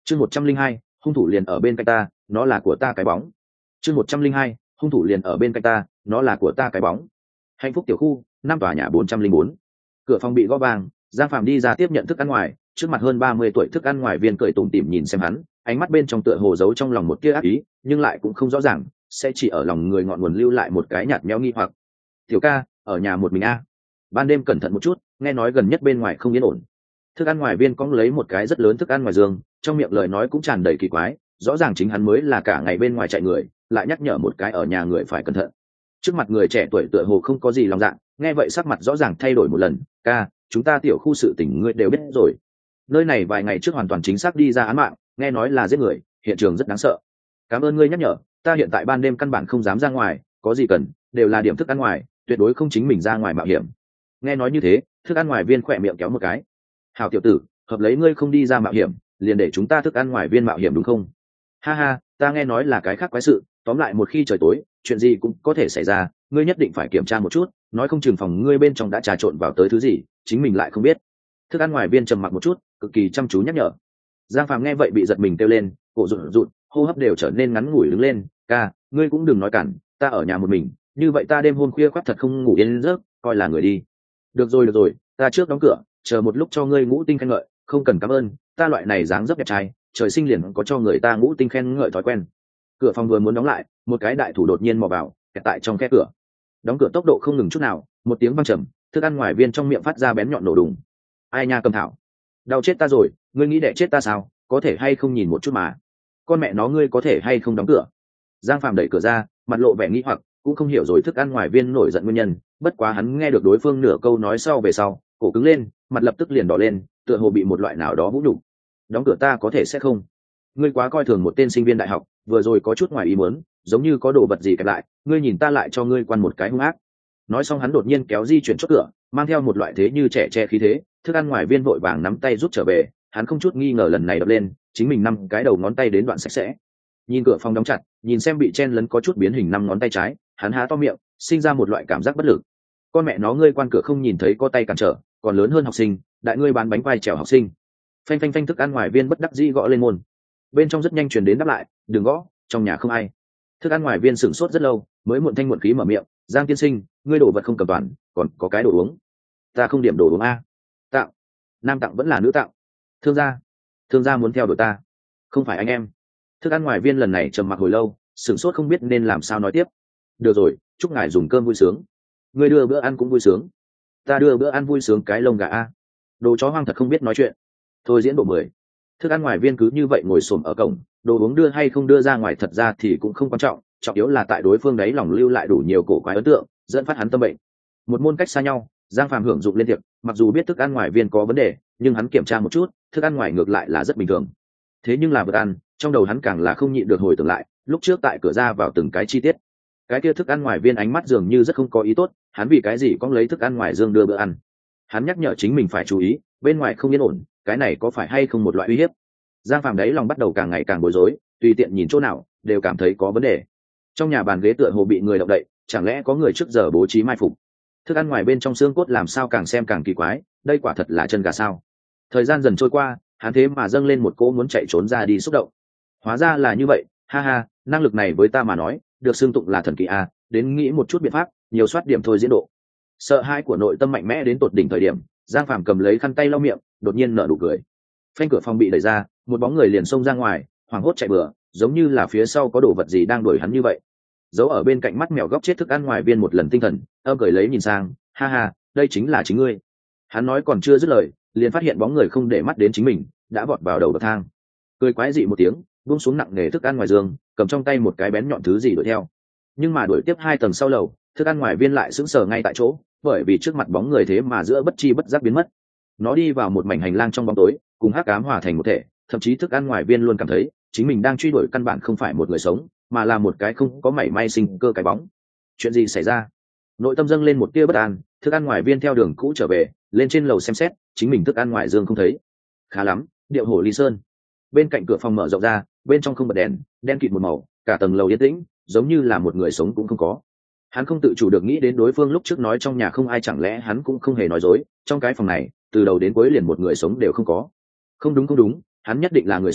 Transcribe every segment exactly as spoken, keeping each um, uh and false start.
chương một trăm linh hai hung thủ liền ở bên cạnh ta, nó là của ta cái bóng. chương một trăm linh hai hung thủ liền ở bên cạnh ta, nó là của ta cái bóng. Hạnh phúc tiểu khu, năm tòa nhà bốn trăm linh bốn. Cửa phòng bị gõ vang, Giang Phạm đi ra tiếp nhận thức ăn ngoài, trước mặt hơn ba mươi tuổi thức ăn ngoài viên cười tủm tỉm nhìn xem hắn, ánh mắt bên trong tựa hồ giấu trong lòng một tia ác ý, nhưng lại cũng không rõ ràng, sẽ chỉ ở lòng người ngọn nguồn lưu lại một cái nhạt nhẽo nghi hoặc. Tiểu ca, ở nhà một mình a? Ban đêm cẩn thận một chút, nghe nói gần nhất bên ngoài không yên ổn. Thức ăn ngoài viên cong lấy một cái rất lớn thức ăn ngoài giường, trong miệng lời nói cũng tràn đầy kỳ quái, rõ ràng chính hắn mới là cả ngày bên ngoài chạy người, lại nhắc nhở một cái ở nhà người phải cẩn thận. Trước mặt người trẻ tuổi tựa hồ không có gì lòng dạ, nghe vậy sắc mặt rõ ràng thay đổi một lần. Ca, chúng ta tiểu khu sự tình ngươi đều biết rồi. Nơi này vài ngày trước hoàn toàn chính xác đi ra án mạng, nghe nói là giết người, hiện trường rất đáng sợ. Cảm ơn ngươi nhắc nhở, ta hiện tại ban đêm căn bản không dám ra ngoài, có gì cần đều là điểm thức ăn ngoài, tuyệt đối không chính mình ra ngoài mạo hiểm. Nghe nói như thế, thức ăn ngoài viên khỏe miệng kéo một cái. Hảo tiểu tử, hợp lấy ngươi không đi ra mạo hiểm, liền để chúng ta thức ăn ngoài viên mạo hiểm đúng không? Ha ha, ta nghe nói là cái khác quái sự, tóm lại một khi trời tối, chuyện gì cũng có thể xảy ra, ngươi nhất định phải kiểm tra một chút, nói không chừng phòng ngươi bên trong đã trà trộn vào tới thứ gì, chính mình lại không biết. Thức ăn ngoài viên trầm mặc một chút, cực kỳ chăm chú nhắc nhở. Giang Phàm nghe vậy bị giật mình kêu lên, cổ rụt rụt, hô hấp đều trở nên ngắn ngủi đứng lên. Ca, ngươi cũng đừng nói cản, ta ở nhà một mình, như vậy ta đêm hôm khuya khoắt thật không ngủ yên giấc, coi là người đi. Được rồi được rồi, ta trước đóng cửa, chờ một lúc cho ngươi ngũ tinh khen ngợi, không cần cảm ơn, ta loại này dáng dấp đẹp trai, trời sinh liền có cho người ta ngũ tinh khen ngợi thói quen. Cửa phòng vừa muốn đóng lại, một cái đại thủ đột nhiên mò vào, kẹt tại trong khe cửa. Đóng cửa tốc độ không ngừng chút nào, một tiếng vang trầm, thức ăn ngoài viên trong miệng phát ra bén nhọn nổ đùng. Ai nha, Cầm Thảo, đau chết ta rồi, ngươi nghĩ đẻ chết ta sao? Có thể hay không nhìn một chút mà. Con mẹ nó, ngươi có thể hay không đóng cửa? Giang Phàm đẩy cửa ra, mặt lộ vẻ nghi hoặc, cũng không hiểu rồi thức ăn ngoài viên nổi giận nguyên nhân. Bất quá hắn nghe được đối phương nửa câu nói sau về sau, cổ cứng lên, mặt lập tức liền đỏ lên, tựa hồ bị một loại nào đó vũ nhục. Đóng cửa ta có thể sẽ không? Ngươi quá coi thường một tên sinh viên đại học, vừa rồi có chút ngoài ý muốn, giống như có đồ vật gì kẹp lại, ngươi nhìn ta lại cho ngươi quan một cái hung ác. Nói xong hắn đột nhiên kéo di chuyển chốt cửa, mang theo một loại thế như trẻ che khí thế. Thức ăn ngoài viên vội vàng nắm tay rút trở về, hắn không chút nghi ngờ lần này đập lên, chính mình năm cái đầu ngón tay đến đoạn sạch sẽ. Nhìn cửa phòng đóng chặt, nhìn xem bị chen lấn có chút biến hình năm ngón tay trái, hắn há to miệng, sinh ra một loại cảm giác bất lực. Con mẹ nó, ngươi quan cửa không nhìn thấy có tay cản trở, còn lớn hơn học sinh, đại ngươi bán bánh quai trèo học sinh. Phanh phanh phanh, thức ăn ngoài viên bất đắc dĩ gõ lên môn. Bên trong rất nhanh truyền đến đáp lại, đừng gõ, trong nhà không ai. Thức ăn ngoài viên sửng sốt rất lâu, mới muộn thanh muộn khí mở miệng, Giang tiên sinh, ngươi đổ vật không cầm toàn, còn có cái đồ uống. Ta không điểm đồ uống a. Tặng. Nam tặng vẫn là nữ tặng. Thương gia. Thương gia muốn theo đuổi ta. Không phải anh em. Thức ăn ngoài viên lần này trầm mặc hồi lâu, sửng sốt không biết nên làm sao nói tiếp. Được rồi, chúc ngài dùng cơm vui sướng. Ngươi đưa bữa ăn cũng vui sướng. Ta đưa bữa ăn vui sướng cái lông gà a. Đồ chó hoang thật không biết nói chuyện. Thôi diễn bộ mười. Thức ăn ngoài viên cứ như vậy ngồi xổm ở cổng, đồ uống đưa hay không đưa ra ngoài thật ra thì cũng không quan trọng, trọng yếu là tại đối phương đấy lòng lưu lại đủ nhiều cổ quái ấn tượng, dẫn phát hắn tâm bệnh. Một môn cách xa nhau, Giang Phàm hưởng dụng lên tiệc, mặc dù biết thức ăn ngoài viên có vấn đề, nhưng hắn kiểm tra một chút, thức ăn ngoài ngược lại là rất bình thường. Thế nhưng là bữa ăn, trong đầu hắn càng là không nhịn được hồi tưởng lại, lúc trước tại cửa ra vào từng cái chi tiết. Cái kia thức ăn ngoài viên ánh mắt dường như rất không có ý tốt, hắn vì cái gì có lấy thức ăn ngoài dương đưa bữa ăn. Hắn nhắc nhở chính mình phải chú ý, bên ngoài không yên ổn, cái này có phải hay không một loại uy hiếp. Giang Phàm đấy lòng bắt đầu càng ngày càng bối rối, tùy tiện nhìn chỗ nào đều cảm thấy có vấn đề. Trong nhà bàn ghế tựa hồ bị người động đậy, chẳng lẽ có người trước giờ bố trí mai phục. Thức ăn ngoài bên trong xương cốt làm sao càng xem càng kỳ quái, đây quả thật là chân gà sao? Thời gian dần trôi qua, hắn thế mà dâng lên một cỗ muốn chạy trốn ra đi xúc động. Hóa ra là như vậy, ha ha, năng lực này với ta mà nói được xưng tụng là thần kỳ a. Đến nghĩ một chút biện pháp, nhiều soát điểm thôi diễn độ. Sợ hãi của nội tâm mạnh mẽ đến tột đỉnh thời điểm, Giang Phàm cầm lấy khăn tay lau miệng, đột nhiên nở nụ cười. Phanh cửa phòng bị đẩy ra, một bóng người liền xông ra ngoài, hoảng hốt chạy bừa, giống như là phía sau có đồ vật gì đang đuổi hắn như vậy. Giấu ở bên cạnh mắt mèo góc chết thức ăn ngoài viên một lần tinh thần, âm cười lấy nhìn sang, ha ha, đây chính là chính ngươi. Hắn nói còn chưa dứt lời, liền phát hiện bóng người không để mắt đến chính mình, đã vọt vào đầu bậc thang. Cười quái dị một tiếng, buông xuống nặng nề thức ăn ngoài giường, cầm trong tay một cái bén nhọn thứ gì đuổi theo. Nhưng mà đuổi tiếp hai tầng sau lầu, thức ăn ngoài viên lại sững sờ ngay tại chỗ, bởi vì trước mặt bóng người thế mà giữa bất chi bất giác biến mất. Nó đi vào một mảnh hành lang trong bóng tối, cùng hắc ám hòa thành một thể, thậm chí thức ăn ngoài viên luôn cảm thấy chính mình đang truy đuổi căn bản không phải một người sống, mà là một cái không có mảy may sinh cơ cái bóng. Chuyện gì xảy ra? Nội tâm dâng lên một tia bất an, thức ăn ngoài viên theo đường cũ trở về, lên trên lầu xem xét, chính mình thức ăn ngoài dương không thấy. Khá lắm, điệu hổ ly sơn. Bên cạnh cửa phòng mở rộng ra, bên trong không bật đèn, đen kịt một màu, cả tầng lầu yên tĩnh, giống như là một người sống cũng không có. Hắn không tự chủ được nghĩ đến đối phương lúc trước nói trong nhà không ai, chẳng lẽ hắn cũng không hề nói dối, trong cái phòng này từ đầu đến cuối liền một người sống đều không có. Không đúng không đúng, hắn nhất định là người sống,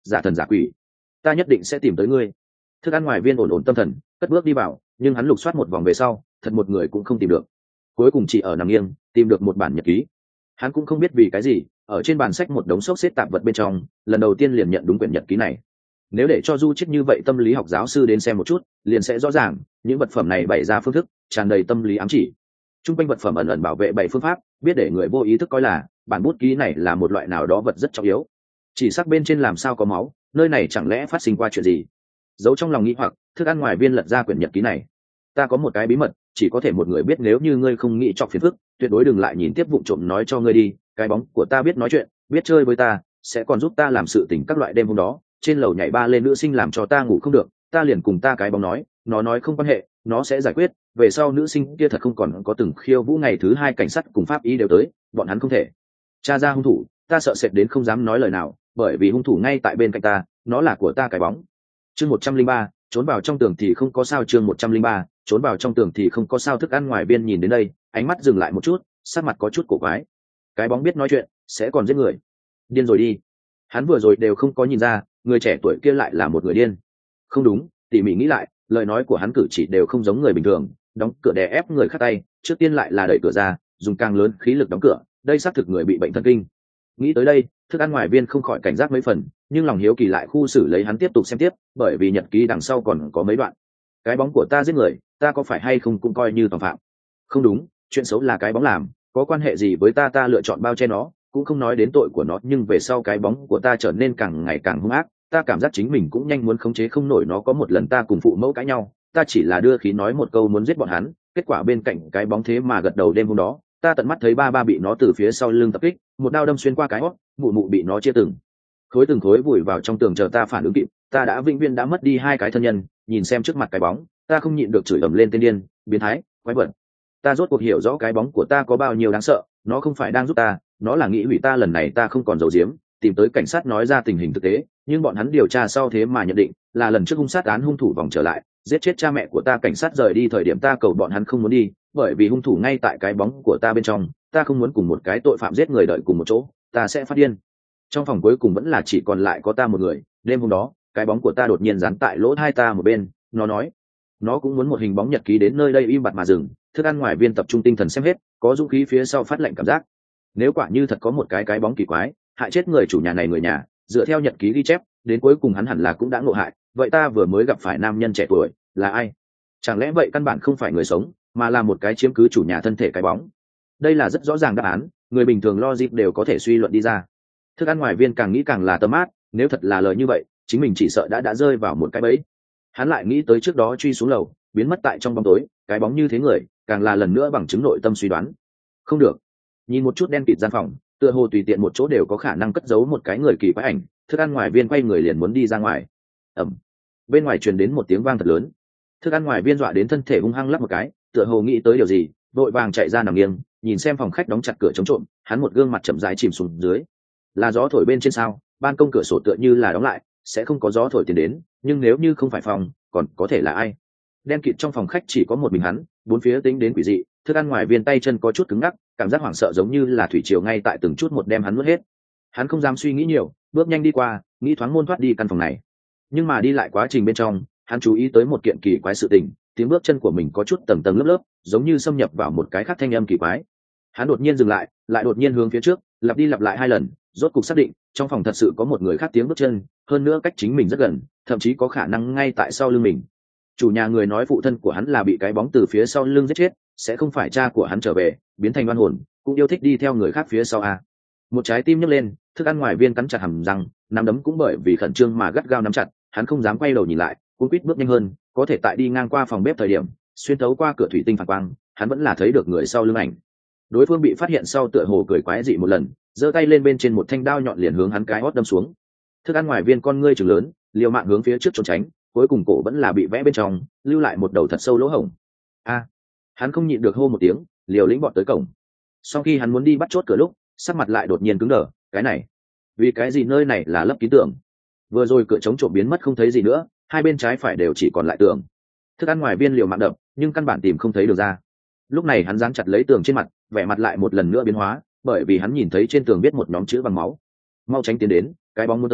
giả thần giả quỷ, ta nhất định sẽ tìm tới ngươi. Thức ăn ngoài viên ổn ổn tâm thần, cất bước đi vào, nhưng hắn lục soát một vòng về sau, thật một người cũng không tìm được. Cuối cùng chỉ ở nằm nghiêng tìm được một bản nhật ký. Hắn cũng không biết vì cái gì, ở trên bàn sách một đống xốc xếp tạp vật bên trong, lần đầu tiên liền nhận đúng quyển nhật ký này. Nếu để cho du chết như vậy tâm lý học giáo sư đến xem một chút, liền sẽ rõ ràng những vật phẩm này bày ra phương thức tràn đầy tâm lý ám chỉ. Trung quanh vật phẩm ẩn ẩn bảo vệ bảy phương pháp, biết để người vô ý thức coi là bản bút ký này là một loại nào đó vật rất trọng yếu. Chỉ sắc bên trên làm sao có máu, nơi này chẳng lẽ phát sinh qua chuyện gì? Giấu trong lòng nghĩ hoặc, thức ăn ngoài viên lật ra quyển nhật ký này. Ta có một cái bí mật, chỉ có thể một người biết, nếu như ngươi không nghĩ chọc phiền phức, tuyệt đối đừng lại nhìn tiếp vụng trộm nói cho ngươi đi. Cái bóng của ta biết nói chuyện, biết chơi với ta, sẽ còn giúp ta làm sự tình các loại. Đêm hôm đó trên lầu nhảy ba lên nữ sinh làm cho ta ngủ không được, ta liền cùng ta cái bóng nói, nó nói không quan hệ, nó sẽ giải quyết. Về sau nữ sinh kia thật không còn có từng khiêu vũ. Ngày thứ hai cảnh sát cùng pháp y đều tới, bọn hắn không thể tra ra hung thủ, ta sợ sệt đến không dám nói lời nào, bởi vì hung thủ ngay tại bên cạnh ta, nó là của ta cái bóng. Chương một trăm linh ba, trốn vào trong tường thì không có sao. Chương một trăm linh ba, trốn vào trong tường thì không có sao. Thức ăn ngoài viên nhìn đến đây, ánh mắt dừng lại một chút, sắc mặt có chút cổ quái. Cái bóng biết nói chuyện, sẽ còn giết người? Điên rồi đi. Hắn vừa rồi đều không có nhìn ra, người trẻ tuổi kia lại là một người điên. Không đúng, tỉ mỉ nghĩ lại, lời nói của hắn cử chỉ đều không giống người bình thường. Đóng cửa đè ép người khác tay, trước tiên lại là đẩy cửa ra, dùng càng lớn khí lực đóng cửa, đây xác thực người bị bệnh thần kinh. Nghĩ tới đây, thức ăn ngoài viên không khỏi cảnh giác mấy phần, nhưng lòng hiếu kỳ lại khu xử lấy hắn tiếp tục xem tiếp, bởi vì nhật ký đằng sau còn có mấy đoạn. Cái bóng của ta giết người, ta có phải hay không cũng coi như tòng phạm? Không đúng, chuyện xấu là cái bóng làm, có quan hệ gì với ta? Ta lựa chọn bao che nó, cũng không nói đến tội của nó, nhưng về sau cái bóng của ta trở nên càng ngày càng hung ác, ta cảm giác chính mình cũng nhanh muốn khống chế không nổi nó. Có một lần ta cùng phụ mẫu cãi nhau, ta chỉ là đưa khí nói một câu muốn giết bọn hắn, kết quả bên cạnh cái bóng thế mà gật đầu. Đêm hôm đó ta tận mắt thấy ba ba bị nó từ phía sau lưng tập kích, một đao đâm xuyên qua cái hót, mụ mụ bị nó chia từng khối từng khối vùi vào trong tường. Chờ ta phản ứng kịp, ta đã vĩnh viễn đã mất đi hai cái thân nhân. Nhìn xem trước mặt cái bóng, ta không nhịn được chửi ầm lên, tên điên, biến thái, quái vật. Ta rốt cuộc hiểu rõ cái bóng của ta có bao nhiêu đáng sợ, nó không phải đang giúp ta, nó là nghĩ hủy ta. Lần này ta không còn giấu giếm, tìm tới cảnh sát nói ra tình hình thực tế, nhưng bọn hắn điều tra sau thế mà nhận định là lần trước hung sát án hung thủ vòng trở lại, giết chết cha mẹ của ta. Cảnh sát rời đi thời điểm ta cầu bọn hắn không muốn đi, bởi vì hung thủ ngay tại cái bóng của ta bên trong, ta không muốn cùng một cái tội phạm giết người đợi cùng một chỗ, ta sẽ phát điên. Trong phòng cuối cùng vẫn là chỉ còn lại có ta một người. Đêm hôm đó cái bóng của ta đột nhiên dán tại lỗ hai ta một bên, nó nói nó cũng muốn một hình bóng nhật ký. Đến nơi đây im bặt mà dừng, thức ăn ngoài viên tập trung tinh thần xem hết, có dũng khí phía sau phát lệnh cảm giác. Nếu quả như thật có một cái cái bóng kỳ quái hại chết người chủ nhà này người nhà, dựa theo nhật ký ghi chép, đến cuối cùng hắn hẳn là cũng đã ngộ hại. Vậy ta vừa mới gặp phải nam nhân trẻ tuổi là ai? Chẳng lẽ vậy căn bản không phải người sống, mà là một cái chiếm cứ chủ nhà thân thể cái bóng? Đây là rất rõ ràng đáp án, người bình thường logic đều có thể suy luận đi ra. Thức ăn ngoài viên càng nghĩ càng là tấm át, nếu thật là lời như vậy, chính mình chỉ sợ đã đã rơi vào một cái bẫy. Hắn lại nghĩ tới trước đó truy xuống lầu, biến mất tại trong bóng tối, cái bóng như thế người, càng là lần nữa bằng chứng nội tâm suy đoán. Không được, nhìn một chút đen kịt gian phòng, tựa hồ tùy tiện một chỗ đều có khả năng cất giấu một cái người kỳ quái ảnh. Thức ăn ngoài viên quay người liền muốn đi ra ngoài. Ẩm. Bên ngoài truyền đến một tiếng vang thật lớn. Thức ăn ngoài viên dọa đến thân thể hung hăng lắc một cái, tựa hồ nghĩ tới điều gì, vội vàng chạy ra nằm nghiêng, nhìn xem phòng khách đóng chặt cửa chống trộm, hắn một gương mặt chậm rãi chìm xuống dưới. Là gió thổi bên trên sao? Ban công cửa sổ tựa như là đóng lại, sẽ không có gió thổi tiến đến, nhưng nếu như không phải phòng, còn có thể là ai? Đen kịt trong phòng khách chỉ có một mình hắn, bốn phía tính đến quỷ dị. Thức ăn ngoài viên tay chân có chút cứng ngắc, cảm giác hoảng sợ giống như là thủy triều ngay tại từng chút một đem hắn nuốt hết. Hắn không dám suy nghĩ nhiều, bước nhanh đi qua, nghĩ thoáng môn thoát đi căn phòng này. Nhưng mà đi lại quá trình bên trong, hắn chú ý tới một kiện kỳ quái sự tình, tiếng bước chân của mình có chút tầng tầng lớp lớp, giống như xâm nhập vào một cái khác thanh âm kỳ quái. Hắn đột nhiên dừng lại, lại đột nhiên hướng phía trước, lặp đi lặp lại hai lần, rốt cục xác định trong phòng thật sự có một người khác tiếng bước chân, hơn nữa cách chính mình rất gần, thậm chí có khả năng ngay tại sau lưng mình. Chủ nhà người nói phụ thân của hắn là bị cái bóng từ phía sau lưng giết chết, sẽ không phải cha của hắn trở về biến thành oan hồn, cũng yêu thích đi theo người khác phía sau à? Một trái tim nhấc lên, thức ăn ngoài viên cắn chặt hàm răng, nắm đấm cũng bởi vì khẩn trương mà gắt gao nắm chặt. Hắn không dám quay đầu nhìn lại, cuống quýt bước nhanh hơn, có thể tại đi ngang qua phòng bếp thời điểm, xuyên thấu qua cửa thủy tinh phản quang, hắn vẫn là thấy được người sau lưng ảnh. Đối phương bị phát hiện sau tựa hồ cười quái dị một lần, giơ tay lên bên trên một thanh đao nhọn liền hướng hắn cái hót đâm xuống. Thức ăn ngoài viên con ngươi trừng lớn, liều mạng hướng phía trước trốn tránh, cuối cùng cổ vẫn là bị vẽ bên trong, lưu lại một đầu thật sâu lỗ hổng. A! Hắn không nhịn được hô một tiếng, liều lĩnh bọn tới cổng. Sau khi hắn muốn đi bắt chốt cửa lúc, sắc mặt lại đột nhiên cứng đờ, cái này, vì cái gì nơi này là lấp kín tường? Vừa rồi cửa chống trộm biến mất không thấy gì nữa, hai bên trái phải đều chỉ còn lại tường. Thức ăn ngoài viên liều mạng đập, nhưng căn bản tìm không thấy được ra. Lúc này hắn dán chặt lấy tường trên mặt, vẻ mặt lại một lần nữa biến hóa, bởi vì hắn nhìn thấy trên tường viết một nhóm chữ bằng máu. Mau tránh tiến đến, cái bóng muốn tới,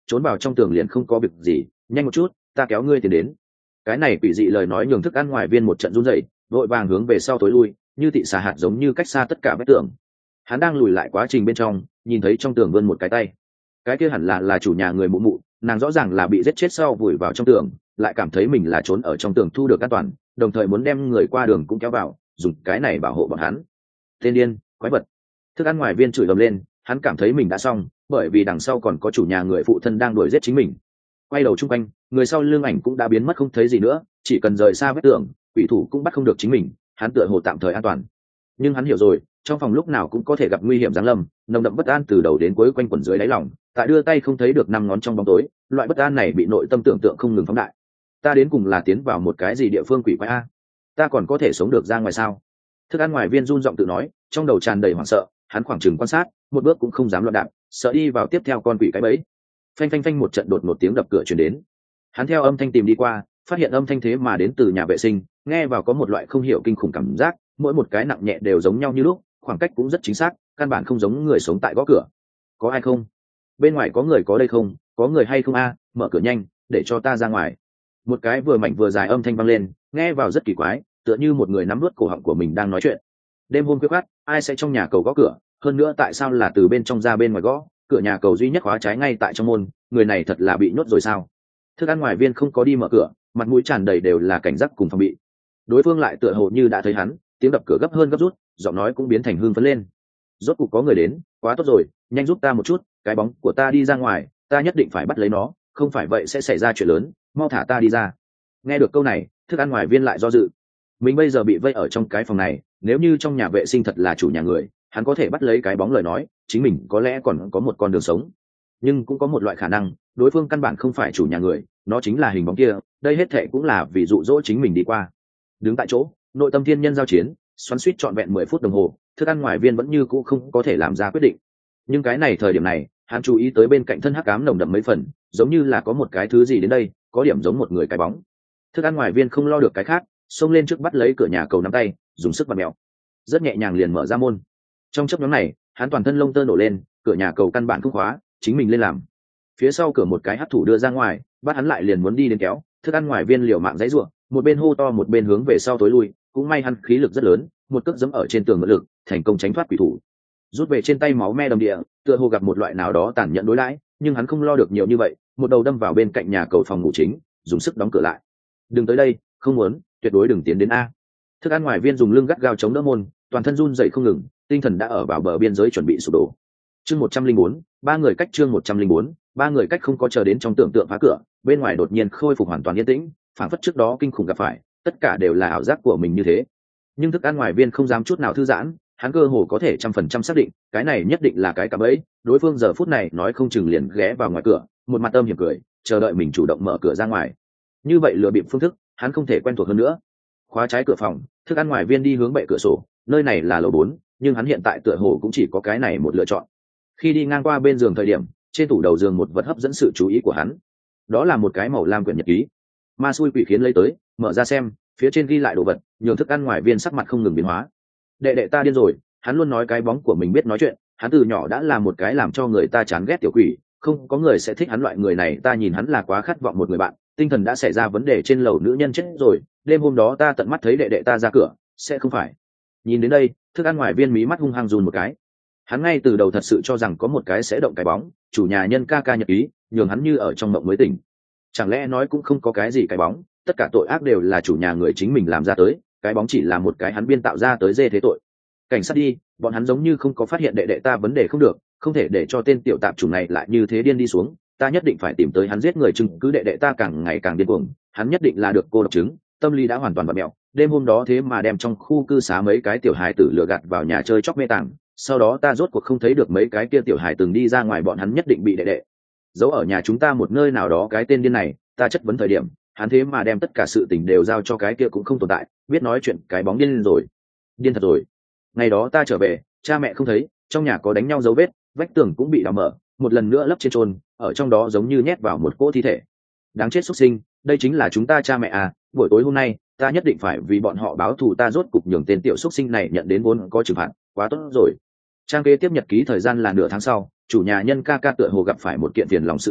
trốn vào trong tường liền không có việc gì, nhanh một chút, ta kéo ngươi tiến đến. Cái này quỷ dị lời nói nhường thức ăn ngoài viên một trận run rẩy, vội vàng hướng về sau tối lui, như thị xà hạt giống như cách xa tất cả vách tường. Hắn đang lùi lại quá trình bên trong, nhìn thấy trong tường vươn một cái tay. Cái kia hẳn là là chủ nhà người mụ mụ, nàng rõ ràng là bị giết chết sau vùi vào trong tường, lại cảm thấy mình là trốn ở trong tường thu được an toàn, đồng thời muốn đem người qua đường cũng kéo vào, dùng cái này bảo hộ bọn hắn. Tên điên, quái vật. Thức ăn ngoài viên chửi ầm lên, hắn cảm thấy mình đã xong, bởi vì đằng sau còn có chủ nhà người phụ thân đang đuổi giết chính mình. Quay đầu chung quanh, người sau lưng ảnh cũng đã biến mất không thấy gì nữa, chỉ cần rời xa vết tường, quỷ thủ cũng bắt không được chính mình, hắn tựa hồ tạm thời an toàn. Nhưng hắn hiểu rồi, trong phòng lúc nào cũng có thể gặp nguy hiểm giáng lâm, nồng đậm bất an từ đầu đến cuối quanh quẩn dưới đáy lòng, tại đưa tay không thấy được năm ngón trong bóng tối, loại bất an này bị nội tâm tưởng tượng không ngừng phóng đại. Ta đến cùng là tiến vào một cái gì địa phương quỷ quái a? Ta còn có thể sống được ra ngoài sao? Thức ăn ngoài viên run giọng tự nói, trong đầu tràn đầy hoảng sợ, hắn khoảng chừng quan sát, một bước cũng không dám loạn đạp, sợ đi vào tiếp theo con quỷ cái bẫy. Phanh phanh phanh một trận đột một tiếng đập cửa truyền đến. Hắn theo âm thanh tìm đi qua, phát hiện âm thanh thế mà đến từ nhà vệ sinh, nghe vào có một loại không hiểu kinh khủng cảm giác, mỗi một cái nặng nhẹ đều giống nhau như lúc, khoảng cách cũng rất chính xác, căn bản không giống người sống tại gõ cửa. Có ai không? Bên ngoài có người có đây không? Có người hay không a? Mở cửa nhanh, để cho ta ra ngoài. Một cái vừa mảnh vừa dài âm thanh vang lên, nghe vào rất kỳ quái, tựa như một người nắm nuốt cổ họng của mình đang nói chuyện. Đêm hôm khuya khoắt, ai sẽ trong nhà cầu gõ cửa? Hơn nữa tại sao là từ bên trong ra bên ngoài gõ? Cửa nhà cầu duy nhất khóa trái ngay tại trong môn, người này thật là bị nhốt rồi sao? Thức ăn ngoài viên không có đi mở cửa, mặt mũi tràn đầy đều là cảnh giác cùng phòng bị. Đối phương lại tựa hồ như đã thấy hắn, tiếng đập cửa gấp hơn gấp rút, giọng nói cũng biến thành hưng phấn lên. Rốt cục có người đến, quá tốt rồi, nhanh giúp ta một chút, cái bóng của ta đi ra ngoài, ta nhất định phải bắt lấy nó, không phải vậy sẽ xảy ra chuyện lớn, mau thả ta đi ra. Nghe được câu này, thức ăn ngoài viên lại do dự. Mình bây giờ bị vây ở trong cái phòng này, nếu như trong nhà vệ sinh thật là chủ nhà người, hắn có thể bắt lấy cái bóng lời nói, chính mình có lẽ còn có một con đường sống. Nhưng cũng có một loại khả năng, đối phương căn bản không phải chủ nhà người, nó chính là hình bóng kia, đây hết thệ cũng là vì dụ dỗ chính mình đi qua. Đứng tại chỗ, nội tâm thiên nhân giao chiến, xoắn suýt trọn vẹn mười phút đồng hồ, thức ăn ngoài viên vẫn như cũ không có thể làm ra quyết định. Nhưng cái này thời điểm này, hắn chú ý tới bên cạnh thân hắc ám nồng đậm mấy phần, giống như là có một cái thứ gì đến đây, có điểm giống một người cái bóng. Thức ăn ngoài viên không lo được cái khác, xông lên trước bắt lấy cửa nhà cầu nắm tay, dùng sức vặn mèo, rất nhẹ nhàng liền mở ra môn. Trong chớp nhoáng này, hắn toàn thân lông tơ nổ lên, cửa nhà cầu căn bản không khóa, chính mình lên làm. Phía sau cửa một cái hắc thủ đưa ra ngoài, bắt hắn lại liền muốn đi đến kéo, thức ăn ngoài viên liều mạng giãy giụa, một bên hô to một bên hướng về sau tối lui, cũng may hắn khí lực rất lớn, một cước giẫm ở trên tường mượn lực, thành công tránh thoát quỷ thủ. Rút về trên tay máu me đầm địa, tựa hồ gặp một loại nào đó tàn nhẫn đối đãi, nhưng hắn không lo được nhiều như vậy, một đầu đâm vào bên cạnh nhà cầu phòng ngủ chính, dùng sức đóng cửa lại. Đừng tới đây, không muốn, tuyệt đối đừng tiến đến a. Thức ăn ngoài viên dùng lưng gắt gao chống đỡ môn, toàn thân run rẩy không ngừng, tinh thần đã ở vào bờ biên giới chuẩn bị sụp đổ. Chương một trăm linh bốn, ba người cách chương một trăm linh bốn, ba người cách không có chờ đến trong tưởng tượng phá cửa, bên ngoài đột nhiên khôi phục hoàn toàn yên tĩnh, phản phất trước đó kinh khủng gặp phải, tất cả đều là ảo giác của mình như thế. Nhưng thức ăn ngoài viên không dám chút nào thư giãn, hắn cơ hồ có thể trăm phần trăm xác định, cái này nhất định là cái cạm bẫy, đối phương giờ phút này nói không chừng liền ghé vào ngoài cửa, một mặt âm hiểm cười, chờ đợi mình chủ động mở cửa ra ngoài. Như vậy lừa bịp phương thức, hắn không thể quen thuộc hơn nữa. Khóa trái cửa phòng, thức ăn ngoài viên đi hướng bệ cửa sổ, nơi này là lầu bốn, nhưng hắn hiện tại tựa hồ cũng chỉ có cái này một lựa chọn. Khi đi ngang qua bên giường thời điểm, trên tủ đầu giường một vật hấp dẫn sự chú ý của hắn. Đó là một cái màu lam quyển nhật ký. Ma xui quỷ khiến lấy tới, mở ra xem, phía trên ghi lại đồ vật, nhường thức ăn ngoài viên sắc mặt không ngừng biến hóa. Đệ đệ ta điên rồi, hắn luôn nói cái bóng của mình biết nói chuyện, hắn từ nhỏ đã là một cái làm cho người ta chán ghét tiểu quỷ, không có người sẽ thích hắn loại người này, ta nhìn hắn là quá khát vọng một người bạn, tinh thần đã xảy ra vấn đề trên lầu nữ nhân chết rồi, đêm hôm đó ta tận mắt thấy đệ đệ ta ra cửa, sẽ không phải. Nhìn đến đây, thức ăn ngoài viên mí mắt hung hăng run một cái. Hắn ngay từ đầu thật sự cho rằng có một cái sẽ động cái bóng, chủ nhà nhân ca ca nhật ký, nhường hắn như ở trong mộng mới tỉnh. Chẳng lẽ nói cũng không có cái gì cái bóng, tất cả tội ác đều là chủ nhà người chính mình làm ra tới, cái bóng chỉ là một cái hắn biên tạo ra tới dê thế tội. Cảnh sát đi, bọn hắn giống như không có phát hiện đệ đệ ta vấn đề không được, không thể để cho tên tiểu tạp chủng này lại như thế điên đi xuống, ta nhất định phải tìm tới hắn giết người chứng cứ, đệ đệ ta càng ngày càng điên cuồng, hắn nhất định là được cô độc chứng, tâm lý đã hoàn toàn bật mẹo, đêm hôm đó thế mà đem trong khu cư xá mấy cái tiểu hài tử lừa gạt vào nhà chơi chóc mê tàng, sau đó ta rốt cuộc không thấy được mấy cái kia tiểu hài từng đi ra ngoài, bọn hắn nhất định bị đệ đệ giấu ở nhà chúng ta một nơi nào đó, cái tên điên này, ta chất vấn thời điểm, hắn thế mà đem tất cả sự tình đều giao cho cái kia cũng không tồn tại, biết nói chuyện cái bóng điên rồi, điên thật rồi. Ngày đó ta trở về, cha mẹ không thấy, trong nhà có đánh nhau dấu vết, vách tường cũng bị đào mở, một lần nữa lấp trên trôn, ở trong đó giống như nhét vào một cỗ thi thể. Đáng chết xuất sinh, đây chính là chúng ta cha mẹ à, buổi tối hôm nay, ta nhất định phải vì bọn họ báo thù, ta rốt cục nhường tên tiểu xuất sinh này nhận đến vốn có trừng phạt, quá tốt rồi. Trang kế tiếp nhật ký thời gian là nửa tháng sau, chủ nhà nhân ca ca tựa hồ gặp phải một kiện phiền lòng sự tình,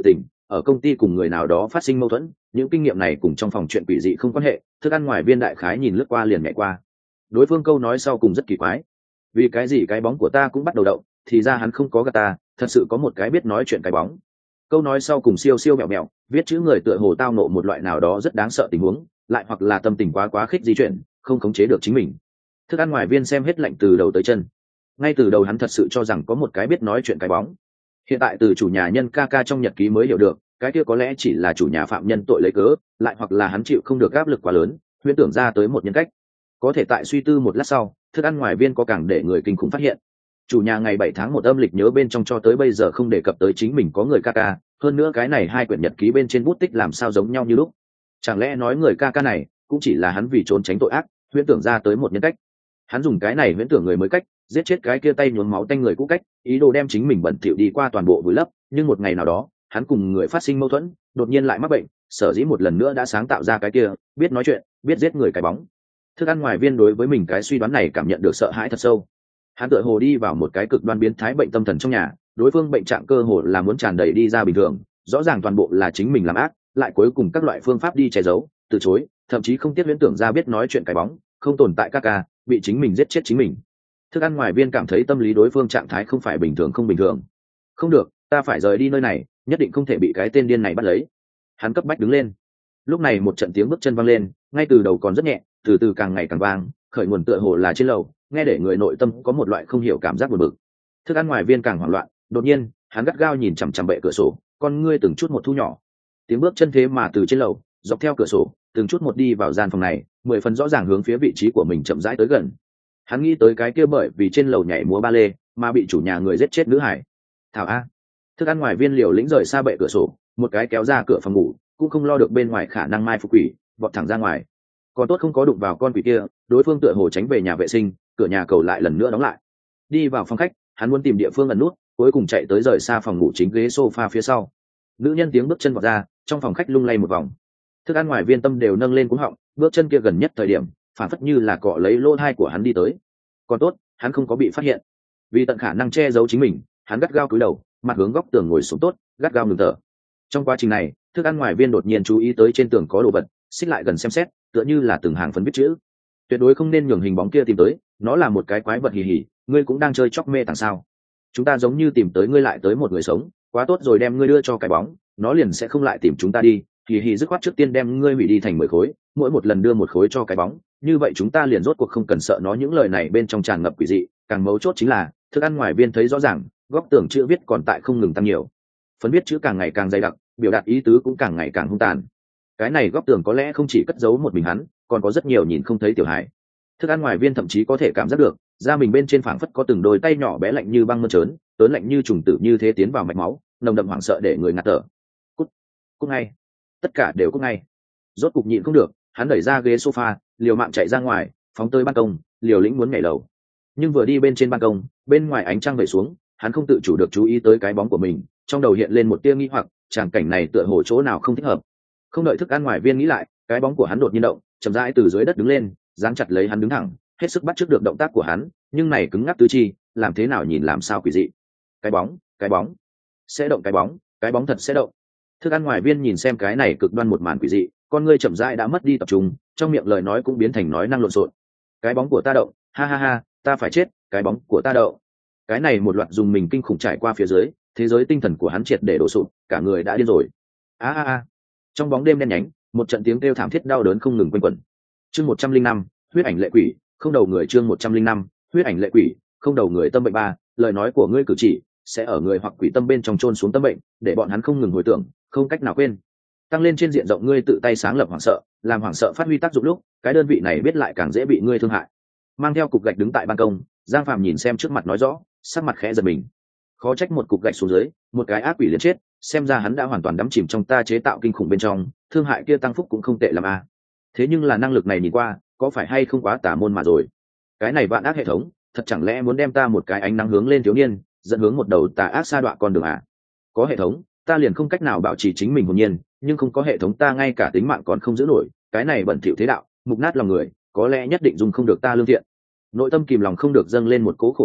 ở công ty cùng người nào đó phát sinh mâu thuẫn, những kinh nghiệm này cùng trong phòng chuyện quỷ dị không quan hệ. Thức ăn ngoài viên đại khái nhìn lướt qua liền nhẹ qua. Đối phương câu nói sau cùng rất kỳ quái, vì cái gì cái bóng của ta cũng bắt đầu động, thì ra hắn không có gạt ta, thật sự có một cái biết nói chuyện cái bóng. Câu nói sau cùng siêu siêu mẹo mẹo, viết chữ người tựa hồ tao nộ một loại nào đó rất đáng sợ tình huống, lại hoặc là tâm tình quá quá khích di chuyển, không khống chế được chính mình. Thức ăn ngoài viên xem hết lạnh từ đầu tới chân. Ngay từ đầu hắn thật sự cho rằng có một cái biết nói chuyện cái bóng. Hiện tại từ chủ nhà nhân ca ca trong nhật ký mới hiểu được, cái kia có lẽ chỉ là chủ nhà phạm nhân tội lấy cớ, lại hoặc là hắn chịu không được áp lực quá lớn, huyễn tưởng ra tới một nhân cách. Có thể tại suy tư một lát sau, thức ăn ngoài viên có càng để người kinh khủng phát hiện. Chủ nhà ngày bảy tháng một âm lịch nhớ bên trong cho tới bây giờ không đề cập tới chính mình có người ca ca, hơn nữa cái này hai quyển nhật ký bên trên bút tích làm sao giống nhau như lúc. Chẳng lẽ nói người ca ca này cũng chỉ là hắn vì trốn tránh tội ác, huyễn tưởng ra tới một nhân cách. Hắn dùng cái này huyễn tưởng người mới cách, giết chết cái kia tay nhuốm máu tanh người cũ cách, ý đồ đem chính mình bẩn thỉu đi qua toàn bộ vùi lấp, nhưng một ngày nào đó, hắn cùng người phát sinh mâu thuẫn, đột nhiên lại mắc bệnh, sở dĩ một lần nữa đã sáng tạo ra cái kia biết nói chuyện, biết giết người cái bóng. Thức ăn ngoài viên đối với mình cái suy đoán này cảm nhận được sợ hãi thật sâu. Hắn tựa hồ đi vào một cái cực đoan biến thái bệnh tâm thần trong nhà, đối phương bệnh trạng cơ hồ là muốn tràn đầy đi ra bình thường, rõ ràng toàn bộ là chính mình làm ác, lại cuối cùng các loại phương pháp đi che giấu, từ chối, thậm chí không tiếc huyễn tưởng ra biết nói chuyện cái bóng, không tồn tại ca ca, bị chính mình giết chết chính mình. Thức ăn ngoài viên cảm thấy tâm lý đối phương trạng thái không phải bình thường không bình thường. Không được, ta phải rời đi nơi này, nhất định không thể bị cái tên điên này bắt lấy. Hắn cấp bách đứng lên. Lúc này một trận tiếng bước chân vang lên, ngay từ đầu còn rất nhẹ, từ từ càng ngày càng vang, khởi nguồn tựa hồ là trên lầu, nghe để người nội tâm có một loại không hiểu cảm giác buồn bực. Thức ăn ngoài viên càng hoảng loạn, đột nhiên, hắn gắt gao nhìn chằm chằm bệ cửa sổ, con ngươi từng chút một thu nhỏ. Tiếng bước chân thế mà từ trên lầu, dọc theo cửa sổ, từng chút một đi vào gian phòng này, mười phần rõ ràng hướng phía vị trí của mình chậm rãi tới gần. Hắn nghĩ tới cái kia bởi vì trên lầu nhảy múa ba lê mà bị chủ nhà người giết chết nữ hải. Thảo a. Thức ăn ngoài viên liều lĩnh rời xa bệ cửa sổ, một cái kéo ra cửa phòng ngủ, cũng không lo được bên ngoài khả năng mai phục quỷ, vọt thẳng ra ngoài. Còn tốt không có đụng vào con quỷ kia, đối phương tựa hồ tránh về nhà vệ sinh, cửa nhà cầu lại lần nữa đóng lại. Đi vào phòng khách, hắn muốn tìm địa phương ẩn nút, cuối cùng chạy tới rời xa phòng ngủ chính ghế sofa phía sau. Nữ nhân tiếng bước chân vọt ra, trong phòng khách lung lay một vòng. Thức ăn ngoài viên tâm đều nâng lên cuống họng, bước chân kia gần nhất thời điểm, phản phất như là cọ lấy lỗ thai của hắn đi tới. Còn tốt, hắn không có bị phát hiện. Vì tận khả năng che giấu chính mình, hắn gắt gao cúi đầu, mặt hướng góc tường ngồi xuống tốt, gắt gao ngừng thở. Trong quá trình này, thức ăn ngoài viên đột nhiên chú ý tới trên tường có đồ vật, xích lại gần xem xét, tựa như là từng hàng phấn viết chữ. Tuyệt đối không nên nhường hình bóng kia tìm tới, nó là một cái quái vật hì hì, ngươi cũng đang chơi chóc mê tàng sao? Chúng ta giống như tìm tới ngươi lại tới một người sống, quá tốt rồi, đem ngươi đưa cho cái bóng, nó liền sẽ không lại tìm chúng ta đi. Hì hì, dứt khoát trước tiên đem ngươi hủy đi thành mười khối, mỗi một lần đưa một khối cho cái bóng, như vậy chúng ta liền rốt cuộc không cần sợ nó. Những lời này bên trong tràn ngập quỷ dị, càng mấu chốt chính là thức ăn ngoài viên thấy rõ ràng, góc tường chữ viết còn tại không ngừng tăng nhiều, phấn viết chữ càng ngày càng dày đặc, biểu đạt ý tứ cũng càng ngày càng hung tàn. Cái này góc tường có lẽ không chỉ cất giấu một mình hắn, còn có rất nhiều nhìn không thấy tiểu hài. Thức ăn ngoài viên thậm chí có thể cảm giác được, da mình bên trên phảng phất có từng đôi tay nhỏ bé lạnh như băng mơn trớn, tớn lạnh như trùng tử như thế tiến vào mạch máu, nồng đậm hoảng sợ để người ngạt thở. Cút, cút ngay, tất cả đều cút ngay. Rốt cục nhịn không được, hắn đẩy ra ghế sofa, liều mạng chạy ra ngoài, phóng tới ban công, liều lĩnh muốn nhảy lầu. Nhưng vừa đi bên trên ban công, bên ngoài ánh trăng vẩy xuống, hắn không tự chủ được chú ý tới cái bóng của mình, trong đầu hiện lên một tia nghi hoặc, tràng cảnh này tựa hồ chỗ nào không thích hợp. Không đợi thức ăn ngoài viên nghĩ lại, cái bóng của hắn đột nhiên động, chậm rãi từ dưới đất đứng lên, dáng chặt lấy hắn đứng thẳng, hết sức bắt chước được động tác của hắn, nhưng này cứng ngắc tứ chi, làm thế nào nhìn làm sao quỷ dị. Cái bóng, cái bóng, sẽ động, cái bóng, cái bóng thật sẽ động. Thức ăn ngoài viên nhìn xem cái này cực đoan một màn quỷ dị, con ngươi chậm rãi đã mất đi tập trung, trong miệng lời nói cũng biến thành nói năng lộn xộn. Cái bóng của ta động, ha ha ha, ta phải chết, cái bóng của ta động. Cái này một loạt dùng mình kinh khủng trải qua phía dưới, thế giới tinh thần của hắn triệt để đổ sụp, cả người đã điên rồi. A a a. Trong bóng đêm đen nhánh, một trận tiếng kêu thảm thiết đau đớn không ngừng quanh quẩn. Chương một trăm linh năm, huyết ảnh lệ quỷ, không đầu người. Chương một trăm linh năm, huyết ảnh lệ quỷ, không đầu người. Tâm bệnh ba, lời nói của ngươi cử chỉ sẽ ở người hoặc quỷ tâm bên trong chôn xuống tâm bệnh, để bọn hắn không ngừng hồi tưởng, không cách nào quên. Tăng lên trên diện rộng, ngươi tự tay sáng lập hoảng sợ, làm hoảng sợ phát huy tác dụng lúc, cái đơn vị này biết lại càng dễ bị ngươi thương hại. Mang theo cục gạch đứng tại ban công, Giang Phàm nhìn xem trước mặt nói rõ, sắc mặt khẽ giật mình. Khó trách một cục gạch xuống dưới, một cái ác quỷ liền chết, xem ra hắn đã hoàn toàn đắm chìm trong ta chế tạo kinh khủng bên trong, thương hại kia tăng phúc cũng không tệ lắm a. Thế nhưng là năng lực này nhìn qua, có phải hay không quá tà môn mà rồi. Cái này vạn ác hệ thống, thật chẳng lẽ muốn đem ta một cái ánh nắng hướng lên thiếu niên, dẫn hướng một đầu tà ác sa đọa con đường à? Có hệ thống, ta liền không cách nào bảo trì chính mình hồn nhiên, nhưng không có hệ thống ta ngay cả tính mạng còn không giữ nổi, cái này bẩn thỉu thế đạo, mục nát lòng người, có lẽ nhất định dùng không được ta lương thiện. Nội tâm kìm lòng không được dâng lên một cỗ khổ đau,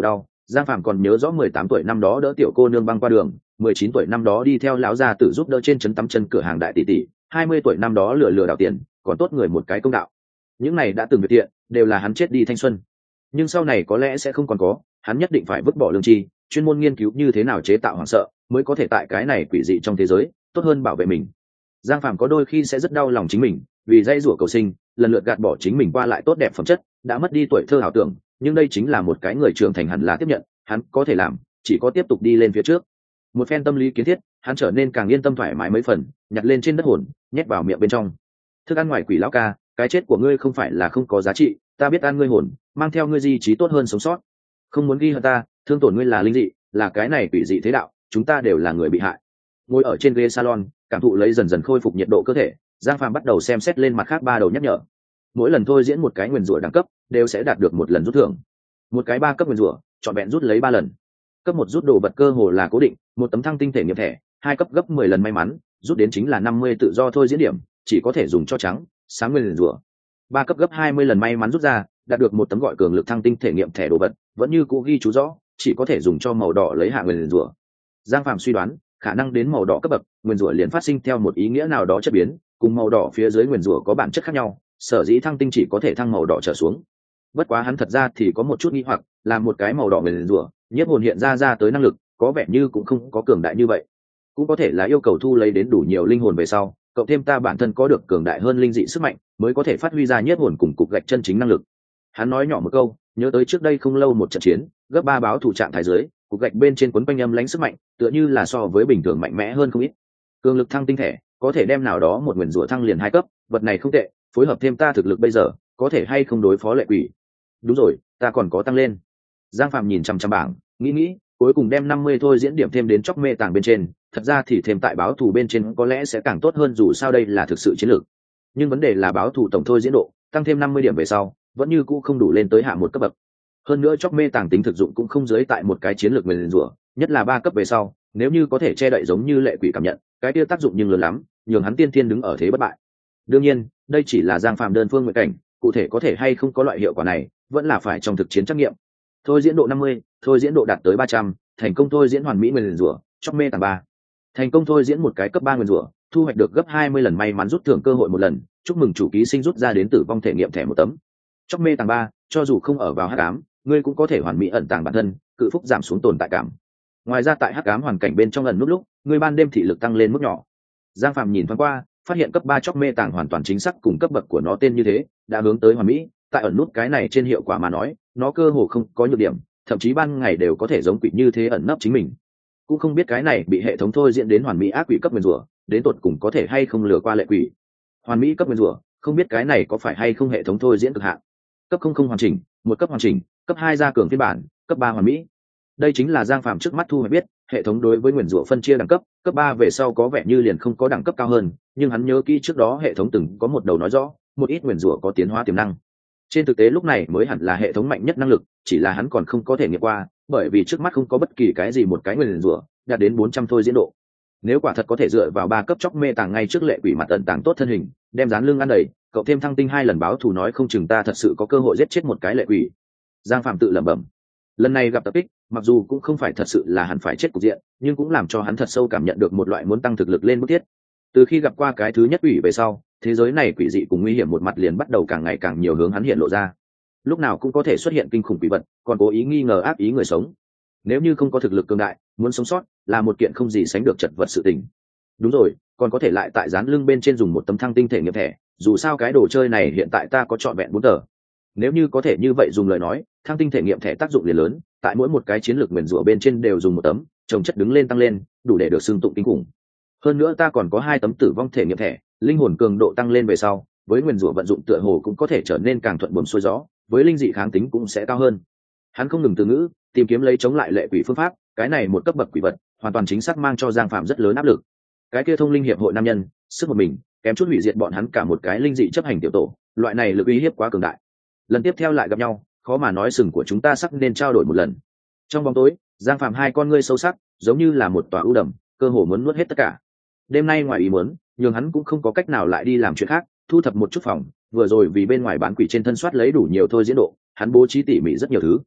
Giang Phạm còn nhớ rõ mười tám tuổi năm đó đỡ tiểu cô nương băng qua đường, mười chín tuổi năm đó đi theo lão gia tử giúp đỡ trên trấn tắm chân cửa hàng đại tỷ tỷ, hai mươi tuổi năm đó lừa lừa đảo tiền, còn tốt người một cái công đạo. Những này đã từng việc thiện, đều là hắn chết đi thanh xuân. Nhưng sau này có lẽ sẽ không còn có, hắn nhất định phải vứt bỏ lương tri, chuyên môn nghiên cứu như thế nào chế tạo hoảng sợ, mới có thể tại cái này quỷ dị trong thế giới, tốt hơn bảo vệ mình. Giang Phạm có đôi khi sẽ rất đau lòng chính mình, vì dây rủa cầu sinh, lần lượt gạt bỏ chính mình qua lại tốt đẹp phẩm chất, đã mất đi tuổi thơ ảo tưởng, nhưng đây chính là một cái người trưởng thành hẳn là tiếp nhận, hắn có thể làm, chỉ có tiếp tục đi lên phía trước. Một phen tâm lý kiến thiết, hắn trở nên càng yên tâm thoải mái mấy phần, nhặt lên trên đất hồn, nhét vào miệng bên trong. Thức ăn ngoài quỷ lão ca, cái chết của ngươi không phải là không có giá trị, ta biết ăn ngươi hồn, mang theo ngươi di trí tốt hơn sống sót. Không muốn ghi hận ta, thương tổn ngươi là linh dị, là cái này quỷ dị thế đạo, chúng ta đều là người bị hại. Ngồi ở trên ghế salon, cảm thụ lấy dần dần khôi phục nhiệt độ cơ thể, Giang Phàm bắt đầu xem xét lên mặt khác ba đầu nhắc nhở. Mỗi lần thôi diễn một cái nguyền rủa đẳng cấp, đều sẽ đạt được một lần rút thưởng. Một cái ba cấp nguyền rủa, chọn vẹn rút lấy ba lần. Cấp một rút đồ vật cơ hồ là cố định, một tấm thăng tinh thể nghiệm thẻ, hai cấp gấp mười lần may mắn, rút đến chính là năm mươi tự do thôi diễn điểm, chỉ có thể dùng cho trắng, sáng nguyền rủa. Ba cấp gấp hai mươi lần may mắn rút ra, đạt được một tấm gọi cường lực thăng tinh thể nghiệm thẻ đồ vật, vẫn như cũ ghi chú rõ, chỉ có thể dùng cho màu đỏ lấy hạ nguyền rủa. Giang Phàm suy đoán, khả năng đến màu đỏ cấp bậc, nguyền rủa liền phát sinh theo một ý nghĩa nào đó chất biến, cùng màu đỏ phía dưới nguyền rủa có bản chất khác nhau, sở dĩ thăng tinh chỉ có thể thăng màu đỏ trở xuống. Bất quá hắn thật ra thì có một chút nghi hoặc, làm một cái màu đỏ nguyền rủa, nhiếp hồn hiện ra ra tới năng lực, có vẻ như cũng không có cường đại như vậy. Cũng có thể là yêu cầu thu lấy đến đủ nhiều linh hồn về sau, cộng thêm ta bản thân có được cường đại hơn linh dị sức mạnh, mới có thể phát huy ra nhiếp hồn cùng cục gạch chân chính năng lực. Hắn nói nhỏ một câu, nhớ tới trước đây không lâu một trận chiến, gấp ba báo thủ trạng thái dưới, cục gạch bên trên cuốn quanh âm lãnh sức mạnh, tựa như là so với bình thường mạnh mẽ hơn không ít. Cường lực thăng tinh thể, có thể đem nào đó một nguyền rủa thăng liền hai cấp, vật này không tệ, phối hợp thêm ta thực lực bây giờ, có thể hay không đối phó lệ quỷ. Đúng rồi, ta còn có tăng lên. Giang Phàm nhìn chằm chằm bảng, nghĩ nghĩ, cuối cùng đem năm mươi thôi diễn điểm thêm đến chóc mê tàng bên trên, thật ra thì thêm tại báo thù bên trên có lẽ sẽ càng tốt hơn, dù sao đây là thực sự chiến lược. Nhưng vấn đề là báo thù tổng thôi diễn độ, tăng thêm năm mươi điểm về sau, vẫn như cũ không đủ lên tới hạ một cấp bậc. Hơn nữa chóc mê tàng tính thực dụng cũng không dưới tại một cái chiến lược nguyền rủa, nhất là ba cấp về sau, nếu như có thể che đậy giống như lệ quỷ cảm nhận, cái kia tác dụng nhưng lớn lắm, nhường hắn tiên thiên đứng ở thế bất bại. Đương nhiên, đây chỉ là Giang Phàm đơn phương nguyện cảnh, cụ thể có thể hay không có loại hiệu quả này, vẫn là phải trong thực chiến trắc nghiệm. Thôi diễn độ năm mươi, thôi diễn độ đạt tới ba trăm, thành công thôi diễn hoàn mỹ nguyền rủa, chóc mê tàng ba. Thành công thôi diễn một cái cấp ba nguyền rủa, thu hoạch được gấp hai mươi lần may mắn rút thưởng cơ hội một lần, chúc mừng chủ ký sinh rút ra đến tử vong thể nghiệm thẻ một tấm. Chóc mê tàng ba, cho dù không ở vào hắc ám, ngươi cũng có thể hoàn mỹ ẩn tàng bản thân, cự phúc giảm xuống tồn tại cảm. Ngoài ra tại hắc ám hoàn cảnh bên trong ẩn nút lúc, ngươi ban đêm thị lực tăng lên mức nhỏ. Giang Phàm nhìn thoáng qua, phát hiện cấp ba chóc mê tàng hoàn toàn chính xác cùng cấp bậc của nó tên như thế, đã hướng tới hoàn mỹ. Tại ẩn nút cái này trên hiệu quả mà nói, nó cơ hồ không có nhược điểm, thậm chí ban ngày đều có thể giống quỷ như thế ẩn nấp chính mình. Cũng không biết cái này bị hệ thống thôi diễn đến hoàn mỹ ác quỷ cấp nguyên rủa, đến tột cùng có thể hay không lừa qua lệ quỷ. Hoàn mỹ cấp nguyên rủa, không biết cái này có phải hay không hệ thống thôi diễn cực hạn. Cấp không không hoàn chỉnh, một cấp hoàn chỉnh, cấp hai gia cường phiên bản, cấp ba hoàn mỹ. Đây chính là Giang Phàm trước mắt thu hoạch biết, hệ thống đối với nguyên rủa phân chia đẳng cấp, cấp ba về sau có vẻ như liền không có đẳng cấp cao hơn, nhưng hắn nhớ kỹ trước đó hệ thống từng có một đầu nói rõ, một ít nguyên rủa có tiến hóa tiềm năng. Trên thực tế lúc này mới hẳn là hệ thống mạnh nhất năng lực, chỉ là hắn còn không có thể nghiệm qua, bởi vì trước mắt không có bất kỳ cái gì một cái nguyên rủa đạt đến bốn trăm thôi diễn độ. Nếu quả thật có thể dựa vào ba cấp chóc mê tàng ngay trước lệ quỷ mặt tận tàng tốt thân hình, đem dán lưng ăn đầy, cậu thêm thăng tinh hai lần báo thù, nói không chừng ta thật sự có cơ hội giết chết một cái lệ quỷ. Giang Phạm tự lẩm bẩm. Lần này gặp tập kích, mặc dù cũng không phải thật sự là hắn phải chết cục diện, nhưng cũng làm cho hắn thật sâu cảm nhận được một loại muốn tăng thực lực lên bức thiết. Từ khi gặp qua cái thứ nhất quỷ về sau, thế giới này quỷ dị cùng nguy hiểm một mặt liền bắt đầu càng ngày càng nhiều hướng hắn hiện lộ ra. Lúc nào cũng có thể xuất hiện kinh khủng quỷ vật, còn cố ý nghi ngờ ác ý người sống. Nếu như không có thực lực cường đại, muốn sống sót là một kiện không gì sánh được chật vật sự tình. Đúng rồi, còn có thể lại tại dán lưng bên trên dùng một tấm thăng tinh thể nghiệm thẻ, dù sao cái đồ chơi này hiện tại ta có trọn vẹn bốn tờ. Nếu như có thể như vậy dùng lời nói, thăng tinh thể nghiệm thẻ tác dụng liền lớn, tại mỗi một cái chiến lược nguyền rủa bên trên đều dùng một tấm, chồng chất đứng lên tăng lên, đủ để được xưng tụng kinh khủng. Hơn nữa ta còn có hai tấm tử vong thể nghiệm thẻ, linh hồn cường độ tăng lên về sau, với nguyền rủa vận dụng tựa hồ cũng có thể trở nên càng thuận buồm xuôi gió, với linh dị kháng tính cũng sẽ cao hơn. Hắn không ngừng từ ngữ tìm kiếm lấy chống lại lệ quỷ phương pháp, cái này một cấp bậc quỷ vật hoàn toàn chính xác mang cho Giang Phạm rất lớn áp lực. Cái kia thông linh hiệp hội nam nhân, sức một mình kém chút hủy diệt bọn hắn cả một cái linh dị chấp hành tiểu tổ, loại này lực uy hiếp quá cường đại. Lần tiếp theo lại gặp nhau, khó mà nói sừng của chúng ta sắc nên trao đổi một lần. Trong bóng tối, Giang Phạm hai con ngươi sâu sắc, giống như là một tòa ưu đầm, cơ hồ muốn nuốt hết tất cả. Đêm nay ngoài ý muốn, nhưng hắn cũng không có cách nào lại đi làm chuyện khác, thu thập một chút phòng, vừa rồi vì bên ngoài bán quỷ trên thân soát lấy đủ nhiều thôi diễn độ, hắn bố trí tỉ mỉ rất nhiều thứ.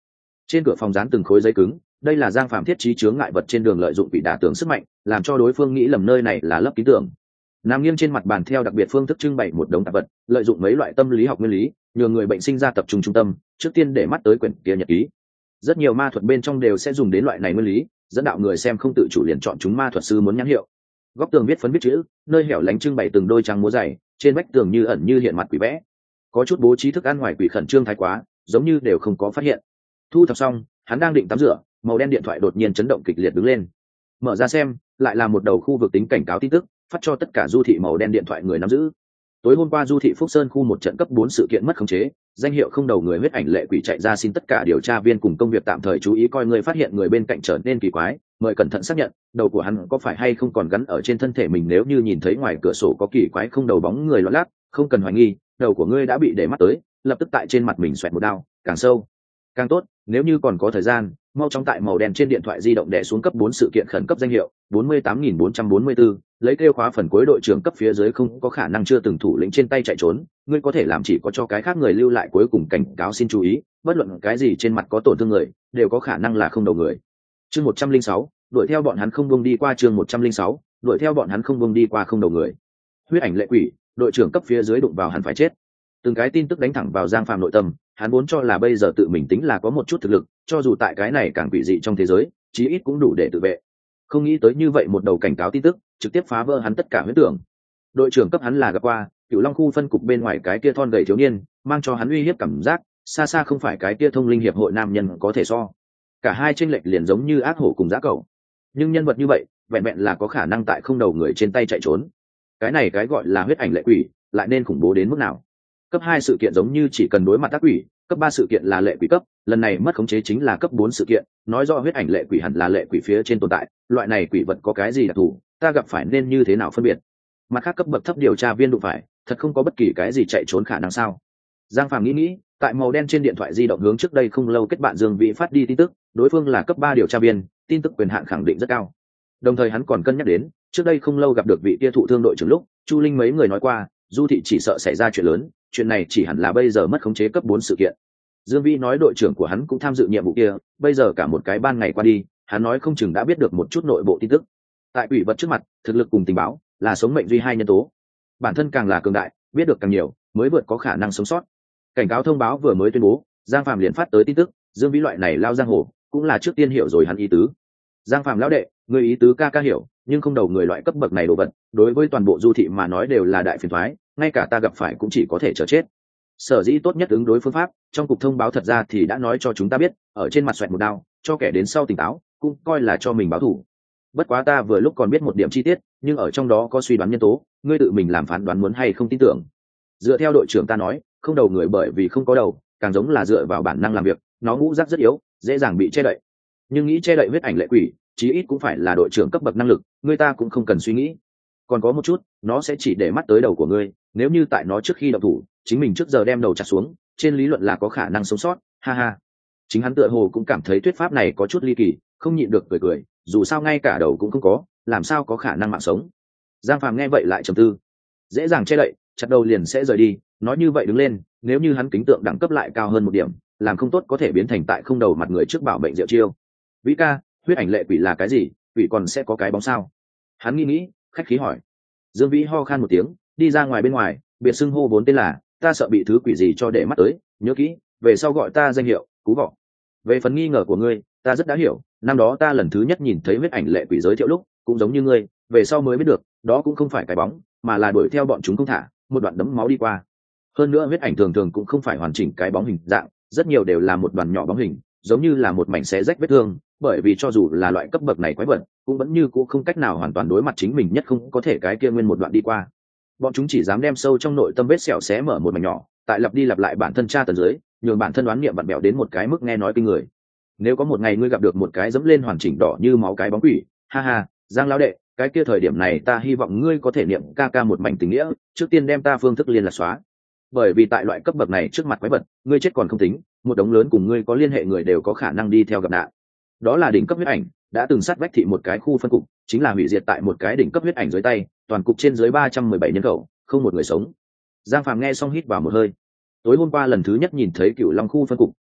Trên cửa phòng dán từng khối giấy cứng, đây là Giang Phạm thiết trí chướng ngại vật trên đường lợi dụng quỷ đả tưởng sức mạnh, làm cho đối phương nghĩ lầm nơi này là lớp ký tưởng. Nằm nghiêng trên mặt bàn theo đặc biệt phương thức trưng bày một đống tạp vật, lợi dụng mấy loại tâm lý học nguyên lý, nhờ người bệnh sinh ra tập trung trung tâm, trước tiên để mắt tới quyển kia nhật ký. Rất nhiều ma thuật bên trong đều sẽ dùng đến loại này nguyên lý, dẫn đạo người xem không tự chủ liền chọn chúng ma thuật sư muốn nhãn hiệu. Góc tường viết phấn viết chữ, nơi hẻo lánh trưng bày từng đôi trắng múa dày, trên vách tường như ẩn như hiện mặt quỷ vẽ. Có chút bố trí thức ăn ngoài quỷ khẩn trương thái quá, giống như đều không có phát hiện. Thu thập xong, hắn đang định tắm rửa, màu đen điện thoại đột nhiên chấn động kịch liệt đứng lên. Mở ra xem, lại là một đầu khu vực tính cảnh cáo tin tức, phát cho tất cả du thị màu đen điện thoại người nắm giữ. Tối hôm qua du thị Phúc Sơn khu một trận cấp bốn sự kiện mất khống chế, danh hiệu không đầu người huyết ảnh lệ quỷ chạy ra xin tất cả điều tra viên cùng công việc tạm thời chú ý coi người phát hiện người bên cạnh trở nên kỳ quái, mời cẩn thận xác nhận đầu của hắn có phải hay không còn gắn ở trên thân thể mình, nếu như nhìn thấy ngoài cửa sổ có kỳ quái không đầu bóng người loạn lát, không cần hoài nghi, đầu của ngươi đã bị để mắt tới, lập tức tại trên mặt mình xoẹt một đao, càng sâu càng tốt, nếu như còn có thời gian mau chóng tại màu đen trên điện thoại di động đè xuống cấp bốn sự kiện khẩn cấp danh hiệu bốn mươi tám nghìn bốn trăm bốn mươi bốn, lấy kêu khóa phần cuối đội trưởng cấp phía dưới không có khả năng chưa từng thủ lĩnh trên tay chạy trốn, ngươi có thể làm chỉ có cho cái khác người lưu lại cuối cùng cảnh cáo xin chú ý, bất luận cái gì trên mặt có tổn thương người đều có khả năng là không đầu người. Chương một trăm linh sáu, đuổi theo bọn hắn không buông đi qua chương một trăm linh sáu, đuổi theo bọn hắn không buông đi qua không đầu người. Huyết ảnh lệ quỷ, đội trưởng cấp phía dưới đụng vào hẳn phải chết. Từng cái tin tức đánh thẳng vào Giang Phàm nội tâm, hắn vốn cho là bây giờ tự mình tính là có một chút thực lực, cho dù tại cái này càng quỷ dị trong thế giới, chí ít cũng đủ để tự vệ. Không nghĩ tới như vậy một đầu cảnh cáo tin tức, trực tiếp phá vỡ hắn tất cả huyễn tưởng. Đội trưởng cấp hắn là gặp qua, Cửu Long khu phân cục bên ngoài cái kia thon gầy thiếu niên, mang cho hắn uy hiếp cảm giác, xa xa không phải cái kia thông linh hiệp hội nam nhân có thể so. Cả hai chênh lệch liền giống như ác hổ cùng dã cẩu. Nhưng nhân vật như vậy, vẹn vẹn là có khả năng tại không đầu người trên tay chạy trốn. Cái này cái gọi là huyết ảnh lệ quỷ, lại nên khủng bố đến mức nào? Cấp hai sự kiện giống như chỉ cần đối mặt ác quỷ, cấp ba sự kiện là lệ quỷ cấp, lần này mất khống chế chính là cấp bốn sự kiện, nói rõ huyết ảnh lệ quỷ hẳn là lệ quỷ phía trên tồn tại, loại này quỷ vật có cái gì đặc thù, ta gặp phải nên như thế nào phân biệt? Mặt khác cấp bậc thấp điều tra viên đụng phải, thật không có bất kỳ cái gì chạy trốn khả năng sao? Giang Phàm nghĩ nghĩ, tại màu đen trên điện thoại di động hướng trước đây không lâu kết bạn Dương Vĩ phát đi tin tức, đối phương là cấp ba điều tra viên, tin tức quyền hạn khẳng định rất cao. Đồng thời hắn còn cân nhắc đến, trước đây không lâu gặp được vị kia thụ thương đội trưởng lúc, Chu Linh mấy người nói qua, du thị chỉ sợ xảy ra chuyện lớn, chuyện này chỉ hẳn là bây giờ mất khống chế cấp bốn sự kiện. Dương Vĩ nói đội trưởng của hắn cũng tham dự nhiệm vụ kia, bây giờ cả một cái ban ngày qua đi, hắn nói không chừng đã biết được một chút nội bộ tin tức. Tại quỷ vật trước mặt, thực lực cùng tình báo là sống mệnh duy hai nhân tố. Bản thân càng là cường đại, biết được càng nhiều, mới vượt có khả năng sống sót. Cảnh cáo thông báo vừa mới tuyên bố, Giang Phàm liền phát tới tin tức, Dương Vĩ loại này lao giang hồ, cũng là trước tiên hiểu rồi hắn ý tứ. Giang Phàm lão đệ, người ý tứ ca ca hiểu, nhưng không đầu người loại cấp bậc này đồ vật, đối với toàn bộ du thị mà nói đều là đại phiền toái, ngay cả ta gặp phải cũng chỉ có thể chờ chết. Sở dĩ tốt nhất ứng đối phương pháp, trong cục thông báo thật ra thì đã nói cho chúng ta biết, ở trên mặt xoẹt một đao, cho kẻ đến sau tỉnh táo, cũng coi là cho mình báo thù. Bất quá ta vừa lúc còn biết một điểm chi tiết, nhưng ở trong đó có suy đoán nhân tố, ngươi tự mình làm phán đoán muốn hay không tin tưởng. Dựa theo đội trưởng ta nói, không đầu người bởi vì không có đầu, càng giống là dựa vào bản năng làm việc, nó ngũ giác rất yếu, dễ dàng bị che đậy. Nhưng nghĩ che đậy huyết ảnh lệ quỷ, chí ít cũng phải là đội trưởng cấp bậc năng lực, người ta cũng không cần suy nghĩ. Còn có một chút, nó sẽ chỉ để mắt tới đầu của ngươi, nếu như tại nó trước khi động thủ, chính mình trước giờ đem đầu chặt xuống, trên lý luận là có khả năng sống sót, ha ha. Chính hắn tựa hồ cũng cảm thấy thuyết pháp này có chút ly kỳ, không nhịn được cười cười, dù sao ngay cả đầu cũng không có, làm sao có khả năng mạng sống. Giang Phàm nghe vậy lại trầm tư, dễ dàng che đậy, chặt đầu liền sẽ rời đi, nói như vậy đứng lên, nếu như hắn kính tượng đẳng cấp lại cao hơn một điểm, làm không tốt có thể biến thành tại không đầu mặt người trước bảo bệnh diệu chiêu. Vĩ ca, huyết ảnh lệ quỷ là cái gì, quỷ còn sẽ có cái bóng sao? Hắn nghĩ nghĩ, khách khí hỏi. Dương Vĩ ho khan một tiếng, đi ra ngoài bên ngoài, biệt xưng hô vốn tên là, ta sợ bị thứ quỷ gì cho để mắt tới, nhớ kỹ, về sau gọi ta danh hiệu Cú Vọ. Về phần nghi ngờ của ngươi, ta rất đã hiểu, năm đó ta lần thứ nhất nhìn thấy huyết ảnh lệ quỷ giới thiệu lúc, cũng giống như ngươi, về sau mới biết được, đó cũng không phải cái bóng, mà là đuổi theo bọn chúng không thả, một đoạn đấm máu đi qua. Hơn nữa huyết ảnh thường thường cũng không phải hoàn chỉnh cái bóng hình dạng, rất nhiều đều là một đoàn nhỏ bóng hình, giống như là một mảnh xé rách vết thương, bởi vì cho dù là loại cấp bậc này quái vật, cũng vẫn như cũ không cách nào hoàn toàn đối mặt chính mình nhất không có thể cái kia nguyên một đoạn đi qua. Bọn chúng chỉ dám đem sâu trong nội tâm vết sẹo xé mở một mảnh nhỏ, tại lặp đi lặp lại bản thân tra tấn dưới, nhường bản thân đoán niệm vặn bẹo đến một cái mức nghe nói kinh người. Nếu có một ngày ngươi gặp được một cái dẫm lên hoàn chỉnh đỏ như máu cái bóng quỷ, ha ha, Giang lão đệ, cái kia thời điểm này ta hy vọng ngươi có thể niệm ca ca một mảnh tình nghĩa, trước tiên đem ta phương thức liên lạc xóa. Bởi vì tại loại cấp bậc này trước mặt quái vật, ngươi chết còn không tính, một đống lớn cùng ngươi có liên hệ người đều có khả năng đi theo gặp nạn. Đó là đỉnh cấp huyết ảnh, đã từng sát vách thị một cái khu phân cục, chính là hủy diệt tại một cái đỉnh cấp huyết ảnh dưới tay, toàn cục trên dưới ba trăm mười bảy nhân khẩu, không một người sống. Giang Phàm nghe xong hít vào một hơi. Tối hôm qua lần thứ nhất nhìn thấy Cửu Long khu phân cục,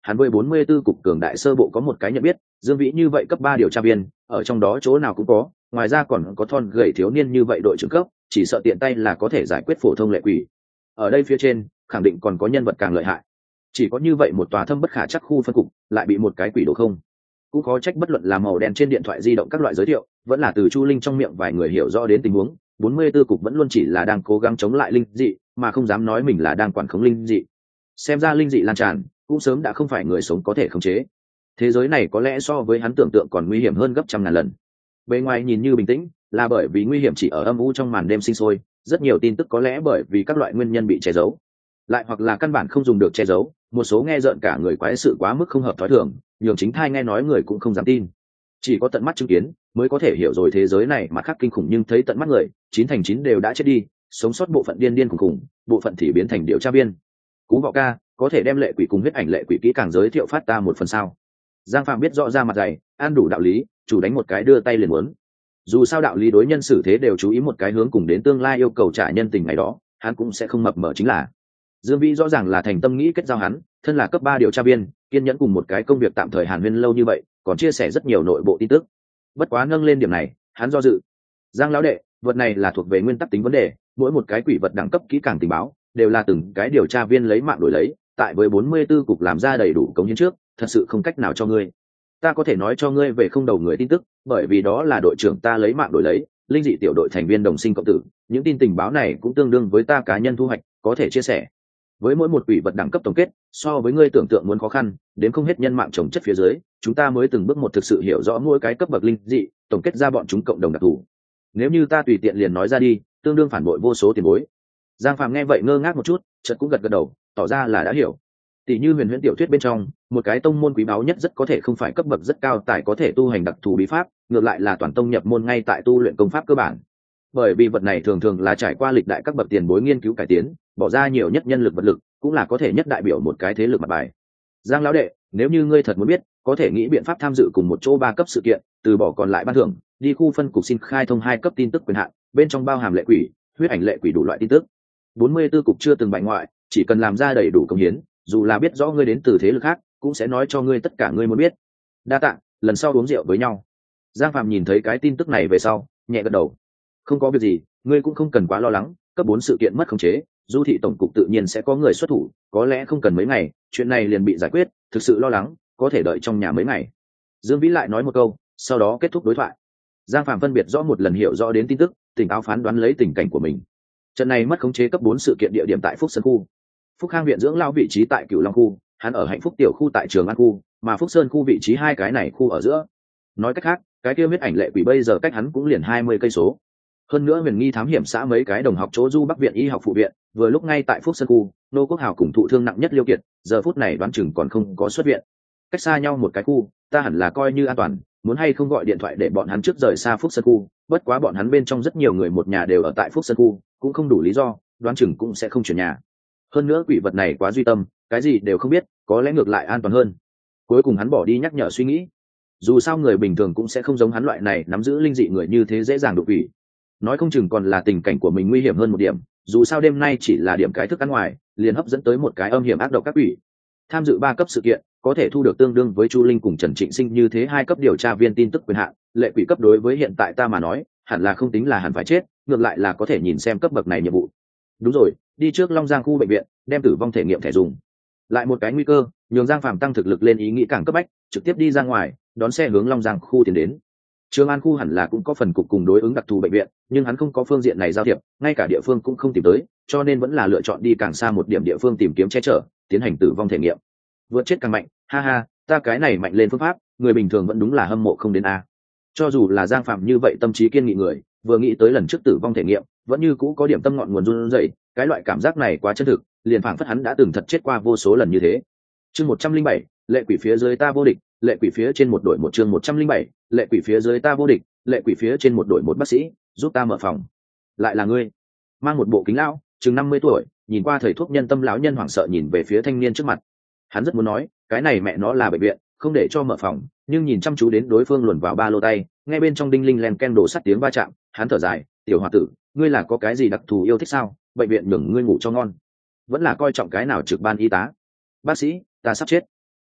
hắn với bốn mươi 44 cục cường đại sơ bộ có một cái nhận biết, Dương Vĩ như vậy cấp ba điều tra viên, ở trong đó chỗ nào cũng có, ngoài ra còn có thon gầy thiếu niên như vậy đội trưởng cấp, chỉ sợ tiện tay là có thể giải quyết phổ thông lệ quỷ. Ở đây phía trên, khẳng định còn có nhân vật càng lợi hại. Chỉ có như vậy một tòa thâm bất khả trắc khu phân cục, lại bị một cái quỷ đổ không. Cũng có trách bất luận là màu đen trên điện thoại di động các loại giới thiệu, vẫn là từ Chu Linh trong miệng vài người hiểu rõ đến tình huống, bốn mươi 44 cục vẫn luôn chỉ là đang cố gắng chống lại linh dị, mà không dám nói mình là đang quản khống linh dị. Xem ra linh dị lan tràn, cũng sớm đã không phải người sống có thể khống chế. Thế giới này có lẽ so với hắn tưởng tượng còn nguy hiểm hơn gấp trăm ngàn lần. Bề ngoài nhìn như bình tĩnh, là bởi vì nguy hiểm chỉ ở âm u trong màn đêm sinh sôi, rất nhiều tin tức có lẽ bởi vì các loại nguyên nhân bị che giấu, lại hoặc là căn bản không dùng được che giấu, một số nghe rợn cả người quái sự quá mức không hợp thói thường, nhường chính thai nghe nói người cũng không dám tin. Chỉ có tận mắt chứng kiến mới có thể hiểu rồi thế giới này mặt khác kinh khủng, nhưng thấy tận mắt người, chín thành chín đều đã chết đi, sống sót bộ phận điên điên khủng khủng, bộ phận thì biến thành điều tra viên. Cú Vọ Ca, có thể đem lệ quỷ cùng huyết ảnh lệ quỷ kỹ càng giới thiệu phát ta một phần sao? Giang Phạm biết rõ ra mặt dày, an đủ đạo lý, chủ đánh một cái đưa tay liền muốn. Dù sao đạo lý đối nhân xử thế đều chú ý một cái hướng, cùng đến tương lai yêu cầu trả nhân tình ngày đó, hắn cũng sẽ không mập mờ chính là. Dương Vĩ rõ ràng là thành tâm nghĩ kết giao hắn, thân là cấp ba điều tra viên, kiên nhẫn cùng một cái công việc tạm thời hàn huyên lâu như vậy, còn chia sẻ rất nhiều nội bộ tin tức. Bất quá nâng lên điểm này, hắn do dự. Giang lão đệ, vật này là thuộc về nguyên tắc tính vấn đề, mỗi một cái quỷ vật đẳng cấp kỹ càng tình báo, đều là từng cái điều tra viên lấy mạng đổi lấy, tại với bốn mươi 44 cục làm ra đầy đủ cống hiến trước, thật sự không cách nào cho ngươi. Ta có thể nói cho ngươi về không đầu người tin tức, bởi vì đó là đội trưởng ta lấy mạng đổi lấy, linh dị tiểu đội thành viên đồng sinh cộng tử, những tin tình báo này cũng tương đương với ta cá nhân thu hoạch, có thể chia sẻ. Với mỗi một quỷ vật đẳng cấp tổng kết, so với ngươi tưởng tượng muốn khó khăn, đến không hết nhân mạng trồng chất phía dưới, chúng ta mới từng bước một thực sự hiểu rõ mỗi cái cấp bậc linh dị, tổng kết ra bọn chúng cộng đồng đặc thù. Nếu như ta tùy tiện liền nói ra đi, tương đương phản bội vô số tiền bối. Giang Phạm nghe vậy ngơ ngác một chút, chợt cũng gật gật đầu, tỏ ra là đã hiểu. Tỷ như huyền huyễn tiểu thuyết bên trong, một cái tông môn quý báu nhất rất có thể không phải cấp bậc rất cao tài có thể tu hành đặc thù bí pháp, ngược lại là toàn tông nhập môn ngay tại tu luyện công pháp cơ bản. Bởi vì vật này thường thường là trải qua lịch đại các bậc tiền bối nghiên cứu cải tiến, bỏ ra nhiều nhất nhân lực vật lực, cũng là có thể nhất đại biểu một cái thế lực mặt bài. Giang lão đệ, nếu như ngươi thật muốn biết, có thể nghĩ biện pháp tham dự cùng một chỗ ba cấp sự kiện, từ bỏ còn lại ban thưởng, đi khu phân cục xin khai thông hai cấp tin tức quyền hạn, bên trong bao hàm lệ quỷ, huyết ảnh lệ quỷ đủ loại tin tức. bốn mươi 44 cục chưa từng bại ngoại, chỉ cần làm ra đầy đủ công hiến, dù là biết rõ ngươi đến từ thế lực khác, cũng sẽ nói cho ngươi tất cả ngươi muốn biết. Đa tạ, lần sau uống rượu với nhau. Giang Phạm nhìn thấy cái tin tức này về sau, nhẹ gật đầu. Không có việc gì, ngươi cũng không cần quá lo lắng, cấp bốn sự kiện mất khống chế, du thị tổng cục tự nhiên sẽ có người xuất thủ, có lẽ không cần mấy ngày, chuyện này liền bị giải quyết, thực sự lo lắng, có thể đợi trong nhà mấy ngày. Dương Vĩ lại nói một câu, sau đó kết thúc đối thoại. Giang Phạm phân biệt rõ một lần hiểu rõ đến tin tức, tỉnh táo phán đoán lấy tình cảnh của mình. Trận này mất khống chế cấp bốn sự kiện địa điểm tại Phúc Sơn khu. Phúc Khang viện dưỡng lao vị trí tại Cửu Long khu, hắn ở Hạnh Phúc tiểu khu tại Trường An khu, mà Phúc Sơn khu vị trí hai cái này khu ở giữa. Nói cách khác, cái kia huyết ảnh lệ quỷ bây giờ cách hắn cũng liền hai mươi cây số. Hơn nữa huyền nghi thám hiểm xã mấy cái đồng học chỗ du Bắc viện y học phụ viện, vừa lúc ngay tại Phúc Sơn khu, nô quốc hào cùng thụ thương nặng nhất Liêu Kiệt, giờ phút này đoán chừng còn không có xuất viện. Cách xa nhau một cái khu, ta hẳn là coi như an toàn, muốn hay không gọi điện thoại để bọn hắn trước rời xa Phúc Sơn khu, bất quá bọn hắn bên trong rất nhiều người một nhà đều ở tại Phúc Sơn khu, cũng không đủ lý do, đoán chừng cũng sẽ không chuyển nhà. Hơn nữa quỷ vật này quá duy tâm, cái gì đều không biết, có lẽ ngược lại an toàn hơn. Cuối cùng hắn bỏ đi nhắc nhở suy nghĩ. Dù sao người bình thường cũng sẽ không giống hắn loại này nắm giữ linh dị người như thế dễ dàng đụng quỷ. Nói không chừng còn là tình cảnh của mình nguy hiểm hơn một điểm, dù sao đêm nay chỉ là điểm cái thức ăn ngoài, liền hấp dẫn tới một cái âm hiểm ác độc các quỷ. Tham dự ba cấp sự kiện, có thể thu được tương đương với Chu Linh cùng Trần Trịnh Sinh như thế hai cấp điều tra viên tin tức quyền hạn, lệ quỷ cấp đối với hiện tại ta mà nói, hẳn là không tính là hẳn phải chết, ngược lại là có thể nhìn xem cấp bậc này nhiệm vụ. Đúng rồi, đi trước Long Giang khu bệnh viện, đem tử vong thể nghiệm thẻ dùng. Lại một cái nguy cơ, nhường Giang Phàm tăng thực lực lên ý nghĩ càng cấp bách, trực tiếp đi ra ngoài, đón xe hướng Long Giang khu tiến đến. Trường An khu hẳn là cũng có phần cục cùng đối ứng đặc thù bệnh viện, nhưng hắn không có phương diện này giao thiệp, ngay cả địa phương cũng không tìm tới, cho nên vẫn là lựa chọn đi càng xa một điểm địa phương tìm kiếm che chở, tiến hành tử vong thể nghiệm. Vượt chết càng mạnh, ha ha, ta cái này mạnh lên phương pháp, người bình thường vẫn đúng là hâm mộ không đến a. Cho dù là Giang Phạm như vậy tâm trí kiên nghị người, vừa nghĩ tới lần trước tử vong thể nghiệm, vẫn như cũ có điểm tâm ngọn nguồn run rẩy, cái loại cảm giác này quá chân thực, liền phảng phất hắn đã từng thật chết qua vô số lần như thế. Chương một trăm linh bảy, lệ quỷ phía dưới ta vô địch, lệ quỷ phía trên một đội một chương một trăm linh bảy, lệ quỷ phía dưới ta vô địch, lệ quỷ phía trên một đội một bác sĩ, giúp ta mở phòng. Lại là ngươi. Mang một bộ kính lão, chừng năm mươi tuổi, nhìn qua thầy thuốc nhân tâm lão nhân hoảng sợ nhìn về phía thanh niên trước mặt. Hắn rất muốn nói, cái này mẹ nó là bệnh viện, không để cho mở phòng, nhưng nhìn chăm chú đến đối phương luồn vào ba lô tay, nghe bên trong đinh linh len ken đổ sắt tiếng va chạm, hắn thở dài, tiểu hòa tử, ngươi là có cái gì đặc thù yêu thích sao? Bệnh viện nhường ngươi ngủ cho ngon, vẫn là coi trọng cái nào trực ban y tá? Bác sĩ, ta sắp chết.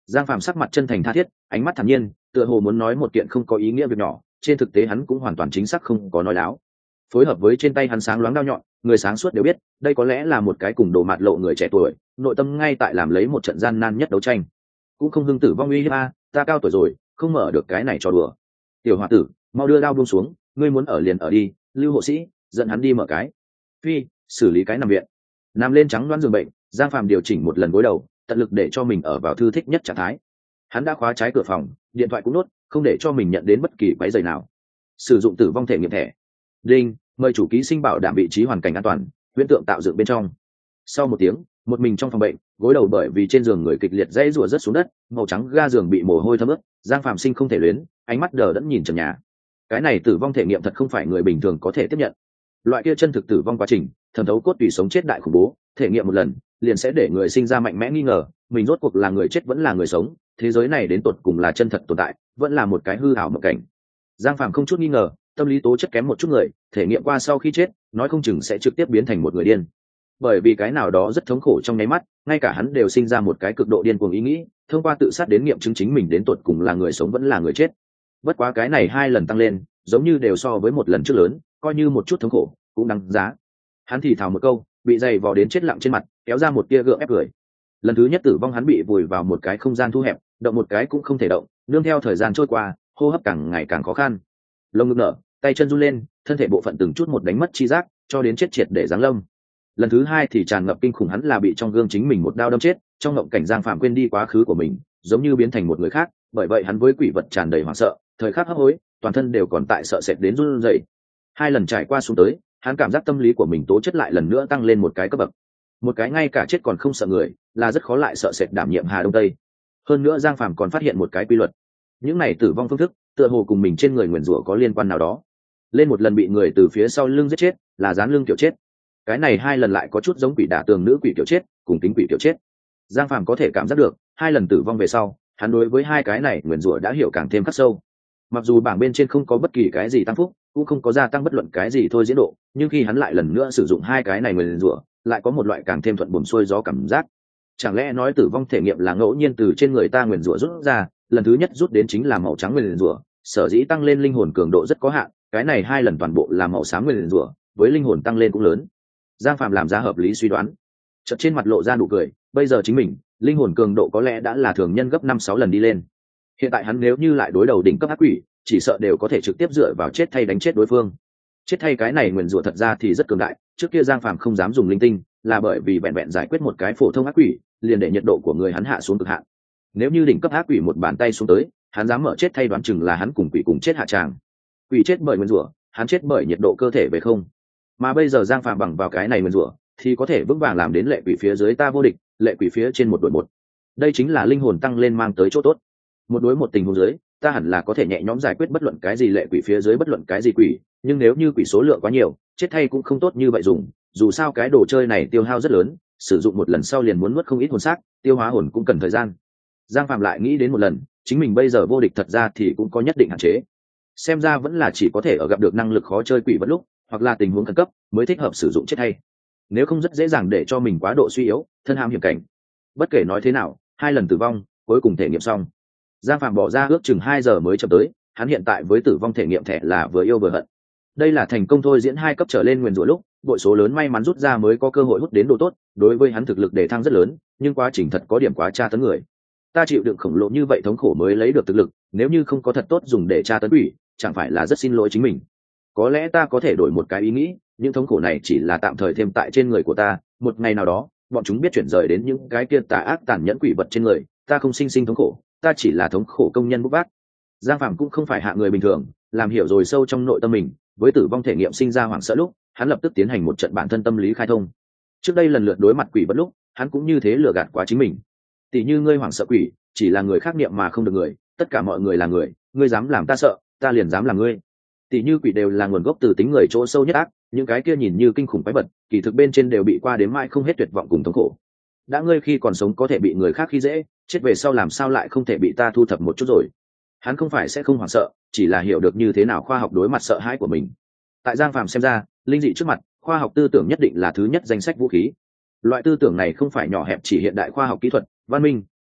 Giang Phàm sắc mặt chân thành tha thiết, ánh mắt thản nhiên, tựa hồ muốn nói một kiện không có ý nghĩa việc nhỏ, trên thực tế hắn cũng hoàn toàn chính xác không có nói láo. Phối hợp với trên tay hắn sáng loáng đao nhọn, người sáng suốt đều biết, đây có lẽ là một cái cùng đồ mạt lộ người trẻ tuổi, nội tâm ngay tại làm lấy một trận gian nan nhất đấu tranh. Cũng không hưng tử vong uy hiếp a, ta cao tuổi rồi, không mở được cái này cho đùa. Tiểu hòa tử, mau đưa đao buông xuống, ngươi muốn ở liền ở đi, Lưu hộ sĩ, dẫn hắn đi mở cái. Phi, xử lý cái nằm viện. Nằm lên trắng đoán giường bệnh, Giang Phàm điều chỉnh một lần gối đầu, tận lực để cho mình ở vào thư thích nhất trạng thái. Hắn đã khóa trái cửa phòng, điện thoại cũng nốt, không để cho mình nhận đến bất kỳ quấy rầy nào. Sử dụng tử vong thể nghiệm thẻ. Đinh, mời chủ ký sinh bảo đảm vị trí hoàn cảnh an toàn, huyễn tượng tạo dựng bên trong. Sau một tiếng, một mình trong phòng bệnh, gối đầu bởi vì trên giường người kịch liệt dãy rủa rất xuống đất, màu trắng ga giường bị mồ hôi thấm ướt, Giang Phàm sinh không thể luyến, ánh mắt đờ đẫn nhìn trần nhà. Cái này tử vong thể nghiệm thật không phải người bình thường có thể tiếp nhận. Loại kia chân thực tử vong quá trình, thẩm thấu cốt tủy sống chết đại khủng bố, thể nghiệm một lần, liền sẽ để người sinh ra mạnh mẽ nghi ngờ, mình rốt cuộc là người chết vẫn là người sống, thế giới này đến tột cùng là chân thật tồn tại, vẫn là một cái hư ảo mộng cảnh. Giang Phàm không chút nghi ngờ, tâm lý tố chất kém một chút người, thể nghiệm qua sau khi chết, nói không chừng sẽ trực tiếp biến thành một người điên. Bởi vì cái nào đó rất thống khổ trong nháy mắt, ngay cả hắn đều sinh ra một cái cực độ điên cuồng ý nghĩ, thông qua tự sát đến nghiệm chứng chính mình đến tột cùng là người sống vẫn là người chết. Bất quá cái này hai lần tăng lên, giống như đều so với một lần trước lớn, coi như một chút thống khổ cũng đáng giá. Hắn thì thào một câu, bị dày vò đến chết lặng trên mặt, kéo ra một tia gượng ép cười. Lần thứ nhất tử vong hắn bị vùi vào một cái không gian thu hẹp, động một cái cũng không thể động, nương theo thời gian trôi qua, hô hấp càng ngày càng khó khăn. Lông ngực nở, tay chân run lên, thân thể bộ phận từng chút một đánh mất chi giác, cho đến chết triệt để giáng lâm. Lần thứ hai thì tràn ngập kinh khủng, hắn là bị trong gương chính mình một đao đâm chết, trong ngộng cảnh Giang Phàm quên đi quá khứ của mình, giống như biến thành một người khác, bởi vậy hắn với quỷ vật tràn đầy hoảng sợ, thời khắc hấp hối, toàn thân đều còn tại sợ sệt đến run rẩy. Hai lần trải qua xuống tới, hắn cảm giác tâm lý của mình tố chất lại lần nữa tăng lên một cái cấp bậc. Một cái ngay cả chết còn không sợ người, là rất khó lại sợ sệt đảm nhiệm Hà Đông Tây. Hơn nữa Giang Phàm còn phát hiện một cái quy luật, những này tử vong phương thức tựa hồ cùng mình trên người nguyền rủa có liên quan nào đó. Lên một lần bị người từ phía sau lưng giết chết, là dán lưng kiểu chết. Cái này hai lần lại có chút giống quỷ đả tường nữ quỷ kiểu chết, cùng tính quỷ kiểu chết. Giang Phàm có thể cảm giác được, hai lần tử vong về sau, hắn đối với hai cái này nguyền rủa đã hiểu càng thêm khắc sâu. Mặc dù bảng bên trên không có bất kỳ cái gì tăng phúc, cũng không có gia tăng bất luận cái gì thôi diễn độ, nhưng khi hắn lại lần nữa sử dụng hai cái này nguyền rủa, lại có một loại càng thêm thuận buồm xuôi gió cảm giác. Chẳng lẽ nói tử vong thể nghiệm là ngẫu nhiên từ trên người ta nguyền rủa rút ra, lần thứ nhất rút đến chính là màu trắng nguyền rủa, sở dĩ tăng lên linh hồn cường độ rất có hạn, cái này hai lần toàn bộ là màu xám nguyền rủa, với linh hồn tăng lên cũng lớn. Giang Phạm làm ra hợp lý suy đoán, chợt trên mặt lộ ra nụ cười, bây giờ chính mình, linh hồn cường độ có lẽ đã là thường nhân gấp năm sáu lần đi lên. Hiện tại hắn nếu như lại đối đầu đỉnh cấp ác quỷ, chỉ sợ đều có thể trực tiếp dựa vào chết thay đánh chết đối phương. Chết thay cái này nguyền rủa thật ra thì rất cường đại, trước kia Giang Phàm không dám dùng linh tinh, là bởi vì vẹn vẹn giải quyết một cái phổ thông ác quỷ, liền để nhiệt độ của người hắn hạ xuống cực hạn. Nếu như đỉnh cấp ác quỷ một bàn tay xuống tới, hắn dám mở chết thay đoán chừng là hắn cùng quỷ cùng chết hạ tràng. Quỷ chết bởi nguyền rủa, hắn chết bởi nhiệt độ cơ thể về không. Mà bây giờ Giang Phàm bằng vào cái này nguyền rủa, thì có thể vững vàng làm đến lệ quỷ phía dưới ta vô địch, lệ quỷ phía trên một đội một. Đây chính là linh hồn tăng lên mang tới chỗ tốt. Một đối một tình huống dưới, ta hẳn là có thể nhẹ nhõm giải quyết bất luận cái gì lệ quỷ phía dưới bất luận cái gì quỷ, nhưng nếu như quỷ số lượng quá nhiều, chết thay cũng không tốt như vậy dùng, dù sao cái đồ chơi này tiêu hao rất lớn, sử dụng một lần sau liền muốn nuốt không ít hồn xác, tiêu hóa hồn cũng cần thời gian. Giang Phạm lại nghĩ đến một lần, chính mình bây giờ vô địch thật ra thì cũng có nhất định hạn chế. Xem ra vẫn là chỉ có thể ở gặp được năng lực khó chơi quỷ vật lúc, hoặc là tình huống khẩn cấp mới thích hợp sử dụng chết thay. Nếu không rất dễ dàng để cho mình quá độ suy yếu, thân ham hiểm cảnh. Bất kể nói thế nào, hai lần tử vong, cuối cùng thể nghiệm xong. Giang Phạm bỏ ra ước chừng hai giờ mới chậm tới, hắn hiện tại với tử vong thể nghiệm thẻ là vừa yêu vừa hận. Đây là thành công thôi diễn hai cấp trở lên nguyền rủa lúc, bội số lớn may mắn rút ra mới có cơ hội hút đến độ tốt, đối với hắn thực lực để thăng rất lớn, nhưng quá trình thật có điểm quá tra tấn người. Ta chịu đựng khổng lồ như vậy thống khổ mới lấy được thực lực, nếu như không có thật tốt dùng để tra tấn quỷ, chẳng phải là rất xin lỗi chính mình. Có lẽ ta có thể đổi một cái ý nghĩ, những thống khổ này chỉ là tạm thời thêm tại trên người của ta, một ngày nào đó, bọn chúng biết chuyển rời đến những cái kia tà ác tàn nhẫn quỷ vật trên người, ta không sinh sinh thống khổ, ta chỉ là thống khổ công nhân bốc vác. Giang Phạm cũng không phải hạ người bình thường, làm hiểu rồi sâu trong nội tâm mình, với tử vong thể nghiệm sinh ra hoảng sợ lúc, hắn lập tức tiến hành một trận bản thân tâm lý khai thông. Trước đây lần lượt đối mặt quỷ vật lúc, hắn cũng như thế lừa gạt quá chính mình. Tỷ như ngươi hoảng sợ quỷ, chỉ là người khác niệm mà không được người, tất cả mọi người là người, ngươi dám làm ta sợ, ta liền dám làm ngươi. Tỷ như quỷ đều là nguồn gốc từ tính người chỗ sâu nhất ác, những cái kia nhìn như kinh khủng quái vật, kỳ thực bên trên đều bị qua đến mãi không hết tuyệt vọng cùng thống khổ. Đã ngươi khi còn sống có thể bị người khác khi dễ, chết về sau làm sao lại không thể bị ta thu thập một chút rồi. Hắn không phải sẽ không hoảng sợ, chỉ là hiểu được như thế nào khoa học đối mặt sợ hãi của mình. Tại Giang Phàm xem ra, linh dị trước mặt, khoa học tư tưởng nhất định là thứ nhất danh sách vũ khí. Loại tư tưởng này không phải nhỏ hẹp chỉ hiện đại khoa học kỹ thuật, văn minh,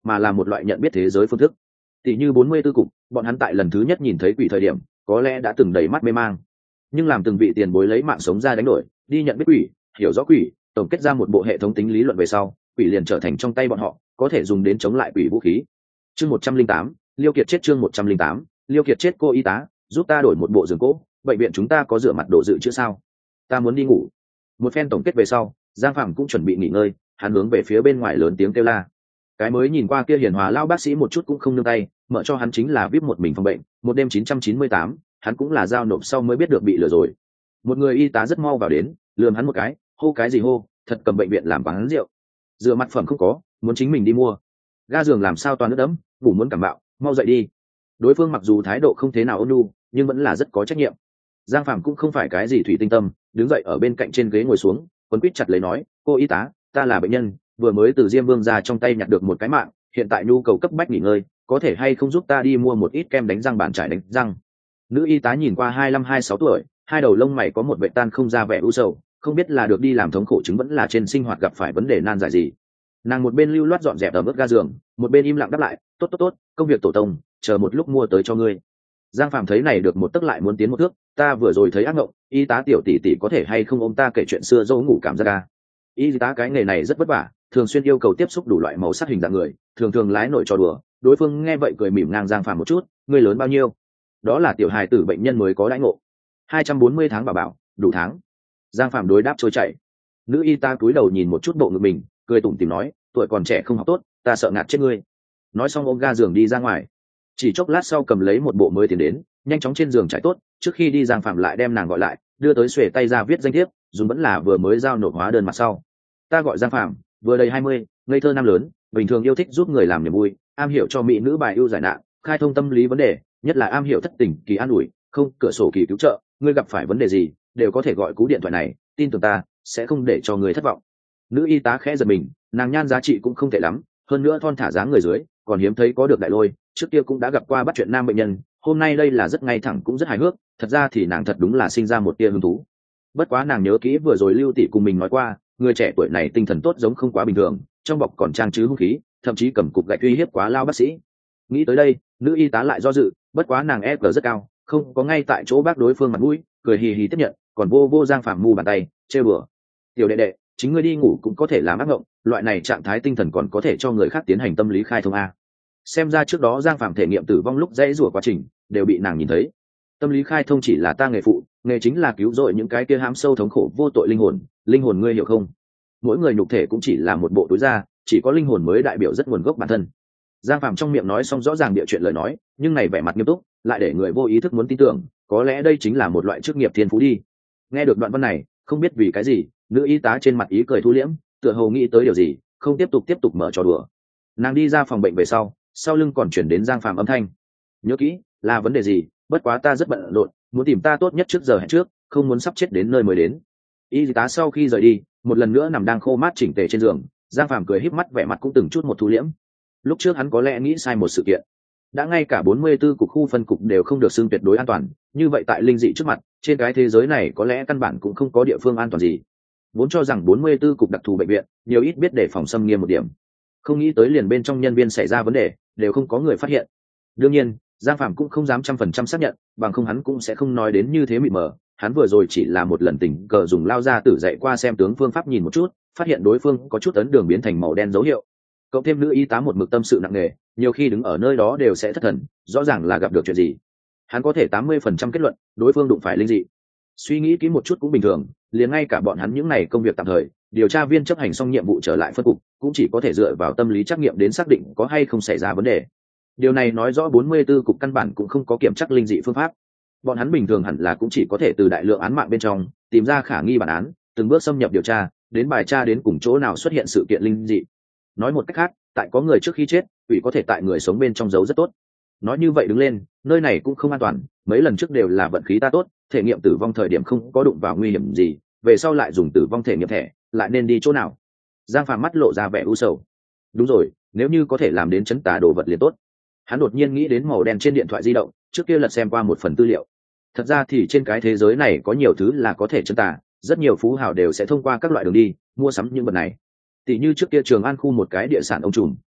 mà là một loại nhận biết thế giới phương thức. Tỷ như bốn mươi tư cục, bọn hắn tại lần thứ nhất nhìn thấy quỷ thời điểm có lẽ đã từng đầy mắt mê mang, nhưng làm từng vị tiền bối lấy mạng sống ra đánh đổi, đi nhận biết quỷ, hiểu rõ quỷ, tổng kết ra một bộ hệ thống tính lý luận về sau, quỷ liền trở thành trong tay bọn họ có thể dùng đến chống lại quỷ vũ khí. Chương một trăm linh tám, Liêu Kiệt chết. Chương một trăm linh tám, Liêu Kiệt chết. Cô y tá, giúp ta đổi một bộ giường cỗ, bệnh viện chúng ta có rửa mặt đồ dự trữ sao? Ta muốn đi ngủ. Một phen tổng kết về sau, Giang Phạm cũng chuẩn bị nghỉ ngơi, hắn hướng về phía bên ngoài lớn tiếng kêu la. Cái mới nhìn qua kia hiền hòa lao bác sĩ một chút cũng không nương tay, mở cho hắn chính là vê i pê một mình phòng bệnh, một đêm chín trăm chín mươi tám, hắn cũng là giao nộp sau mới biết được bị lừa rồi. Một người y tá rất mau vào đến, lườm hắn một cái, hô cái gì hô, thật cầm bệnh viện làm quán rượu. Rửa mặt phẩm không có, muốn chính mình đi mua. Ga giường làm sao toàn nước đẫm, ngủ muốn cảm bạo, mau dậy đi. Đối phương mặc dù thái độ không thế nào ôn nhu, nhưng vẫn là rất có trách nhiệm. Giang Phạm cũng không phải cái gì thủy tinh tâm, đứng dậy ở bên cạnh trên ghế ngồi xuống, quấn quýt chặt lấy nói, cô y tá, ta là bệnh nhân, vừa mới từ Diêm Vương ra trong tay nhặt được một cái mạng, hiện tại nhu cầu cấp bách nghỉ ngơi, có thể hay không giúp ta đi mua một ít kem đánh răng bàn trải đánh răng. Nữ y tá nhìn qua hai mươi lăm hai mươi sáu tuổi, hai đầu lông mày có một vệ tan không ra vẻ u sầu, không biết là được đi làm thống khổ chứng vẫn là trên sinh hoạt gặp phải vấn đề nan giải gì. Nàng một bên lưu loát dọn dẹp ở bước ga giường, một bên im lặng đáp lại, tốt tốt tốt, công việc tổ tông, chờ một lúc mua tới cho ngươi. Giang Phạm thấy này được một tức lại muốn tiến một thước, ta vừa rồi thấy ác mộng, y tá tiểu tỷ tỷ có thể hay không ôm ta kể chuyện xưa dỗ ngủ cảm giác ca. Y tá cái nghề này rất vất vả, thường xuyên yêu cầu tiếp xúc đủ loại màu sắc hình dạng người, thường thường lái nổi trò đùa. Đối phương nghe vậy cười mỉm ngang Giang Phạm một chút, ngươi lớn bao nhiêu? Đó là tiểu hài tử bệnh nhân mới có đãi ngộ. hai trăm bốn mươi tháng bà bảo, đủ tháng. Giang Phạm đối đáp trôi chảy. Nữ y tá cúi đầu nhìn một chút bộ ngực mình, cười tủm tỉm nói, tuổi còn trẻ không học tốt, ta sợ ngạt chết ngươi. Nói xong ôm ga giường đi ra ngoài. Chỉ chốc lát sau cầm lấy một bộ mới tiến đến, nhanh chóng trên giường trải tốt, trước khi đi Giang Phạm lại đem nàng gọi lại, đưa tới xuề tay ra viết danh thiếp, dùng vẫn là vừa mới giao nộp hóa đơn mặt sau. Ta gọi Giang Phạm, vừa đầy hai mươi, ngây thơ nam lớn, bình thường yêu thích giúp người làm niềm vui, am hiểu cho mỹ nữ bài ưu giải nạn, khai thông tâm lý vấn đề, nhất là am hiểu thất tình kỳ an ủi, không cửa sổ kỳ cứu trợ, ngươi gặp phải vấn đề gì đều có thể gọi cú điện thoại này, tin tưởng ta sẽ không để cho người thất vọng. Nữ y tá khẽ giật mình, nàng nhan giá trị cũng không tệ lắm, hơn nữa thon thả dáng người dưới còn hiếm thấy có được đại lôi, trước kia cũng đã gặp qua bắt chuyện nam bệnh nhân, hôm nay đây là rất ngay thẳng cũng rất hài hước, thật ra thì nàng thật đúng là sinh ra một tia hứng thú. Bất quá nàng nhớ kỹ vừa rồi Lưu tỷ cùng mình nói qua, người trẻ tuổi này tinh thần tốt giống không quá bình thường, trong bọc còn trang chứ hung khí, thậm chí cầm cục gạch uy hiếp quá lao bác sĩ. Nghĩ tới đây, nữ y tá lại do dự, bất quá nàng e cờ rất cao, không có ngay tại chỗ bác đối phương mặt mũi, cười hì hì tiếp nhận, còn vô vô Giang Phạm mu bàn tay, trêu bừa. Tiểu đệ đệ, chính ngươi đi ngủ cũng có thể làm ác mộng, loại này trạng thái tinh thần còn có thể cho người khác tiến hành tâm lý khai thông a. Xem ra trước đó Giang Phạm thể nghiệm tử vong lúc dãy rủa quá trình đều bị nàng nhìn thấy. Tâm lý khai thông chỉ là ta nghề phụ, nghề chính là cứu rỗi những cái kia hãm sâu thống khổ vô tội linh hồn, linh hồn ngươi hiểu không? Mỗi người nhục thể cũng chỉ là một bộ túi da, chỉ có linh hồn mới đại biểu rất nguồn gốc bản thân. Giang Phạm trong miệng nói xong rõ ràng địa chuyện lời nói, nhưng này vẻ mặt nghiêm túc, lại để người vô ý thức muốn tin tưởng, có lẽ đây chính là một loại chức nghiệp thiên phú đi. Nghe được đoạn văn này, không biết vì cái gì, nữ y tá trên mặt ý cười thu liễm, tựa hồ nghĩ tới điều gì, không tiếp tục tiếp tục mở trò đùa. Nàng đi ra phòng bệnh về sau, sau lưng còn chuyển đến Giang Phạm âm thanh, nhớ kỹ, là vấn đề gì, bất quá ta rất bận rộn, muốn tìm ta tốt nhất trước giờ hẹn trước, không muốn sắp chết đến nơi mới đến. Y tá sau khi rời đi, một lần nữa nằm đang khô mát chỉnh tề trên giường, Giang Phạm cười híp mắt vẻ mặt cũng từng chút một thu liễm. Lúc trước hắn có lẽ nghĩ sai một sự kiện, đã ngay cả bốn mươi tư cục khu phân cục đều không được xưng tuyệt đối an toàn, như vậy tại linh dị trước mặt, trên cái thế giới này có lẽ căn bản cũng không có địa phương an toàn gì. Vốn cho rằng bốn mươi tư cục đặc thù bệnh viện, nhiều ít biết để phòng xâm nghiêm một điểm, không nghĩ tới liền bên trong nhân viên xảy ra vấn đề, đều không có người phát hiện. Đương nhiên, Giang Phạm cũng không dám trăm phần trăm xác nhận, bằng không hắn cũng sẽ không nói đến như thế mịt mờ. Hắn vừa rồi chỉ là một lần tình cờ dùng lao ra tử dạy qua xem tướng phương pháp nhìn một chút, phát hiện đối phương có chút ấn đường biến thành màu đen dấu hiệu. Cộng thêm nữ y tá một mực tâm sự nặng nề, nhiều khi đứng ở nơi đó đều sẽ thất thần, rõ ràng là gặp được chuyện gì. Hắn có thể tám mươi phần trăm kết luận đối phương đụng phải linh dị. Suy nghĩ kỹ một chút cũng bình thường, liền ngay cả bọn hắn những này công việc tạm thời, điều tra viên chấp hành xong nhiệm vụ trở lại phân cục, cũng chỉ có thể dựa vào tâm lý trắc nghiệm đến xác định có hay không xảy ra vấn đề. Điều này nói rõ bốn mươi tư cục căn bản cũng không có kiểm tra linh dị phương pháp. Bọn hắn bình thường hẳn là cũng chỉ có thể từ đại lượng án mạng bên trong tìm ra khả nghi bản án, từng bước xâm nhập điều tra, đến bài tra đến cùng chỗ nào xuất hiện sự kiện linh dị. Nói một cách khác, tại có người trước khi chết, quỷ có thể tại người sống bên trong giấu rất tốt. Nói như vậy đứng lên, nơi này cũng không an toàn, mấy lần trước đều là vận khí ta tốt, thể nghiệm tử vong thời điểm không có đụng vào nguy hiểm gì, về sau lại dùng tử vong thể nghiệm thẻ, lại nên đi chỗ nào? Giang Phạm mắt lộ ra vẻ u sầu. Đúng rồi, nếu như có thể làm đến chấn tà đồ vật liền tốt. Hắn đột nhiên nghĩ đến màu đen trên điện thoại di động, trước kia lật xem qua một phần tư liệu. Thật ra thì trên cái thế giới này có nhiều thứ là có thể chấn tà, rất nhiều phú hào đều sẽ thông qua các loại đường đi mua sắm những vật này. Tỷ như trước kia Trường An khu một cái địa sản ông trùm,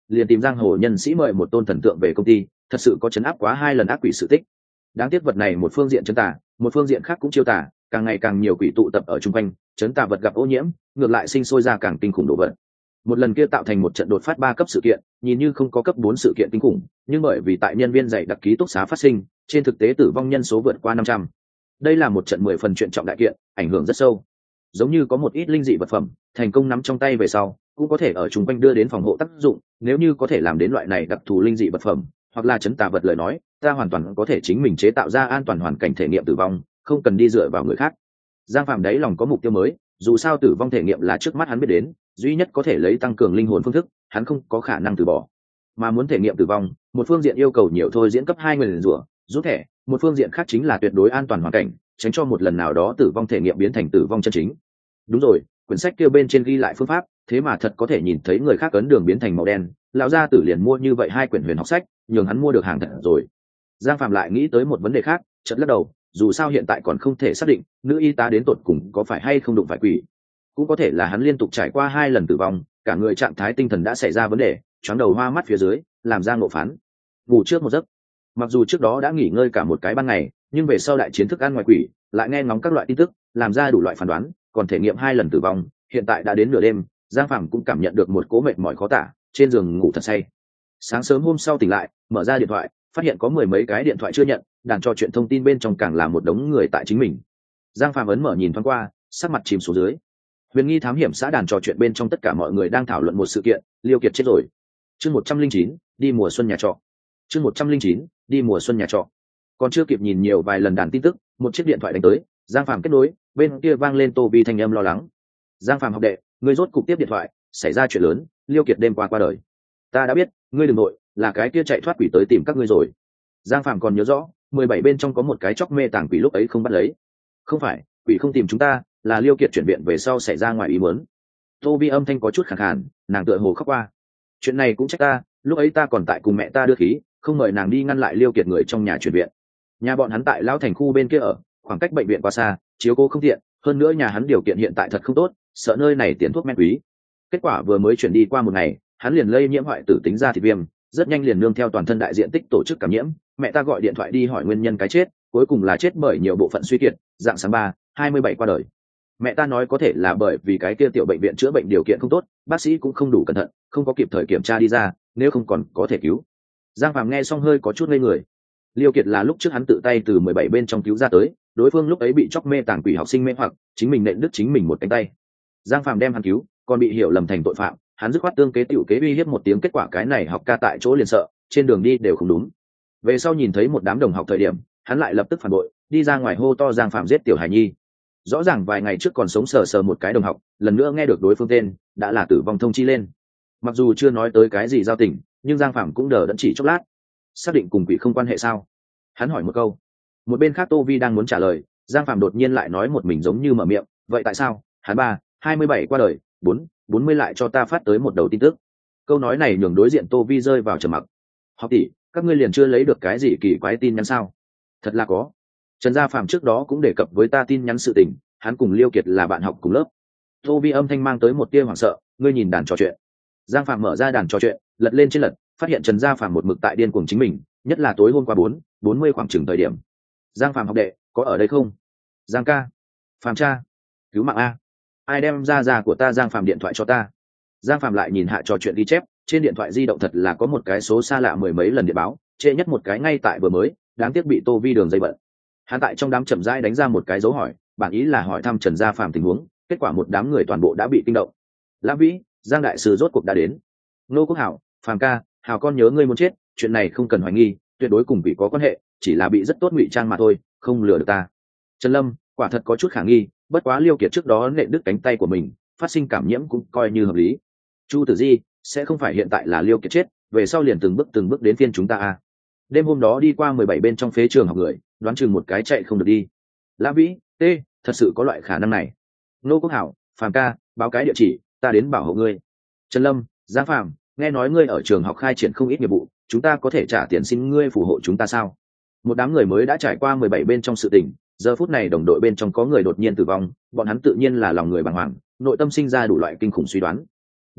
liền tìm giang hồ nhân sĩ mời một tôn thần tượng về công ty, thật sự có chấn áp quá hai lần ác quỷ sự tích. Đáng tiếc vật này một phương diện chấn tà, một phương diện khác cũng chiêu tà, càng ngày càng nhiều quỷ tụ tập ở chung quanh, chấn tà vật gặp ô nhiễm, ngược lại sinh sôi ra càng kinh khủng đồ vật. Một lần kia tạo thành một trận đột phát ba cấp sự kiện, nhìn như không có cấp bốn sự kiện kinh khủng, nhưng bởi vì tại nhân viên dày đặc ký túc xá phát sinh, trên thực tế tử vong nhân số vượt qua năm trăm. Đây là một trận mười phần chuyện trọng đại kiện, ảnh hưởng rất sâu. Giống như có một ít linh dị vật phẩm, thành công nắm trong tay về sau, cũng có thể ở chung quanh đưa đến phòng hộ tác dụng, nếu như có thể làm đến loại này đặc thù linh dị vật phẩm, hoặc là chấn tà vật lời nói, ta hoàn toàn có thể chính mình chế tạo ra an toàn hoàn cảnh thể nghiệm tử vong, không cần đi dựa vào người khác. Giang Phạm đấy lòng có mục tiêu mới, dù sao tử vong thể nghiệm là trước mắt hắn biết đến, duy nhất có thể lấy tăng cường linh hồn phương thức, hắn không có khả năng từ bỏ. Mà muốn thể nghiệm tử vong, một phương diện yêu cầu nhiều thôi diễn cấp hai người liền rủa, rút thẻ, một phương diện khác chính là tuyệt đối an toàn hoàn cảnh, tránh cho một lần nào đó tử vong thể nghiệm biến thành tử vong chân chính. Đúng rồi, quyển sách kia bên trên ghi lại phương pháp, thế mà thật có thể nhìn thấy người khác ấn đường biến thành màu đen, lão gia tử liền mua như vậy hai quyển huyền học sách, nhường hắn mua được hàng thật rồi. Giang Phạm lại nghĩ tới một vấn đề khác, chợt lắc đầu, dù sao hiện tại còn không thể xác định nữ y tá đến tột cùng có phải hay không đụng phải quỷ, cũng có thể là hắn liên tục trải qua hai lần tử vong, cả người trạng thái tinh thần đã xảy ra vấn đề, choáng đầu hoa mắt phía dưới, làm ra ngộ phán. Ngủ trước một giấc, mặc dù trước đó đã nghỉ ngơi cả một cái ban ngày, nhưng về sau đại chiến thức ăn ngoài quỷ, lại nghe ngóng các loại tin tức, làm ra đủ loại phán đoán, còn thể nghiệm hai lần tử vong, hiện tại đã đến nửa đêm, Giang Phạm cũng cảm nhận được một cỗ mệt mỏi khó tả, trên giường ngủ thật say. Sáng sớm hôm sau tỉnh lại, mở ra điện thoại, phát hiện có mười mấy cái điện thoại chưa nhận, đàn trò chuyện thông tin bên trong càng là một đống người tại chính mình. Giang Phạm ấn mở nhìn thoáng qua, sắc mặt chìm xuống dưới. Huyền nghi thám hiểm xã đàn trò chuyện bên trong tất cả mọi người đang thảo luận một sự kiện, Liêu Kiệt chết rồi. Chương một trăm linh chín, đi mùa xuân nhà trọ. Chương một trăm linh chín, đi mùa xuân nhà trọ. Còn chưa kịp nhìn nhiều vài lần đàn tin tức, một chiếc điện thoại đánh tới, Giang Phạm kết nối, bên kia vang lên Tô Vi thanh âm lo lắng. Giang Phạm học đệ, ngươi rốt cục tiếp điện thoại, xảy ra chuyện lớn, Liêu Kiệt đêm qua qua đời. Ta đã biết, ngươi đừng nội, là cái kia chạy thoát quỷ tới tìm các ngươi rồi. Giang Phạm còn nhớ rõ, mười bảy bên trong có một cái chóc mê tàng quỷ lúc ấy không bắt lấy. Không phải, quỷ không tìm chúng ta, là Liêu Kiệt chuyển viện về sau xảy ra ngoài ý muốn. Tô Vi âm thanh có chút khàn khàn, nàng tựa hồ khóc qua. Chuyện này cũng trách ta, lúc ấy ta còn tại cùng mẹ ta đưa khí, không mời nàng đi ngăn lại Liêu Kiệt người trong nhà chuyển viện. Nhà bọn hắn tại Lão Thành khu bên kia ở, khoảng cách bệnh viện quá xa, chiếu cố không tiện, hơn nữa nhà hắn điều kiện hiện tại thật không tốt, sợ nơi này tiền thuốc men quý. Kết quả vừa mới chuyển đi qua một ngày, hắn liền lây nhiễm hoại tử tính ra thịt viêm, rất nhanh liền nương theo toàn thân đại diện tích tổ chức cảm nhiễm. Mẹ ta gọi điện thoại đi hỏi nguyên nhân cái chết, cuối cùng là chết bởi nhiều bộ phận suy kiệt, dạng sáng ba hai mươi bảy qua đời. Mẹ ta nói có thể là bởi vì cái kia tiểu bệnh viện chữa bệnh điều kiện không tốt, bác sĩ cũng không đủ cẩn thận, không có kịp thời kiểm tra đi ra, nếu không còn có thể cứu. Giang Phạm nghe xong hơi có chút ngây người. Liêu Kiệt là lúc trước hắn tự tay từ mười bảy bên trong cứu ra tới, đối phương lúc ấy bị chóc mê tàng quỷ học sinh mê hoặc, chính mình nện đứt chính mình một cánh tay. Giang Phạm đem hắn cứu, còn bị hiểu lầm thành tội phạm, hắn dứt khoát tương kế tiểu kế uy hiếp một tiếng, kết quả cái này học ca tại chỗ liền sợ, trên đường đi đều không đúng. Về sau nhìn thấy một đám đồng học thời điểm, hắn lại lập tức phản bội, đi ra ngoài hô to Giang Phạm giết tiểu Hải Nhi. Rõ ràng vài ngày trước còn sống sờ sờ một cái đồng học, lần nữa nghe được đối phương tên, đã là tử vong thông chi lên. Mặc dù chưa nói tới cái gì giao tình, nhưng Giang Phạm cũng đờ đẫn chỉ chốc lát. Xác định cùng quỷ không quan hệ sao? Hắn hỏi một câu. Một bên khác Tô Vi đang muốn trả lời, Giang Phạm đột nhiên lại nói một mình giống như mở miệng, vậy tại sao hắn ba hai mươi bảy qua đời, bốn bốn mươi lại cho ta phát tới một đầu tin tức. Câu nói này nhường đối diện Tô Vi rơi vào trầm mặc. Học tỷ, các ngươi liền chưa lấy được cái gì kỳ quái tin nhắn sao? Thật là có. Trần Gia Phạm trước đó cũng đề cập với ta tin nhắn sự tình, hắn cùng Liêu Kiệt là bạn học cùng lớp. Tô Vi âm thanh mang tới một tia hoảng sợ, ngươi nhìn đàn trò chuyện. Giang Phạm mở ra đàn trò chuyện, lật lên trên lật, phát hiện Trần Gia Phạm một mực tại điên cuồng chính mình, nhất là tối hôm qua bốn bốn mươi khoảng chừng thời điểm. Giang Phạm học đệ, có ở đây không? Giang ca, Phạm cha, cứu mạng a! Ai đem ra già của ta Giang Phạm điện thoại cho ta? Giang Phạm lại nhìn hạ trò chuyện ghi chép, trên điện thoại di động thật là có một cái số xa lạ mười mấy lần điện báo, trễ nhất một cái ngay tại vừa mới, đáng tiếc bị Tô Vi đường dây bận. Hắn tại trong đám chậm rãi đánh ra một cái dấu hỏi, bản ý là hỏi thăm Trần Gia Phạm tình huống, kết quả một đám người toàn bộ đã bị kinh động. Lãng Vĩ, Giang đại sư rốt cuộc đã đến. Nô Quốc Hảo, Phạm ca, Hảo con nhớ ngươi muốn chết, chuyện này không cần hoài nghi, tuyệt đối cùng vị có quan hệ, chỉ là bị rất tốt ngụy trang mà thôi, không lừa được ta. Trần Lâm, quả thật có chút khả nghi, bất quá Liêu Kiệt trước đó nện đứt cánh tay của mình, phát sinh cảm nhiễm cũng coi như hợp lý. Chu Tử Di, sẽ không phải hiện tại là Liêu Kiệt chết, về sau liền từng bước từng bước đến phiên chúng ta à? Đêm hôm đó đi qua mười bảy bên trong phế trường học người, đoán chừng một cái chạy không được đi. Lã Vĩ, t, thật sự có loại khả năng này. Nô Quốc Hảo, Phạm ca, báo cái địa chỉ, ta đến bảo hộ ngươi. Trần Lâm, Giang Phạm, nghe nói ngươi ở trường học khai triển không ít nghiệp vụ, chúng ta có thể trả tiền xin ngươi phù hộ chúng ta sao? Một đám người mới đã trải qua mười bảy bên trong sự tình, giờ phút này đồng đội bên trong có người đột nhiên tử vong, bọn hắn tự nhiên là lòng người bàng hoàng, nội tâm sinh ra đủ loại kinh khủng suy đoán.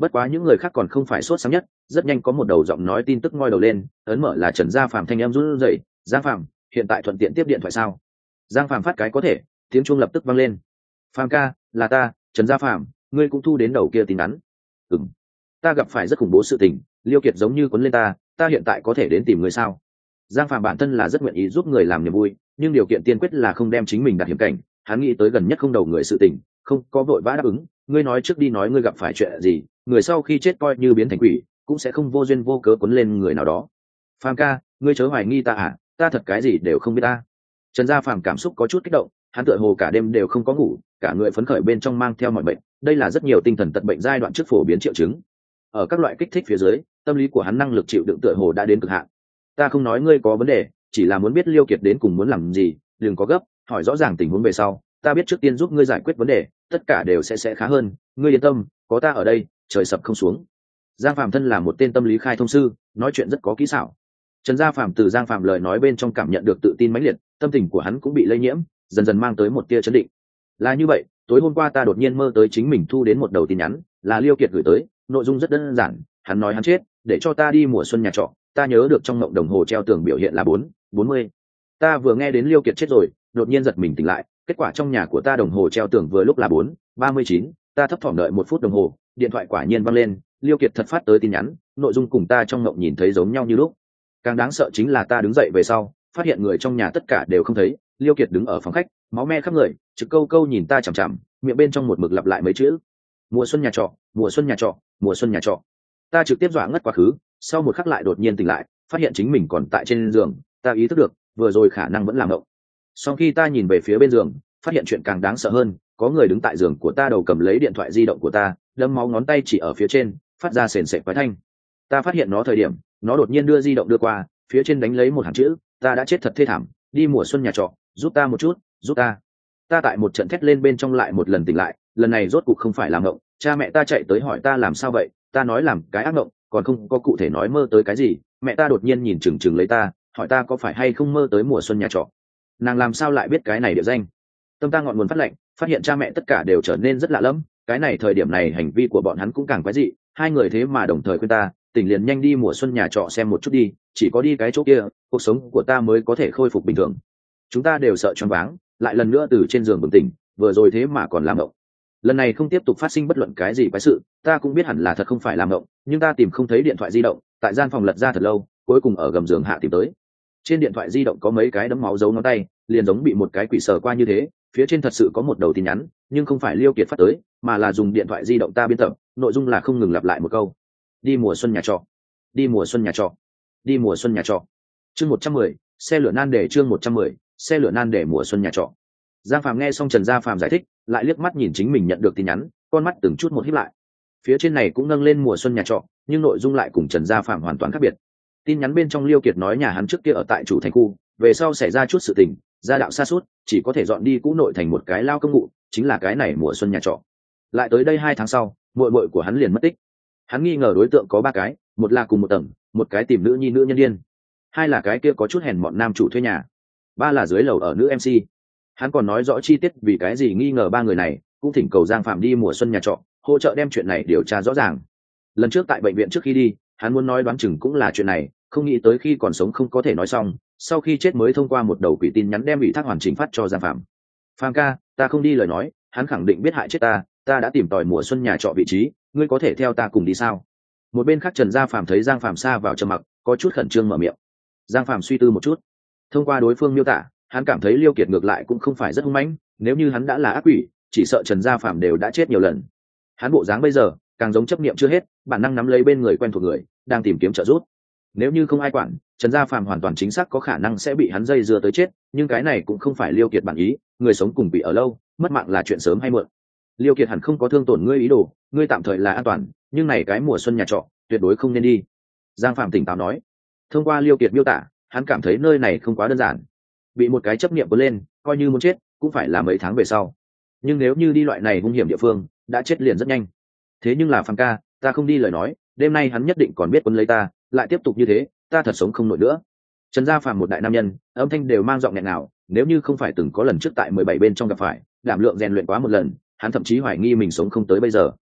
Bất quá những người khác còn không phải sốt sáng nhất, rất nhanh có một đầu giọng nói tin tức ngoi đầu lên, ấn mở là Trần Gia Phạm thanh em run rẩy. Giang Phạm, hiện tại thuận tiện tiếp điện thoại sao? Giang Phạm phát cái có thể, tiếng chuông lập tức vang lên. Phạm ca, là ta, Trần Gia Phạm, ngươi cũng thu đến đầu kia tin nhắn. Ừm, ta gặp phải rất khủng bố sự tình, Liêu Kiệt giống như cuốn lên ta, ta hiện tại có thể đến tìm ngươi sao? Giang Phạm bản thân là rất nguyện ý giúp người làm niềm vui, nhưng điều kiện tiên quyết là không đem chính mình đặt hiểm cảnh. Hắn nghĩ tới gần nhất không đầu người sự tình, không có vội vã đáp ứng. Ngươi nói trước đi nói ngươi gặp phải chuyện gì, người sau khi chết coi như biến thành quỷ, cũng sẽ không vô duyên vô cớ cuốn lên người nào đó. Phạm ca, ngươi chớ hoài nghi ta à, ta thật cái gì đều không biết ta. Trần Gia Phạm cảm xúc có chút kích động, hắn tựa hồ cả đêm đều không có ngủ, cả người phấn khởi bên trong mang theo mọi bệnh, đây là rất nhiều tinh thần tật bệnh giai đoạn trước phổ biến triệu chứng. Ở các loại kích thích phía dưới, tâm lý của hắn năng lực chịu đựng tựa hồ đã đến cực hạn. Ta không nói ngươi có vấn đề, chỉ là muốn biết Liêu Kiệt đến cùng muốn làm gì, đừng có gấp, hỏi rõ ràng tình huống về sau, ta biết trước tiên giúp ngươi giải quyết vấn đề, tất cả đều sẽ sẽ khá hơn, ngươi yên tâm, có ta ở đây, trời sập không xuống. Giang Phạm thân là một tên tâm lý khai thông sư, nói chuyện rất có kỹ xảo. Trần Gia Phạm từ Giang Phạm lời nói bên trong cảm nhận được tự tin mãnh liệt, tâm tình của hắn cũng bị lây nhiễm, dần dần mang tới một tia chấn định. Là như vậy, tối hôm qua ta đột nhiên mơ tới chính mình thu đến một đầu tin nhắn, là Liêu Kiệt gửi tới, nội dung rất đơn giản, hắn nói hắn chết, để cho ta đi mùa xuân nhà trọ, ta nhớ được trong mộng đồng hồ treo tường biểu hiện là bốn bốn mươi. Ta vừa nghe đến Liêu Kiệt chết rồi, đột nhiên giật mình tỉnh lại, kết quả trong nhà của ta đồng hồ treo tường vừa lúc là bốn ba mươi chín, ta thấp thỏm đợi một phút đồng hồ, điện thoại quả nhiên vang lên, Liêu Kiệt thật phát tới tin nhắn, nội dung cùng ta trong mộng nhìn thấy giống nhau như lúc. Càng đáng sợ chính là ta đứng dậy về sau, phát hiện người trong nhà tất cả đều không thấy, Liêu Kiệt đứng ở phòng khách, máu me khắp người, trực câu câu nhìn ta chằm chằm, miệng bên trong một mực lặp lại mấy chữ: mùa xuân nhà trọ, mùa xuân nhà trọ, mùa xuân nhà trọ. Ta trực tiếp dọa ngất quá khứ, sau một khắc lại đột nhiên tỉnh lại, phát hiện chính mình còn tại trên giường, ta ý thức được vừa rồi khả năng vẫn làm mộng. Sau khi ta nhìn về phía bên giường, phát hiện chuyện càng đáng sợ hơn, có người đứng tại giường của ta đầu cầm lấy điện thoại di động của ta, đâm máu ngón tay chỉ ở phía trên, phát ra sền sệt quái thanh. Ta phát hiện nó thời điểm, nó đột nhiên đưa di động đưa qua, phía trên đánh lấy một hàng chữ: ta đã chết thật thê thảm, đi mùa xuân nhà trọ, giúp ta một chút, giúp ta. Ta tại một trận thét lên bên trong lại một lần tỉnh lại, lần này rốt cuộc không phải làm mộng, cha mẹ ta chạy tới hỏi ta làm sao vậy, ta nói làm cái ác mộng, còn không có cụ thể nói mơ tới cái gì. Mẹ ta đột nhiên nhìn chừng chừng lấy ta, hỏi ta có phải hay không mơ tới mùa xuân nhà trọ. Nàng làm sao lại biết cái này địa danh? Tâm ta ngọn nguồn phát lệnh, phát hiện cha mẹ tất cả đều trở nên rất lạ lẫm, cái này thời điểm này hành vi của bọn hắn cũng càng quái dị, hai người thế mà đồng thời khuyên ta tỉnh liền nhanh đi mùa xuân nhà trọ xem một chút đi, chỉ có đi cái chỗ kia cuộc sống của ta mới có thể khôi phục bình thường. Chúng ta đều sợ choáng váng, lại lần nữa từ trên giường bừng tỉnh, vừa rồi thế mà còn làm mộng. Lần này không tiếp tục phát sinh bất luận cái gì quái sự, ta cũng biết hẳn là thật không phải làm mộng, nhưng ta tìm không thấy điện thoại di động, tại gian phòng lật ra thật lâu, cuối cùng ở gầm giường hạ tìm tới. Trên điện thoại di động có mấy cái đấm máu dấu ngón tay, liền giống bị một cái quỷ sờ qua như thế, phía trên thật sự có một đầu tin nhắn, nhưng không phải Liêu Kiệt phát tới, mà là dùng điện thoại di động ta biên tập, nội dung là không ngừng lặp lại một câu: đi mùa xuân nhà trọ, đi mùa xuân nhà trọ, đi mùa xuân nhà trọ. Chương một trăm mười, xe lửa nan để chương một trăm mười, xe lửa nan để mùa xuân nhà trọ. Giang Phàm nghe xong Trần Gia Phàm giải thích, lại liếc mắt nhìn chính mình nhận được tin nhắn, con mắt từng chút một híp lại. Phía trên này cũng nâng lên mùa xuân nhà trọ, nhưng nội dung lại cùng Trần Gia Phàm hoàn toàn khác biệt. Tin nhắn bên trong Liêu Kiệt nói nhà hắn trước kia ở tại chủ thành khu, về sau xảy ra chút sự tình, gia đạo sa sút, chỉ có thể dọn đi cũ nội thành một cái lao công ngụ, chính là cái này mùa xuân nhà trọ. Lại tới đây hai tháng sau, muội muội của hắn liền mất tích. Hắn nghi ngờ đối tượng có ba cái, một là cùng một tầng, một cái tìm nữ nhi nữ nhân điên, hai là cái kia có chút hèn mọn nam chủ thuê nhà, ba là dưới lầu ở nữ em xê. Hắn còn nói rõ chi tiết vì cái gì nghi ngờ ba người này, cũng thỉnh cầu Giang Phạm đi mùa xuân nhà trọ, hỗ trợ đem chuyện này điều tra rõ ràng. Lần trước tại bệnh viện trước khi đi, hắn muốn nói đoán chừng cũng là chuyện này, không nghĩ tới khi còn sống không có thể nói xong, sau khi chết mới thông qua một đầu quỷ tin nhắn đem ủy thác hoàn chỉnh phát cho Giang Phạm. Phạm ca, ta không đi lời nói, hắn khẳng định biết hại chết ta, ta đã tìm tòi mùa xuân nhà trọ vị trí, ngươi có thể theo ta cùng đi sao? Một bên khác Trần Gia Phạm thấy Giang Phạm xa vào trầm mặc, có chút khẩn trương mở miệng. Giang Phạm suy tư một chút, thông qua đối phương miêu tả, hắn cảm thấy Liêu Kiệt ngược lại cũng không phải rất hung mãnh, nếu như hắn đã là ác quỷ, chỉ sợ Trần Gia Phạm đều đã chết nhiều lần. Hắn bộ dáng bây giờ càng giống chấp niệm chưa hết, bản năng nắm lấy bên người quen thuộc người, đang tìm kiếm trợ giúp. Nếu như không ai quản, Trần Gia Phạm hoàn toàn chính xác có khả năng sẽ bị hắn dây dưa tới chết, nhưng cái này cũng không phải Liêu Kiệt bản ý, người sống cùng bị ở lâu, mất mạng là chuyện sớm hay muộn. Liêu Kiệt hẳn không có thương tổn ngươi ý đồ, ngươi tạm thời là an toàn, nhưng này cái mùa xuân nhà trọ, tuyệt đối không nên đi. Giang Phạm tỉnh táo nói. Thông qua Liêu Kiệt miêu tả, hắn cảm thấy nơi này không quá đơn giản. Bị một cái chấp niệm cuốn lên, coi như muốn chết, cũng phải là mấy tháng về sau. Nhưng nếu như đi loại này hung hiểm địa phương, đã chết liền rất nhanh. Thế nhưng là Phạm ca, ta không đi lời nói, đêm nay hắn nhất định còn biết quấn lấy ta, lại tiếp tục như thế, ta thật sống không nổi nữa. Trần Gia Phạm một đại nam nhân, âm thanh đều mang giọng nghẹn ngào, nếu như không phải từng có lần trước tại mười bảy bên trong gặp phải, đảm lượng rèn luyện quá một lần, hắn thậm chí hoài nghi mình sống không tới bây giờ.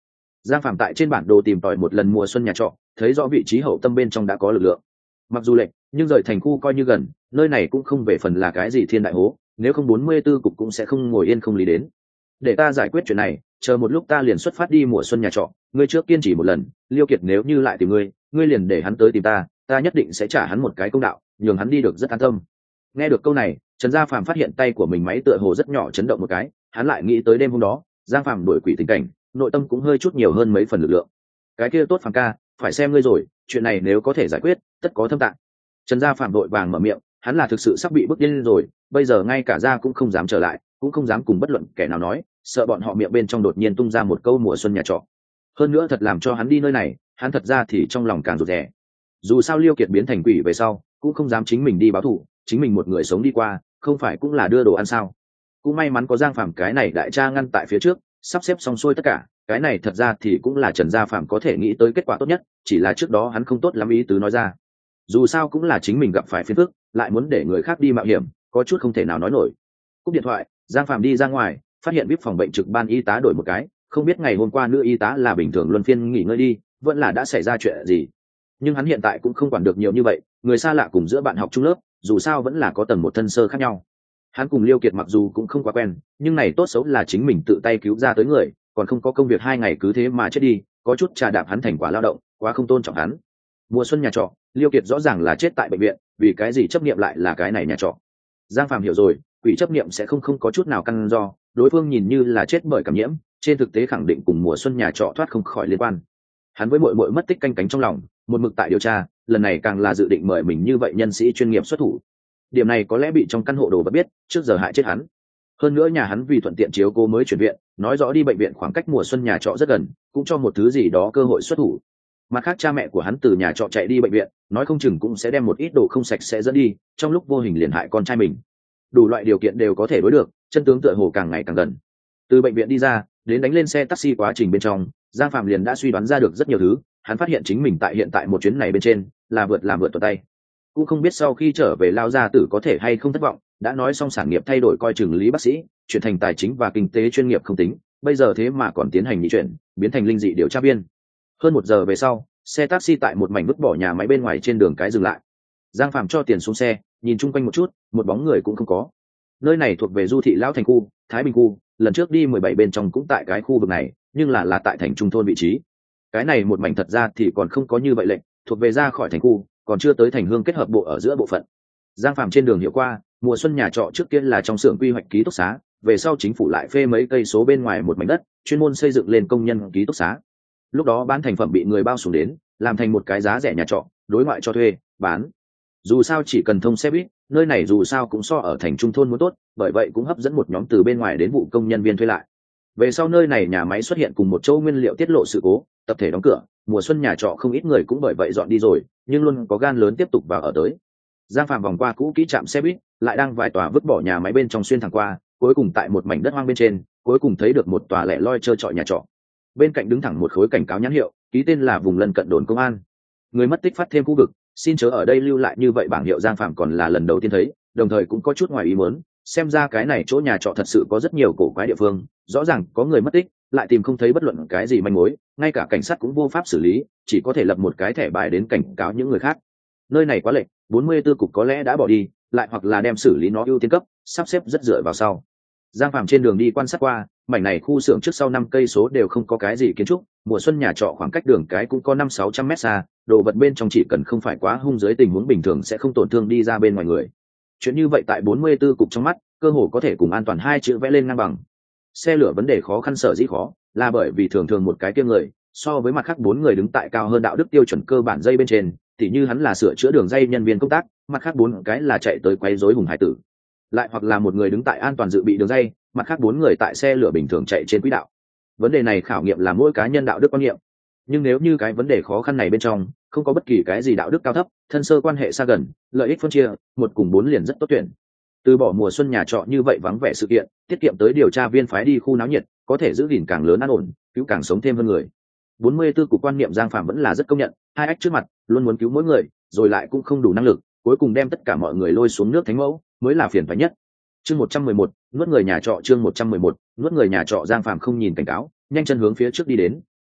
Giang Phạm tại trên bản đồ tìm tòi một lần mùa xuân nhà trọ, thấy rõ vị trí hậu tâm bên trong đã có lực lượng. Mặc dù lệch, nhưng rời thành khu coi như gần, nơi này cũng không về phần là cái gì thiên đại hố, nếu không bốn mươi tư cục cũng sẽ không ngồi yên không lý đến. Để ta giải quyết chuyện này, chờ một lúc ta liền xuất phát đi mùa xuân nhà trọ, ngươi trước kiên trì một lần, Liêu Kiệt nếu như lại tìm ngươi, ngươi liền để hắn tới tìm ta, ta nhất định sẽ trả hắn một cái công đạo, nhường hắn đi được rất an tâm. Nghe được câu này, Trần Gia Phàm phát hiện tay của mình máy tựa hồ rất nhỏ chấn động một cái, hắn lại nghĩ tới đêm hôm đó, Giang Phàm đuổi quỷ tình cảnh, nội tâm cũng hơi chút nhiều hơn mấy phần lực lượng. Cái kia tốt Phàm ca, phải xem ngươi rồi, chuyện này nếu có thể giải quyết, tất có thâm tạng. Trần Gia Phàm vội vàng mở miệng, hắn là thực sự sắp bị bức điên rồi, bây giờ ngay cả gia cũng không dám trở lại, cũng không dám cùng bất luận kẻ nào nói, sợ bọn họ miệng bên trong đột nhiên tung ra một câu mùa xuân nhà trọ. Hơn nữa thật làm cho hắn đi nơi này, hắn thật ra thì trong lòng càng rụt rè. Dù sao Liêu Kiệt biến thành quỷ về sau, cũng không dám chính mình đi báo thù, chính mình một người sống đi qua, không phải cũng là đưa đồ ăn sao? Cũng may mắn có Giang Phàm cái này đại cha ngăn tại phía trước, sắp xếp xong xuôi tất cả, cái này thật ra thì cũng là Trần Gia Phàm có thể nghĩ tới kết quả tốt nhất, chỉ là trước đó hắn không tốt lắm ý tứ nói ra. Dù sao cũng là chính mình gặp phải phiền phức, lại muốn để người khác đi mạo hiểm, có chút không thể nào nói nổi. Cúp điện thoại, Giang Phàm đi ra ngoài, phát hiện vip phòng bệnh trực ban y tá đổi một cái, không biết ngày hôm qua nữ y tá là bình thường luân phiên nghỉ ngơi đi, vẫn là đã xảy ra chuyện gì. Nhưng hắn hiện tại cũng không quản được nhiều như vậy, người xa lạ cùng giữa bạn học chung lớp, dù sao vẫn là có tầng một thân sơ khác nhau. Hắn cùng Liêu Kiệt mặc dù cũng không quá quen, nhưng này tốt xấu là chính mình tự tay cứu ra tới người, còn không có công việc hai ngày cứ thế mà chết đi, có chút trà đạp hắn thành quả lao động, quá không tôn trọng hắn. Mùa xuân nhà trọ, Liêu Kiệt rõ ràng là chết tại bệnh viện, vì cái gì chấp niệm lại là cái này nhà trọ. Giang Phàm hiểu rồi, quỷ chấp niệm sẽ không không có chút nào căn do, đối phương nhìn như là chết bởi cảm nhiễm, trên thực tế khẳng định cùng mùa xuân nhà trọ thoát không khỏi liên quan. Hắn với muội muội mất tích canh cánh trong lòng, một mực tại điều tra, lần này càng là dự định mời mình như vậy nhân sĩ chuyên nghiệp xuất thủ. Điểm này có lẽ bị trong căn hộ đồ vật biết, trước giờ hại chết hắn. Hơn nữa nhà hắn vì thuận tiện chiếu cố mới chuyển viện, nói rõ đi bệnh viện khoảng cách mùa xuân nhà trọ rất gần, cũng cho một thứ gì đó cơ hội xuất thủ. Mặt khác cha mẹ của hắn từ nhà trọ chạy đi bệnh viện, nói không chừng cũng sẽ đem một ít đồ không sạch sẽ dẫn đi, trong lúc vô hình liền hại con trai mình. Đủ loại điều kiện đều có thể đối được, chân tướng tựa hồ càng ngày càng gần. Từ bệnh viện đi ra, đến đánh lên xe taxi quá trình bên trong, Giang Phạm liền đã suy đoán ra được rất nhiều thứ, hắn phát hiện chính mình tại hiện tại một chuyến này bên trên là vượt làm vượt tuột tay. Cũng không biết sau khi trở về lao gia tử có thể hay không thất vọng, đã nói xong sản nghiệp thay đổi coi chừng lý bác sĩ, chuyển thành tài chính và kinh tế chuyên nghiệp không tính, bây giờ thế mà còn tiến hành nhị chuyển, biến thành linh dị điều tra viên. Hơn một giờ về sau, xe taxi tại một mảnh vứt bỏ nhà máy bên ngoài trên đường cái dừng lại. Giang Phạm cho tiền xuống xe, nhìn chung quanh một chút, một bóng người cũng không có. Nơi này thuộc về Du thị lão thành khu, Thái Bình khu, lần trước đi mười bảy bên trong cũng tại cái khu vực này, nhưng là là tại thành trung thôn vị trí. Cái này một mảnh thật ra thì còn không có như vậy lệnh, thuộc về ra khỏi thành khu, còn chưa tới thành hương kết hợp bộ ở giữa bộ phận. Giang Phạm trên đường hiểu qua, mùa xuân nhà trọ trước kia là trong xưởng quy hoạch ký túc xá, về sau chính phủ lại phê mấy cây số bên ngoài một mảnh đất, chuyên môn xây dựng lên công nhân ký túc xá. Lúc đó bán thành phẩm bị người bao xuống đến, làm thành một cái giá rẻ nhà trọ, đối ngoại cho thuê, bán. Dù sao chỉ cần thông xe buýt, nơi này dù sao cũng so ở thành trung thôn muốn tốt, bởi vậy cũng hấp dẫn một nhóm từ bên ngoài đến vụ công nhân viên thuê lại. Về sau nơi này nhà máy xuất hiện cùng một chỗ nguyên liệu tiết lộ sự cố, tập thể đóng cửa, mùa xuân nhà trọ không ít người cũng bởi vậy dọn đi rồi, nhưng luôn có gan lớn tiếp tục vào ở tới. Giang Phạm vòng qua cũ kỹ trạm xe buýt, lại đang vài tòa vứt bỏ nhà máy bên trong xuyên thẳng qua, cuối cùng tại một mảnh đất hoang bên trên, cuối cùng thấy được một tòa lẻ loi trơ trọi nhà trọ. Bên cạnh đứng thẳng một khối cảnh cáo nhãn hiệu, ký tên là vùng lân cận đồn công an. Người mất tích phát thêm khu vực, xin chớ ở đây lưu lại như vậy bảng hiệu Giang Phạm còn là lần đầu tiên thấy, đồng thời cũng có chút ngoài ý muốn, xem ra cái này chỗ nhà trọ thật sự có rất nhiều cổ quái địa phương, rõ ràng có người mất tích, lại tìm không thấy bất luận cái gì manh mối, ngay cả cảnh sát cũng vô pháp xử lý, chỉ có thể lập một cái thẻ bài đến cảnh cáo những người khác. Nơi này quá lệch, bốn mươi tư cục có lẽ đã bỏ đi, lại hoặc là đem xử lý nó ưu tiên cấp, sắp xếp rất dựa vào sau. Giang Phạm trên đường đi quan sát qua, mảnh này khu xưởng trước sau năm cây số đều không có cái gì kiến trúc, mùa xuân nhà trọ khoảng cách đường cái cũng có năm sáu trăm mét xa, đồ vật bên trong chỉ cần không phải quá hung dưới tình huống bình thường sẽ không tổn thương đi ra bên ngoài người. Chuyện như vậy tại bốn mươi tư cục trong mắt, cơ hồ có thể cùng an toàn hai chữ vẽ lên ngang bằng. Xe lửa vấn đề khó khăn sở dĩ khó, là bởi vì thường thường một cái kia người, so với mặt khác bốn người đứng tại cao hơn đạo đức tiêu chuẩn cơ bản dây bên trên, tỉ như hắn là sửa chữa đường dây nhân viên công tác, mặt khác bốn cái là chạy tới quấy rối hùng hải tử. Lại hoặc là một người đứng tại an toàn dự bị đường dây, mặt khác bốn người tại xe lửa bình thường chạy trên quỹ đạo. Vấn đề này khảo nghiệm là mỗi cá nhân đạo đức quan niệm. Nhưng nếu như cái vấn đề khó khăn này bên trong không có bất kỳ cái gì đạo đức cao thấp, thân sơ quan hệ xa gần, lợi ích phân chia, một cùng bốn liền rất tốt tuyển. Từ bỏ mùa xuân nhà trọ như vậy vắng vẻ sự kiện, tiết kiệm tới điều tra viên phái đi khu náo nhiệt, có thể giữ gìn càng lớn an ổn, cứu càng sống thêm hơn người. bốn mươi tư cục quan niệm Giang Phạm vẫn là rất công nhận, hai ách trước mặt, luôn muốn cứu mỗi người, rồi lại cũng không đủ năng lực, cuối cùng đem tất cả mọi người lôi xuống nước thánh mẫu, mới là phiền phức nhất. Chương một trăm mười một, nuốt người nhà trọ chương một trăm mười một, nuốt người nhà trọ Giang Phạm không nhìn cảnh cáo, nhanh chân hướng phía trước đi đến,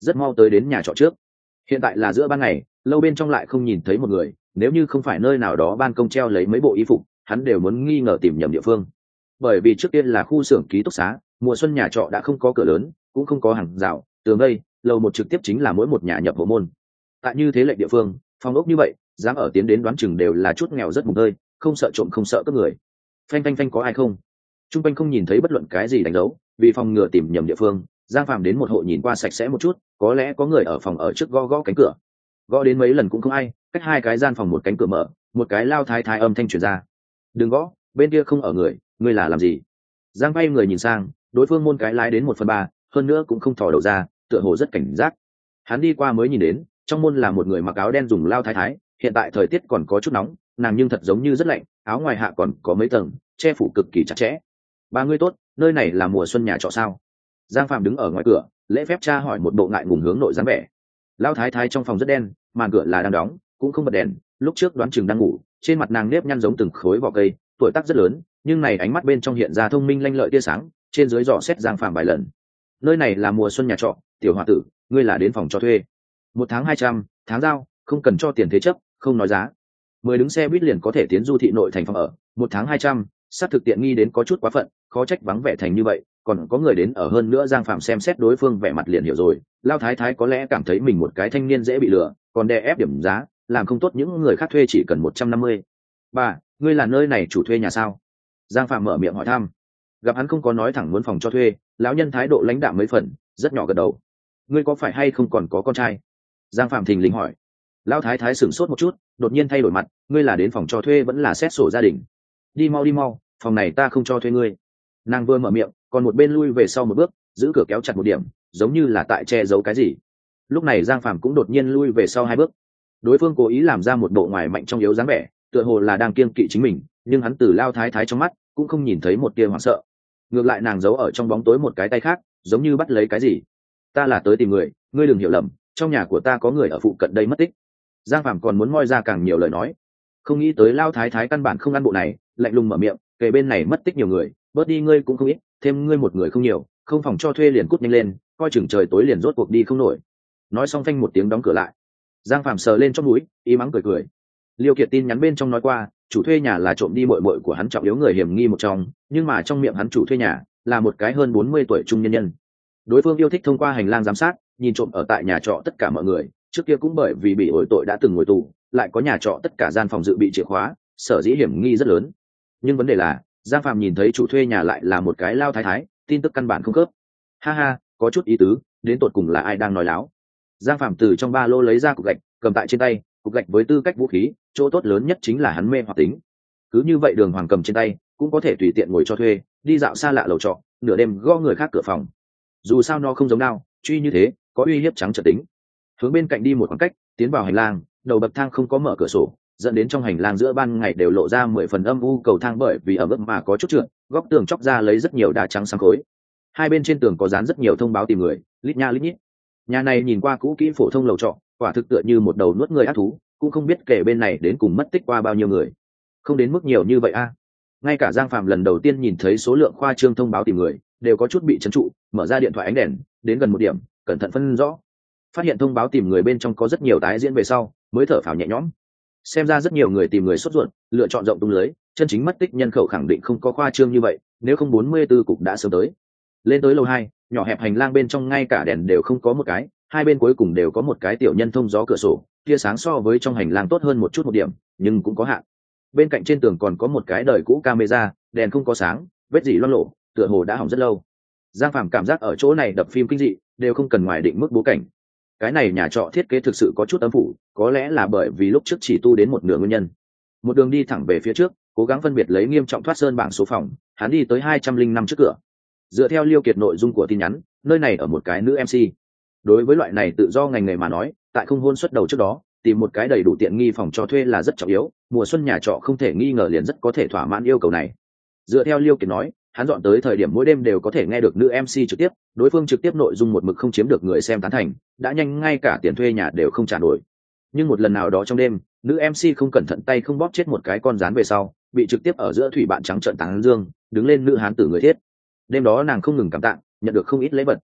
rất mau tới đến nhà trọ trước. Hiện tại là giữa ban ngày, lâu bên trong lại không nhìn thấy một người, nếu như không phải nơi nào đó ban công treo lấy mấy bộ y phục, hắn đều muốn nghi ngờ tìm nhầm địa phương. Bởi vì trước tiên là khu xưởng ký túc xá, mùa xuân nhà trọ đã không có cửa lớn, cũng không có hàng rào tường vây, lầu một trực tiếp chính là mỗi một nhà nhập hộ môn. Tại như thế lệnh địa phương, phòng ốc như vậy, dám ở tiến đến đoán chừng đều là chút nghèo rất mùng tơi, không sợ trộm không sợ cướp người. Phanh phanh phanh, có ai không? Trung quanh không nhìn thấy bất luận cái gì đánh dấu, vì phòng ngừa tìm nhầm địa phương, Giang Phạm đến một hộ nhìn qua sạch sẽ một chút, có lẽ có người ở phòng ở trước gõ gõ cánh cửa. Gõ đến mấy lần cũng không ai, cách hai cái gian phòng một cánh cửa mở, một cái lao thái thái âm thanh truyền ra. Đừng gõ, bên kia không ở người, ngươi là làm gì? Giang bay người nhìn sang, đối phương môn cái lái đến một phần ba, hơn nữa cũng không thò đầu ra, tựa hồ rất cảnh giác. Hắn đi qua mới nhìn đến, trong môn là một người mặc áo đen dùng lao thái thái, hiện tại thời tiết còn có chút nóng, nàng nhưng thật giống như rất lạnh, áo ngoài hạ còn có mấy tầng, che phủ cực kỳ chặt chẽ. Ba ngươi tốt, nơi này là mùa xuân nhà trọ sao? Giang Phạm đứng ở ngoài cửa, lễ phép tra hỏi một bộ ngại ngùng hướng nội dáng vẻ. Lao thái thái trong phòng rất đen, màn cửa là đang đóng, cũng không bật đèn, lúc trước đoán chừng đang ngủ, trên mặt nàng nếp nhăn giống từng khối vỏ cây, tuổi tác rất lớn, nhưng này ánh mắt bên trong hiện ra thông minh lanh lợi tia sáng, trên dưới dò xét Giang Phạm vài lần. Nơi này là mùa xuân nhà trọ, tiểu hòa tử, ngươi là đến phòng cho thuê. Một tháng hai trăm, tháng giao, không cần cho tiền thế chấp, không nói giá. Mười đứng xe buýt liền có thể tiến du thị nội thành phòng ở, một tháng hai trăm, sát thực tiện nghi đến có chút quá phận, khó trách vắng vẻ thành như vậy, còn có người đến ở hơn nữa. Giang Phạm xem xét đối phương vẻ mặt liền hiểu rồi, lao thái thái có lẽ cảm thấy mình một cái thanh niên dễ bị lừa, còn đè ép điểm giá, làm không tốt những người khác thuê chỉ cần một trăm năm mươi. Bà, ngươi là nơi này chủ thuê nhà sao? Giang Phạm mở miệng hỏi thăm. Gặp hắn không có nói thẳng muốn phòng cho thuê, lão nhân thái độ lãnh đạm mấy phần, rất nhỏ gật đầu. Ngươi có phải hay không còn có con trai? Giang Phạm thình lình hỏi. Lão thái thái sửng sốt một chút, đột nhiên thay đổi mặt, ngươi là đến phòng cho thuê vẫn là xét sổ gia đình? Đi mau đi mau, phòng này ta không cho thuê ngươi. Nàng vừa mở miệng, còn một bên lui về sau một bước, giữ cửa kéo chặt một điểm, giống như là tại che giấu cái gì. Lúc này Giang Phạm cũng đột nhiên lui về sau hai bước. Đối phương cố ý làm ra một bộ ngoài mạnh trong yếu dáng vẻ, tựa hồ là đang kiêng kỵ chính mình, nhưng hắn từ lao thái thái trong mắt cũng không nhìn thấy một tia hoảng sợ. Ngược lại nàng giấu ở trong bóng tối một cái tay khác, giống như bắt lấy cái gì. Ta là tới tìm người, ngươi đừng hiểu lầm, trong nhà của ta có người ở phụ cận đây mất tích. Giang Phạm còn muốn moi ra càng nhiều lời nói, không nghĩ tới lao thái thái căn bản không ăn bộ này, lạnh lùng mở miệng, kể bên này mất tích nhiều người, bớt đi ngươi cũng không ít, thêm ngươi một người không nhiều, không phòng cho thuê liền cút nhanh lên, coi chừng trời tối liền rốt cuộc đi không nổi. Nói xong phanh một tiếng đóng cửa lại. Giang Phạm sờ lên trong mũi, ý mắng cười cười. Liêu Kiệt tin nhắn bên trong nói qua, chủ thuê nhà là trộm đi muội muội của hắn trọng yếu người hiểm nghi một trong, nhưng mà trong miệng hắn chủ thuê nhà là một cái hơn bốn mươi tuổi trung nhân nhân. Đối phương yêu thích thông qua hành lang giám sát, nhìn trộm ở tại nhà trọ tất cả mọi người, trước kia cũng bởi vì bị ổi tội đã từng ngồi tù, lại có nhà trọ tất cả gian phòng dự bị chìa khóa, sở dĩ hiểm nghi rất lớn. Nhưng vấn đề là, Giang Phạm nhìn thấy chủ thuê nhà lại là một cái lao thái thái, tin tức căn bản không khớp. Ha ha, có chút ý tứ, đến tột cùng là ai đang nói láo. Giang Phạm từ trong ba lô lấy ra cục gạch, cầm tại trên tay, cục gạch với tư cách vũ khí, chỗ tốt lớn nhất chính là hắn mê hoặc tính. Cứ như vậy Đường Hoàng cầm trên tay, cũng có thể tùy tiện ngồi cho thuê, đi dạo xa lạ lầu trọ, nửa đêm gõ người khác cửa phòng. Dù sao nó không giống đao, truy như thế, có uy hiếp trắng trợn tính. Hướng bên cạnh đi một khoảng cách, tiến vào hành lang, đầu bậc thang không có mở cửa sổ, dẫn đến trong hành lang giữa ban ngày đều lộ ra mười phần âm u, cầu thang bởi vì ở mức mà có chút trượt, góc tường chóc ra lấy rất nhiều đá trắng sáng khối. Hai bên trên tường có dán rất nhiều thông báo tìm người, lít nha lít nhít. Nhà này nhìn qua cũ kỹ phổ thông lầu trọ, quả thực tựa như một đầu nuốt người ác thú, cũng không biết kể bên này đến cùng mất tích qua bao nhiêu người. Không đến mức nhiều như vậy a. À. Ngay cả Giang Phạm lần đầu tiên nhìn thấy số lượng khoa trương thông báo tìm người, đều có chút bị trấn trụ, mở ra điện thoại ánh đèn, đến gần một điểm, cẩn thận phân rõ. Phát hiện thông báo tìm người bên trong có rất nhiều tái diễn về sau, mới thở phào nhẹ nhõm. Xem ra rất nhiều người tìm người sốt ruột, lựa chọn rộng tung lưới, chân chính mất tích nhân khẩu khẳng định không có khoa trương như vậy, nếu không bốn mươi tư cục đã sớm tới. Lên tới lầu hai, nhỏ hẹp hành lang bên trong ngay cả đèn đều không có một cái, hai bên cuối cùng đều có một cái tiểu nhân thông gió cửa sổ, tia sáng so với trong hành lang tốt hơn một chút một điểm, nhưng cũng có hạn. Bên cạnh trên tường còn có một cái đời cũ camera, đèn không có sáng, vết dỉ loang lổ, tựa hồ đã hỏng rất lâu. Giang Phạm cảm giác ở chỗ này đập phim kinh dị đều không cần ngoài định mức bố cảnh. Cái này nhà trọ thiết kế thực sự có chút âm phủ, có lẽ là bởi vì lúc trước chỉ tu đến một nửa nguyên nhân. Một đường đi thẳng về phía trước, cố gắng phân biệt lấy nghiêm trọng thoát sơn bảng số phòng, hắn đi tới hai trăm linh năm trước cửa. Dựa theo Liêu Kiệt nội dung của tin nhắn, nơi này ở một cái nữ em xê. Đối với loại này tự do ngành nghề mà nói, tại không hôn xuất đầu trước đó, tìm một cái đầy đủ tiện nghi phòng cho thuê là rất trọng yếu, mùa xuân nhà trọ không thể nghi ngờ liền rất có thể thỏa mãn yêu cầu này. Dựa theo Liêu Kiệt nói, hắn dọn tới thời điểm mỗi đêm đều có thể nghe được nữ em xê trực tiếp, đối phương trực tiếp nội dung một mực không chiếm được người xem tán thành, đã nhanh ngay cả tiền thuê nhà đều không trả nổi. Nhưng một lần nào đó trong đêm, nữ em xê không cẩn thận tay không bóp chết một cái con rán về sau, bị trực tiếp ở giữa thủy bạn trắng trợn tán dương, đứng lên nữ hán tử người thiết. Đêm đó nàng không ngừng cảm tạ, nhận được không ít lễ vật.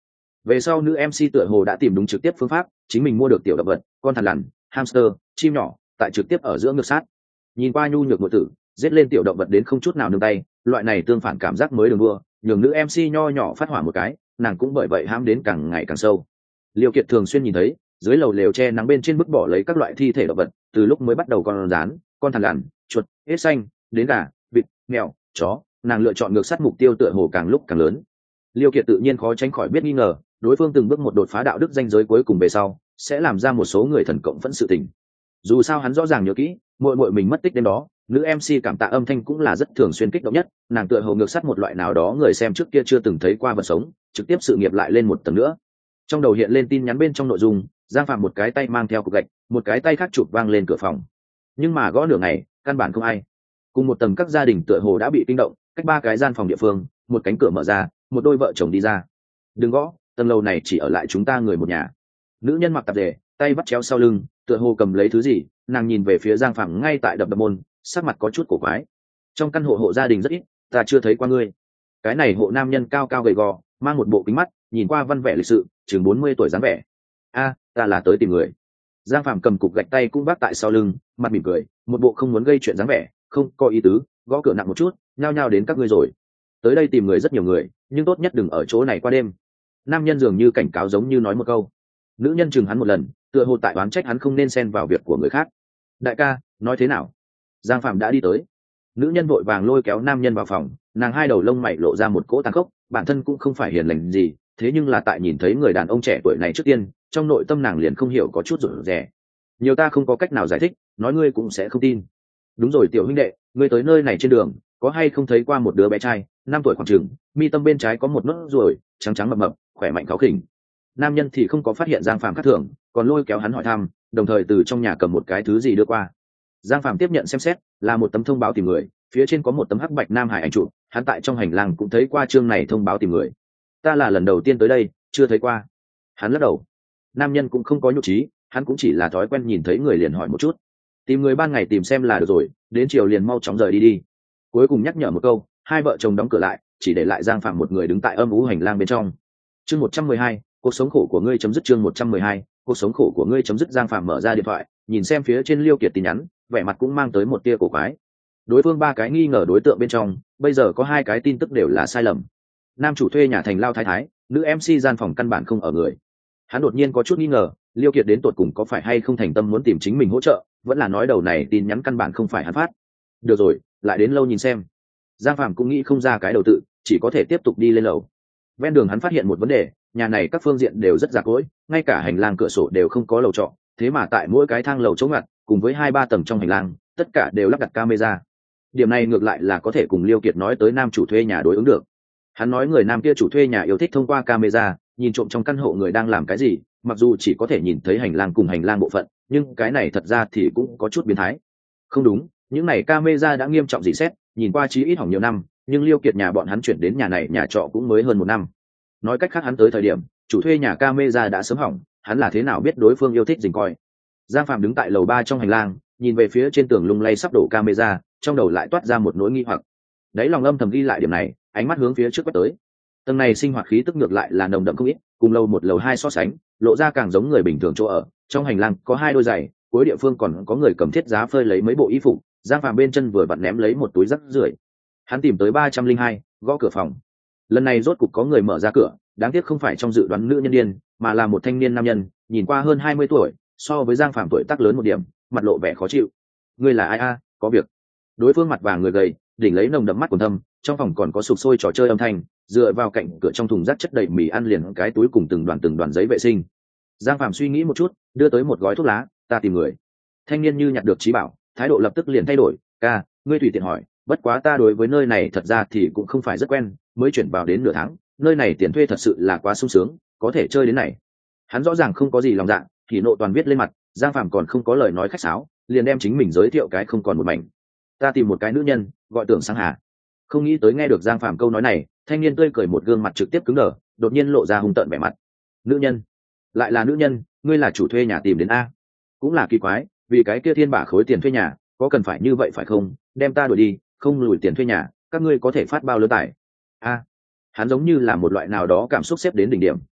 Về sau nữ em xê tựa hồ đã tìm đúng trực tiếp phương pháp, chính mình mua được tiểu động vật, con thằn lằn, hamster, chim nhỏ, tại trực tiếp ở giữa ngược sát. Nhìn qua nhu nhược nội tử, giết lên tiểu động vật đến không chút nào nương tay, loại này tương phản cảm giác mới đường đua, nhường nữ em xê nho nhỏ phát hỏa một cái, nàng cũng bởi vậy ham đến càng ngày càng sâu. Liêu Kiệt thường xuyên nhìn thấy, dưới lầu lều che nắng bên trên bức bỏ lấy các loại thi thể động vật, từ lúc mới bắt đầu con rán, con thằn lằn, chuột, ếch xanh, đến gà, vịt, mèo, chó, nàng lựa chọn ngược sát mục tiêu tựa hồ càng lúc càng lớn. Liêu Kiệt tự nhiên khó tránh khỏi biết nghi ngờ, đối phương từng bước một đột phá đạo đức ranh giới cuối cùng về sau, sẽ làm ra một số người thần cộng phẫn sự tình. Dù sao hắn rõ ràng nhớ kỹ, muội muội mình mất tích đêm đó, nữ em xê cảm tạ âm thanh cũng là rất thường xuyên kích động nhất, nàng tựa hồ ngược sát một loại nào đó người xem trước kia chưa từng thấy qua vật sống, trực tiếp sự nghiệp lại lên một tầng nữa. Trong đầu hiện lên tin nhắn bên trong nội dung, Giang Phạm một cái tay mang theo cục gạch, một cái tay khác chụp vang lên cửa phòng. Nhưng mà gõ nửa ngày, căn bản không ai. Cùng một tầng các gia đình tựa hồ đã bị kinh động, cách ba cái gian phòng địa phương, một cánh cửa mở ra, một đôi vợ chồng đi ra. Đừng gõ, tầng lầu này chỉ ở lại chúng ta người một nhà. Nữ nhân mặc tạp dề, tay vắt chéo sau lưng, tựa hồ cầm lấy thứ gì, nàng nhìn về phía Giang Phạm ngay tại đập đập môn, sắc mặt có chút cổ quái. Trong căn hộ hộ gia đình rất ít, ta chưa thấy qua ngươi. Cái này hộ nam nhân cao cao gầy gò, mang một bộ kính mắt, nhìn qua văn vẻ lịch sự, chừng bốn mươi tuổi dáng vẻ. A, ta là tới tìm người. Giang Phạm cầm cục gạch tay cũng vác tại sau lưng, mặt mỉm cười, một bộ không muốn gây chuyện dáng vẻ, không có ý tứ, gõ cửa nặng một chút, nhao nhao đến các ngươi rồi. Tới đây tìm người rất nhiều người, nhưng tốt nhất đừng ở chỗ này qua đêm. Nam nhân dường như cảnh cáo giống như nói một câu. Nữ nhân chừng hắn một lần, tựa hồ tại oán trách hắn không nên xen vào việc của người khác. Đại ca, nói thế nào? Giang Phạm đã đi tới. Nữ nhân vội vàng lôi kéo nam nhân vào phòng, nàng hai đầu lông mày lộ ra một cỗ tàn khốc, bản thân cũng không phải hiền lành gì, thế nhưng là tại nhìn thấy người đàn ông trẻ tuổi này trước tiên, trong nội tâm nàng liền không hiểu có chút rụt rè. Nhiều ta không có cách nào giải thích, nói ngươi cũng sẽ không tin. Đúng rồi tiểu huynh đệ, ngươi tới nơi này trên đường, có hay không thấy qua một đứa bé trai, năm tuổi khoảng chừng, mi tâm bên trái có một nốt ruồi, trắng trắng mập mập, khỏe mạnh kháo khỉnh. Nam nhân thì không có phát hiện Giang Phạm khác thường, còn lôi kéo hắn hỏi thăm, đồng thời từ trong nhà cầm một cái thứ gì đưa qua. Giang Phạm tiếp nhận xem xét, là một tấm thông báo tìm người, phía trên có một tấm hắc bạch nam hải ảnh chụp, hắn tại trong hành lang cũng thấy qua chương này thông báo tìm người. Ta là lần đầu tiên tới đây, chưa thấy qua. Hắn lắc đầu. Nam nhân cũng không có nhục trí, hắn cũng chỉ là thói quen nhìn thấy người liền hỏi một chút. Tìm người ban ngày tìm xem là được rồi, đến chiều liền mau chóng rời đi đi. Cuối cùng nhắc nhở một câu, hai vợ chồng đóng cửa lại, chỉ để lại Giang Phạm một người đứng tại âm u hành lang bên trong. Chương một trăm mười hai, cuộc sống khổ của ngươi chấm dứt. Chương một trăm mười hai, cuộc sống khổ của ngươi chấm dứt. Giang Phạm mở ra điện thoại, nhìn xem phía trên Liêu Kiệt tin nhắn, vẻ mặt cũng mang tới một tia cổ quái. Đối phương ba cái nghi ngờ đối tượng bên trong, bây giờ có hai cái tin tức đều là sai lầm. Nam chủ thuê nhà thành lao thái thái, nữ em xê gian phòng căn bản không ở người. Hắn đột nhiên có chút nghi ngờ, Liêu Kiệt đến tột cùng có phải hay không thành tâm muốn tìm chính mình hỗ trợ, vẫn là nói đầu này tin nhắn căn bản không phải hắn phát. Được rồi, lại đến lâu nhìn xem. Giang Phạm cũng nghĩ không ra cái đầu tự, chỉ có thể tiếp tục đi lên lầu. Ven đường hắn phát hiện một vấn đề, nhà này các phương diện đều rất già cỗi, ngay cả hành lang cửa sổ đều không có lầu trọ, thế mà tại mỗi cái thang lầu chống ngặt, cùng với hai ba tầng trong hành lang, tất cả đều lắp đặt camera. Điểm này ngược lại là có thể cùng Liêu Kiệt nói tới nam chủ thuê nhà đối ứng được. Hắn nói người nam kia chủ thuê nhà yêu thích thông qua camera nhìn trộm trong căn hộ người đang làm cái gì, mặc dù chỉ có thể nhìn thấy hành lang cùng hành lang bộ phận, nhưng cái này thật ra thì cũng có chút biến thái. Không đúng, những này camera đã nghiêm trọng dị xét, nhìn qua chí ít hỏng nhiều năm, nhưng Liêu Kiệt nhà bọn hắn chuyển đến nhà này nhà trọ cũng mới hơn một năm. Nói cách khác hắn tới thời điểm chủ thuê nhà camera đã sớm hỏng, hắn là thế nào biết đối phương yêu thích dình coi. Giang Phạm đứng tại lầu ba trong hành lang, nhìn về phía trên tường lung lay sắp đổ camera, trong đầu lại toát ra một nỗi nghi hoặc. Đấy lòng âm thầm ghi lại điểm này, ánh mắt hướng phía trước quét tới. Tầng này sinh hoạt khí tức ngược lại là nồng đậm không ít, cùng lầu một lầu hai so sánh, lộ ra càng giống người bình thường chỗ ở. Trong hành lang có hai đôi giày, cuối địa phương còn có người cầm thiết giá phơi lấy mấy bộ y phục. Giang Phạm bên chân vừa vặn ném lấy một túi rác rưởi. Hắn tìm tới ba trăm linh hai, gõ cửa phòng. Lần này rốt cục có người mở ra cửa, đáng tiếc không phải trong dự đoán nữ nhân điên, mà là một thanh niên nam nhân, nhìn qua hơn hai mươi tuổi, so với Giang Phạm tuổi tác lớn một điểm, mặt lộ vẻ khó chịu. Ngươi là ai a? Có việc. Đối phương mặt vàng người gầy, đỉnh lấy nồng đậm mắt quần thâm, trong phòng còn có sục sôi trò chơi âm thanh, dựa vào cạnh cửa trong thùng rác chất đầy mì ăn liền cái túi cùng từng đoàn từng đoàn giấy vệ sinh. Giang Phạm suy nghĩ một chút, đưa tới một gói thuốc lá, ta tìm người. Thanh niên như nhặt được trí bảo, thái độ lập tức liền thay đổi, ca, ngươi tùy tiện hỏi, bất quá ta đối với nơi này thật ra thì cũng không phải rất quen, mới chuyển vào đến nửa tháng, nơi này tiền thuê thật sự là quá sung sướng, có thể chơi đến này. Hắn rõ ràng không có gì lòng dạ, thì nộ toàn viết lên mặt. Giang Phạm còn không có lời nói khách sáo, liền đem chính mình giới thiệu cái không còn một mảnh. Ta tìm một cái nữ nhân, gọi Tưởng Sang Hà. Không nghĩ tới nghe được Giang Phạm câu nói này, thanh niên tươi cười một gương mặt trực tiếp cứng đờ, đột nhiên lộ ra hung tợn vẻ mặt. Nữ nhân? Lại là nữ nhân? Ngươi là chủ thuê nhà tìm đến a? Cũng là kỳ quái, vì cái kia thiên bả khối tiền thuê nhà, có cần phải như vậy phải không? Đem ta đuổi đi, không lùi tiền thuê nhà, các ngươi có thể phát bao lớn tải? A, hắn giống như là một loại nào đó cảm xúc xếp đến đỉnh điểm,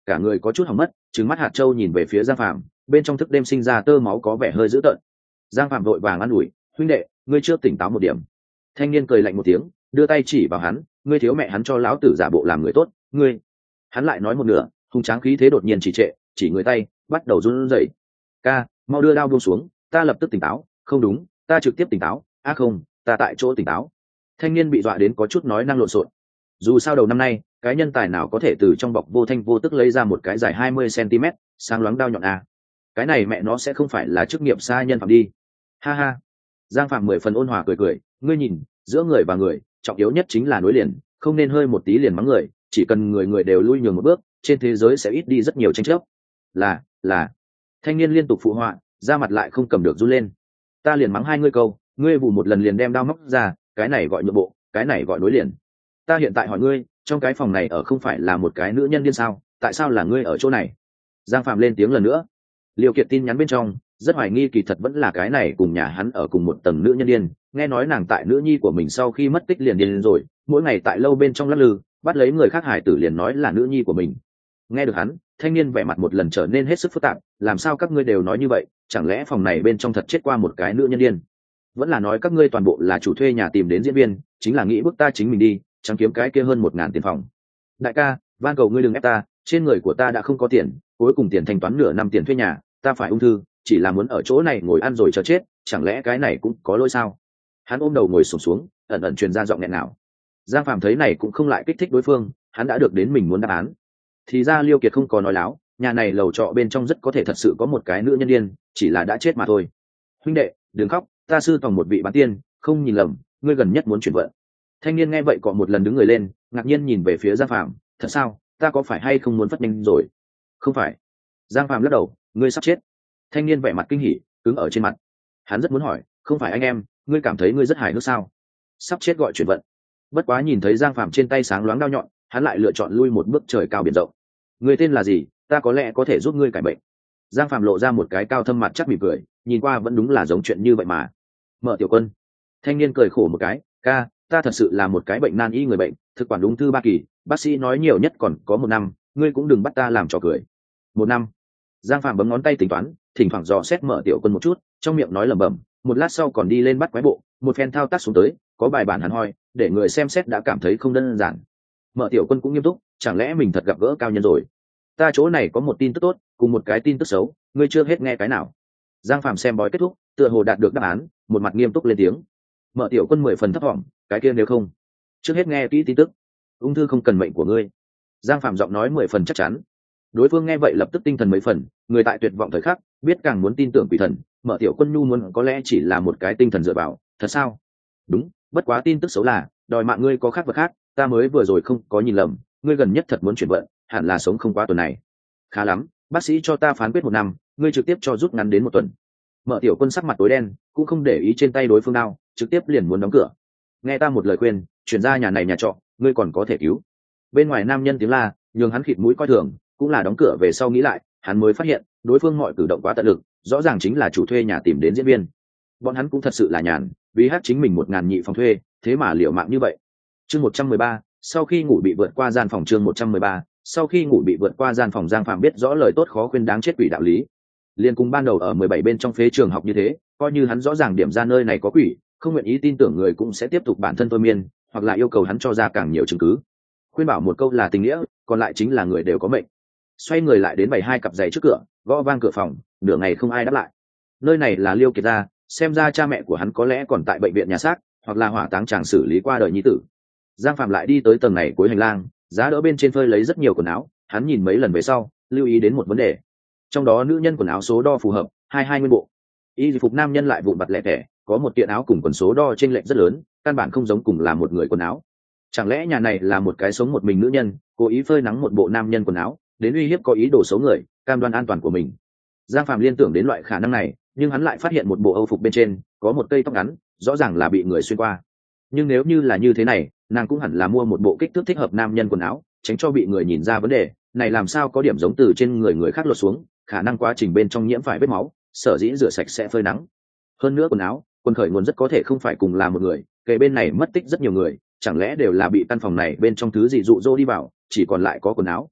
cả người có chút hỏng mất, trừng mắt hạt châu nhìn về phía Giang Phạm, bên trong thức đêm sinh ra tơ máu có vẻ hơi dữ tợn. Giang Phạm vội vàng an ủi, huynh đệ, ngươi chưa tỉnh táo một điểm. Thanh niên cười lạnh một tiếng, đưa tay chỉ vào hắn, ngươi thiếu mẹ hắn cho lão tử giả bộ làm người tốt, ngươi. Hắn lại nói một nửa, hung tráng khí thế đột nhiên chỉ trệ, chỉ người tay, bắt đầu run rẩy. Ca, mau đưa đao buông xuống, ta lập tức tỉnh táo, không đúng, ta trực tiếp tỉnh táo, á à không, ta tại chỗ tỉnh táo. Thanh niên bị dọa đến có chút nói năng lộn xộn. Dù sao đầu năm nay, cái nhân tài nào có thể từ trong bọc vô thanh vô tức lấy ra một cái dài hai mươi xăng-ti-mét, sáng loáng đao nhọn à. Cái này mẹ nó sẽ không phải là chức nghiệp xa nhân phạm đi. Ha ha. Giang Phạm mười phần ôn hòa cười cười, ngươi nhìn, giữa người và người, trọng yếu nhất chính là nối liền, không nên hơi một tí liền mắng người, chỉ cần người người đều lui nhường một bước, trên thế giới sẽ ít đi rất nhiều tranh chấp. Là, là. Thanh niên liên tục phụ họa, da mặt lại không cầm được run lên. Ta liền mắng hai ngươi câu, ngươi vụ một lần liền đem đao móc ra, cái này gọi nhượng bộ, cái này gọi nối liền. Ta hiện tại hỏi ngươi, trong cái phòng này ở không phải là một cái nữ nhân điên sao, tại sao là ngươi ở chỗ này? Giang Phạm lên tiếng lần nữa. Liêu Kiệt tin nhắn bên trong rất hoài nghi kỳ thật vẫn là cái này cùng nhà hắn ở cùng một tầng nữ nhân điên, nghe nói nàng tại nữ nhi của mình sau khi mất tích liền điên rồi, mỗi ngày tại lâu bên trong lắc lư, bắt lấy người khác hải tử liền nói là nữ nhi của mình. Nghe được hắn, thanh niên vẻ mặt một lần trở nên hết sức phức tạp, làm sao các ngươi đều nói như vậy, chẳng lẽ phòng này bên trong thật chết qua một cái nữ nhân điên? Vẫn là nói các ngươi toàn bộ là chủ thuê nhà tìm đến diễn viên, chính là nghĩ bức ta chính mình đi, chẳng kiếm cái kia hơn một ngàn tiền phòng. Đại ca, van cầu ngươi đừng ép ta, trên người của ta đã không có tiền, cuối cùng tiền thanh toán nửa năm tiền thuê nhà, ta phải ung thư, chỉ là muốn ở chỗ này ngồi ăn rồi chờ chết, chẳng lẽ cái này cũng có lỗi sao? Hắn ôm đầu ngồi xổm xuống, ẩn ẩn truyền ra giọng nghẹn nào. Giang Phạm thấy này cũng không lại kích thích đối phương, hắn đã được đến mình muốn đáp án. Thì ra Liêu Kiệt không có nói láo, nhà này lầu trọ bên trong rất có thể thật sự có một cái nữ nhân điên, chỉ là đã chết mà thôi. Huynh đệ, đừng khóc, ta sư tòng một vị bán tiên, không nhìn lầm, ngươi gần nhất muốn chuyển vận. Thanh niên nghe vậy cọ một lần đứng người lên, ngạc nhiên nhìn về phía Giang Phạm, thật sao, ta có phải hay không muốn phất nhanh rồi? Không phải. Giang Phạm lắc đầu, ngươi sắp chết. Thanh niên vẻ mặt kinh hỉ, cứng ở trên mặt. Hắn rất muốn hỏi, không phải anh em, ngươi cảm thấy ngươi rất hài hước sao? Sắp chết gọi chuyển vận. Bất quá nhìn thấy Giang Phạm trên tay sáng loáng đao nhọn, hắn lại lựa chọn lui một bước trời cao biển rộng. Ngươi tên là gì, ta có lẽ có thể giúp ngươi cải bệnh. Giang Phạm lộ ra một cái cao thâm mặt chắc mỉm cười, nhìn qua vẫn đúng là giống chuyện như vậy mà. Mở Tiểu Quân. Thanh niên cười khổ một cái, ca, ta thật sự là một cái bệnh nan y người bệnh, thực quản ung thư ba kỳ, bác sĩ nói nhiều nhất còn có một năm, ngươi cũng đừng bắt ta làm trò cười. Một năm. Giang Phạm bấm ngón tay tính toán, thỉnh thoảng dò xét Mở Tiểu Quân một chút, trong miệng nói lẩm bẩm, một lát sau còn đi lên bắt quái bộ, một phen thao tác xuống tới, có bài bản hẳn hoi, để người xem xét đã cảm thấy không đơn giản. Mở Tiểu Quân cũng nghiêm túc, chẳng lẽ mình thật gặp gỡ cao nhân rồi? Ta chỗ này có một tin tức tốt, cùng một cái tin tức xấu, ngươi chưa hết nghe cái nào? Giang Phạm xem bói kết thúc, tựa hồ đạt được đáp án, một mặt nghiêm túc lên tiếng. Mở Tiểu Quân mười phần thấp vọng, cái kia nếu không, trước hết nghe kỹ tin tức. Ung thư không cần mệnh của ngươi. Giang Phạm giọng nói mười phần chắc chắn. Đối phương nghe vậy lập tức tinh thần mấy phần, người tại tuyệt vọng thời khắc, biết càng muốn tin tưởng quỷ thần, Mở Tiểu Quân nhu muốn có lẽ chỉ là một cái tinh thần dựa vào, thật sao? Đúng, bất quá tin tức xấu là, đòi mạng ngươi có khác vật khác, ta mới vừa rồi không có nhìn lầm, ngươi gần nhất thật muốn chuyển vận, hẳn là sống không qua tuần này. Khá lắm, bác sĩ cho ta phán quyết một năm, ngươi trực tiếp cho rút ngắn đến một tuần. Mở Tiểu Quân sắc mặt tối đen, cũng không để ý trên tay đối phương đao, trực tiếp liền muốn đóng cửa. Nghe ta một lời khuyên, chuyển ra nhà này nhà trọ, ngươi còn có thể cứu. Bên ngoài nam nhân tiếng la, nhường hắn khịt mũi coi thường, cũng là đóng cửa về sau nghĩ lại, hắn mới phát hiện, đối phương mọi cử động quá tận lực, rõ ràng chính là chủ thuê nhà tìm đến diễn viên. Bọn hắn cũng thật sự là nhàn, vì hát chính mình một ngàn nhị phòng thuê, thế mà liều mạng như vậy. Chương một trăm mười ba, sau khi ngủ bị vượt qua gian phòng chương một trăm mười ba, sau khi ngủ bị vượt qua gian phòng Giang Phạm biết rõ lời tốt khó khuyên đáng chết quỷ đạo lý. Liên cùng ban đầu ở mười bảy bên trong phế trường học như thế, coi như hắn rõ ràng điểm ra nơi này có quỷ, không nguyện ý tin tưởng người cũng sẽ tiếp tục bản thân thôi miên, hoặc là yêu cầu hắn cho ra càng nhiều chứng cứ. Khuyên bảo một câu là tình nghĩa, còn lại chính là người đều có mệnh. Xoay người lại đến bảy hai cặp giày trước cửa, gõ vang cửa phòng, nửa ngày không ai đáp lại. Nơi này là Liêu Kiệt gia, xem ra cha mẹ của hắn có lẽ còn tại bệnh viện nhà xác, hoặc là hỏa táng chàng xử lý qua đời nhi tử. Giang Phạm lại đi tới tầng này cuối hành lang, giá đỡ bên trên phơi lấy rất nhiều quần áo, hắn nhìn mấy lần về sau, lưu ý đến một vấn đề. Trong đó nữ nhân quần áo số đo phù hợp, hai hai nguyên bộ. Y phục nam nhân lại vụn vặt lẻ tẻ, có một kiện áo cùng quần số đo chênh lệch rất lớn, căn bản không giống cùng là một người quần áo. Chẳng lẽ nhà này là một cái sống một mình nữ nhân, cố ý phơi nắng một bộ nam nhân quần áo, đến uy hiếp có ý đồ xấu người, cam đoan an toàn của mình. Giang Phạm liên tưởng đến loại khả năng này, nhưng hắn lại phát hiện một bộ âu phục bên trên có một cây tóc ngắn, rõ ràng là bị người xuyên qua. Nhưng nếu như là như thế này, nàng cũng hẳn là mua một bộ kích thước thích hợp nam nhân quần áo, tránh cho bị người nhìn ra vấn đề này. Làm sao có điểm giống từ trên người người khác lột xuống, khả năng quá trình bên trong nhiễm phải vết máu, sở dĩ rửa sạch sẽ phơi nắng. Hơn nữa quần áo, quần khởi nguồn rất có thể không phải cùng là một người, kể bên này mất tích rất nhiều người, chẳng lẽ đều là bị căn phòng này bên trong thứ gì dụ dỗ đi vào, chỉ còn lại có quần áo.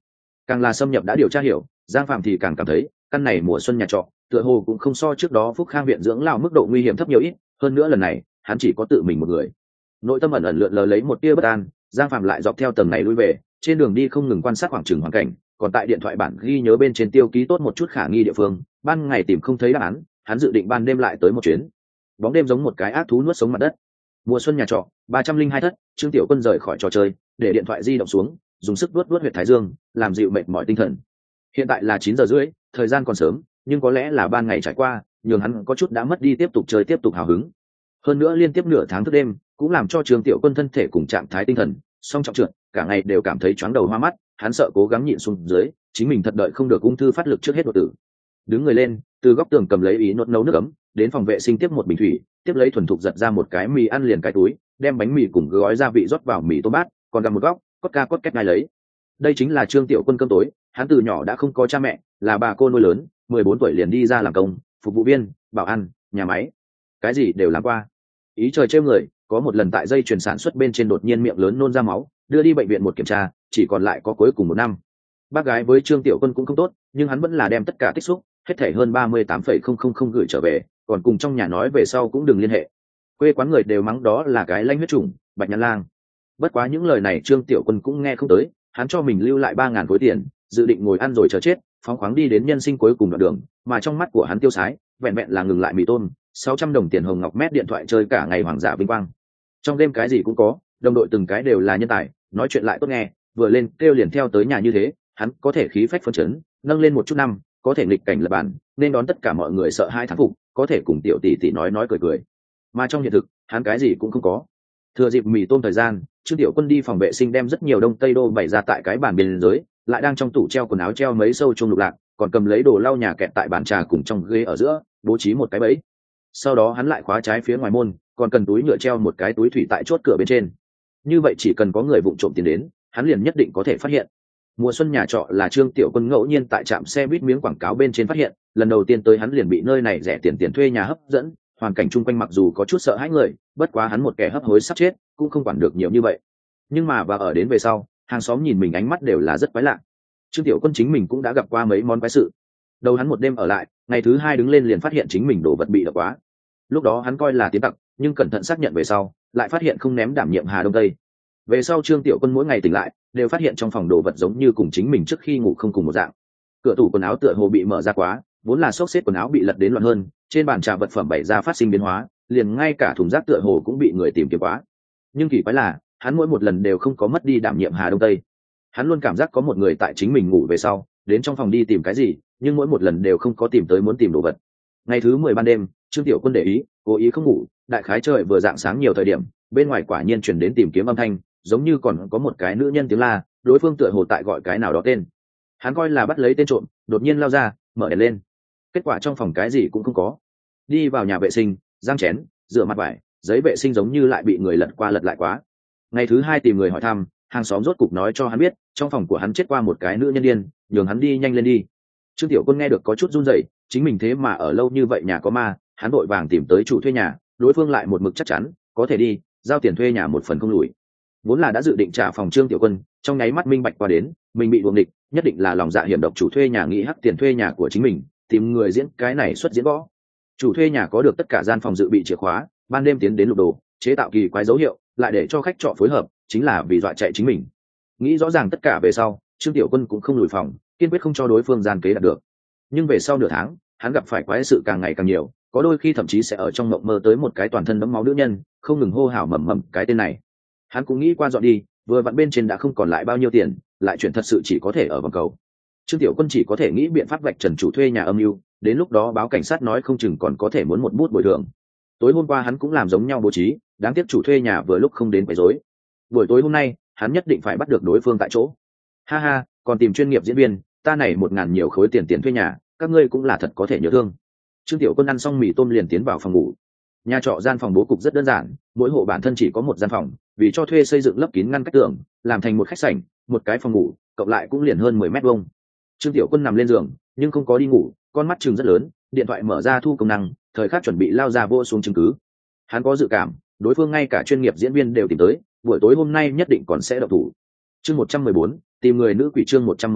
Càng là xâm nhập đã điều tra hiểu, Giang Phạm thì càng cảm thấy căn này mùa xuân nhà trọ tựa hồ cũng không so trước đó Phúc Khang viện dưỡng lao mức độ nguy hiểm thấp nhiều ít, hơn nữa lần này hắn chỉ có tự mình một người. Nội tâm ẩn ẩn lượn lờ lấy một tia bất an, Giang Phạm lại dọc theo tầng này lui về, trên đường đi không ngừng quan sát khoảng trừng hoàn cảnh, còn tại điện thoại bản ghi nhớ bên trên tiêu ký tốt một chút khả nghi địa phương, ban ngày tìm không thấy đáp án, hắn dự định ban đêm lại tới một chuyến. Bóng đêm giống một cái ác thú nuốt sống mặt đất. Mùa xuân nhà trọ ba trăm linh hai thất, Trương Tiểu Quân rời khỏi trò chơi, để điện thoại di động xuống, dùng sức vuốt vuốt huyệt thái dương, làm dịu mệt mỏi tinh thần. Hiện tại là chín giờ rưỡi, thời gian còn sớm, nhưng có lẽ là ban ngày trải qua, nhường hắn có chút đã mất đi tiếp tục chơi tiếp tục hào hứng. Hơn nữa liên tiếp nửa tháng thức đêm, cũng làm cho Trương Tiểu Quân thân thể cùng trạng thái tinh thần song trọng trượt, cả ngày đều cảm thấy chóng đầu hoa mắt, hắn sợ cố gắng nhịn xuống dưới, chính mình thật đợi không được ung thư phát lực trước hết đột tử. Đứng người lên, từ góc tường cầm lấy ý nốt nấu nước ấm, đến phòng vệ sinh tiếp một bình thủy, tiếp lấy thuần thục giật ra một cái mì ăn liền cái túi, đem bánh mì cùng gói gia vị rót vào mì tô bát, còn gặp một góc, cốt ca cốt két ngay lấy. Đây chính là Trương Tiểu Quân cơm tối, hắn từ nhỏ đã không có cha mẹ, là bà cô nuôi lớn, mười bốn tuổi liền đi ra làm công, phục vụ viên, bảo ăn, nhà máy, cái gì đều làm qua. Ý trời trêu người, có một lần tại dây chuyền sản xuất bên trên đột nhiên miệng lớn nôn ra máu, đưa đi bệnh viện một kiểm tra, chỉ còn lại có cuối cùng một năm. Bác gái với Trương Tiểu Quân cũng không tốt, nhưng hắn vẫn là đem tất cả tích xúc, hết thảy hơn ba mươi tám phẩy không không không gửi trở về, còn cùng trong nhà nói về sau cũng đừng liên hệ. Quê quán người đều mắng đó là cái lanh huyết chủng, bạch nhãn lang. Bất quá những lời này Trương Tiểu Quân cũng nghe không tới, hắn cho mình lưu lại ba ngàn khối tiền, dự định ngồi ăn rồi chờ chết, phóng khoáng đi đến nhân sinh cuối cùng đoạn đường, mà trong mắt của hắn tiêu sái, vẹn vẹn là ngừng lại mì tôm, sáu trăm đồng tiền hồng ngọc mét điện thoại chơi cả ngày hoàng giả vinh quang. Trong đêm cái gì cũng có, đồng đội từng cái đều là nhân tài, nói chuyện lại tốt nghe, vừa lên kêu liền theo tới nhà như thế, hắn có thể khí phách phấn chấn, nâng lên một chút năm, có thể nghịch cảnh lập bản, nên đón tất cả mọi người sợ hai thán phục, có thể cùng tiểu tỷ tỷ nói nói cười cười. Mà trong hiện thực, hắn cái gì cũng không có. Thừa dịp mì tôm thời gian, Trương Tiểu Quân đi phòng vệ sinh đem rất nhiều đông tây đô bày ra tại cái bàn bên dưới, lại đang trong tủ treo quần áo treo mấy sâu chung lục lạc, còn cầm lấy đồ lau nhà kẹt tại bàn trà cùng trong ghế ở giữa, bố trí một cái bẫy. Sau đó hắn lại khóa trái phía ngoài môn, còn cần túi nhựa treo một cái túi thủy tại chốt cửa bên trên. Như vậy chỉ cần có người vụng trộm tiền đến, hắn liền nhất định có thể phát hiện. Mùa xuân nhà trọ là Trương Tiểu Quân ngẫu nhiên tại trạm xe buýt miếng quảng cáo bên trên phát hiện, lần đầu tiên tới hắn liền bị nơi này rẻ tiền tiền thuê nhà hấp dẫn, hoàn cảnh chung quanh mặc dù có chút sợ hãi người, bất quá hắn một kẻ hấp hối sắp chết, cũng không quản được nhiều như vậy. Nhưng mà và ở đến về sau, hàng xóm nhìn mình ánh mắt đều là rất quái lạ. Trương Tiểu Quân chính mình cũng đã gặp qua mấy món quái sự. Đầu hắn một đêm ở lại, ngày thứ hai đứng lên liền phát hiện chính mình đổ vật bị đập quá. Lúc đó hắn coi là tiến tặc, nhưng cẩn thận xác nhận về sau, lại phát hiện không ném đảm nhiệm Hà Đông Tây. Về sau Trương Tiểu Quân mỗi ngày tỉnh lại, đều phát hiện trong phòng đồ vật giống như cùng chính mình trước khi ngủ không cùng một dạng. Cửa tủ quần áo tựa hồ bị mở ra quá, vốn là xốc xếp quần áo bị lật đến loạn hơn, trên bàn trà vật phẩm bày ra phát sinh biến hóa, liền ngay cả thùng rác tựa hồ cũng bị người tìm kiếm quá. Nhưng kỳ quái là, hắn mỗi một lần đều không có mất đi đảm nhiệm Hà Đông Tây. Hắn luôn cảm giác có một người tại chính mình ngủ về sau, đến trong phòng đi tìm cái gì, nhưng mỗi một lần đều không có tìm tới muốn tìm đồ vật. Ngày thứ mười ban đêm, Trương Tiểu Quân để ý, cố ý không ngủ, đại khái trời vừa rạng sáng nhiều thời điểm, bên ngoài quả nhiên truyền đến tìm kiếm âm thanh, giống như còn có một cái nữ nhân tiếng la, đối phương tựa hồ tại gọi cái nào đó tên. Hắn coi là bắt lấy tên trộm, đột nhiên lao ra, mở đèn lên. Kết quả trong phòng cái gì cũng không có. Đi vào nhà vệ sinh, giang chén, rửa mặt vải, giấy vệ sinh giống như lại bị người lật qua lật lại quá. Ngày thứ hai tìm người hỏi thăm, hàng xóm rốt cục nói cho hắn biết, trong phòng của hắn chết qua một cái nữ nhân điên, nhường hắn đi nhanh lên đi. Trương Tiểu Quân nghe được có chút run rẩy, chính mình thế mà ở lâu như vậy nhà có ma, hắn vội vàng tìm tới chủ thuê nhà, đối phương lại một mực chắc chắn, có thể đi, giao tiền thuê nhà một phần không lùi. Vốn là đã dự định trả phòng Trương Tiểu Quân, trong nháy mắt minh bạch qua đến, mình bị đuồng địch, nhất định là lòng dạ hiểm độc chủ thuê nhà nghĩ hắc tiền thuê nhà của chính mình, tìm người diễn cái này xuất diễn võ. Chủ thuê nhà có được tất cả gian phòng dự bị chìa khóa, ban đêm tiến đến lục đồ, chế tạo kỳ quái dấu hiệu, lại để cho khách trọ phối hợp, chính là vì dọa chạy chính mình. Nghĩ rõ ràng tất cả về sau, Trương Tiểu Quân cũng không lùi phòng, kiên quyết không cho đối phương gian kế đạt được. Nhưng về sau nửa tháng, hắn gặp phải quái sự càng ngày càng nhiều, có đôi khi thậm chí sẽ ở trong mộng mơ tới một cái toàn thân đẫm máu nữ nhân, không ngừng hô hào mầm mầm cái tên này. Hắn cũng nghĩ qua dọn đi, vừa vặn bên trên đã không còn lại bao nhiêu tiền, lại chuyện thật sự chỉ có thể ở vòng cầu. Trương Tiểu Quân chỉ có thể nghĩ biện pháp vạch trần chủ thuê nhà âm mưu, đến lúc đó báo cảnh sát nói không chừng còn có thể muốn một bút bồi thường. Tối hôm qua hắn cũng làm giống nhau bố trí, đáng tiếc chủ thuê nhà vừa lúc không đến quấy rối. Buổi tối hôm nay, hắn nhất định phải bắt được đối phương tại chỗ. Ha ha, còn tìm chuyên nghiệp diễn viên, ta này một ngàn nhiều khối tiền tiền thuê nhà, các ngươi cũng là thật có thể nhớ thương. Trương Tiểu Quân ăn xong mì tôm liền tiến vào phòng ngủ. Nhà trọ gian phòng bố cục rất đơn giản, mỗi hộ bản thân chỉ có một gian phòng, vì cho thuê xây dựng lấp kín ngăn cách tường, làm thành một khách sảnh, một cái phòng ngủ, cộng lại cũng liền hơn mười mét vuông. Trương Tiểu Quân nằm lên giường, nhưng không có đi ngủ, con mắt trừng rất lớn, điện thoại mở ra thu công năng, thời khắc chuẩn bị lao ra vô xuống chứng cứ. Hắn có dự cảm, đối phương ngay cả chuyên nghiệp diễn viên đều tìm tới, buổi tối hôm nay nhất định còn sẽ động thủ. Chương một trăm mười bốn, tìm người nữ quỷ chương một trăm mười bốn,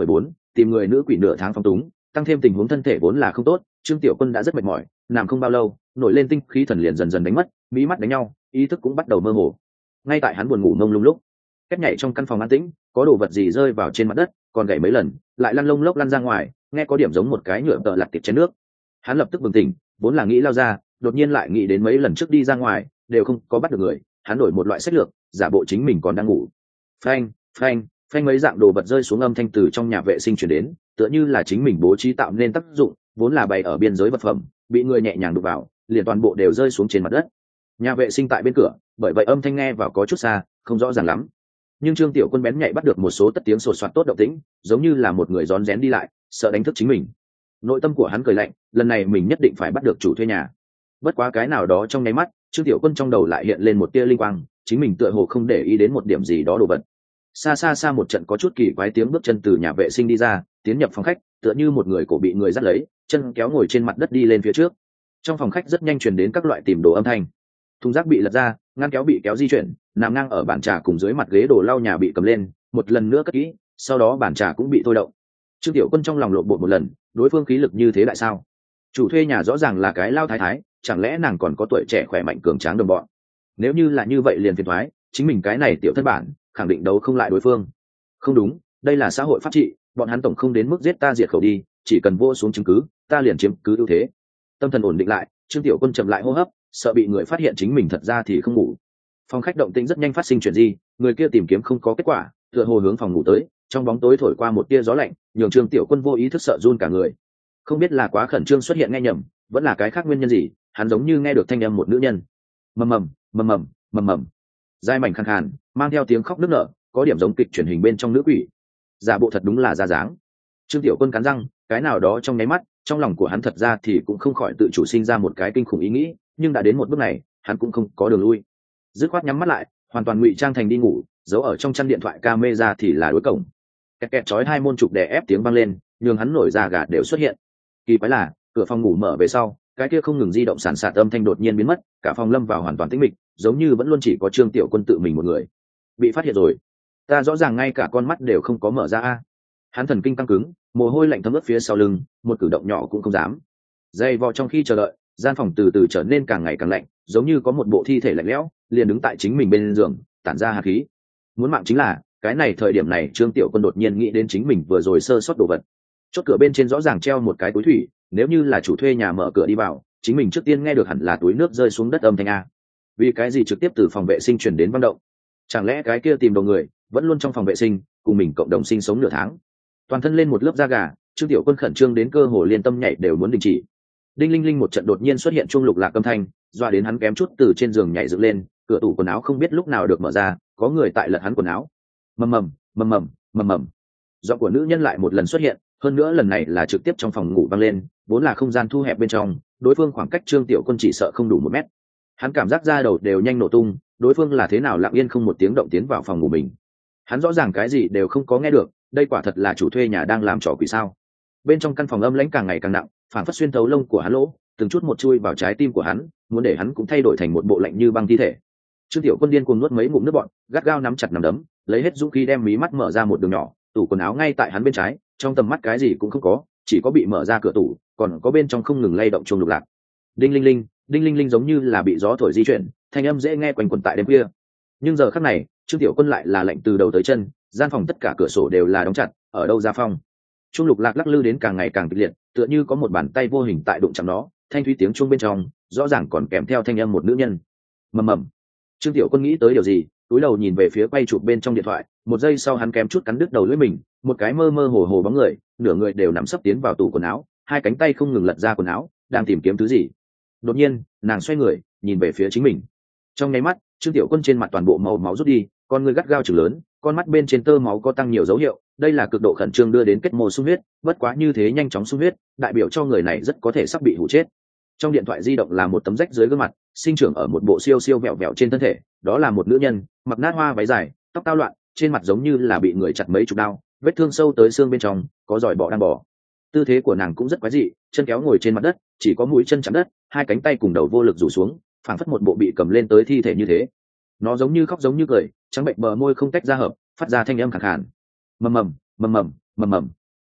tìm người nữ quỷ nửa tháng phong túng, tăng thêm tình huống thân thể vốn là không tốt, Trương Tiểu Quân đã rất mệt mỏi, nằm không bao lâu nổi lên tinh khí thần liền dần dần đánh mất, mí mắt đánh nhau, ý thức cũng bắt đầu mơ hồ. Ngay tại hắn buồn ngủ mông lung lúc, cách nhảy trong căn phòng an tĩnh, có đồ vật gì rơi vào trên mặt đất, còn gãy mấy lần lại lăn lông lốc lăn ra ngoài, nghe có điểm giống một cái nhựa tợ lặt tiệp chén nước. Hắn lập tức bừng tỉnh, vốn là nghĩ lao ra, đột nhiên lại nghĩ đến mấy lần trước đi ra ngoài đều không có bắt được người, hắn đổi một loại sách lược, giả bộ chính mình còn đang ngủ. Phanh phanh phanh, mấy dạng đồ vật rơi xuống, âm thanh từ trong nhà vệ sinh chuyển đến, tựa như là chính mình bố trí tạo nên tác dụng, vốn là bày ở biên giới vật phẩm bị người nhẹ nhàng đụng vào, liền toàn bộ đều rơi xuống trên mặt đất. Nhà vệ sinh tại bên cửa, bởi vậy âm thanh nghe vào có chút xa, không rõ ràng lắm, nhưng Trương Tiểu Quân bén nhạy bắt được một số tất tiếng sột soạt tốt động tĩnh, giống như là một người rón rén đi lại, sợ đánh thức chính mình. Nội tâm của hắn cười lạnh, lần này mình nhất định phải bắt được chủ thuê nhà. Bất quá cái nào đó trong nháy mắt, Trương Tiểu Quân trong đầu lại hiện lên một tia linh quang, chính mình tựa hồ không để ý đến một điểm gì đó đồ vật. Xa xa xa một trận có chút kỳ quái tiếng bước chân từ nhà vệ sinh đi ra, tiến nhập phòng khách, tựa như một người cổ bị người dắt lấy, chân kéo ngồi trên mặt đất đi lên phía trước. Trong phòng khách rất nhanh truyền đến các loại tìm đồ âm thanh. Thùng rác bị lật ra, ngăn kéo bị kéo di chuyển, nằm ngang ở bàn trà cùng dưới mặt ghế đồ lau nhà bị cầm lên, một lần nữa cất kỹ, sau đó bàn trà cũng bị thôi động. Trương Tiểu Quân trong lòng lộn bột một lần, đối phương khí lực như thế lại sao? Chủ thuê nhà rõ ràng là cái lao thái thái, chẳng lẽ nàng còn có tuổi trẻ khỏe mạnh cường tráng đồng bọn? Nếu như là như vậy liền phiền toái, chính mình cái này tiểu thất bản, khẳng định đấu không lại đối phương. Không đúng, đây là xã hội pháp trị, bọn hắn tổng không đến mức giết ta diệt khẩu đi, chỉ cần vô xuống chứng cứ, ta liền chiếm cứ ưu thế. Tâm thần ổn định lại, Trương Tiểu Quân chậm lại hô hấp, sợ bị người phát hiện chính mình thật ra thì không ngủ. Phòng khách động tĩnh rất nhanh phát sinh chuyện gì, người kia tìm kiếm không có kết quả, tựa hồ hướng phòng ngủ tới, trong bóng tối thổi qua một tia gió lạnh, nhường Trương Tiểu Quân vô ý thức sợ run cả người. Không biết là quá khẩn trương xuất hiện nghe nhầm, vẫn là cái khác nguyên nhân gì, hắn giống như nghe được thanh âm một nữ nhân. Mầm mầm, mầm mầm, mầm mầm. Giai mảnh khàn khàn, mang theo tiếng khóc nức nở, có điểm giống kịch truyền hình bên trong nữ quỷ. Giả bộ thật đúng là ra dáng. Trương Tiểu Quân cắn răng, cái nào đó trong nháy mắt, trong lòng của hắn thật ra thì cũng không khỏi tự chủ sinh ra một cái kinh khủng ý nghĩ, nhưng đã đến một bước này, hắn cũng không có đường lui. Dứt khoát nhắm mắt lại, hoàn toàn ngụy trang thành đi ngủ, giấu ở trong chăn điện thoại camera thì là đối cổng. Kẹt kẹt chói hai môn trục đè ép tiếng vang lên, nhường hắn nổi da gà đều xuất hiện. Kỳ quái là, cửa phòng ngủ mở về sau, cái kia không ngừng di động sản sạt âm thanh đột nhiên biến mất, cả phòng lâm vào hoàn toàn tĩnh mịch, giống như vẫn luôn chỉ có Trương Tiểu Quân tự mình một người. Bị phát hiện rồi. Ta rõ ràng ngay cả con mắt đều không có mở ra a. Hắn thần kinh căng cứng, mồ hôi lạnh thấm ướt phía sau lưng, một cử động nhỏ cũng không dám. Dây vò trong khi chờ đợi, gian phòng từ từ trở nên càng ngày càng lạnh, giống như có một bộ thi thể lạnh lẽo liền đứng tại chính mình bên giường, tản ra hạt khí. Muốn mạng chính là, cái này thời điểm này Trương Tiểu Quân đột nhiên nghĩ đến chính mình vừa rồi sơ sót đồ vật. Chốt cửa bên trên rõ ràng treo một cái túi thủy, nếu như là chủ thuê nhà mở cửa đi vào, chính mình trước tiên nghe được hẳn là túi nước rơi xuống đất âm thanh a. Vì cái gì trực tiếp từ phòng vệ sinh truyền đến vang động? Chẳng lẽ cái kia tìm đồ người vẫn luôn trong phòng vệ sinh, cùng mình cộng đồng sinh sống nửa tháng? Toàn thân lên một lớp da gà, Trương Tiểu Quân khẩn trương đến cơ hồ liên tâm nhảy đều muốn đình chỉ. Đinh linh linh một trận đột nhiên xuất hiện chuông lục lạc âm thanh, dọa đến hắn kém chút từ trên giường nhảy dựng lên, cửa tủ quần áo không biết lúc nào được mở ra, có người tại lật hắn quần áo. Mầm mầm, mầm mầm, mầm mầm. Giọng của nữ nhân lại một lần xuất hiện, hơn nữa lần này là trực tiếp trong phòng ngủ vang lên, vốn là không gian thu hẹp bên trong, đối phương khoảng cách Trương Tiểu Quân chỉ sợ không đủ một mét. Hắn cảm giác da đầu đều nhanh nổ tung, đối phương là thế nào lặng yên không một tiếng động tiến vào phòng ngủ mình. Hắn rõ ràng cái gì đều không có nghe được, đây quả thật là chủ thuê nhà đang làm trò quỷ sao? Bên trong căn phòng âm lãnh càng ngày càng nặng, phản phất xuyên thấu lông của hắn lỗ, từng chút một chui vào trái tim của hắn, muốn để hắn cũng thay đổi thành một bộ lạnh như băng thi thể. Trương Tiểu Quân điên cuồng nuốt mấy ngụm nước bọt, gắt gao nắm chặt nắm đấm, lấy hết dũng khí đem mí mắt mở ra một đường nhỏ, tủ quần áo ngay tại hắn bên trái, trong tầm mắt cái gì cũng không có, chỉ có bị mở ra cửa tủ, còn có bên trong không ngừng lay động chuông lục lạc. Đinh linh linh, đinh linh linh giống như là bị gió thổi di chuyển, thanh âm dễ nghe quanh quẩn tại đêm khuya. Nhưng giờ khắc này, Trương Tiểu Quân lại là lạnh từ đầu tới chân, gian phòng tất cả cửa sổ đều là đóng chặt, ở đâu ra phong. Chuông lục lạc lắc lư đến càng ngày càng kịch liệt, tựa như có một bàn tay vô hình tại đụng chạm nó, thanh thúy tiếng chuông bên trong, rõ ràng còn kèm theo thanh âm một nữ nhân. Mầm mầm. Trương Tiểu Quân nghĩ tới điều gì, túi đầu nhìn về phía quay chụp bên trong điện thoại, một giây sau hắn kém chút cắn đứt đầu lưỡi mình, một cái mơ mơ hồ hồ bóng người, nửa người đều nằm sấp tiến vào tủ quần áo, hai cánh tay không ngừng lật ra quần áo, đang tìm kiếm thứ gì. Đột nhiên, nàng xoay người, nhìn về phía chính mình. Trong nháy mắt, Trương Tiểu Quân trên mặt toàn bộ màu máu rút đi, con người gắt gao trừng lớn, con mắt bên trên tơ máu có tăng nhiều dấu hiệu, đây là cực độ khẩn trương đưa đến kết mô sung huyết, bất quá như thế nhanh chóng sung huyết, đại biểu cho người này rất có thể sắp bị hủ chết. Trong điện thoại di động là một tấm rách dưới gương mặt, sinh trưởng ở một bộ siêu siêu vẹo vẹo trên thân thể, đó là một nữ nhân, mặc nát hoa váy dài, tóc tao loạn, trên mặt giống như là bị người chặt mấy chục đao, vết thương sâu tới xương bên trong, có giỏi bọ đang bò. Tư thế của nàng cũng rất quái dị, chân kéo ngồi trên mặt đất, chỉ có mũi chân chạm đất, hai cánh tay cùng đầu vô lực rủ xuống, phảng phất một bộ bị cầm lên tới thi thể như thế. Nó giống như khóc giống như cười, trắng bệnh bờ môi không tách ra hợp, phát ra thanh âm khàn khàn. Mầm mầm, mầm mầm, mầm mầm.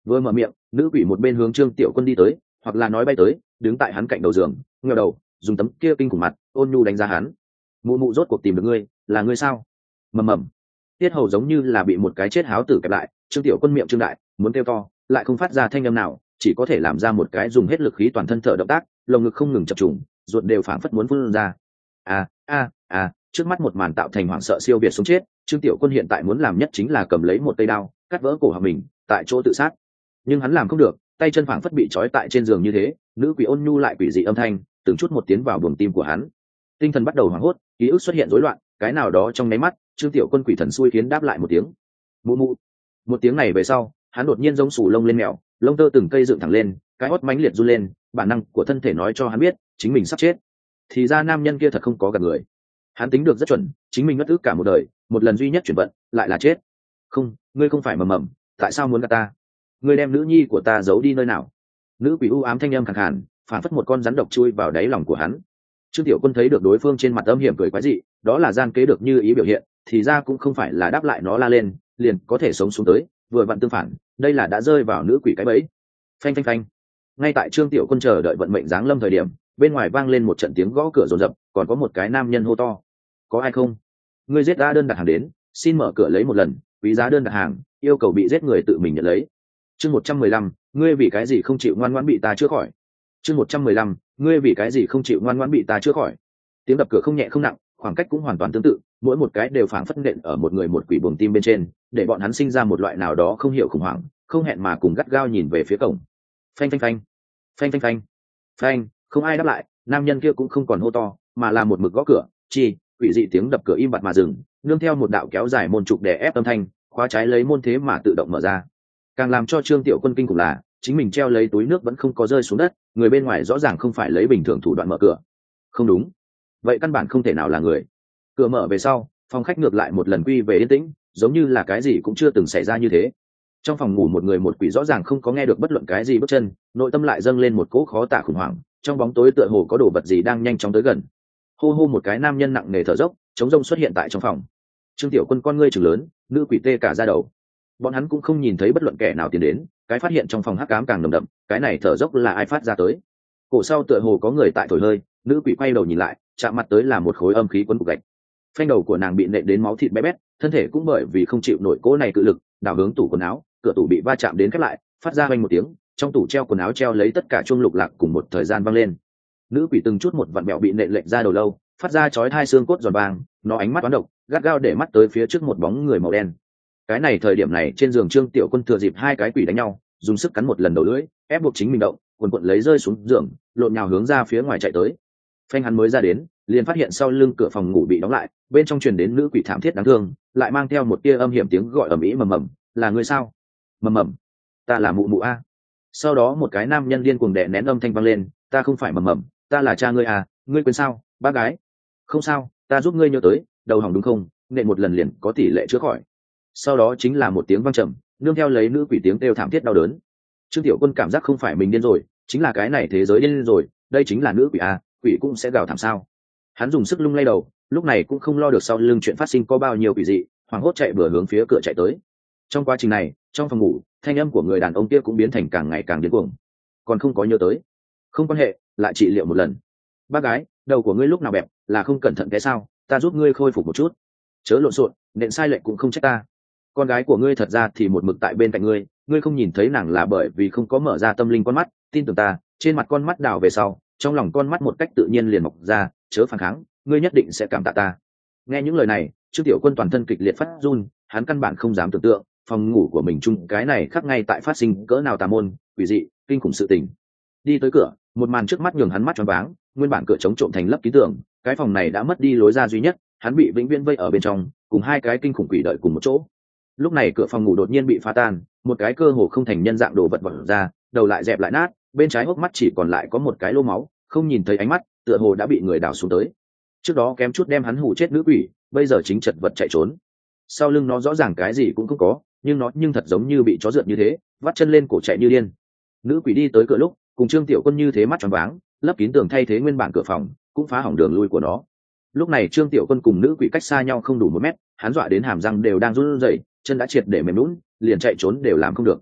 Vừa mở miệng, nữ quỷ một bên hướng Trương Tiểu Quân đi tới, hoặc là nói bay tới, đứng tại hắn cạnh đầu giường, ngẩng đầu, dùng tấm kia kinh khủng mặt, ôn nhu đánh giá hắn. Mụ mụ rốt cuộc tìm được ngươi, là ngươi sao? Mầm mầm. Tiết hầu giống như là bị một cái chết háo tử kẹp lại, Trương Tiểu Quân miệng trương đại, muốn kêu to, lại không phát ra thanh âm nào, chỉ có thể làm ra một cái dùng hết lực khí toàn thân thở động tác, lồng ngực không ngừng chập trùng, ruột đều phảng phất muốn phun ra. À, a, à, trước mắt một màn tạo thành hoảng sợ siêu việt sống chết, Trương Tiểu Quân hiện tại muốn làm nhất chính là cầm lấy một cây đao, cắt vỡ cổ họng mình, tại chỗ tự sát. Nhưng hắn làm không được, tay chân phảng phất bị trói tại trên giường như thế, nữ quỷ ôn nhu lại quỷ dị âm thanh, từng chút một tiến vào buồng tim của hắn. Tinh thần bắt đầu hoảng hốt, ký ức xuất hiện rối loạn, cái nào đó trong nháy mắt, Trương Tiểu Quân quỷ thần xui khiến đáp lại một tiếng. Mụ mụ. Một tiếng này về sau, hắn đột nhiên giống sù lông lên mèo, lông tơ từng cây dựng thẳng lên, cái hót mãnh liệt run lên, bản năng của thân thể nói cho hắn biết, chính mình sắp chết. Thì ra nam nhân kia thật không có gạt người. Hắn tính được rất chuẩn, chính mình ngất ức cả một đời, một lần duy nhất chuyển vận, lại là chết. Không, ngươi không phải mầm mầm, tại sao muốn gạt ta? Ngươi đem nữ nhi của ta giấu đi nơi nào? Nữ quỷ u ám thanh âm khàn khàn, phản phất một con rắn độc chui vào đáy lòng của hắn. Trương Tiểu Quân thấy được đối phương trên mặt âm hiểm cười quái dị, đó là gian kế được như ý biểu hiện, thì ra cũng không phải là đáp lại nó la lên, liền có thể sống xuống tới, vừa vặn tương phản, đây là đã rơi vào nữ quỷ cái bẫy. Phanh phanh phanh. Ngay tại Trương Tiểu Quân chờ đợi vận mệnh giáng lâm thời điểm, bên ngoài vang lên một trận tiếng gõ cửa rồn rập, còn có một cái nam nhân hô to: "Có ai không? Ngươi giết ra đơn đặt hàng đến, xin mở cửa lấy một lần, quý giá đơn đặt hàng, yêu cầu bị giết người tự mình nhận lấy." Chương một trăm mười lăm, ngươi vì cái gì không chịu ngoan ngoãn bị ta chữa khỏi? Chương một trăm mười lăm, ngươi vì cái gì không chịu ngoan ngoãn bị ta chữa khỏi? Tiếng đập cửa không nhẹ không nặng, khoảng cách cũng hoàn toàn tương tự, mỗi một cái đều phảng phất nện ở một người một quỷ buồng tim bên trên, để bọn hắn sinh ra một loại nào đó không hiểu khủng hoảng, không hẹn mà cùng gắt gao nhìn về phía cổng. Phanh phanh phanh, phanh phanh phanh, phanh, không ai đáp lại, nam nhân kia cũng không còn hô to, mà là một mực gõ cửa, chi, quỷ dị tiếng đập cửa im bặt mà dừng, nương theo một đạo kéo dài môn trục đè ép âm thanh, khóa trái lấy môn thế mà tự động mở ra. Càng làm cho Trương Tiểu Quân kinh khủng là, chính mình treo lấy túi nước vẫn không có rơi xuống đất, người bên ngoài rõ ràng không phải lấy bình thường thủ đoạn mở cửa. Không đúng, vậy căn bản không thể nào là người. Cửa mở về sau, phòng khách ngược lại một lần quy về yên tĩnh, giống như là cái gì cũng chưa từng xảy ra như thế. Trong phòng ngủ một người một quỷ rõ ràng không có nghe được bất luận cái gì bước chân, nội tâm lại dâng lên một cỗ khó tả khủng hoảng, trong bóng tối tựa hồ có đồ vật gì đang nhanh chóng tới gần. Hô hô một cái nam nhân nặng nề thở dốc, chống rông xuất hiện tại trong phòng. Trương Tiểu Quân con ngươi trừng lớn, nữ quỷ tê cả da đầu. Bọn hắn cũng không nhìn thấy bất luận kẻ nào tiến đến, cái phát hiện trong phòng hắc ám càng nồng đậm, cái này thở dốc là ai phát ra tới? Cổ sau tựa hồ có người tại thổi hơi, nữ quỷ quay đầu nhìn lại, chạm mặt tới là một khối âm khí quấn cục gạch. Phanh đầu của nàng bị nện đến máu thịt bé bét, thân thể cũng bởi vì không chịu nổi cỗ này cự lực, đảo hướng tủ quần áo, cửa tủ bị va chạm đến khép lại, phát ra vang một tiếng, trong tủ treo quần áo treo lấy tất cả chuông lục lạc cùng một thời gian vang lên. Nữ quỷ từng chút một vặn bẹo bị nện lệch ra đầu lâu, phát ra chói hai xương cốt giòn vàng, nó ánh mắt toán độc, gắt gao để mắt tới phía trước một bóng người màu đen. Cái này thời điểm này trên giường Trương Tiểu Quân thừa dịp hai cái quỷ đánh nhau, dùng sức cắn một lần đầu lưỡi, ép buộc chính mình động, quần quần lấy rơi xuống giường, lộn nhào hướng ra phía ngoài chạy tới. Phanh hắn mới ra đến, liền phát hiện sau lưng cửa phòng ngủ bị đóng lại, bên trong truyền đến nữ quỷ thảm thiết đáng thương, lại mang theo một tia âm hiểm tiếng gọi ầm ĩ mầm mầm, là người sao? Mầm mầm, ta là mụ mụ a. Sau đó một cái nam nhân điên cuồng đè nén âm thanh vang lên, ta không phải mầm mầm, ta là cha ngươi à, ngươi quên sao, bác gái? Không sao, ta giúp ngươi nhớ tới, đầu hỏng đúng không? Nện một lần liền có tỷ lệ chữa khỏi. Sau đó chính là một tiếng vang trầm, nương theo lấy nữ quỷ tiếng kêu thảm thiết đau đớn. Trương Tiểu Quân cảm giác không phải mình điên rồi, chính là cái này thế giới điên rồi, đây chính là nữ quỷ a, quỷ cũng sẽ gào thảm sao? Hắn dùng sức lung lay đầu, lúc này cũng không lo được sau lưng chuyện phát sinh có bao nhiêu quỷ dị, hoảng hốt chạy bừa hướng phía cửa chạy tới. Trong quá trình này, trong phòng ngủ, thanh âm của người đàn ông kia cũng biến thành càng ngày càng điên cuồng. Còn không có nhớ tới, không quan hệ, lại trị liệu một lần. Bác gái, đầu của ngươi lúc nào bẹp, là không cẩn thận cái sao? Ta giúp ngươi khôi phục một chút. Chớ lộn xộn, nện sai lệch cũng không trách ta. Con gái của ngươi thật ra thì một mực tại bên cạnh ngươi, ngươi không nhìn thấy nàng là bởi vì không có mở ra tâm linh con mắt, tin tưởng ta, trên mặt con mắt đào về sau, trong lòng con mắt một cách tự nhiên liền mọc ra, chớ phản kháng, ngươi nhất định sẽ cảm tạ ta. Nghe những lời này, Trương Tiểu Quân toàn thân kịch liệt phát run, hắn căn bản không dám tưởng tượng, phòng ngủ của mình chung cái này khắc ngay tại phát sinh cỡ nào tà môn, quỷ dị, kinh khủng sự tình. Đi tới cửa, một màn trước mắt nhường hắn mắt choáng váng, nguyên bản cửa chống trộm thành lấp ký tường, cái phòng này đã mất đi lối ra duy nhất, hắn bị vĩnh viễn vây ở bên trong, cùng hai cái kinh khủng quỷ đợi cùng một chỗ. Lúc này cửa phòng ngủ đột nhiên bị phá tan, một cái cơ hồ không thành nhân dạng đồ vật vọt ra, đầu lại dẹp lại nát, bên trái hốc mắt chỉ còn lại có một cái lỗ máu, không nhìn thấy ánh mắt, tựa hồ đã bị người đào xuống tới. Trước đó kém chút đem hắn hù chết nữ quỷ, bây giờ chính chật vật chạy trốn. Sau lưng nó rõ ràng cái gì cũng không có, nhưng nó nhưng thật giống như bị chó rượt như thế, vắt chân lên cổ chạy như điên. Nữ quỷ đi tới cửa lúc, cùng Trương Tiểu Quân như thế mắt tròn váng, lấp kín tường thay thế nguyên bản cửa phòng, cũng phá hỏng đường lui của nó. Lúc này Trương Tiểu Quân cùng nữ quỷ cách xa nhau không đủ một mét, hắn dọa đến hàm răng đều đang run rẩy, chân đã triệt để mềm nhũn, liền chạy trốn đều làm không được.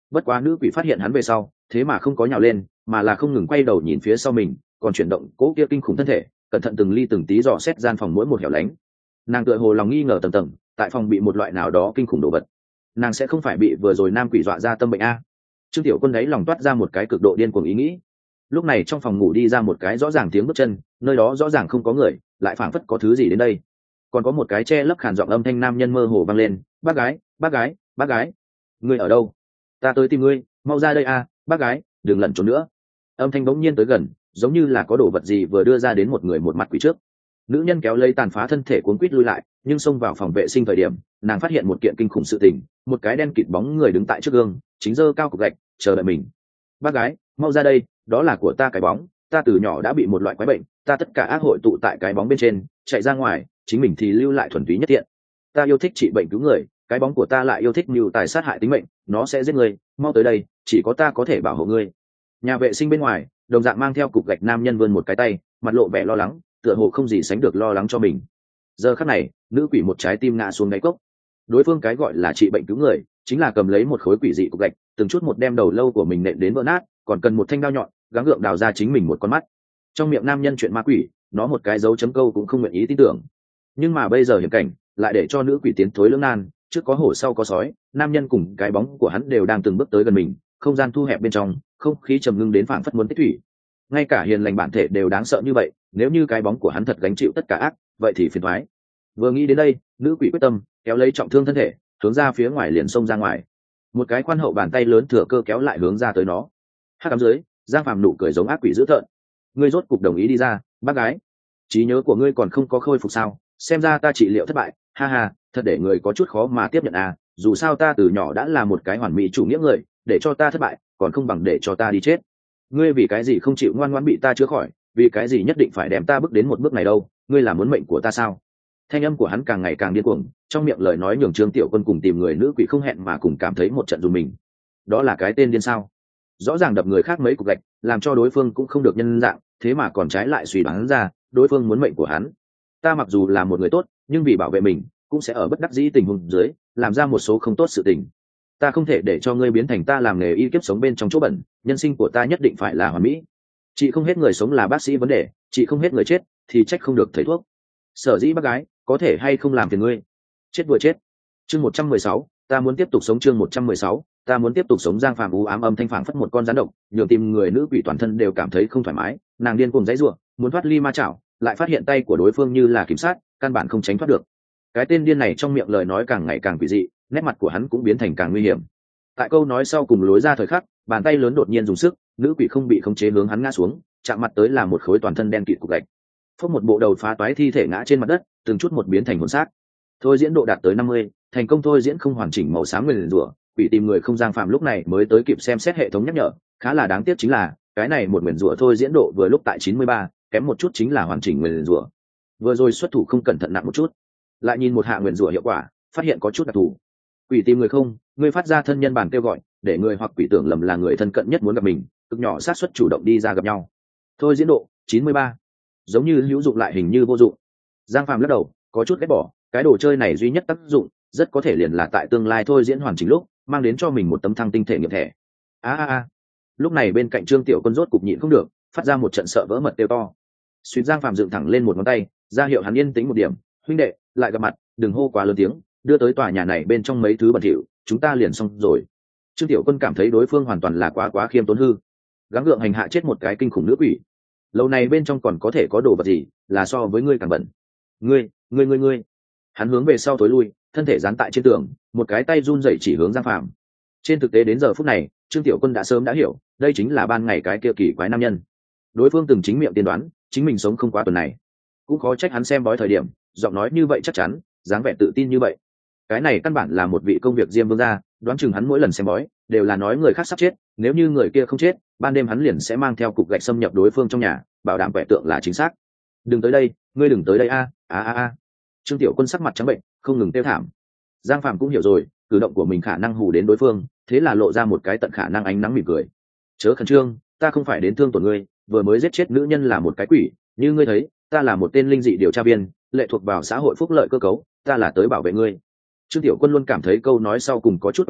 Bất quá nữ quỷ phát hiện hắn về sau thế mà không có nhào lên, mà là không ngừng quay đầu nhìn phía sau mình, còn chuyển động cố kia kinh khủng thân thể, cẩn thận từng ly từng tí dò xét gian phòng mỗi một hẻo lánh. Nàng tựa hồ lòng nghi ngờ tầng tầng, tại phòng bị một loại nào đó kinh khủng đồ vật. Nàng sẽ không phải bị vừa rồi nam quỷ dọa ra tâm bệnh a? Trương Tiểu Quân đấy lòng toát ra một cái cực độ điên cuồng ý nghĩ. Lúc này trong phòng ngủ đi ra một cái rõ ràng tiếng bước chân, nơi đó rõ ràng không có người, lại phảng phất có thứ gì đến đây. Còn có một cái che lấp khàn giọng âm thanh nam nhân mơ hồ vang lên: bác gái, bác gái, bác gái, ngươi ở đâu? Ta tới tìm ngươi, mau ra đây a, bác gái, đừng lẩn trốn nữa. Âm thanh bỗng nhiên tới gần, giống như là có đồ vật gì vừa đưa ra đến một người một mặt quỷ trước. Nữ nhân kéo lấy tàn phá thân thể cuốn quít lui lại, nhưng xông vào phòng vệ sinh thời điểm, nàng phát hiện một kiện kinh khủng sự tình, một cái đen kịt bóng người đứng tại trước gương, chính giơ cao cục gạch, chờ đợi mình. Bác gái, mau ra đây, đó là của ta cái bóng, ta từ nhỏ đã bị một loại quái bệnh, ta tất cả ác hội tụ tại cái bóng bên trên, chạy ra ngoài, chính mình thì lưu lại thuần túy nhất tiện. Ta yêu thích trị bệnh cứu người, cái bóng của ta lại yêu thích mưu tài sát hại tính mệnh, nó sẽ giết người, mau tới đây, chỉ có ta có thể bảo hộ ngươi. Nhà vệ sinh bên ngoài, đồng dạng mang theo cục gạch nam nhân vươn một cái tay, mặt lộ vẻ lo lắng, tựa hồ không gì sánh được lo lắng cho mình. Giờ khắc này, nữ quỷ một trái tim ngã xuống đáy cốc. Đối phương cái gọi là trị bệnh cứu người, chính là cầm lấy một khối quỷ dị cục gạch, từng chút một đem đầu lâu của mình nện đến vỡ nát, còn cần một thanh đao nhọn, gắng gượng đào ra chính mình một con mắt. Trong miệng nam nhân chuyện ma quỷ, nó một cái dấu chấm câu cũng không nguyện ý tin tưởng. Nhưng mà bây giờ hiểm cảnh lại để cho nữ quỷ tiến thối lưỡng nan, trước có hổ sau có sói, nam nhân cùng cái bóng của hắn đều đang từng bước tới gần mình, không gian thu hẹp bên trong, không khí trầm ngưng đến phảng phất muốn tích thủy. Ngay cả hiền lành bản thể đều đáng sợ như vậy, nếu như cái bóng của hắn thật gánh chịu tất cả ác, vậy thì phiền toái. Vừa nghĩ đến đây, nữ quỷ quyết tâm kéo lấy trọng thương thân thể, hướng ra phía ngoài liền xông ra ngoài. Một cái khoan hậu bàn tay lớn thừa cơ kéo lại hướng ra tới nó. Hắc ám dưới, Giang Phàm nụ cười giống ác quỷ dữ tợn. Ngươi rốt cục đồng ý đi ra, bác gái. Trí nhớ của ngươi còn không có khôi phục sao? Xem ra ta trị liệu thất bại, ha ha, thật để người có chút khó mà tiếp nhận à, dù sao ta từ nhỏ đã là một cái hoàn mỹ chủ nghĩa người, để cho ta thất bại, còn không bằng để cho ta đi chết. Ngươi vì cái gì không chịu ngoan ngoãn bị ta chữa khỏi, vì cái gì nhất định phải đem ta bước đến một bước này đâu, ngươi là muốn mệnh của ta sao? Thanh âm của hắn càng ngày càng điên cuồng, trong miệng lời nói nhường Trương Tiểu Quân cùng tìm người nữ quỷ không hẹn mà cùng cảm thấy một trận rùng mình. Đó là cái tên điên sao? Rõ ràng đập người khác mấy cục gạch, làm cho đối phương cũng không được nhân dạng, thế mà còn trái lại suy đoán ra, đối phương muốn mệnh của hắn. Ta mặc dù là một người tốt, nhưng vì bảo vệ mình, cũng sẽ ở bất đắc dĩ tình huống dưới, làm ra một số không tốt sự tình. Ta không thể để cho ngươi biến thành ta làm nghề y kiếp sống bên trong chỗ bẩn, nhân sinh của ta nhất định phải là hoàn mỹ. Chị không hết người sống là bác sĩ vấn đề, chị không hết người chết thì trách không được thầy thuốc. Sở dĩ bác gái, có thể hay không làm phiền ngươi. Chết vừa chết. Chương một trăm mười sáu, ta muốn tiếp tục sống. Chương một trăm mười sáu, ta muốn tiếp tục sống. Giang Phàm u ám âm thanh phảng phất một con rắn độc, nhường tìm người nữ quỷ toàn thân đều cảm thấy không thoải mái, nàng điên cuồng giãy giụa, muốn thoát ly ma chảo, lại phát hiện tay của đối phương như là kiểm sát, căn bản không tránh thoát được. Cái tên điên này trong miệng lời nói càng ngày càng quỷ dị, nét mặt của hắn cũng biến thành càng nguy hiểm. Tại câu nói sau cùng lối ra thời khắc, bàn tay lớn đột nhiên dùng sức, nữ quỷ không bị khống chế hướng hắn ngã xuống, chạm mặt tới là một khối toàn thân đen kịt cục gạch. Phốc một bộ đầu phá toái thi thể ngã trên mặt đất, từng chút một biến thành hồn xác. Thôi diễn độ đạt tới năm mươi, thành công thôi diễn không hoàn chỉnh màu xám nguyền rủa, quỷ tìm người không. Giang Phàm lúc này mới tới kịp xem xét hệ thống nhắc nhở, khá là đáng tiếc chính là, cái này một nguyền rủa thôi diễn độ vừa lúc tại chín mươi ba, kém một chút chính là hoàn chỉnh nguyền rủa. Vừa rồi xuất thủ không cẩn thận nặng một chút. Lại nhìn một hạ nguyền rủa hiệu quả, phát hiện có chút đặc thù. Quỷ tìm người không, ngươi phát ra thân nhân bản kêu gọi, để người hoặc quỷ tưởng lầm là người thân cận nhất muốn gặp mình, cực nhỏ xác suất chủ động đi ra gặp nhau. Thôi diễn độ chín mươi ba, giống như hữu dụng lại hình như vô dụng. Giang Phàm lắc đầu, có chút ghét bỏ, cái đồ chơi này duy nhất tác dụng rất có thể liền là tại tương lai thôi diễn hoàn chỉnh lúc mang đến cho mình một tấm thăng tinh thể nghiệm thẻ. A a a. Lúc này bên cạnh Trương Tiểu Quân rốt cục nhịn không được, phát ra một trận sợ vỡ mật kêu to. Suýt. Giang Phàm dựng thẳng lên một ngón tay, ra hiệu hắn yên tĩnh một điểm, huynh đệ, lại gặp mặt, đừng hô quá lớn tiếng, đưa tới tòa nhà này bên trong mấy thứ bẩn thỉu, chúng ta liền xong rồi. Trương Tiểu Quân cảm thấy đối phương hoàn toàn là quá quá khiêm tốn hư, gắng gượng hành hạ chết một cái kinh khủng nữ quỷ. Lâu này bên trong còn có thể có đồ vật gì là so với ngươi càng bẩn. Ngươi, ngươi ngươi ngươi. Hắn hướng về sau thối lui, thân thể dán tại trên tường, một cái tay run rẩy chỉ hướng Giang Phàm. Trên thực tế đến giờ phút này, Trương Tiểu Quân đã sớm đã hiểu, đây chính là ban ngày cái kia kỳ quái nam nhân. Đối phương từng chính miệng tiên đoán, chính mình sống không quá tuần này. Cũng khó trách hắn xem bói thời điểm, giọng nói như vậy chắc chắn, dáng vẻ tự tin như vậy. Cái này căn bản là một vị công việc diêm vương gia, đoán chừng hắn mỗi lần xem bói đều là nói người khác sắp chết, nếu như người kia không chết, ban đêm hắn liền sẽ mang theo cục gạch xâm nhập đối phương trong nhà, bảo đảm quẻ tượng là chính xác. Đừng tới đây, ngươi đừng tới đây a, a a a. Trương Tiểu Quân sắc mặt trắng bệnh, không ngừng tiêu thảm. Giang Phàm cũng hiểu rồi, cử động của mình khả năng hù đến đối phương, thế là lộ ra một cái tận khả năng ánh nắng mỉm cười. Chớ khẩn trương, ta không phải đến thương tổn ngươi, vừa mới giết chết nữ nhân là một cái quỷ, như ngươi thấy, ta là một tên linh dị điều tra viên, lệ thuộc vào xã hội phúc lợi cơ cấu, ta là tới bảo vệ ngươi. Trương Tiểu Quân luôn cảm thấy câu nói sau cùng có chút quen hay,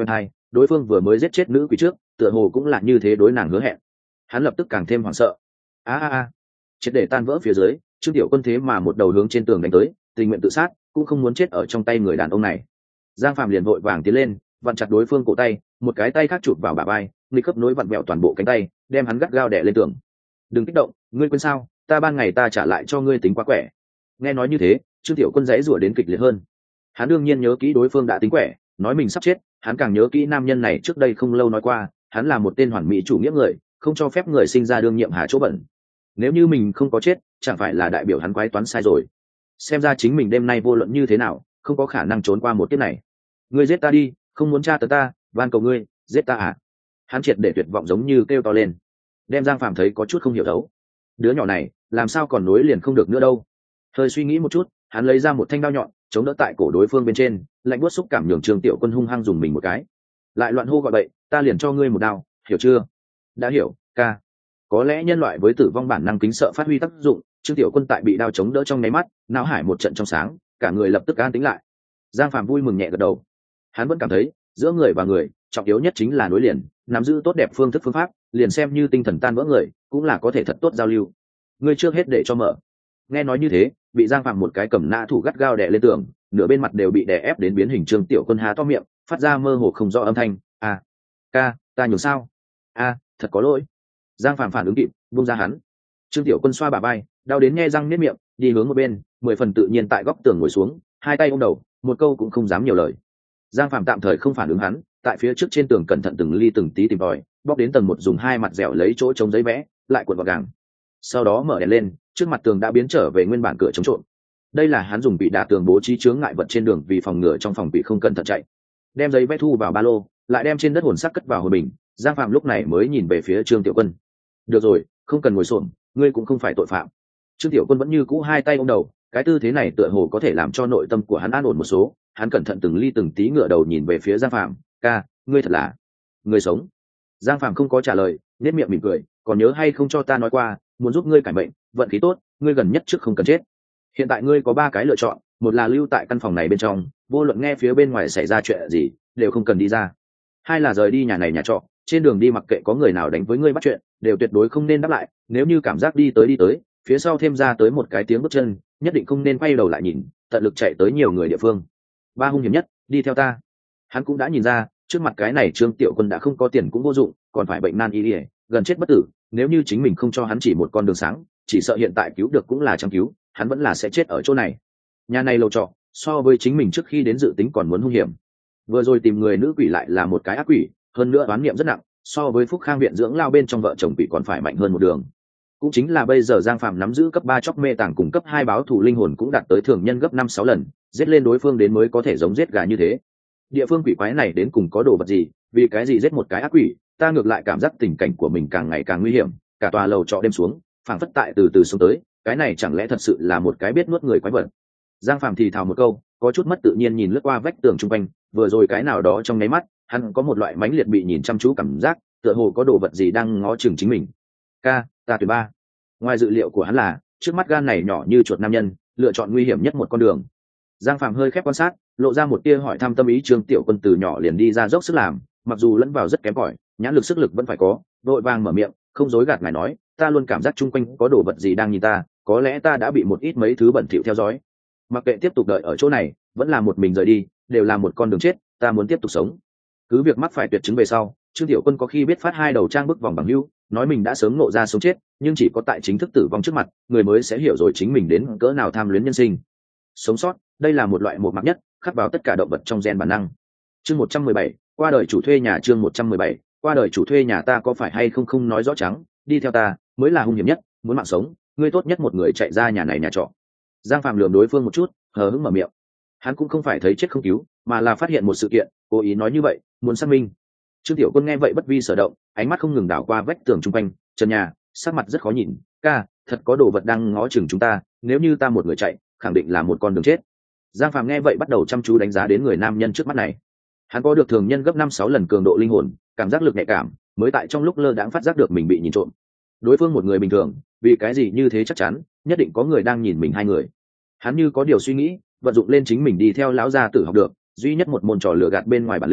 đối phương vừa mới giết chết nữ quỷ trước tựa hồ cũng là như thế đối nàng hứa hẹn. Hắn lập tức càng thêm hoảng sợ. a a a triệt để tan vỡ phía dưới, Trương Tiểu Quân thế mà một đầu hướng trên tường đánh tới, tình nguyện tự sát cũng không muốn chết ở trong tay người đàn ông này. Giang Phạm liền vội vàng tiến lên, vặn chặt đối phương cổ tay, một cái tay khác chụp vào bả vai, nghịch khớp nối vặn vẹo toàn bộ cánh tay, đem hắn gắt gao đè lên tường. Đừng kích động, ngươi quên sao, ta ban ngày ta trả lại cho ngươi tính quá quẻ. Nghe nói như thế, Trương Tiểu Quân giãy giụa đến kịch liệt hơn. Hắn đương nhiên nhớ kỹ đối phương đã tính quẻ, nói mình sắp chết, hắn càng nhớ kỹ nam nhân này trước đây không lâu nói qua, hắn là một tên hoàn mỹ chủ nghĩa người, không cho phép người sinh ra đương nhiệm hà chỗ bẩn. Nếu như mình không có chết, chẳng phải là đại biểu hắn quái toán sai rồi. Xem ra chính mình đêm nay vô luận như thế nào, không có khả năng trốn qua một kiếp này. Ngươi giết ta đi, không muốn tra tấn ta, van cầu ngươi, giết ta à? Hắn triệt để tuyệt vọng giống như kêu to lên. Đem Giang Phạm thấy có chút không hiểu thấu. Đứa nhỏ này, làm sao còn nối liền không được nữa đâu? Hơi suy nghĩ một chút, hắn lấy ra một thanh đao nhọn, chống đỡ tại cổ đối phương bên trên, lạnh buốt xúc cảm nhường Trương Tiểu Quân hung hăng dùng mình một cái. Lại loạn hô gọi bậy, ta liền cho ngươi một đao, hiểu chưa? Đã hiểu, ca. Có lẽ nhân loại với tử vong bản năng kính sợ phát huy tác dụng, Trương Tiểu Quân tại bị đao chống đỡ trong nháy mắt, não hải một trận trong sáng, cả người lập tức an tĩnh lại. Giang Phạm vui mừng nhẹ gật đầu. Hắn vẫn cảm thấy, giữa người và người, trọng yếu nhất chính là nối liền, nắm giữ tốt đẹp phương thức phương pháp, liền xem như tinh thần tan vỡ người, cũng là có thể thật tốt giao lưu. Ngươi trước hết để cho mở. Nghe nói như thế, bị Giang Phạm một cái cầm nã thủ gắt gao đè lên tường, nửa bên mặt đều bị đè ép đến biến hình. Trương Tiểu Quân há to miệng, phát ra mơ hồ không rõ âm thanh, "A, ca, ta nhường sao? A, thật có lỗi." Giang Phạm phản ứng kịp, buông ra hắn. Trương Tiểu Quân xoa bả vai, đau đến nhe răng niết miệng, đi hướng một bên, mười phần tự nhiên tại góc tường ngồi xuống, hai tay ôm đầu, một câu cũng không dám nhiều lời. Giang Phạm tạm thời không phản ứng hắn, tại phía trước trên tường cẩn thận từng ly từng tí tìm tòi, bóc đến tầng một dùng hai mặt dẻo lấy chỗ chống giấy vẽ, lại cuộn vào gàng. Sau đó mở đèn lên, trước mặt tường đã biến trở về nguyên bản cửa chống trộm. Đây là hắn dùng bị đả tường bố trí chướng ngại vật trên đường vì phòng ngừa trong phòng bị không cẩn thận chạy. Đem giấy vẽ thu vào ba lô, lại đem trên đất hồn sắc cất vào hồi bình. Giang Phạm lúc này mới nhìn về phía Trương Tiểu Quân. Được rồi, không cần ngồi xổm, ngươi cũng không phải tội phạm. Trương Tiểu Quân vẫn như cũ hai tay ôm đầu, cái tư thế này tựa hồ có thể làm cho nội tâm của hắn an ổn một số. Hắn cẩn thận từng ly từng tí ngửa đầu nhìn về phía Giang Phạm, ca, ngươi thật là người sống. Giang Phạm không có trả lời, nét miệng mỉm cười, còn nhớ hay không cho ta nói qua, muốn giúp ngươi cải mệnh, vận khí tốt, ngươi gần nhất trước không cần chết. Hiện tại ngươi có ba cái lựa chọn, một là lưu tại căn phòng này bên trong, vô luận nghe phía bên ngoài xảy ra chuyện gì, đều không cần đi ra. Hai là rời đi nhà này nhà trọ, trên đường đi mặc kệ có người nào đánh với ngươi bắt chuyện, đều tuyệt đối không nên đáp lại, nếu như cảm giác đi tới đi tới, phía sau thêm ra tới một cái tiếng bước chân, nhất định không nên quay đầu lại nhìn, tận lực chạy tới nhiều người địa phương. Ba hung hiểm nhất, đi theo ta. Hắn cũng đã nhìn ra, trước mặt cái này Trương Tiểu Quân đã không có tiền cũng vô dụng, còn phải bệnh nan y ỉa, gần chết bất tử, nếu như chính mình không cho hắn chỉ một con đường sáng, chỉ sợ hiện tại cứu được cũng là chẳng cứu, hắn vẫn là sẽ chết ở chỗ này. Nhà này lầu trọ, so với chính mình trước khi đến dự tính còn muốn hung hiểm. Vừa rồi tìm người nữ quỷ lại là một cái ác quỷ, hơn nữa oán niệm rất nặng, so với Phúc Khang viện dưỡng lao bên trong vợ chồng quỷ còn phải mạnh hơn một đường. Cũng chính là bây giờ Giang Phạm nắm giữ cấp ba chóc mê tàng cùng cấp hai báo thủ linh hồn cũng đạt tới thường nhân gấp năm sáu lần, giết lên đối phương đến mới có thể giống giết gà như thế. Địa phương quỷ quái này đến cùng có đồ vật gì, vì cái gì giết một cái ác quỷ, ta ngược lại cảm giác tình cảnh của mình càng ngày càng nguy hiểm, cả tòa lầu trọ đêm xuống, phảng phất tại từ từ xuống tới, cái này chẳng lẽ thật sự là một cái biết nuốt người quái vật. Giang Phạm thì thào một câu, có chút mất tự nhiên nhìn lướt qua vách tường chung quanh, vừa rồi cái nào đó trong nháy mắt, hắn có một loại mãnh liệt bị nhìn chăm chú cảm giác, tựa hồ có đồ vật gì đang ngó chừng chính mình. Ca, ta tuyển ba. Ngoài dự liệu của hắn là, trước mắt gan này nhỏ như chuột nam nhân, lựa chọn nguy hiểm nhất một con đường. Giang Phạm hơi khép quan sát, lộ ra một tia hỏi thăm tâm ý. Trương Tiểu Quân từ nhỏ liền đi ra dốc sức làm, mặc dù lẫn vào rất kém cỏi, nhãn lực sức lực vẫn phải có, vội vàng mở miệng, không dối gạt ngài nói, ta luôn cảm giác chung quanh có đồ vật gì đang nhìn ta, có lẽ ta đã bị một ít mấy thứ bẩn thỉu theo dõi. Mặc kệ tiếp tục đợi ở chỗ này, vẫn là một mình rời đi, đều là một con đường chết, ta muốn tiếp tục sống. Cứ việc mắc phải tuyệt chứng về sau, Trương Tiểu Quân có khi biết phát hai đầu trang bức vòng bằng hữu, nói mình đã sớm ngộ ra sống chết, nhưng chỉ có tại chính thức tử vong trước mặt, người mới sẽ hiểu rồi chính mình đến cỡ nào tham luyến nhân sinh. Sống sót, đây là một loại một mặc nhất, khắc vào tất cả động vật trong gen bản năng. Chương một trăm mười bảy, qua đời chủ thuê nhà. Chương một trăm mười bảy, qua đời chủ thuê nhà. Ta có phải hay không không nói rõ trắng, đi theo ta mới là hung hiểm nhất, muốn mạng sống, ngươi tốt nhất một người chạy ra nhà này nhà trọ. Giang Phạm lườm đối phương một chút, hờ hững mở miệng. Hắn cũng không phải thấy chết không cứu, mà là phát hiện một sự kiện, cố ý nói như vậy, muốn xác minh. Trương Tiểu Quân nghe vậy bất vi sở động, ánh mắt không ngừng đảo qua vách tường chung quanh, trần nhà, sắc mặt rất khó nhìn. Ca, thật có đồ vật đang ngó chừng chúng ta, nếu như ta một người chạy, khẳng định là một con đường chết. Giang Phạm nghe vậy bắt đầu chăm chú đánh giá đến người nam nhân trước mắt này. Hắn có được thường nhân gấp năm sáu lần cường độ linh hồn, cảm giác lực nhạy cảm, mới tại trong lúc lơ đãng phát giác được mình bị nhìn trộm. Đối phương một người bình thường, vì cái gì như thế chắc chắn, nhất định có người đang nhìn mình hai người. Hắn như có điều suy nghĩ, vận dụng lên chính mình đi theo lão gia tử học được, duy nhất một môn trò lừa gạt bên ngoài bản lĩnh,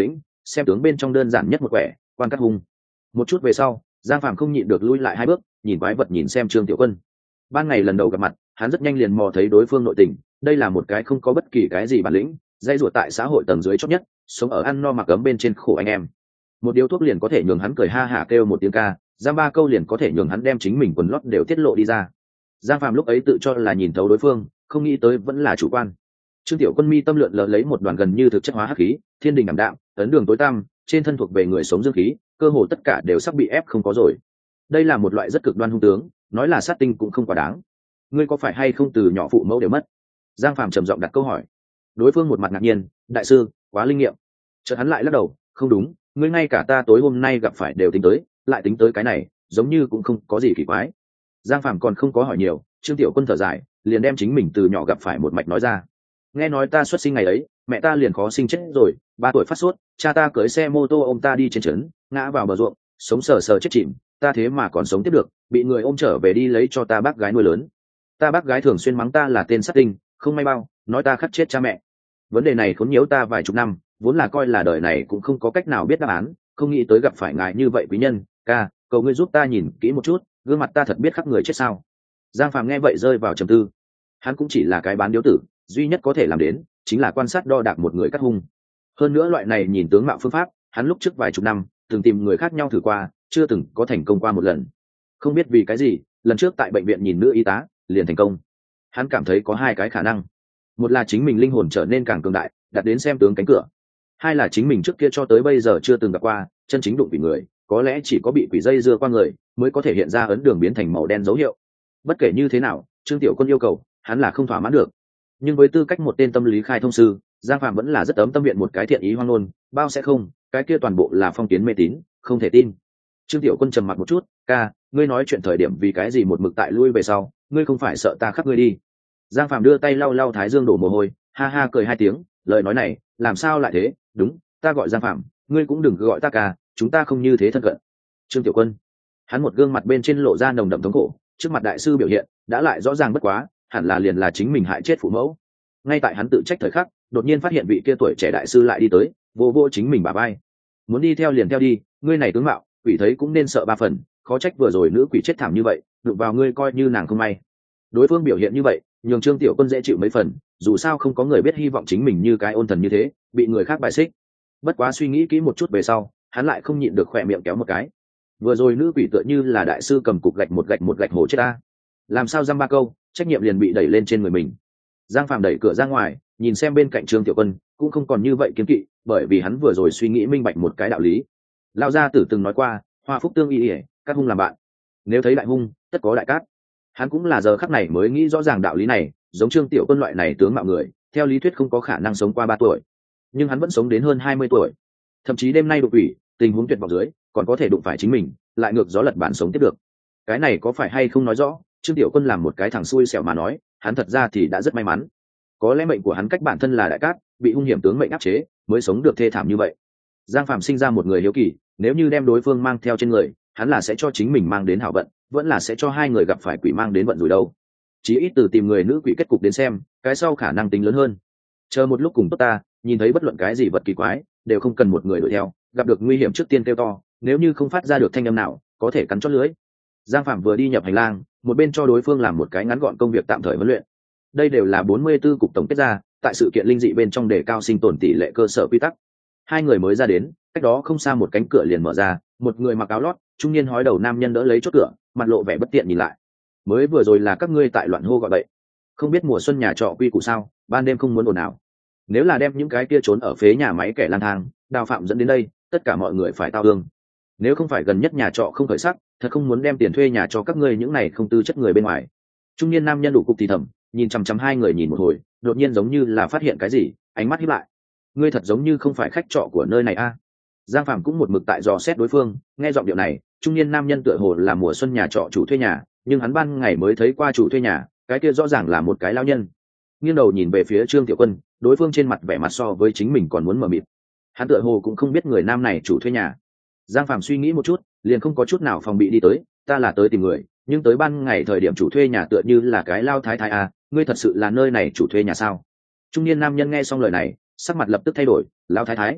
xem tướng bên trong đơn giản nhất một quẻ quan cắt hung. Một chút về sau, Giang Phàm không nhịn được lui lại hai bước, nhìn quái vật nhìn xem Trương Tiểu Quân. Ban ngày lần đầu gặp mặt, hắn rất nhanh liền mò thấy đối phương nội tình, đây là một cái không có bất kỳ cái gì bản lĩnh, dây ruột tại xã hội tầng dưới chót nhất, sống ở ăn no mặc ấm bên trên khổ anh em. Một điếu thuốc liền có thể nhường hắn cười ha hả kêu một tiếng ca, giam ba câu liền có thể nhường hắn đem chính mình quần lót đều tiết lộ đi ra. Giang Phàm lúc ấy tự cho là nhìn thấu đối phương, không nghĩ tới vẫn là chủ quan. Trương Tiểu Quân mi tâm lượn lờ lấy một đoàn gần như thực chất hóa hắc khí, thiên đình ảm đạm, ấn đường tối tăm, trên thân thuộc về người sống dương khí, cơ hồ tất cả đều sắp bị ép không có rồi. Đây là một loại rất cực đoan hung tướng, nói là sát tinh cũng không quá đáng. Ngươi có phải hay không từ nhỏ phụ mẫu đều mất? Giang Phàm trầm giọng đặt câu hỏi. Đối phương một mặt ngạc nhiên, đại sư, quá linh nghiệm. Chợt hắn lại lắc đầu, không đúng, ngươi ngay cả ta tối hôm nay gặp phải đều tính tới, lại tính tới cái này, giống như cũng không có gì kỳ quái. Giang Phàm còn không có hỏi nhiều, Trương Tiểu Quân thở dài, liền đem chính mình từ nhỏ gặp phải một mạch nói ra. Nghe nói ta xuất sinh ngày ấy, mẹ ta liền khó sinh chết rồi, ba tuổi phát sốt, cha ta cưỡi xe mô tô ôm ta đi trên trấn, ngã vào bờ ruộng, sống sờ sờ chết chìm, ta thế mà còn sống tiếp được, bị người ôm trở về đi lấy cho ta bác gái nuôi lớn. Ta bác gái thường xuyên mắng ta là tên sát tinh, không may bao, nói ta khắc chết cha mẹ. Vấn đề này khốn nhiễu ta vài chục năm, vốn là coi là đời này cũng không có cách nào biết đáp án, không nghĩ tới gặp phải ngài như vậy quý nhân, ca, cầu ngươi giúp ta nhìn kỹ một chút, gương mặt ta thật biết khắc người chết sao. Giang Phàm nghe vậy rơi vào trầm tư. Hắn cũng chỉ là cái bán điếu tử, duy nhất có thể làm đến chính là quan sát đo đạc một người cắt hung. Hơn nữa loại này nhìn tướng mạo phương pháp, hắn lúc trước vài chục năm từng tìm người khác nhau thử qua, chưa từng có thành công qua một lần. Không biết vì cái gì, lần trước tại bệnh viện nhìn nữ y tá liền thành công. Hắn cảm thấy có hai cái khả năng, một là chính mình linh hồn trở nên càng cường đại, đặt đến xem tướng cánh cửa; hai là chính mình trước kia cho tới bây giờ chưa từng gặp qua chân chính đụng bị người, có lẽ chỉ có bị quỷ dây dưa qua người mới có thể hiện ra ấn đường biến thành màu đen dấu hiệu. Bất kể như thế nào, Trương Tiểu Quân yêu cầu hắn là không thỏa mãn được. Nhưng với tư cách một tên tâm lý khai thông sư, Giang Phạm vẫn là rất ấm tâm viện một cái thiện ý hoang ngôn, bao sẽ không, cái kia toàn bộ là phong kiến mê tín, không thể tin. Trương Tiểu Quân trầm mặc một chút, ca, ngươi nói chuyện thời điểm vì cái gì một mực tại lui về sau, ngươi không phải sợ ta khắc ngươi đi? Giang Phạm đưa tay lau lau thái dương đổ mồ hôi, ha ha cười hai tiếng, lời nói này làm sao lại thế? Đúng, ta gọi Giang Phạm, ngươi cũng đừng gọi ta ca, chúng ta không như thế thân cận. Trương Tiểu Quân, hắn một gương mặt bên trên lộ ra nồng đậm thống khổ, trước mặt đại sư biểu hiện đã lại rõ ràng bất quá, hẳn là liền là chính mình hại chết phụ mẫu. Ngay tại hắn tự trách thời khắc, đột nhiên phát hiện vị kia tuổi trẻ đại sư lại đi tới, vô vô chính mình bả vai. Muốn đi theo liền theo đi, ngươi này tướng mạo, quỷ thấy cũng nên sợ ba phần, khó trách vừa rồi nữ quỷ chết thảm như vậy, đụng vào ngươi coi như nàng không may. Đối phương biểu hiện như vậy, nhường Trương Tiểu Quân dễ chịu mấy phần, dù sao không có người biết hy vọng chính mình như cái ôn thần như thế, bị người khác bài xích. Bất quá suy nghĩ kỹ một chút về sau, hắn lại không nhịn được khỏe miệng kéo một cái. Vừa rồi nữ quỷ tựa như là đại sư cầm cục gạch một gạch một gạch hổ chết ta, làm sao dăm ba câu, trách nhiệm liền bị đẩy lên trên người mình. Giang Phạm đẩy cửa ra ngoài, nhìn xem bên cạnh Trương Tiểu Quân, cũng không còn như vậy kiên kỵ, bởi vì hắn vừa rồi suy nghĩ minh bạch một cái đạo lý. Lão gia tử từng nói qua, hoa phúc tương y ỉa, cát hung làm bạn. Nếu thấy đại hung, tất có đại cát. Hắn cũng là giờ khắc này mới nghĩ rõ ràng đạo lý này, giống Trương Tiểu Quân loại này tướng mạo người, theo lý thuyết không có khả năng sống qua ba tuổi, nhưng hắn vẫn sống đến hơn hai mươi tuổi. Thậm chí đêm nay đột quỷ, tình huống tuyệt vọng dưới, còn có thể đụng phải chính mình, lại ngược gió lật bản sống tiếp được. Cái này có phải hay không nói rõ, Trương Tiểu Quân làm một cái thằng xui xẻo mà nói, hắn thật ra thì đã rất may mắn. Có lẽ mệnh của hắn cách bản thân là đại cát, bị hung hiểm tướng mệnh áp chế, mới sống được thê thảm như vậy. Giang Phạm sinh ra một người hiếu kỳ, nếu như đem đối phương mang theo trên người, hắn là sẽ cho chính mình mang đến hảo vận, vẫn là sẽ cho hai người gặp phải quỷ mang đến vận rủi đâu. Chí ít từ tìm người nữ quỷ kết cục đến xem, cái sau khả năng tính lớn hơn. Chờ một lúc cùng tốt ta, nhìn thấy bất luận cái gì vật kỳ quái, đều không cần một người đuổi theo, gặp được nguy hiểm trước tiên kêu to, nếu như không phát ra được thanh âm nào, có thể cắn chót lưới. Giang Phạm vừa đi nhập hành lang, một bên cho đối phương làm một cái ngắn gọn công việc tạm thời huấn luyện. Đây đều là bốn mươi 44 cục tổng kết ra, tại sự kiện linh dị bên trong đề cao sinh tồn tỷ lệ cơ sở quy tắc. Hai người mới ra đến, cách đó không xa một cánh cửa liền mở ra, một người mặc áo lót, trung niên hói đầu nam nhân đỡ lấy chốt cửa, mặt lộ vẻ bất tiện nhìn lại. Mới vừa rồi là các ngươi tại loạn hô gọi bậy, không biết mùa xuân nhà trọ quy củ sao, ban đêm không muốn ồn ào. Nếu là đem những cái kia trốn ở phế nhà máy kẻ lang thang, đào phạm dẫn đến đây, tất cả mọi người phải tao hương. Nếu không phải gần nhất nhà trọ không khởi sắc, thật không muốn đem tiền thuê nhà cho các ngươi những này không tư chất người bên ngoài. Trung niên nam nhân đủ cục thì thầm, nhìn chằm chằm hai người nhìn một hồi, đột nhiên giống như là phát hiện cái gì, ánh mắt híp lại. Ngươi thật giống như không phải khách trọ của nơi này a? Giang Phạm cũng một mực tại dò xét đối phương, nghe giọng điệu này, trung niên nam nhân tựa hồ là mùa xuân nhà trọ chủ thuê nhà, nhưng hắn ban ngày mới thấy qua chủ thuê nhà, cái kia rõ ràng là một cái lão nhân. Nghiêng đầu nhìn về phía Trương Tiểu Quân, đối phương trên mặt vẻ mặt so với chính mình còn muốn mờ mịt. Hắn tựa hồ cũng không biết người nam này chủ thuê nhà. Giang Phạm suy nghĩ một chút, liền không có chút nào phòng bị đi tới, ta là tới tìm người, nhưng tới ban ngày thời điểm chủ thuê nhà tựa như là cái lao thái thái à, ngươi thật sự là nơi này chủ thuê nhà sao? Trung niên nam nhân nghe xong lời này, sắc mặt lập tức thay đổi, lao thái thái.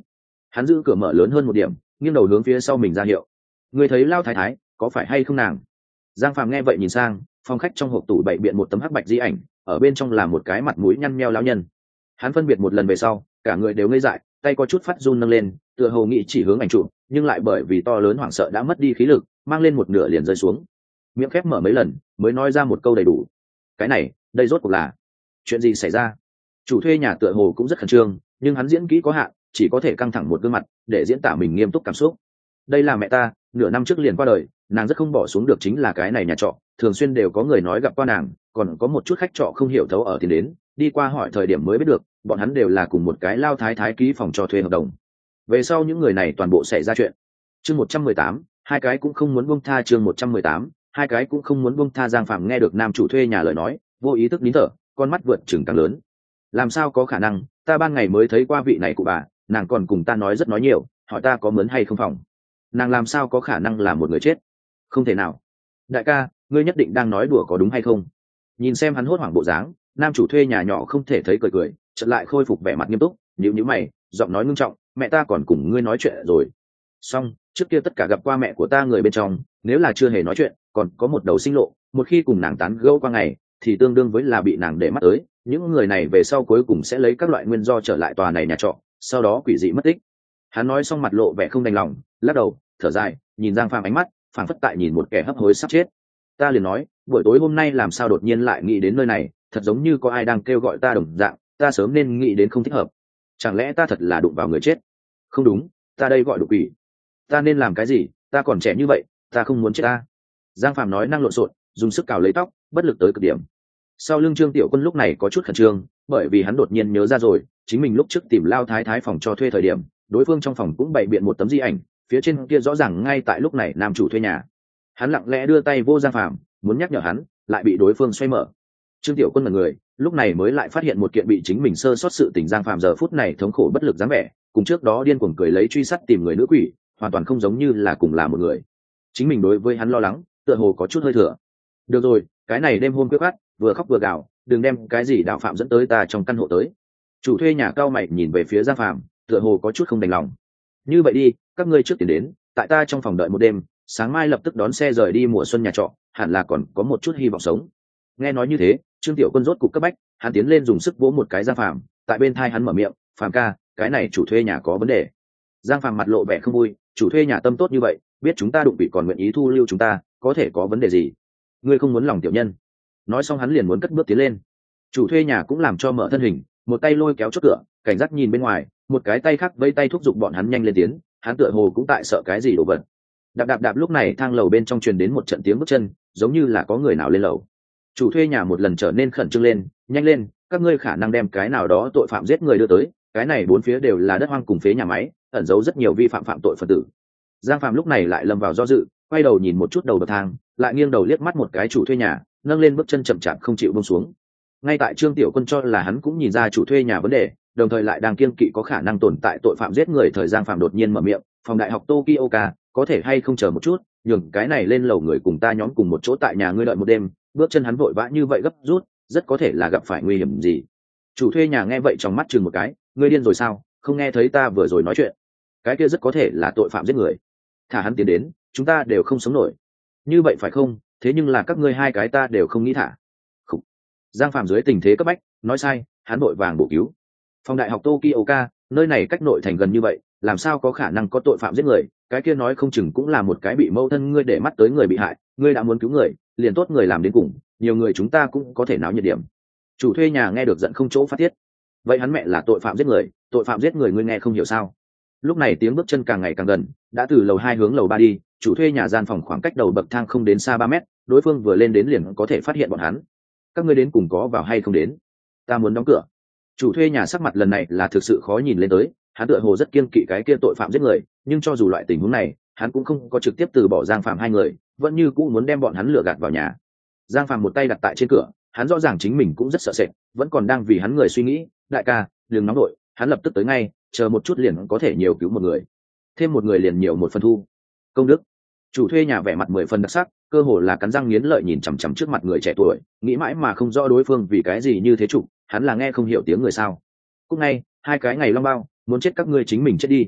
Hắn giữ cửa mở lớn hơn một điểm, nghiêng đầu hướng phía sau mình ra hiệu. Người thấy lao thái thái có phải hay không nàng? Giang Phàm nghe vậy nhìn sang, phòng khách trong hộp tủ bày biện một tấm hắc bạch di ảnh, ở bên trong là một cái mặt mũi nhăn nheo lão nhân. Hắn phân biệt một lần về sau, cả người đều ngây dại, tay có chút phát run nâng lên, tựa hồ nghĩ chỉ hướng ảnh chụp, nhưng lại bởi vì to lớn hoảng sợ đã mất đi khí lực, mang lên một nửa liền rơi xuống. Miệng khép mở mấy lần, mới nói ra một câu đầy đủ. Cái này, đây rốt cuộc là chuyện gì xảy ra? Chủ thuê nhà tựa hồ cũng rất khẩn trương, nhưng hắn diễn kỹ có hạn, chỉ có thể căng thẳng một gương mặt để diễn tả mình nghiêm túc cảm xúc. Đây là mẹ ta, nửa năm trước liền qua đời, nàng rất không bỏ xuống được chính là cái này nhà trọ, thường xuyên đều có người nói gặp qua nàng, còn có một chút khách trọ không hiểu thấu ở tiền đến, đi qua hỏi thời điểm mới biết được, bọn hắn đều là cùng một cái lao thái thái ký phòng cho thuê hợp đồng. Về sau những người này toàn bộ xảy ra chuyện. Chương một trăm mười tám, hai cái cũng không muốn buông tha. Chương một trăm mười tám, hai cái cũng không muốn buông tha. Giang Phạm nghe được nam chủ thuê nhà lời nói, vô ý thức nín thở, con mắt vượt chừng càng lớn. Làm sao có khả năng, ta ban ngày mới thấy qua vị này cụ bà, nàng còn cùng ta nói rất nói nhiều, hỏi ta có mướn hay không phòng. Nàng làm sao có khả năng là một người chết? Không thể nào. Đại ca, ngươi nhất định đang nói đùa có đúng hay không? Nhìn xem hắn hốt hoảng bộ dáng, nam chủ thuê nhà nhỏ không thể thấy cười cười, chợt lại khôi phục vẻ mặt nghiêm túc, nhíu nhíu mày, giọng nói ngưng trọng, mẹ ta còn cùng ngươi nói chuyện rồi. Xong, trước kia tất cả gặp qua mẹ của ta người bên trong, nếu là chưa hề nói chuyện, còn có một đầu sinh lộ, một khi cùng nàng tán gẫu qua ngày, thì tương đương với là bị nàng để mắt tới, những người này về sau cuối cùng sẽ lấy các loại nguyên do trở lại tòa này nhà trọ, sau đó quỷ dị mất tích. Hắn nói xong mặt lộ vẻ không đành lòng, lắc đầu, thở dài, nhìn Giang Phàm ánh mắt phảng phất tại nhìn một kẻ hấp hối sắp chết. Ta liền nói, buổi tối hôm nay làm sao đột nhiên lại nghĩ đến nơi này, thật giống như có ai đang kêu gọi ta đồng dạng, ta sớm nên nghĩ đến không thích hợp. Chẳng lẽ ta thật là đụng vào người chết? Không đúng, ta đây gọi đụng quỷ. Ta nên làm cái gì? Ta còn trẻ như vậy, ta không muốn chết ta. Giang Phàm nói năng lộn xộn, dùng sức cào lấy tóc, bất lực tới cực điểm. Sau lưng Trương Tiểu Quân lúc này có chút khẩn trương, bởi vì hắn đột nhiên nhớ ra rồi, chính mình lúc trước tìm lao thái thái phòng cho thuê thời điểm, đối phương trong phòng cũng bày biện một tấm di ảnh, phía trên kia rõ ràng ngay tại lúc này nam chủ thuê nhà. Hắn lặng lẽ đưa tay vô Giang Phàm, muốn nhắc nhở hắn, lại bị đối phương xoay mở. Trương Tiểu Quân là người, lúc này mới lại phát hiện một kiện bị chính mình sơ sót sự tình. Giang Phàm giờ phút này thống khổ bất lực dáng vẻ, cùng trước đó điên cuồng cười lấy truy sát tìm người nữ quỷ, hoàn toàn không giống như là cùng là một người. Chính mình đối với hắn lo lắng, tựa hồ có chút hơi thừa. Được rồi, cái này đêm hôm quyết khát, vừa khóc vừa gào, đừng đem cái gì đạo phạm dẫn tới ta trong căn hộ tới. Chủ thuê nhà cao mày nhìn về phía Giang Phàm, tựa hồ có chút không đành lòng. Như vậy đi, các ngươi trước tiền đến, tại ta trong phòng đợi một đêm, sáng mai lập tức đón xe rời đi mùa xuân nhà trọ, hẳn là còn có một chút hy vọng sống. Nghe nói như thế, Trương Tiểu Quân rốt cục cấp bách, hắn tiến lên dùng sức vỗ một cái Giang Phàm, tại bên thai hắn mở miệng, "Phàm ca, cái này chủ thuê nhà có vấn đề." Giang Phàm mặt lộ vẻ không vui, chủ thuê nhà tâm tốt như vậy, biết chúng ta đụng bị còn nguyện ý thu lưu chúng ta, có thể có vấn đề gì? Ngươi không muốn lòng tiểu nhân. Nói xong hắn liền muốn cất bước tiến lên. Chủ thuê nhà cũng làm cho mở thân hình, một tay lôi kéo chốt cửa, cảnh giác nhìn bên ngoài, một cái tay khác vẫy tay thúc giục bọn hắn nhanh lên tiến, hắn tựa hồ cũng tại sợ cái gì đồ vật. Đạp đạp đạp, lúc này thang lầu bên trong truyền đến một trận tiếng bước chân, giống như là có người nào lên lầu. Chủ thuê nhà một lần trở nên khẩn trương lên, "Nhanh lên, các ngươi khả năng đem cái nào đó tội phạm giết người đưa tới, cái này bốn phía đều là đất hoang cùng phế nhà máy, ẩn giấu rất nhiều vi phạm phạm tội phần tử." Giang Phạm lúc này lại lâm vào do dự, quay đầu nhìn một chút đầu bậc thang, lại nghiêng đầu liếc mắt một cái chủ thuê nhà, nâng lên bước chân chậm chạp không chịu buông xuống. Ngay tại Trương Tiểu Quân cho là hắn cũng nhìn ra chủ thuê nhà vấn đề, đồng thời lại đang kiêng kỵ có khả năng tồn tại tội phạm giết người thời Giang Phạm đột nhiên mở miệng, "Phòng đại học Tokyoka, có thể hay không chờ một chút, nhường cái này lên lầu người cùng ta nhóm cùng một chỗ tại nhà ngươi đợi một đêm." Bước chân hắn vội vã như vậy gấp rút, rất có thể là gặp phải nguy hiểm gì. Chủ thuê nhà nghe vậy trong mắt chừng một cái, "Ngươi điên rồi sao, không nghe thấy ta vừa rồi nói chuyện? Cái kia rất có thể là tội phạm giết người. Thả hắn tiến đến, chúng ta đều không sống nổi." "Như vậy phải không? Thế nhưng là các ngươi hai cái ta đều không nghĩ thả." Khủ. Giang Phạm dưới tình thế cấp bách, nói sai, hắn vội vàng bổ cứu. "Phòng đại học Tokyoka, nơi này cách nội thành gần như vậy, làm sao có khả năng có tội phạm giết người? Cái kia nói không chừng cũng là một cái bị mâu thân ngươi để mắt tới người bị hại, ngươi đã muốn cứu người, liền tốt người làm đến cùng, nhiều người chúng ta cũng có thể náo nhiệt điểm." Chủ thuê nhà nghe được giận không chỗ phát tiết. "Vậy hắn mẹ là tội phạm giết người, tội phạm giết người ngươi nghe không hiểu sao?" Lúc này tiếng bước chân càng ngày càng gần, đã từ lầu hai hướng lầu ba đi, chủ thuê nhà gian phòng khoảng cách đầu bậc thang không đến xa ba mét, đối phương vừa lên đến liền có thể phát hiện bọn hắn. "Các ngươi đến cùng có vào hay không đến? Ta muốn đóng cửa." Chủ thuê nhà sắc mặt lần này là thực sự khó nhìn lên tới, hắn tựa hồ rất kiêng kỵ cái kia tội phạm giết người, nhưng cho dù loại tình huống này, hắn cũng không có trực tiếp từ bỏ Giang Phạm hai người, vẫn như cũ muốn đem bọn hắn lừa gạt vào nhà. Giang Phạm một tay đặt tại trên cửa, hắn rõ ràng chính mình cũng rất sợ sệt, vẫn còn đang vì hắn người suy nghĩ, "Đại ca, đừng nóng đội, hắn lập tức tới ngay, chờ một chút liền có thể nhiều cứu một người, thêm một người liền nhiều một phần thu công đức." Chủ thuê nhà vẻ mặt mười phần đặc sắc, cơ hồ là cắn răng nghiến lợi nhìn chằm chằm trước mặt người trẻ tuổi, nghĩ mãi mà không rõ đối phương vì cái gì như thế chủ, hắn là nghe không hiểu tiếng người sao? "Cúc ngay, hai cái ngày long bao, muốn chết các ngươi chính mình chết đi."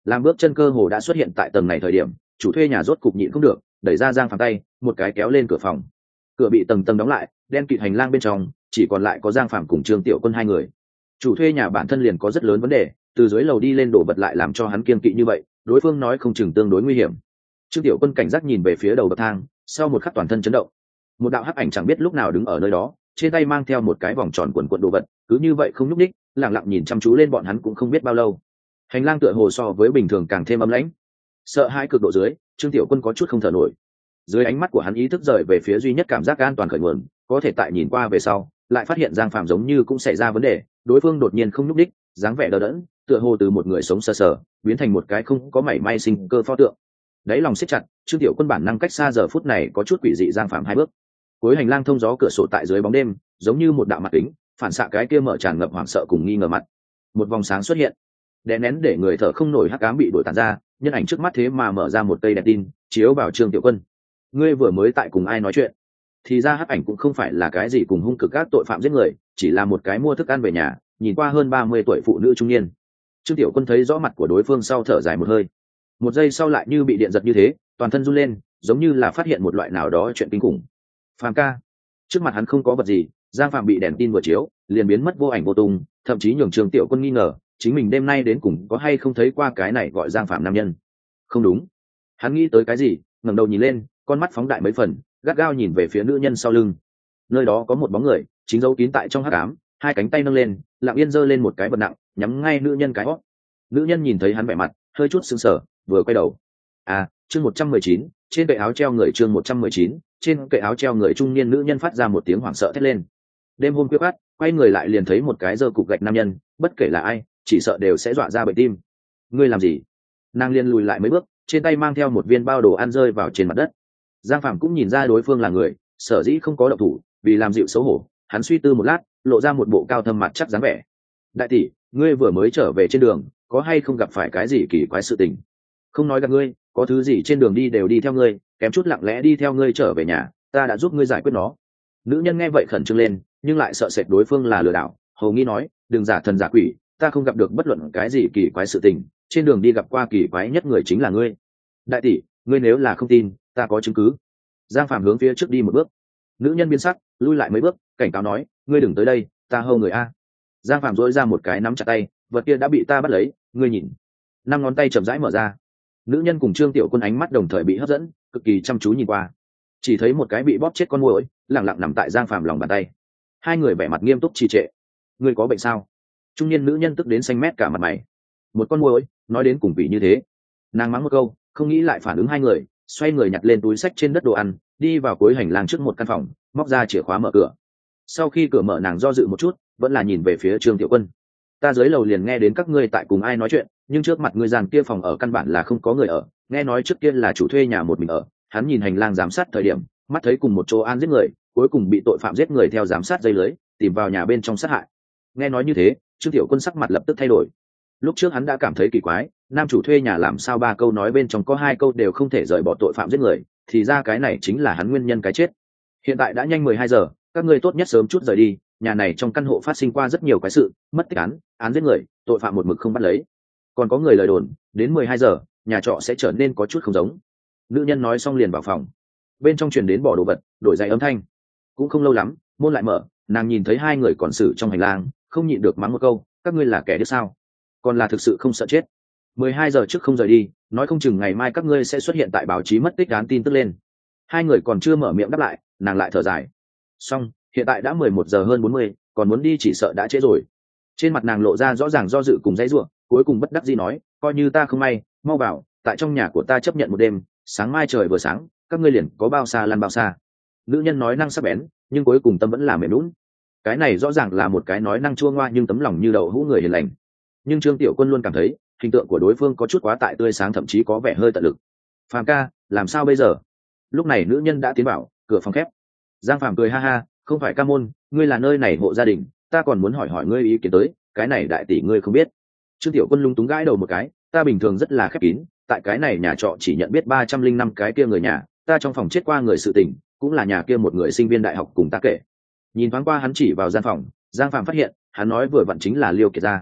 làm bước chân cơ hồ đã xuất hiện tại tầng này thời điểm, chủ thuê nhà rốt cục nhịn không được, đẩy ra Giang Phàm tay, một cái kéo lên cửa phòng. Cửa bị tầng tầng đóng lại, đen kịt hành lang bên trong chỉ còn lại có Giang Phàm cùng Trương Tiểu Quân hai người. Chủ thuê nhà bản thân liền có rất lớn vấn đề, từ dưới lầu đi lên đổ vật lại làm cho hắn kiêng kỵ như vậy, đối phương nói không chừng tương đối nguy hiểm. Trương Tiểu Quân cảnh giác nhìn về phía đầu bậc thang, sau một khắc toàn thân chấn động. Một đạo hắc ảnh chẳng biết lúc nào đứng ở nơi đó, trên tay mang theo một cái vòng tròn quần quần đồ vật, cứ như vậy không nhúc nhích, lặng lặng nhìn chăm chú lên bọn hắn cũng không biết bao lâu. Hành lang tựa hồ so với bình thường càng thêm ấm lãnh. Sợ hãi cực độ dưới, Trương Tiểu Quân có chút không thở nổi. Dưới ánh mắt của hắn ý thức rời về phía duy nhất cảm giác an toàn khởi nguồn, có thể tại nhìn qua về sau, lại phát hiện Giang Phạm giống như cũng xảy ra vấn đề, đối phương đột nhiên không nhúc nhích, dáng vẻ đờ đẫn, tựa hồ từ một người sống sờ sờ biến thành một cái không có mảy may sinh cơ pho tượng. Đáy lòng siết chặt, Trương Tiểu Quân bản năng cách xa giờ phút này có chút quỷ dị Giang Phạm hai bước. Cuối hành lang thông gió cửa sổ tại dưới bóng đêm, giống như một đạo mặt kính, phản xạ cái kia mở tràn ngập hoảng sợ cùng nghi ngờ mặt. Một vòng sáng xuất hiện, đè nén để người thở không nổi hắc ám bị đổi tàn ra, nhân ảnh trước mắt thế mà mở ra một cây đèn tin, chiếu vào Trương Tiểu Quân. Ngươi vừa mới tại cùng ai nói chuyện? Thì ra hắc ảnh cũng không phải là cái gì cùng hung cực các tội phạm giết người, chỉ là một cái mua thức ăn về nhà, nhìn qua hơn ba mươi tuổi phụ nữ trung niên. Trương Tiểu Quân thấy rõ mặt của đối phương sau thở dài một hơi. Một giây sau lại như bị điện giật như thế, toàn thân run lên, giống như là phát hiện một loại nào đó chuyện kinh khủng. Phàm ca. Trước mặt hắn không có vật gì, Giang Phạm bị đèn tin vừa chiếu, liền biến mất vô ảnh vô tung, thậm chí nhường Trương Tiểu Quân nghi ngờ, chính mình đêm nay đến cùng có hay không thấy qua cái này gọi Giang Phạm nam nhân. Không đúng. Hắn nghĩ tới cái gì, ngẩng đầu nhìn lên, con mắt phóng đại mấy phần, gắt gao nhìn về phía nữ nhân sau lưng. Nơi đó có một bóng người, chính giấu kín tại trong hắc ám, hai cánh tay nâng lên, lặng yên giơ lên một cái vật nặng, nhắm ngay nữ nhân cái hót. Nữ nhân nhìn thấy hắn vẻ mặt, hơi chút sững sờ, vừa quay đầu. À, chương một trăm mười chín, trên cậy áo treo người chương một trăm mười chín, trên cậy áo treo người trung niên nữ nhân phát ra một tiếng hoảng sợ thét lên. Đêm hôm khuya khoắt, quay người lại liền thấy một cái giơ cục gạch nam nhân, bất kể là ai, chỉ sợ đều sẽ dọa ra bệnh tim. Ngươi làm gì? Nàng liền lùi lại mấy bước, trên tay mang theo một viên bao đồ ăn rơi vào trên mặt đất. Giang Phạm cũng nhìn ra đối phương là người, sở dĩ không có động thủ, vì làm dịu xấu hổ, hắn suy tư một lát, lộ ra một bộ cao thâm mặt chắc dáng vẻ. Đại tỷ, ngươi vừa mới trở về trên đường, có hay không gặp phải cái gì kỳ quái sự tình? Không nói gặp ngươi, có thứ gì trên đường đi đều đi theo ngươi, kém chút lặng lẽ đi theo ngươi trở về nhà, ta đã giúp ngươi giải quyết nó. Nữ nhân nghe vậy khẩn trương lên, nhưng lại sợ sệt đối phương là lừa đảo, hầu nghi nói, đừng giả thần giả quỷ, ta không gặp được bất luận cái gì kỳ quái sự tình, trên đường đi gặp qua kỳ quái nhất người chính là ngươi. Đại tỷ, ngươi nếu là không tin, ta có chứng cứ. Giang Phạm hướng phía trước đi một bước. Nữ nhân biến sắc, lui lại mấy bước, cảnh cáo nói, ngươi đừng tới đây, ta hâu người a. Giang Phạm dỗi ra một cái nắm chặt tay, vật kia đã bị ta bắt lấy, ngươi nhìn. Năm ngón tay chậm rãi mở ra. Nữ nhân cùng Trương Tiểu Quân ánh mắt đồng thời bị hấp dẫn, cực kỳ chăm chú nhìn qua. Chỉ thấy một cái bị bóp chết con muỗi, lẳng lặng nằm tại Giang Phạm lòng bàn tay. Hai người vẻ mặt nghiêm túc trì trệ. Ngươi có bệnh sao? Trung niên nữ nhân tức đến xanh mét cả mặt mày. Một con muỗi, nói đến cùng vị như thế. Nàng mắng một câu, không nghĩ lại phản ứng hai người, xoay người nhặt lên túi xách trên đất đồ ăn, đi vào cuối hành lang trước một căn phòng, móc ra chìa khóa mở cửa. Sau khi cửa mở, nàng do dự một chút, vẫn là nhìn về phía Trương Tiểu Quân. Ta dưới lầu liền nghe đến các ngươi tại cùng ai nói chuyện, nhưng trước mặt ngươi giàn kia phòng ở căn bản là không có người ở, nghe nói trước kia là chủ thuê nhà một mình ở. Hắn nhìn hành lang giám sát thời điểm, mắt thấy cùng một chỗ an giết người, cuối cùng bị tội phạm giết người theo giám sát dây lưới, tìm vào nhà bên trong sát hại. Nghe nói như thế, Trương Tiểu Quân sắc mặt lập tức thay đổi. Lúc trước hắn đã cảm thấy kỳ quái, nam chủ thuê nhà làm sao ba câu nói bên trong có hai câu đều không thể rời bỏ tội phạm giết người, thì ra cái này chính là hắn nguyên nhân cái chết. Hiện tại đã nhanh mười hai giờ, các ngươi tốt nhất sớm chút rời đi, nhà này trong căn hộ phát sinh qua rất nhiều cái sự, mất tích án, án giết người, tội phạm một mực không bắt lấy. Còn có người lời đồn, đến mười hai giờ, nhà trọ sẽ trở nên có chút không giống. Nữ nhân nói xong liền vào phòng. Bên trong truyền đến bỏ đồ vật, đổi giày âm thanh. Cũng không lâu lắm, môn lại mở, nàng nhìn thấy hai người còn xử trong hành lang, không nhịn được mắng một câu, các ngươi là kẻ điếc sao? Còn là thực sự không sợ chết. mười hai giờ trước không rời đi, nói không chừng ngày mai các ngươi sẽ xuất hiện tại báo chí mất tích án tin tức lên. Hai người còn chưa mở miệng đáp lại, nàng lại thở dài. Xong, hiện tại đã mười một giờ hơn bốn mươi, còn muốn đi chỉ sợ đã trễ rồi. Trên mặt nàng lộ ra rõ ràng do dự cùng dãy rủa, cuối cùng bất đắc dĩ nói, coi như ta không may, mau vào, tại trong nhà của ta chấp nhận một đêm, sáng mai trời vừa sáng, các ngươi liền có bao xa lăn bao xa. Nữ nhân nói năng sắc bén, nhưng cuối cùng tâm vẫn là mềm lún. Cái này rõ ràng là một cái nói năng chua ngoa nhưng tấm lòng như đậu hũ người hiền lành. Nhưng Trương Tiểu Quân luôn cảm thấy hình tượng của đối phương có chút quá tại tươi sáng, thậm chí có vẻ hơi tận lực. Phàm ca, làm sao bây giờ? Lúc này nữ nhân đã tiến vào, cửa phòng khép. Giang Phàm cười ha ha, không phải ca môn, ngươi là nơi này hộ gia đình, ta còn muốn hỏi hỏi ngươi ý kiến tới, cái này đại tỷ ngươi không biết. Trương Tiểu Quân lung túng gãi đầu một cái, ta bình thường rất là khép kín, tại cái này nhà trọ chỉ nhận biết ba trăm linh năm cái kia người nhà, ta trong phòng chết qua người sự tình, cũng là nhà kia một người sinh viên đại học cùng ta kể. Nhìn thoáng qua hắn chỉ vào gian phòng, Giang Phàm phát hiện, hắn nói vừa vặn chính là Liêu Kiệt gia.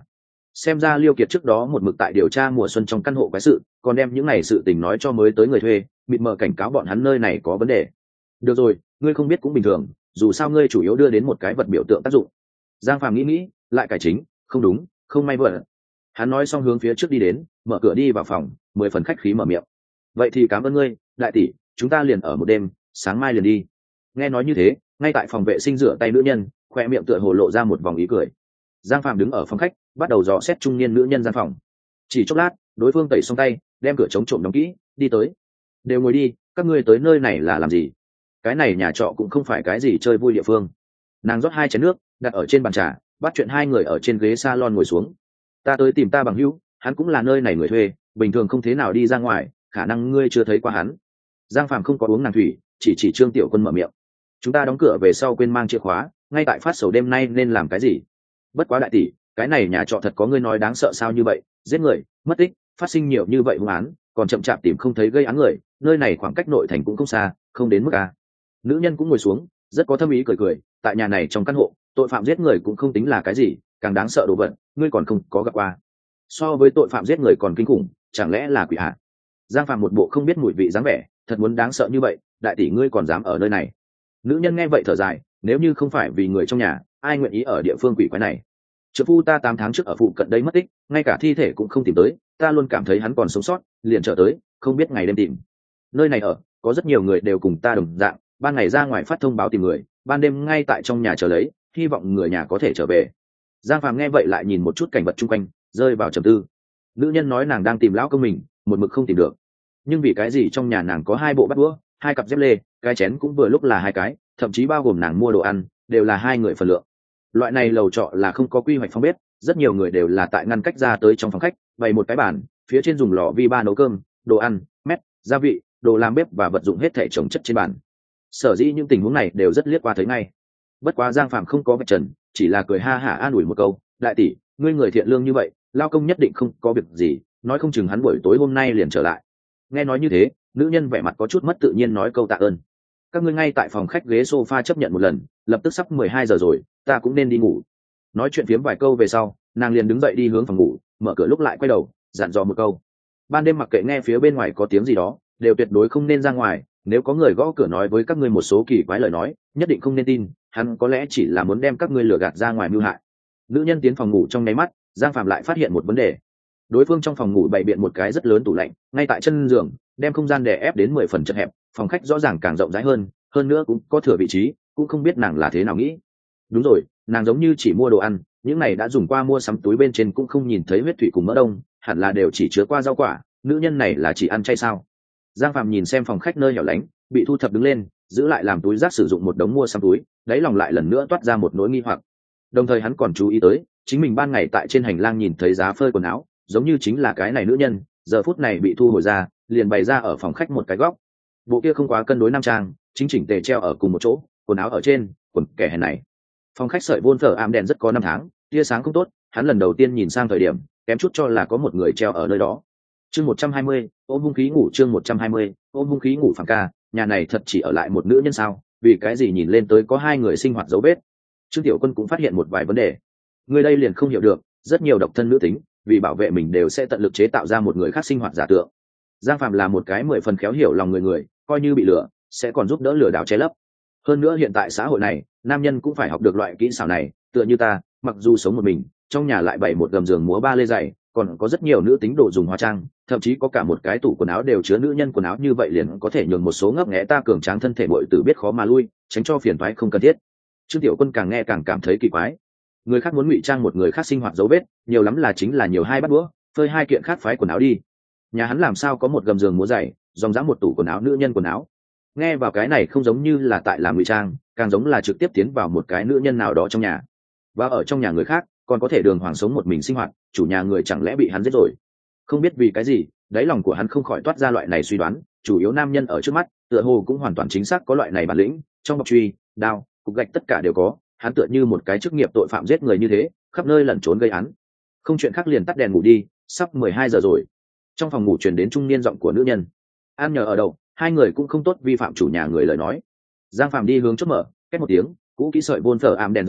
xem ra Liêu Kiệt trước đó một mực tại điều tra mùa xuân trong căn hộ quái sự, còn đem những này sự tình nói cho mới tới người thuê, mịt mờ cảnh cáo bọn hắn nơi này có vấn đề. Được rồi, ngươi không biết cũng bình thường, dù sao ngươi chủ yếu đưa đến một cái vật biểu tượng tác dụng. Giang Phàm nghĩ nghĩ, lại cải chính, không đúng, không may vợ. Hắn nói xong hướng phía trước đi đến, mở cửa đi vào phòng, mười phần khách khí mở miệng. Vậy thì cảm ơn ngươi, đại tỷ, chúng ta liền ở một đêm, sáng mai liền đi. Nghe nói như thế, ngay tại phòng vệ sinh rửa tay nữ nhân, khoe miệng tựa hồ lộ ra một vòng ý cười. Giang Phàm đứng ở phòng khách, bắt đầu dò xét trung niên nữ nhân gian phòng. Chỉ chốc lát, đối phương tẩy xong tay, đem cửa chống trộm đóng kỹ, đi tới. Đều ngồi đi, các ngươi tới nơi này là làm gì? Cái này nhà trọ cũng không phải cái gì chơi vui địa phương. Nàng rót hai chén nước, đặt ở trên bàn trà, bắt chuyện hai người ở trên ghế salon ngồi xuống. Ta tới tìm ta bằng hữu, hắn cũng là nơi này người thuê, bình thường không thế nào đi ra ngoài, khả năng ngươi chưa thấy qua hắn. Giang Phàm không có uống nàng thủy, chỉ chỉ Trương Tiểu Quân mở miệng. Chúng ta đóng cửa về sau quên mang chìa khóa, ngay tại phát sầu đêm nay nên làm cái gì. Bất quá đại tỷ, cái này nhà trọ thật có ngươi nói đáng sợ sao như vậy, giết người, mất tích, phát sinh nhiều như vậy hung án, còn chậm chạp tìm không thấy gây án người, nơi này khoảng cách nội thành cũng không xa, không đến mức à. Nữ nhân cũng ngồi xuống, rất có thâm ý cười cười, tại nhà này trong căn hộ, tội phạm giết người cũng không tính là cái gì, càng đáng sợ đồ vật, ngươi còn không có gặp qua. So với tội phạm giết người còn kinh khủng, chẳng lẽ là quỷ hạ? Giang Phàm một bộ không biết mùi vị dáng vẻ, thật muốn đáng sợ như vậy, đại tỷ ngươi còn dám ở nơi này. Nữ nhân nghe vậy thở dài, nếu như không phải vì người trong nhà, ai nguyện ý ở địa phương quỷ quái này. Trợ phu ta tám tháng trước ở phụ cận đây mất tích, ngay cả thi thể cũng không tìm tới, ta luôn cảm thấy hắn còn sống sót, liền trở tới, không biết ngày đêm tìm. Nơi này ở, có rất nhiều người đều cùng ta đồng dạng, ban ngày ra ngoài phát thông báo tìm người, ban đêm ngay tại trong nhà chờ lấy, hy vọng người nhà có thể trở về. Giang Phàm nghe vậy lại nhìn một chút cảnh vật chung quanh, rơi vào trầm tư. Nữ nhân nói nàng đang tìm lão công mình, một mực không tìm được. Nhưng vì cái gì trong nhà nàng có hai bộ bát đũa, hai cặp dép lê, cái chén cũng vừa lúc là hai cái, thậm chí bao gồm nàng mua đồ ăn, đều là hai người phần lượng. Loại này lầu trọ là không có quy hoạch phòng bếp, rất nhiều người đều là tại ngăn cách ra tới trong phòng khách, bày một cái bàn, phía trên dùng lò vi ba nấu cơm, đồ ăn, mét, gia vị, đồ làm bếp và vật dụng hết thảy chồng chất trên bàn. Sở dĩ những tình huống này đều rất liếc qua thấy ngay. Bất quá Giang Phàm không có vạch trần, chỉ là cười ha hả an ủi một câu, đại tỷ, ngươi người thiện lương như vậy, lao công nhất định không có việc gì, nói không chừng hắn buổi tối hôm nay liền trở lại. Nghe nói như thế, nữ nhân vẻ mặt có chút mất tự nhiên nói câu tạ ơn. Các ngươi ngay tại phòng khách ghế sofa chấp nhận một lần, lập tức sắp mười hai giờ rồi, ta cũng nên đi ngủ. Nói chuyện phiếm vài câu về sau, nàng liền đứng dậy đi hướng phòng ngủ, mở cửa lúc lại quay đầu, dặn dò một câu. Ban đêm mặc kệ nghe phía bên ngoài có tiếng gì đó, đều tuyệt đối không nên ra ngoài, nếu có người gõ cửa nói với các ngươi một số kỳ quái lời nói, nhất định không nên tin, hắn có lẽ chỉ là muốn đem các ngươi lừa gạt ra ngoài mưu hại. Nữ nhân tiến phòng ngủ trong nháy mắt, Giang Phạm lại phát hiện một vấn đề. Đối phương trong phòng ngủ bày biện một cái rất lớn tủ lạnh, ngay tại chân giường, đem không gian đè ép đến mười phần chật hẹp, phòng khách rõ ràng càng rộng rãi hơn, hơn nữa cũng có thừa vị trí, cũng không biết nàng là thế nào nghĩ. Đúng rồi, nàng giống như chỉ mua đồ ăn, những này đã dùng qua mua sắm túi bên trên cũng không nhìn thấy huyết thủy cùng mỡ đông, hẳn là đều chỉ chứa qua rau quả, nữ nhân này là chỉ ăn chay sao? Giang Phạm nhìn xem phòng khách nơi hẻo lánh, bị thu thập đứng lên, giữ lại làm túi rác sử dụng một đống mua sắm túi, đáy lòng lại lần nữa toát ra một nỗi nghi hoặc. Đồng thời hắn còn chú ý tới, chính mình ban ngày tại trên hành lang nhìn thấy giá phơi quần áo, giống như chính là cái này nữ nhân, giờ phút này bị thu hồi ra, liền bày ra ở phòng khách một cái góc. Bộ kia không quá cân đối nam trang, chính chỉnh tề treo ở cùng một chỗ, quần áo ở trên, quần kẻ hèn này. Phòng khách sợi vôn phở ảm đèn rất có năm tháng, tia sáng không tốt, hắn lần đầu tiên nhìn sang thời điểm, kém chút cho là có một người treo ở nơi đó. Chương một trăm hai mươi, ôm hung khí ngủ chương một trăm hai mươi, ôm hung khí ngủ phẳng ca, nhà này thật chỉ ở lại một nữ nhân sao, vì cái gì nhìn lên tới có hai người sinh hoạt dấu vết. Trương Tiểu Quân cũng phát hiện một vài vấn đề. Người đây liền không hiểu được, rất nhiều độc thân nữ tính, vì bảo vệ mình đều sẽ tận lực chế tạo ra một người khác sinh hoạt giả tượng. Giang Phạm là một cái mười phần khéo hiểu lòng người người, coi như bị lừa, sẽ còn giúp đỡ lừa đảo che lấp. Hơn nữa hiện tại xã hội này, nam nhân cũng phải học được loại kỹ xảo này, tựa như ta, mặc dù sống một mình, trong nhà lại bày một gầm giường múa ba lê giày, còn có rất nhiều nữ tính đồ dùng hóa trang, thậm chí có cả một cái tủ quần áo đều chứa nữ nhân quần áo, như vậy liền có thể nhường một số ngấp nghé ta cường tráng thân thể muội tử biết khó mà lui, tránh cho phiền toái không cần thiết. Trương Tiểu Quân càng nghe càng cảm thấy kỳ quái. Người khác muốn ngụy trang một người khác sinh hoạt dấu vết, nhiều lắm là chính là nhiều hai bát đũa, phơi hai kiện khác phái quần áo đi. Nhà hắn làm sao có một gầm giường múa giày, dòng dã một tủ quần áo nữ nhân quần áo. Nghe vào cái này không giống như là tại làm ngụy trang, càng giống là trực tiếp tiến vào một cái nữ nhân nào đó trong nhà. Và ở trong nhà người khác, còn có thể đường hoàng sống một mình sinh hoạt, chủ nhà người chẳng lẽ bị hắn giết rồi? Không biết vì cái gì, đáy lòng của hắn không khỏi toát ra loại này suy đoán, chủ yếu nam nhân ở trước mắt, tựa hồ cũng hoàn toàn chính xác có loại này bản lĩnh, trong bọc truy, đao, cục gạch tất cả đều có, hắn tựa như một cái chức nghiệp tội phạm giết người như thế, khắp nơi lẩn trốn gây án. Không chuyện khác liền tắt đèn ngủ đi, sắp mười hai giờ rồi. Trong phòng ngủ truyền đến trung niên giọng của nữ nhân. An nhờ ở đâu, hai người cũng không tốt vi phạm chủ nhà người lời nói. Giang Phạm đi hướng chốt mở, két một tiếng, cũ kỹ sợi vôn phở ảm đèn dập tắt,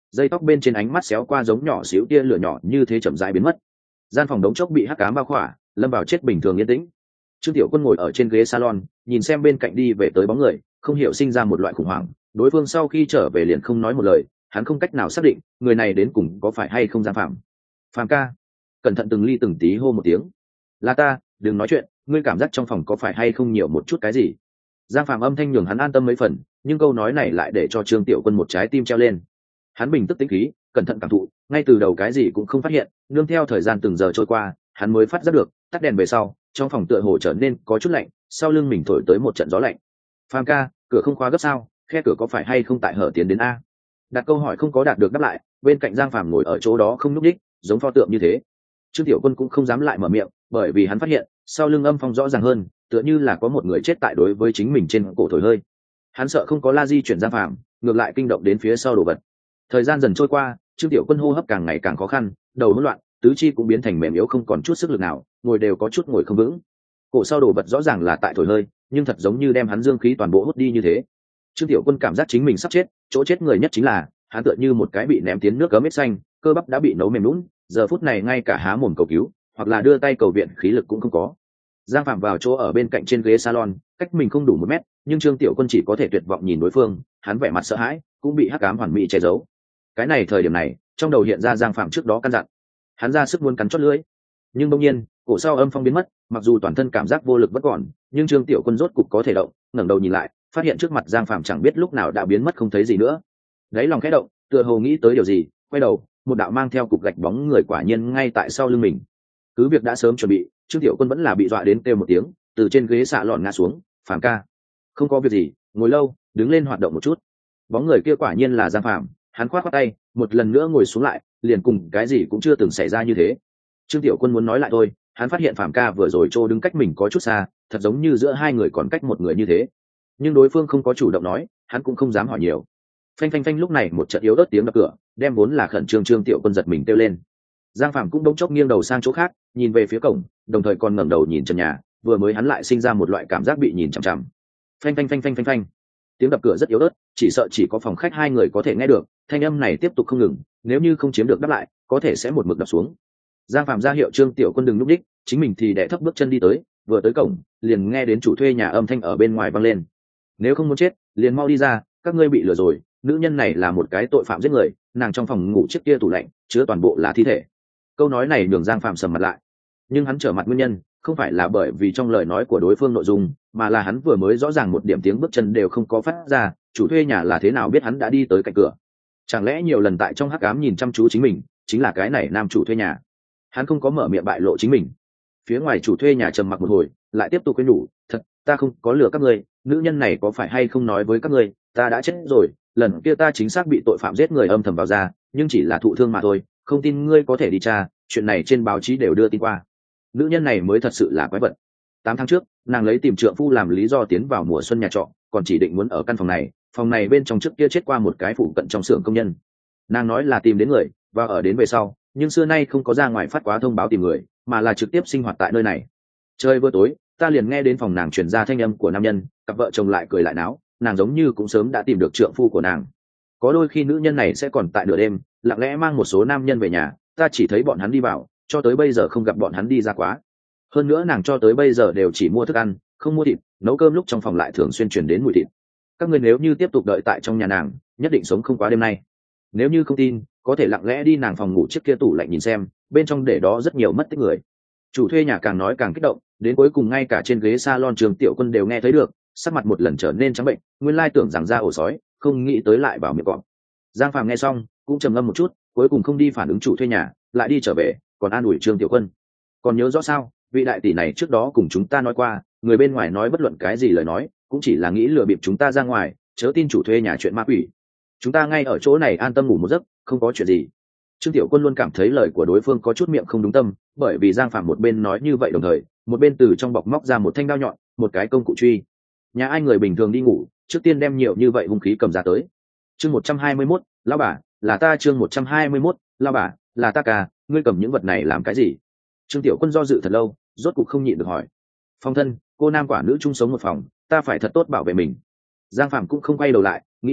dây tóc bên trên ánh mắt xéo qua giống nhỏ xíu tia lửa nhỏ như thế chậm rãi biến mất. Gian phòng đống chốc bị hắc ám bao khỏa, lâm vào chết bình thường yên tĩnh. Trương Tiểu Quân ngồi ở trên ghế salon, nhìn xem bên cạnh đi về tới bóng người, không hiểu sinh ra một loại khủng hoảng. Đối phương sau khi trở về liền không nói một lời, hắn không cách nào xác định người này đến cùng có phải hay không Giang Phạm. Phạm ca, cẩn thận từng ly từng tí hô một tiếng. Là ta, đừng nói chuyện, ngươi cảm giác trong phòng có phải hay không nhiều một chút cái gì? Giang Phạm âm thanh nhường hắn an tâm mấy phần, nhưng câu nói này lại để cho Trương Tiểu Quân một trái tim treo lên. Hắn bình tức tĩnh khí, cẩn thận cảm thụ, ngay từ đầu cái gì cũng không phát hiện, nương theo thời gian từng giờ trôi qua, hắn mới phát giác được, tắt đèn về sau, trong phòng tựa hồ trở nên có chút lạnh, sau lưng mình thổi tới một trận gió lạnh. Phạm ca, cửa không khóa gấp sao? Khe cửa có phải hay không tại hở tiến đến a? Đặt câu hỏi không có đạt được đáp lại, bên cạnh Giang Phạm ngồi ở chỗ đó không nhúc nhích, giống pho tượng như thế. Trương Tiểu Quân cũng không dám lại mở miệng, bởi vì hắn phát hiện sau lưng âm phong rõ ràng hơn, tựa như là có một người chết tại đối với chính mình trên cổ thổi hơi. Hắn sợ không có la di chuyển Giang Phạm, ngược lại kinh động đến phía sau đồ vật. Thời gian dần trôi qua, Trương Tiểu Quân hô hấp càng ngày càng khó khăn, đầu hỗn loạn, tứ chi cũng biến thành mềm yếu không còn chút sức lực nào, ngồi đều có chút ngồi không vững. Cổ sau đồ vật rõ ràng là tại thổi hơi, nhưng thật giống như đem hắn dương khí toàn bộ hút đi như thế. Trương Tiểu Quân cảm giác chính mình sắp chết, chỗ chết người nhất chính là hắn, tựa như một cái bị ném tiến nước cấm hết xanh, cơ bắp đã bị nấu mềm lún, giờ phút này ngay cả há mồm cầu cứu hoặc là đưa tay cầu viện khí lực cũng không có. Giang Phạm vào chỗ ở bên cạnh trên ghế salon, cách mình không đủ một mét, nhưng Trương Tiểu Quân chỉ có thể tuyệt vọng nhìn đối phương, hắn vẻ mặt sợ hãi, cũng bị hắc ám hoàn mỹ che giấu. Cái này thời điểm này, trong đầu hiện ra Giang Phạm trước đó căn dặn, hắn ra sức muốn cắn chót lưỡi, nhưng đột nhiên, cổ sau âm phong biến mất, mặc dù toàn thân cảm giác vô lực vẫn còn, nhưng Trương Tiểu Quân rốt cục có thể động, ngẩng đầu nhìn lại, phát hiện trước mặt Giang Phạm chẳng biết lúc nào đã biến mất không thấy gì nữa. Đấy lòng khẽ động, tựa hồ nghĩ tới điều gì, quay đầu, một đạo mang theo cục gạch bóng người quả nhiên ngay tại sau lưng mình. Cứ việc đã sớm chuẩn bị, Trương Tiểu Quân vẫn là bị dọa đến kêu một tiếng, từ trên ghế xạ lọn ngã xuống. Phạm ca, không có việc gì, ngồi lâu, đứng lên hoạt động một chút. Bóng người kia quả nhiên là Giang Phạm, hắn khoát khoát tay, một lần nữa ngồi xuống lại, liền cùng cái gì cũng chưa từng xảy ra như thế. Trương Tiểu Quân muốn nói lại thôi, hắn phát hiện Phạm ca vừa rồi trô đứng cách mình có chút xa, thật giống như giữa hai người còn cách một người như thế. Nhưng đối phương không có chủ động nói, hắn cũng không dám hỏi nhiều. Phanh phanh phanh, lúc này một trận yếu ớt tiếng đập cửa, đem vốn là khẩn trương Trương Tiểu Quân giật mình kêu lên. Giang Phạm cũng đống chốc nghiêng đầu sang chỗ khác, nhìn về phía cổng, đồng thời còn ngẩng đầu nhìn trần nhà, vừa mới hắn lại sinh ra một loại cảm giác bị nhìn chằm chằm. Phanh phanh phanh phanh phanh phanh. Tiếng đập cửa rất yếu ớt, chỉ sợ chỉ có phòng khách hai người có thể nghe được, thanh âm này tiếp tục không ngừng, nếu như không chiếm được đáp lại, có thể sẽ một mực đập xuống. Giang Phạm ra hiệu Trương Tiểu Quân đừng lúc đích, chính mình thì đè thấp bước chân đi tới, vừa tới cổng, liền nghe đến chủ thuê nhà âm thanh ở bên ngoài vang lên. Nếu không muốn chết, liền mau đi ra, các ngươi bị lừa rồi, nữ nhân này là một cái tội phạm giết người, nàng trong phòng ngủ chiếc kia tủ lạnh chứa toàn bộ là thi thể. Câu nói này nhường Giang Phạm sầm mặt lại, nhưng hắn trở mặt nguyên nhân không phải là bởi vì trong lời nói của đối phương nội dung, mà là hắn vừa mới rõ ràng một điểm tiếng bước chân đều không có phát ra, chủ thuê nhà là thế nào biết hắn đã đi tới cạnh cửa? Chẳng lẽ nhiều lần tại trong hắc ám nhìn chăm chú chính mình chính là cái này nam chủ thuê nhà? Hắn không có mở miệng bại lộ chính mình. Phía ngoài chủ thuê nhà trầm mặc một hồi, lại tiếp tục khuyên nhủ, thật, ta không có lừa các ngươi, nữ nhân này có phải hay không nói với các ngươi, ta đã chết rồi, lần kia ta chính xác bị tội phạm giết người âm thầm vào ra, nhưng chỉ là thụ thương mà thôi, không tin ngươi có thể đi tra, chuyện này trên báo chí đều đưa tin qua. Nữ nhân này mới thật sự là quái vật. Tám tháng trước, nàng lấy tìm trượng phu làm lý do tiến vào mùa xuân nhà trọ, còn chỉ định muốn ở căn phòng này, phòng này bên trong trước kia chết qua một cái phụ cận trong xưởng công nhân. Nàng nói là tìm đến người và ở đến về sau, nhưng xưa nay không có ra ngoài phát quá thông báo tìm người, mà là trực tiếp sinh hoạt tại nơi này. Trời vừa tối, ta liền nghe đến phòng nàng truyền ra thanh âm của nam nhân, cặp vợ chồng lại cười lại náo, nàng giống như cũng sớm đã tìm được trượng phu của nàng. Có đôi khi nữ nhân này sẽ còn tại nửa đêm lặng lẽ mang một số nam nhân về nhà, ta chỉ thấy bọn hắn đi vào, cho tới bây giờ không gặp bọn hắn đi ra quá. Hơn nữa nàng cho tới bây giờ đều chỉ mua thức ăn, không mua thịt, nấu cơm lúc trong phòng lại thường xuyên truyền đến mùi thịt. Các ngươi nếu như tiếp tục đợi tại trong nhà nàng, nhất định sống không quá đêm nay. Nếu như không tin, có thể lặng lẽ đi nàng phòng ngủ trước kia tủ lạnh nhìn xem, bên trong để đó rất nhiều mất tích người. Chủ thuê nhà càng nói càng kích động, đến cuối cùng ngay cả trên ghế salon Trường Tiểu Quân đều nghe thấy được, sắc mặt một lần trở nên trắng bệnh, nguyên lai tưởng rằng ra ổ sói, không nghĩ tới lại vào miệng cọp. Giang Phàm nghe xong, cũng trầm ngâm một chút, cuối cùng không đi phản ứng chủ thuê nhà, lại đi trở về, còn an ủi Trương Tiểu Quân. Còn nhớ rõ sao, vị đại tỷ này trước đó cùng chúng ta nói qua, người bên ngoài nói bất luận cái gì lời nói, cũng chỉ là nghĩ lừa bịp chúng ta ra ngoài, chớ tin chủ thuê nhà chuyện ma quỷ. Chúng ta ngay ở chỗ này an tâm ngủ một giấc, không có chuyện gì. Trương Tiểu Quân luôn cảm thấy lời của đối phương có chút miệng không đúng tâm, bởi vì Giang Phàm một bên nói như vậy đồng thời, một bên từ trong bọc móc ra một thanh đao nhọn, một cái công cụ truy. Nhà ai người bình thường đi ngủ, trước tiên đem nhiều như vậy hung khí cầm ra tới. Chương một trăm hai mươi mốt, lão bà, là ta. Chương một trăm hai mươi mốt, lão bà, là ta ca, ngươi cầm những vật này làm cái gì? Trương Tiểu Quân do dự thật lâu, rốt cục không nhịn được hỏi. Phong thân, cô nam quả nữ chung sống một phòng, ta phải thật tốt bảo vệ mình. Giang Phàm cũng không quay đầu lại, nghĩ nghĩ,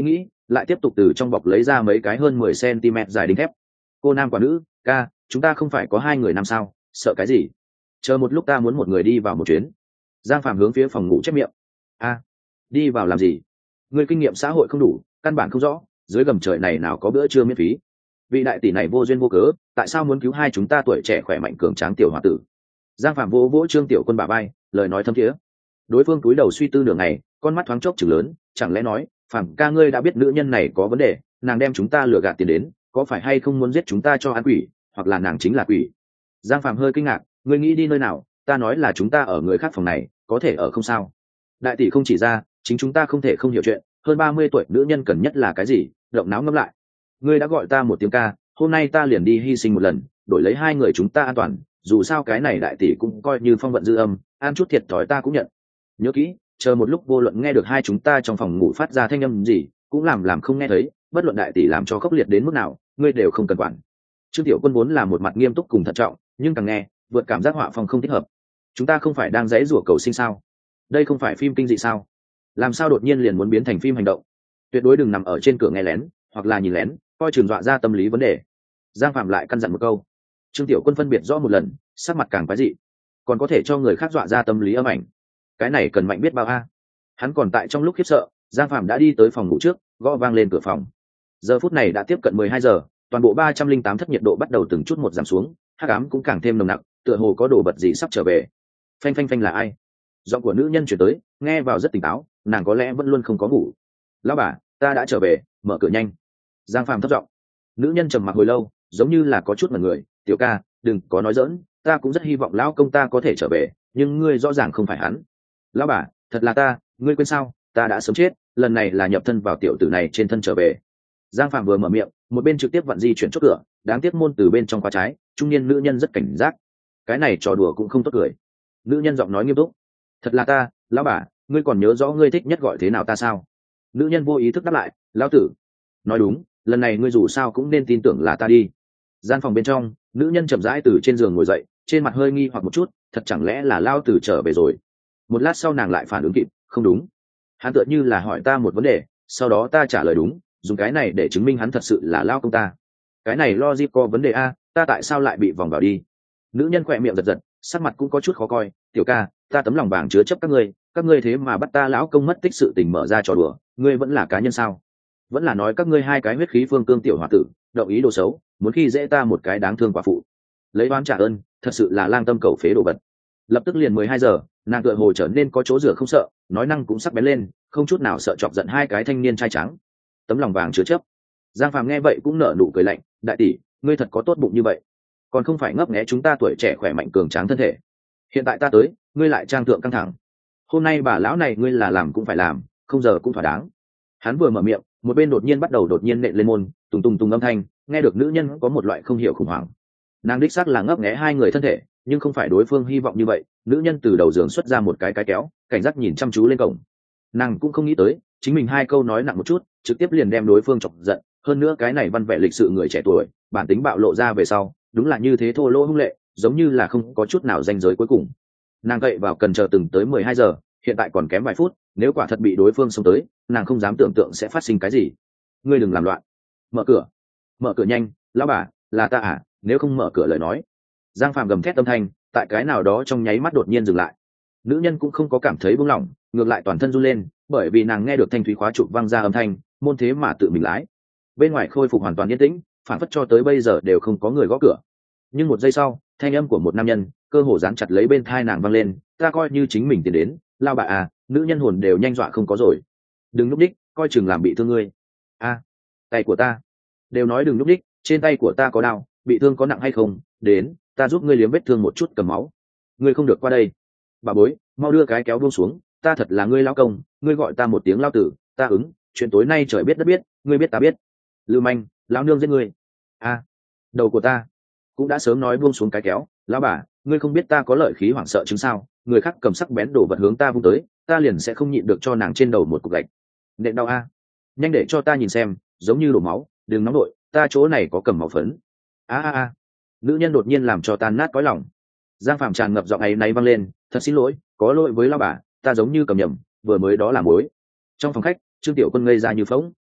lại tiếp tục từ trong bọc lấy ra mấy cái hơn mười cm dài đinh thép. Cô nam quả nữ, ca, chúng ta không phải có hai người nam sao, sợ cái gì? Chờ một lúc ta muốn một người đi vào một chuyến. Giang Phạm hướng phía phòng ngủ chép miệng. A, đi vào làm gì? Người kinh nghiệm xã hội không đủ, căn bản không rõ, dưới gầm trời này nào có bữa trưa miễn phí. Vị đại tỷ này vô duyên vô cớ, tại sao muốn cứu hai chúng ta tuổi trẻ khỏe mạnh cường tráng tiểu hòa tử? Giang Phạm vỗ vỗ Trương Tiểu Quân bả vai, lời nói thâm thiế. Đối phương cúi đầu suy tư nửa ngày, con mắt thoáng chốc chừng lớn, chẳng lẽ nói, Phạm ca ngươi đã biết nữ nhân này có vấn đề, nàng đem chúng ta lừa gạt tiền đến, có phải hay không muốn giết chúng ta cho ăn quỷ, hoặc là nàng chính là quỷ? Giang Phạm hơi kinh ngạc, ngươi nghĩ đi nơi nào? Ta nói là chúng ta ở người khác phòng này, có thể ở không sao? Đại tỷ không chỉ ra, chính chúng ta không thể không hiểu chuyện, hơn ba mươi tuổi nữ nhân cần nhất là cái gì, động não ngẫm lại. Ngươi đã gọi ta một tiếng ca, hôm nay ta liền đi hy sinh một lần, đổi lấy hai người chúng ta an toàn, dù sao cái này đại tỷ cũng coi như phong vận dư âm, ăn chút thiệt thòi ta cũng nhận. Nhớ kỹ, chờ một lúc vô luận nghe được hai chúng ta trong phòng ngủ phát ra thanh âm gì, cũng làm làm không nghe thấy, bất luận đại tỷ làm cho khốc liệt đến mức nào, ngươi đều không cần quản. Trương Tiểu Quân vốn là một mặt nghiêm túc cùng thận trọng, nhưng càng nghe, vượt cảm giác họa phong không thích hợp. Chúng ta không phải đang dãy rủa cầu sinh sao? Đây không phải phim kinh dị sao? Làm sao đột nhiên liền muốn biến thành phim hành động? Tuyệt đối đừng nằm ở trên cửa nghe lén, hoặc là nhìn lén, coi chừng dọa ra tâm lý vấn đề. Giang Phạm lại căn dặn một câu. Trương Tiểu Quân phân biệt rõ một lần, sắc mặt càng quái dị, còn có thể cho người khác dọa ra tâm lý âm ảnh, cái này cần mạnh biết bao a. Hắn còn tại trong lúc khiếp sợ, Giang Phạm đã đi tới phòng ngủ trước, gõ vang lên cửa phòng. Giờ phút này đã tiếp cận mười hai giờ, toàn bộ ba trăm linh tám thất nhiệt độ bắt đầu từng chút một giảm xuống, hắc ám cũng càng thêm nồng nặc, tựa hồ có đồ vật gì sắp trở về. Phanh phanh phanh là ai? Giọng của nữ nhân chuyển tới, nghe vào rất tỉnh táo, nàng có lẽ vẫn luôn không có ngủ. Lão bà, ta đã trở về, mở cửa nhanh. Giang Phạm thấp giọng. Nữ nhân trầm mặc hồi lâu, giống như là có chút mật người. Tiểu ca, đừng có nói dỡn, ta cũng rất hy vọng lão công ta có thể trở về, nhưng ngươi rõ ràng không phải hắn. Lão bà, thật là ta, ngươi quên sao? Ta đã sớm chết, lần này là nhập thân vào tiểu tử này trên thân trở về. Giang Phạm vừa mở miệng, một bên trực tiếp vặn di chuyển chốt cửa, đáng tiếc môn từ bên trong khóa trái, trung niên nữ nhân rất cảnh giác. Cái này trò đùa cũng không tốt cười. Nữ nhân giọng nói nghiêm túc. Thật là ta, lão bà, ngươi còn nhớ rõ ngươi thích nhất gọi thế nào ta sao? Nữ nhân vô ý thức đáp lại, lão tử. Nói đúng, lần này ngươi dù sao cũng nên tin tưởng là ta đi. Gian phòng bên trong, nữ nhân chậm rãi từ trên giường ngồi dậy, trên mặt hơi nghi hoặc một chút, thật chẳng lẽ là lao tử trở về rồi? Một lát sau nàng lại phản ứng kịp, không đúng. Hắn tựa như là hỏi ta một vấn đề, sau đó ta trả lời đúng, dùng cái này để chứng minh hắn thật sự là lao công ta. Cái này logic có vấn đề a, ta tại sao lại bị vòng vào đi? Nữ nhân khỏe miệng giật giật, sắc mặt cũng có chút khó coi. Tiểu ca, ta tấm lòng vàng chứa chấp các ngươi, các ngươi thế mà bắt ta lão công mất tích sự tình mở ra trò đùa, ngươi vẫn là cá nhân sao? Vẫn là nói các ngươi hai cái huyết khí phương cương tiểu hòa tử, động ý đồ xấu, muốn khi dễ ta một cái đáng thương quả phụ, lấy oán trả ơn, thật sự là lang tâm cầu phế đồ vật. Lập tức liền mười hai giờ, nàng tựa hồ trở nên có chỗ rửa không sợ, nói năng cũng sắc bén lên, không chút nào sợ chọc giận hai cái thanh niên trai trắng. Tấm lòng vàng chứa chấp. Giang Phàm nghe vậy cũng nở nụ cười lạnh, đại tỷ, ngươi thật có tốt bụng như vậy, còn không phải ngấp nghé chúng ta tuổi trẻ khỏe mạnh cường tráng thân thể. Hiện tại ta tới, ngươi lại trang tượng căng thẳng. Hôm nay bà lão này ngươi là làm cũng phải làm, không giờ cũng thỏa đáng. Hắn vừa mở miệng, một bên đột nhiên bắt đầu đột nhiên nện lên môn, tùng tùng tùng âm thanh, nghe được nữ nhân có một loại không hiểu khủng hoảng. Nàng đích xác là ngấp nghé hai người thân thể, nhưng không phải đối phương hy vọng như vậy. Nữ nhân từ đầu giường xuất ra một cái cái kéo, cảnh giác nhìn chăm chú lên cổng. Nàng cũng không nghĩ tới, chính mình hai câu nói nặng một chút, trực tiếp liền đem đối phương chọc giận. Hơn nữa cái này văn vẻ lịch sự người trẻ tuổi, bản tính bạo lộ ra về sau, đúng là như thế thô lỗ hung lệ, giống như là không có chút nào ranh giới cuối cùng. Nàng cậy vào cần chờ từng tới mười hai giờ, hiện tại còn kém vài phút, nếu quả thật bị đối phương xông tới, nàng không dám tưởng tượng sẽ phát sinh cái gì. Ngươi đừng làm loạn, mở cửa, mở cửa nhanh, lão bà, là ta à, nếu không mở cửa lời nói. Giang Phàm gầm thét âm thanh, tại cái nào đó trong nháy mắt đột nhiên dừng lại. Nữ nhân cũng không có cảm thấy buông lỏng, ngược lại toàn thân run lên, bởi vì nàng nghe được thanh thúy khóa trụ vang ra âm thanh, môn thế mà tự mình lái. Bên ngoài khôi phục hoàn toàn yên tĩnh, phản phất cho tới bây giờ đều không có người gõ cửa. Nhưng một giây sau, thanh âm của một nam nhân, cơ hồ dán chặt lấy bên thai nàng vang lên, ta coi như chính mình tiến đến, lao bà à, nữ nhân hồn đều nhanh dọa không có rồi. Đừng núp đích, coi chừng làm bị thương ngươi. A, tay của ta. Đều nói đừng núp đích, trên tay của ta có đau, bị thương có nặng hay không, đến, ta giúp ngươi liếm vết thương một chút cầm máu. Ngươi không được qua đây. Bà bối, mau đưa cái kéo buông xuống, ta thật là ngươi lao công, ngươi gọi ta một tiếng lao tử, ta ứng, chuyện tối nay trời biết đất biết, ngươi biết ta biết. Lưu manh, lao nương giết ngươi. A, đầu của ta. Cũng đã sớm nói buông xuống cái kéo, lão bà, ngươi không biết ta có lợi khí hoảng sợ chứng sao, người khác cầm sắc bén đổ vật hướng ta vung tới, ta liền sẽ không nhịn được cho nàng trên đầu một cục gạch. Nện đau a, nhanh để cho ta nhìn xem, giống như đổ máu, đừng nóng đội, ta chỗ này có cầm máu phấn. A a a, nữ nhân đột nhiên làm cho tan nát cõi lòng. Giang Phạm tràn ngập giọng ấy náy vang lên, thật xin lỗi, có lỗi với lão bà, ta giống như cầm nhầm, vừa mới đó là mối. Trong phòng khách, Trương Tiểu Quân ngây ra như phỗng.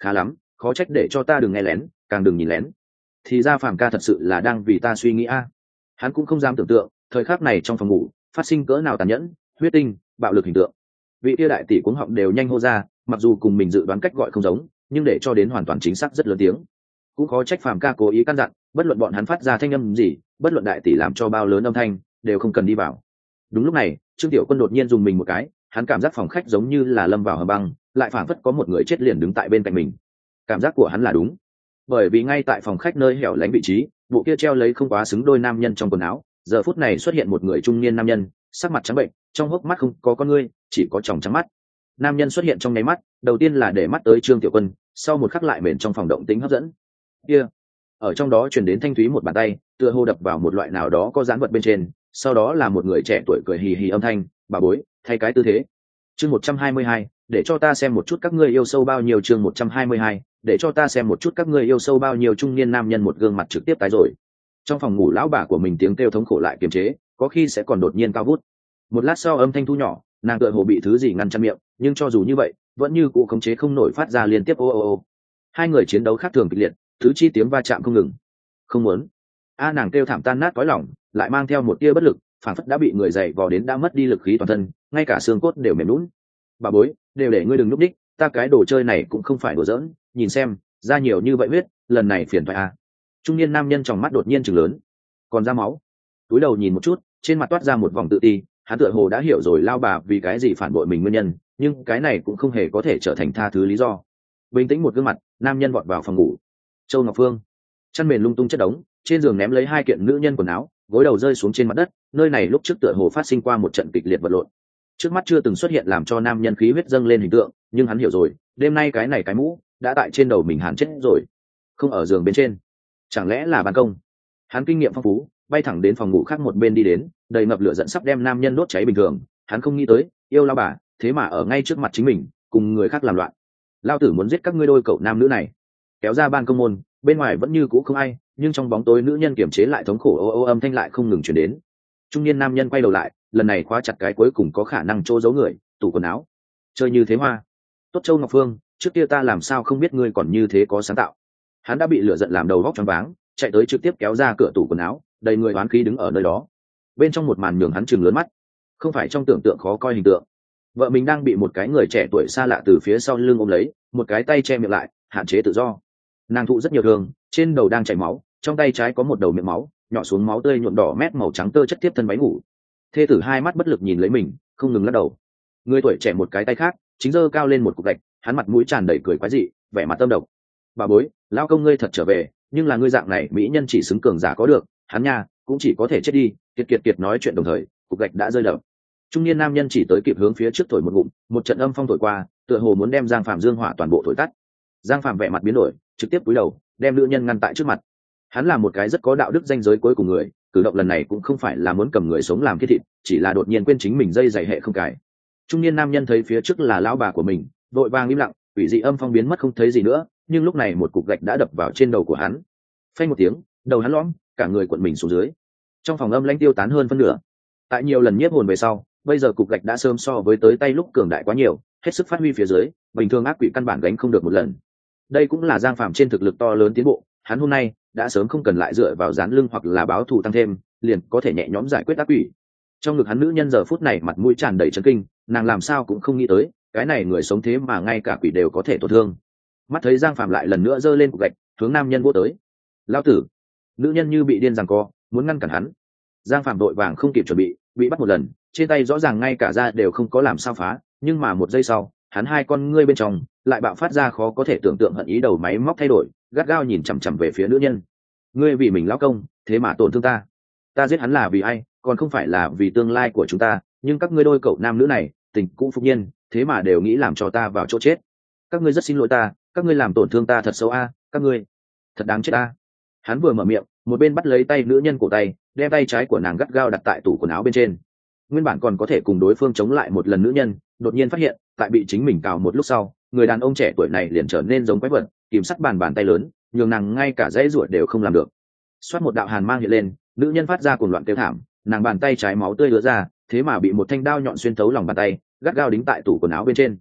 khá lắm, khó trách để cho ta đừng nghe lén, càng đừng nhìn lén. Thì ra Phàm ca thật sự là đang vì ta suy nghĩ a. Hắn cũng không dám tưởng tượng thời khắc này trong phòng ngủ phát sinh cỡ nào tàn nhẫn, huyết tinh, bạo lực hình tượng. Vị tia đại tỷ cuống họng đều nhanh hô ra, mặc dù cùng mình dự đoán cách gọi không giống, nhưng để cho đến hoàn toàn chính xác rất lớn tiếng. Cũng khó trách Phàm ca cố ý căn dặn, bất luận bọn hắn phát ra thanh âm gì, bất luận đại tỷ làm cho bao lớn âm thanh, đều không cần đi vào. Đúng lúc này, Trương Tiểu Quân đột nhiên dùng mình một cái, hắn cảm giác phòng khách giống như là lâm vào hầm băng, lại phảng phất có một người chết liền đứng tại bên cạnh mình. Cảm giác của hắn là đúng, bởi vì ngay tại phòng khách nơi hẻo lánh vị trí, bộ kia treo lấy không quá xứng đôi nam nhân trong quần áo, giờ phút này xuất hiện một người trung niên nam nhân, sắc mặt trắng bệnh, trong hốc mắt không có con ngươi, chỉ có tròng trắng mắt. Nam nhân xuất hiện trong nháy mắt, đầu tiên là để mắt tới Trương Tiểu Quân, sau một khắc lại mền trong phòng động tĩnh hấp dẫn. Kia, ở trong đó truyền đến thanh thúy một bàn tay, tựa hồ đập vào một loại nào đó có dán vật bên trên, sau đó là một người trẻ tuổi cười hì hì âm thanh, "Bà bối, thay cái tư thế." Chương một trăm hai mươi hai, để cho ta xem một chút các ngươi yêu sâu bao nhiêu. Chương một trăm hai mươi hai, để cho ta xem một chút các ngươi yêu sâu bao nhiêu. Trung niên nam nhân một gương mặt trực tiếp tái rồi. Trong phòng ngủ lão bà của mình tiếng kêu thống khổ lại kiềm chế, có khi sẽ còn đột nhiên cao vút. Một lát sau âm thanh thu nhỏ, nàng tựa hồ bị thứ gì ngăn chặn miệng, nhưng cho dù như vậy, vẫn như cũ khống chế không nổi phát ra liên tiếp ô ô ô. Hai người chiến đấu khác thường kịch liệt, thứ chi tiếng va chạm không ngừng. Không muốn. A nàng kêu thảm tan nát cõi lòng, lại mang theo một tia bất lực, phản phất đã bị người dày vò đến đã mất đi lực khí toàn thân, ngay cả xương cốt đều mềm nhũn. Bà bối, đều để ngươi đừng núp đích, ta cái đồ chơi này cũng không phải đùa giỡn, nhìn xem, ra nhiều như vậy huyết, lần này phiền phải à. Trung niên nam nhân trong mắt đột nhiên trừng lớn, còn ra máu. Túi đầu nhìn một chút, trên mặt toát ra một vòng tự ti, hắn tựa hồ đã hiểu rồi lao bà vì cái gì phản bội mình nguyên nhân, nhưng cái này cũng không hề có thể trở thành tha thứ lý do. Bình tĩnh một gương mặt, nam nhân vọt vào phòng ngủ. Châu Ngọc Phương, chăn mền lung tung chất đống, trên giường ném lấy hai kiện nữ nhân quần áo, gối đầu rơi xuống trên mặt đất, nơi này lúc trước tựa hồ phát sinh qua một trận kịch liệt vật lộn. Trước mắt chưa từng xuất hiện làm cho nam nhân khí huyết dâng lên hình tượng, nhưng hắn hiểu rồi, đêm nay cái này cái mũ đã tại trên đầu mình hàn chết rồi. Không ở giường bên trên, chẳng lẽ là ban công? Hắn kinh nghiệm phong phú, bay thẳng đến phòng ngủ khác một bên đi đến, đầy ngập lửa dẫn sắp đem nam nhân đốt cháy bình thường. Hắn không nghĩ tới, yêu lao bà, thế mà ở ngay trước mặt chính mình, cùng người khác làm loạn. Lao tử muốn giết các ngươi đôi cậu nam nữ này. Kéo ra ban công môn, bên ngoài vẫn như cũ không ai, nhưng trong bóng tối nữ nhân kiềm chế lại thống khổ ô ô âm thanh lại không ngừng truyền đến. Trung niên nam nhân quay đầu lại, lần này khóa chặt cái cuối cùng có khả năng chỗ giấu người, tủ quần áo. Chơi như thế hoa. Tốt Châu Ngọc Phương, trước kia ta làm sao không biết ngươi còn như thế có sáng tạo. Hắn đã bị lửa giận làm đầu vóc choáng váng, chạy tới trực tiếp kéo ra cửa tủ quần áo, đầy người oán khí đứng ở nơi đó. Bên trong một màn nhường hắn trừng lớn mắt, không phải trong tưởng tượng khó coi hình tượng. Vợ mình đang bị một cái người trẻ tuổi xa lạ từ phía sau lưng ôm lấy, một cái tay che miệng lại, hạn chế tự do. Nàng thụ rất nhiều thương, trên đầu đang chảy máu, trong tay trái có một đầu miệng máu, nhỏ xuống máu tươi nhuộm đỏ mét màu trắng tơ chất tiếp thân váy ngủ. Thê tử hai mắt bất lực nhìn lấy mình, không ngừng lắc đầu. Người tuổi trẻ một cái tay khác chính giơ cao lên một cục gạch, hắn mặt mũi tràn đầy cười quái dị, vẻ mặt tâm độc. Bà bối, lao công ngươi thật trở về, nhưng là ngươi dạng này mỹ nhân chỉ xứng cường giả có được, hắn nha cũng chỉ có thể chết đi. Kiệt kiệt kiệt nói chuyện đồng thời, cục gạch đã rơi đập. Trung niên nam nhân chỉ tới kịp hướng phía trước thổi một ngụm, một trận âm phong thổi qua, tựa hồ muốn đem Giang Phạm dương hỏa toàn bộ thổi tắt. Giang Phạm vẻ mặt biến đổi, trực tiếp cúi đầu, đem nữ nhân ngăn tại trước mặt. Hắn là một cái rất có đạo đức danh giới cuối cùng người, cử động lần này cũng không phải là muốn cầm người sống làm thiết thịt, chỉ là đột nhiên quên chính mình dây dày hệ không cài. Trung niên nam nhân thấy phía trước là lão bà của mình, vội vàng im lặng, quỷ dị âm phong biến mất không thấy gì nữa, nhưng lúc này một cục gạch đã đập vào trên đầu của hắn. Phanh một tiếng, đầu hắn lõm, cả người cuộn mình xuống dưới. Trong phòng âm lãnh tiêu tán hơn phân nửa. Tại nhiều lần nhiếp hồn về sau, bây giờ cục gạch đã sớm so với tới tay lúc cường đại quá nhiều, hết sức phát huy phía dưới, bình thường ác quỷ căn bản gánh không được một lần. Đây cũng là Giang Phạm trên thực lực to lớn tiến bộ, hắn hôm nay đã sớm không cần lại dựa vào dán lưng hoặc là báo thù tăng thêm, liền có thể nhẹ nhõm giải quyết ác quỷ. Trong ngực hắn nữ nhân giờ phút này mặt mũi tràn đầy chấn kinh, nàng làm sao cũng không nghĩ tới, cái này người sống thế mà ngay cả quỷ đều có thể tổn thương. Mắt thấy Giang Phạm lại lần nữa giơ lên cục gạch, hướng nam nhân vô tới. Lao tử! Nữ nhân như bị điên giằng co, muốn ngăn cản hắn. Giang Phạm đội vàng không kịp chuẩn bị, bị bắt một lần, trên tay rõ ràng ngay cả da đều không có làm sao phá, nhưng mà một giây sau, hắn hai con ngươi bên trong lại bạo phát ra khó có thể tưởng tượng hận ý, đầu máy móc thay đổi, gắt gao nhìn chằm chằm về phía nữ nhân. Ngươi vì mình lão công, thế mà tổn thương ta. Ta giết hắn là vì ai, còn không phải là vì tương lai của chúng ta, nhưng các ngươi đôi cậu nam nữ này, tình cũ phúc nhiên, thế mà đều nghĩ làm cho ta vào chỗ chết. Các ngươi rất xin lỗi ta, các ngươi làm tổn thương ta thật xấu a, các ngươi thật đáng chết a. Hắn vừa mở miệng, một bên bắt lấy tay nữ nhân cổ tay, đem tay trái của nàng gắt gao đặt tại tủ quần áo bên trên. Nguyên bản còn có thể cùng đối phương chống lại một lần nữ nhân, đột nhiên phát hiện, tại bị chính mình cào một lúc sau, người đàn ông trẻ tuổi này liền trở nên giống quái vật, kìm sắt bàn bàn tay lớn, nhường nàng ngay cả dãy ruột đều không làm được. Xoát một đạo hàn mang hiện lên, nữ nhân phát ra cuồng loạn kêu thảm, nàng bàn tay trái máu tươi ứa ra, thế mà bị một thanh đao nhọn xuyên thấu lòng bàn tay, gắt gao đính tại tủ quần áo bên trên.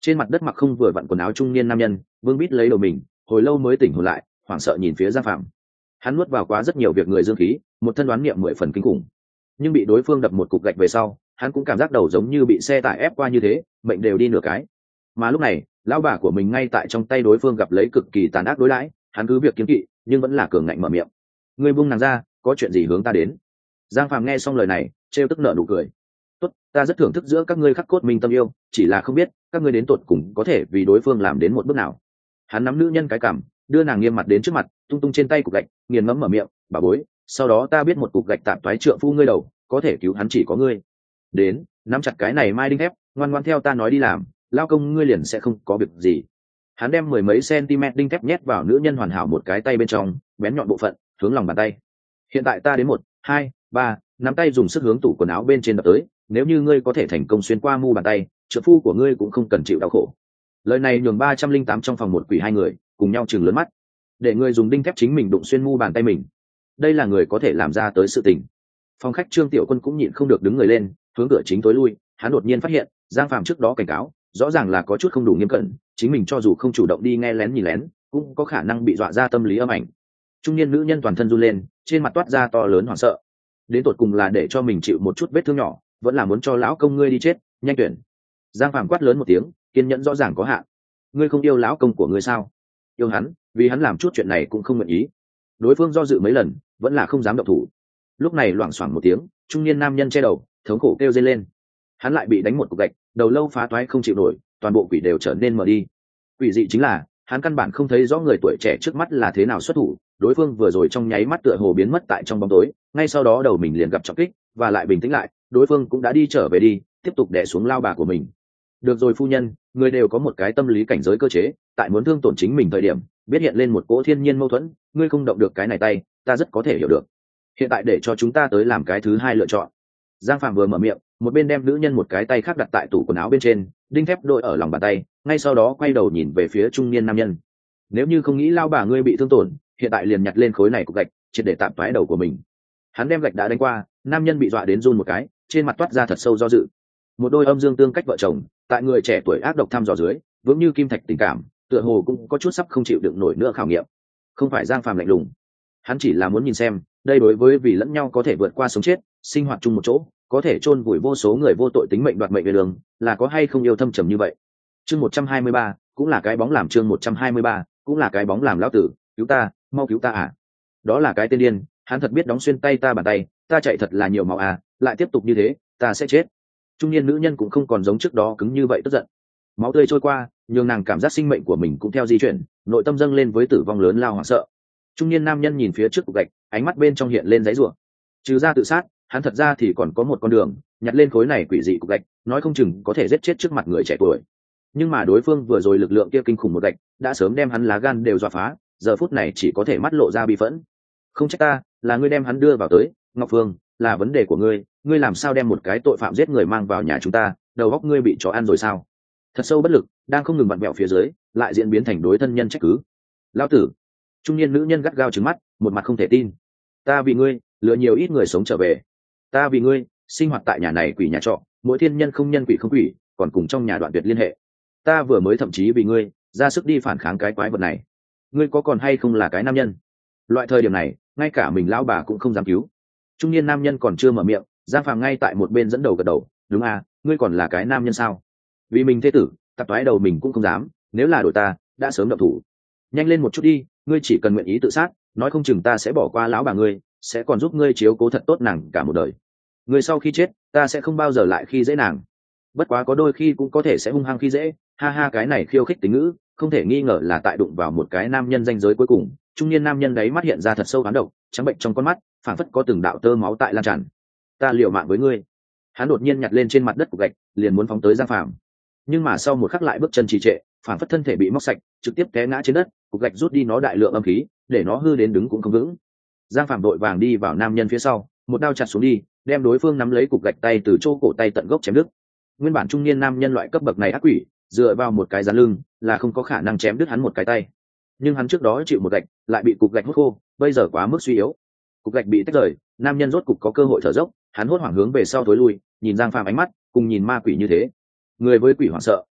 Trên mặt đất mặc không vừa vặn quần áo trung niên nam nhân vương bít lấy đầu mình, hồi lâu mới tỉnh hồn lại, hoảng sợ nhìn phía Giang Phạm. Hắn nuốt vào quá rất nhiều việc người dương khí, một thân đoán niệm mười phần kinh khủng, nhưng bị đối phương đập một cục gạch về sau, hắn cũng cảm giác đầu giống như bị xe tải ép qua như thế, mệnh đều đi nửa cái. Mà lúc này lão bà của mình ngay tại trong tay đối phương gặp lấy cực kỳ tàn ác đối đãi, hắn cứ việc kiếm kỵ nhưng vẫn là cường ngạnh mở miệng. Ngươi buông nàng ra, có chuyện gì hướng ta đến? Giang Phàm nghe xong lời này trêu tức nở nụ cười. Tốt, ta rất thưởng thức giữa các ngươi khắc cốt minh tâm yêu, chỉ là không biết các ngươi đến tột cùng có thể vì đối phương làm đến một bước nào. Hắn nắm nữ nhân cái cằm, đưa nàng nghiêm mặt đến trước mặt, tung tung trên tay cục gạch, nghiền ngẫm mở miệng, bà bối, sau đó ta biết một cục gạch tạm toái trượng phu ngươi đầu, có thể cứu hắn chỉ có ngươi. Đến, nắm chặt cái này mai đinh thép, ngoan ngoan theo ta nói đi làm, lao công ngươi liền sẽ không có việc gì. Hắn đem mười mấy cm đinh thép nhét vào nữ nhân hoàn hảo một cái tay bên trong, bén nhọn bộ phận hướng lòng bàn tay. Hiện tại ta đến một, hai, ba, nắm tay dùng sức hướng tủ quần áo bên trên đập tới, nếu như ngươi có thể thành công xuyên qua mu bàn tay, trợ phu của ngươi cũng không cần chịu đau khổ. Lời này nhường ba trăm linh tám trong phòng một quỷ hai người cùng nhau chừng lớn mắt, để người dùng đinh thép chính mình đụng xuyên mu bàn tay mình, đây là người có thể làm ra tới sự tình. Phòng khách Trương Tiểu Quân cũng nhịn không được đứng người lên, hướng cửa chính tối lui. Hắn đột nhiên phát hiện Giang Phạm trước đó cảnh cáo rõ ràng là có chút không đủ nghiêm cẩn, chính mình cho dù không chủ động đi nghe lén nhìn lén cũng có khả năng bị dọa ra tâm lý âm ảnh. Trung niên nữ nhân toàn thân run lên, trên mặt toát ra to lớn hoảng sợ. Đến tột cùng là để cho mình chịu một chút vết thương nhỏ, vẫn là muốn cho lão công ngươi đi chết, nhanh tuyển. Giang Phạm quát lớn một tiếng, kiên nhẫn rõ ràng có hạn. Ngươi không yêu lão công của ngươi sao? Yêu hắn, vì hắn làm chút chuyện này cũng không nguyện ý. Đối phương do dự mấy lần vẫn là không dám động thủ. Lúc này loảng xoảng một tiếng, trung niên nam nhân che đầu thống khổ kêu dây lên. Hắn lại bị đánh một cục gạch, đầu lâu phá toái không chịu nổi, toàn bộ quỷ đều trở nên mờ đi. Quỷ dị chính là hắn căn bản không thấy rõ người tuổi trẻ trước mắt là thế nào xuất thủ, đối phương vừa rồi trong nháy mắt tựa hồ biến mất tại trong bóng tối, ngay sau đó đầu mình liền gặp trọng kích và lại bình tĩnh lại, đối phương cũng đã đi trở về đi, tiếp tục đè xuống lao bà của mình. Được rồi phu nhân, người đều có một cái tâm lý cảnh giới cơ chế, tại muốn thương tổn chính mình thời điểm biết hiện lên một cỗ thiên nhiên mâu thuẫn, ngươi không động được cái này tay, ta rất có thể hiểu được. Hiện tại để cho chúng ta tới làm cái thứ hai lựa chọn. Giang Phạm vừa mở miệng, một bên đem nữ nhân một cái tay khác đặt tại tủ quần áo bên trên, đinh thép đội ở lòng bàn tay, ngay sau đó quay đầu nhìn về phía trung niên nam nhân. Nếu như không nghĩ lao bà ngươi bị thương tổn, hiện tại liền nhặt lên khối này cục gạch, triệt để tạm toái đầu của mình. Hắn đem gạch đã đánh qua, nam nhân bị dọa đến run một cái, trên mặt toát ra thật sâu do dự. Một đôi âm dương tương cách vợ chồng, tại người trẻ tuổi ác độc thăm dò dưới, vững như kim thạch tình cảm, tựa hồ cũng có chút sắp không chịu đựng nổi nữa khảo nghiệm. Không phải Giang Phạm lạnh lùng, hắn chỉ là muốn nhìn xem, đây đối với vì lẫn nhau có thể vượt qua sống chết, sinh hoạt chung một chỗ, có thể chôn vùi vô số người vô tội tính mệnh đoạt mệnh về đường, là có hay không yêu thâm trầm như vậy. Chương một trăm hai mươi ba, cũng là cái bóng làm chương một trăm hai mươi ba, cũng là cái bóng làm lão tử, cứu ta, mau cứu ta à. Đó là cái tên điên, hắn thật biết đóng xuyên tay ta bàn tay, ta chạy thật là nhiều máu à, lại tiếp tục như thế, ta sẽ chết. Trung niên nữ nhân cũng không còn giống trước đó cứng như vậy tức giận. Máu tươi trôi qua, nhường nàng cảm giác sinh mệnh của mình cũng theo di chuyển, nội tâm dâng lên với tử vong lớn lao hoảng sợ. Trung niên nam nhân nhìn phía trước cục gạch, ánh mắt bên trong hiện lên giấy rủa. Trừ ra tự sát, hắn thật ra thì còn có một con đường, nhặt lên khối này quỷ dị cục gạch, nói không chừng có thể giết chết trước mặt người trẻ tuổi. Nhưng mà đối phương vừa rồi lực lượng kia kinh khủng một gạch, đã sớm đem hắn lá gan đều dọa phá, giờ phút này chỉ có thể mắt lộ ra bi phẫn. Không trách ta, là ngươi đem hắn đưa vào tới, Ngọc Phương, là vấn đề của ngươi, ngươi làm sao đem một cái tội phạm giết người mang vào nhà chúng ta, đầu óc ngươi bị chó ăn rồi sao? Thật sâu bất lực, đang không ngừng vặn vẹo phía dưới, lại diễn biến thành đối thân nhân trách cứ. Lão tử. Trung niên nữ nhân gắt gao trừng mắt, một mặt không thể tin. Ta vì ngươi, lừa nhiều ít người sống trở về. Ta vì ngươi, sinh hoạt tại nhà này quỷ nhà trọ, mỗi thiên nhân không nhân quỷ không quỷ, còn cùng trong nhà đoạn tuyệt liên hệ. Ta vừa mới thậm chí vì ngươi, ra sức đi phản kháng cái quái vật này. Ngươi có còn hay không là cái nam nhân? Loại thời điểm này, ngay cả mình lão bà cũng không dám cứu. Trung niên nam nhân còn chưa mở miệng, Giang Phàm ngay tại một bên dẫn đầu gật đầu, đúng à, ngươi còn là cái nam nhân sao? Vì mình thế tử, tập toái đầu mình cũng không dám, nếu là đội ta, đã sớm động thủ. Nhanh lên một chút đi, ngươi chỉ cần nguyện ý tự sát, nói không chừng ta sẽ bỏ qua lão bà ngươi, sẽ còn giúp ngươi chiếu cố thật tốt nàng cả một đời. Ngươi sau khi chết, ta sẽ không bao giờ lại khi dễ nàng. Bất quá có đôi khi cũng có thể sẽ hung hăng khi dễ, ha ha, cái này khiêu khích tính ngữ, không thể nghi ngờ là tại đụng vào một cái nam nhân danh giới cuối cùng. Trung niên nam nhân đấy mắt hiện ra thật sâu ám độc, trắng bệnh trong con mắt, phảng phất có từng đạo tơ máu tại lan tràn. Ta liều mạng với ngươi. Hắn đột nhiên nhặt lên trên mặt đất cục gạch, liền muốn phóng tới Giang Phàm. Nhưng mà sau một khắc lại bước chân trì trệ, phảng phất thân thể bị móc sạch, trực tiếp té ngã trên đất, cục gạch rút đi nó đại lượng âm khí, để nó hư đến đứng cũng không vững. Giang Phàm đội vàng đi vào nam nhân phía sau, một đao chặt xuống đi, đem đối phương nắm lấy cục gạch tay từ chỗ cổ tay tận gốc chém đứt. Nguyên bản trung niên nam nhân loại cấp bậc này ác quỷ, dựa vào một cái gián lưng là không có khả năng chém đứt hắn một cái tay. Nhưng hắn trước đó chịu một gạch, lại bị cục gạch hút khô, bây giờ quá mức suy yếu. Cục gạch bị tách rời, nam nhân rốt cục có cơ hội thở dốc, hắn hốt hoảng hướng về sau thối lui, nhìn Giang Phàm ánh mắt, cùng nhìn ma quỷ như thế. Người với quỷ hoảng sợ,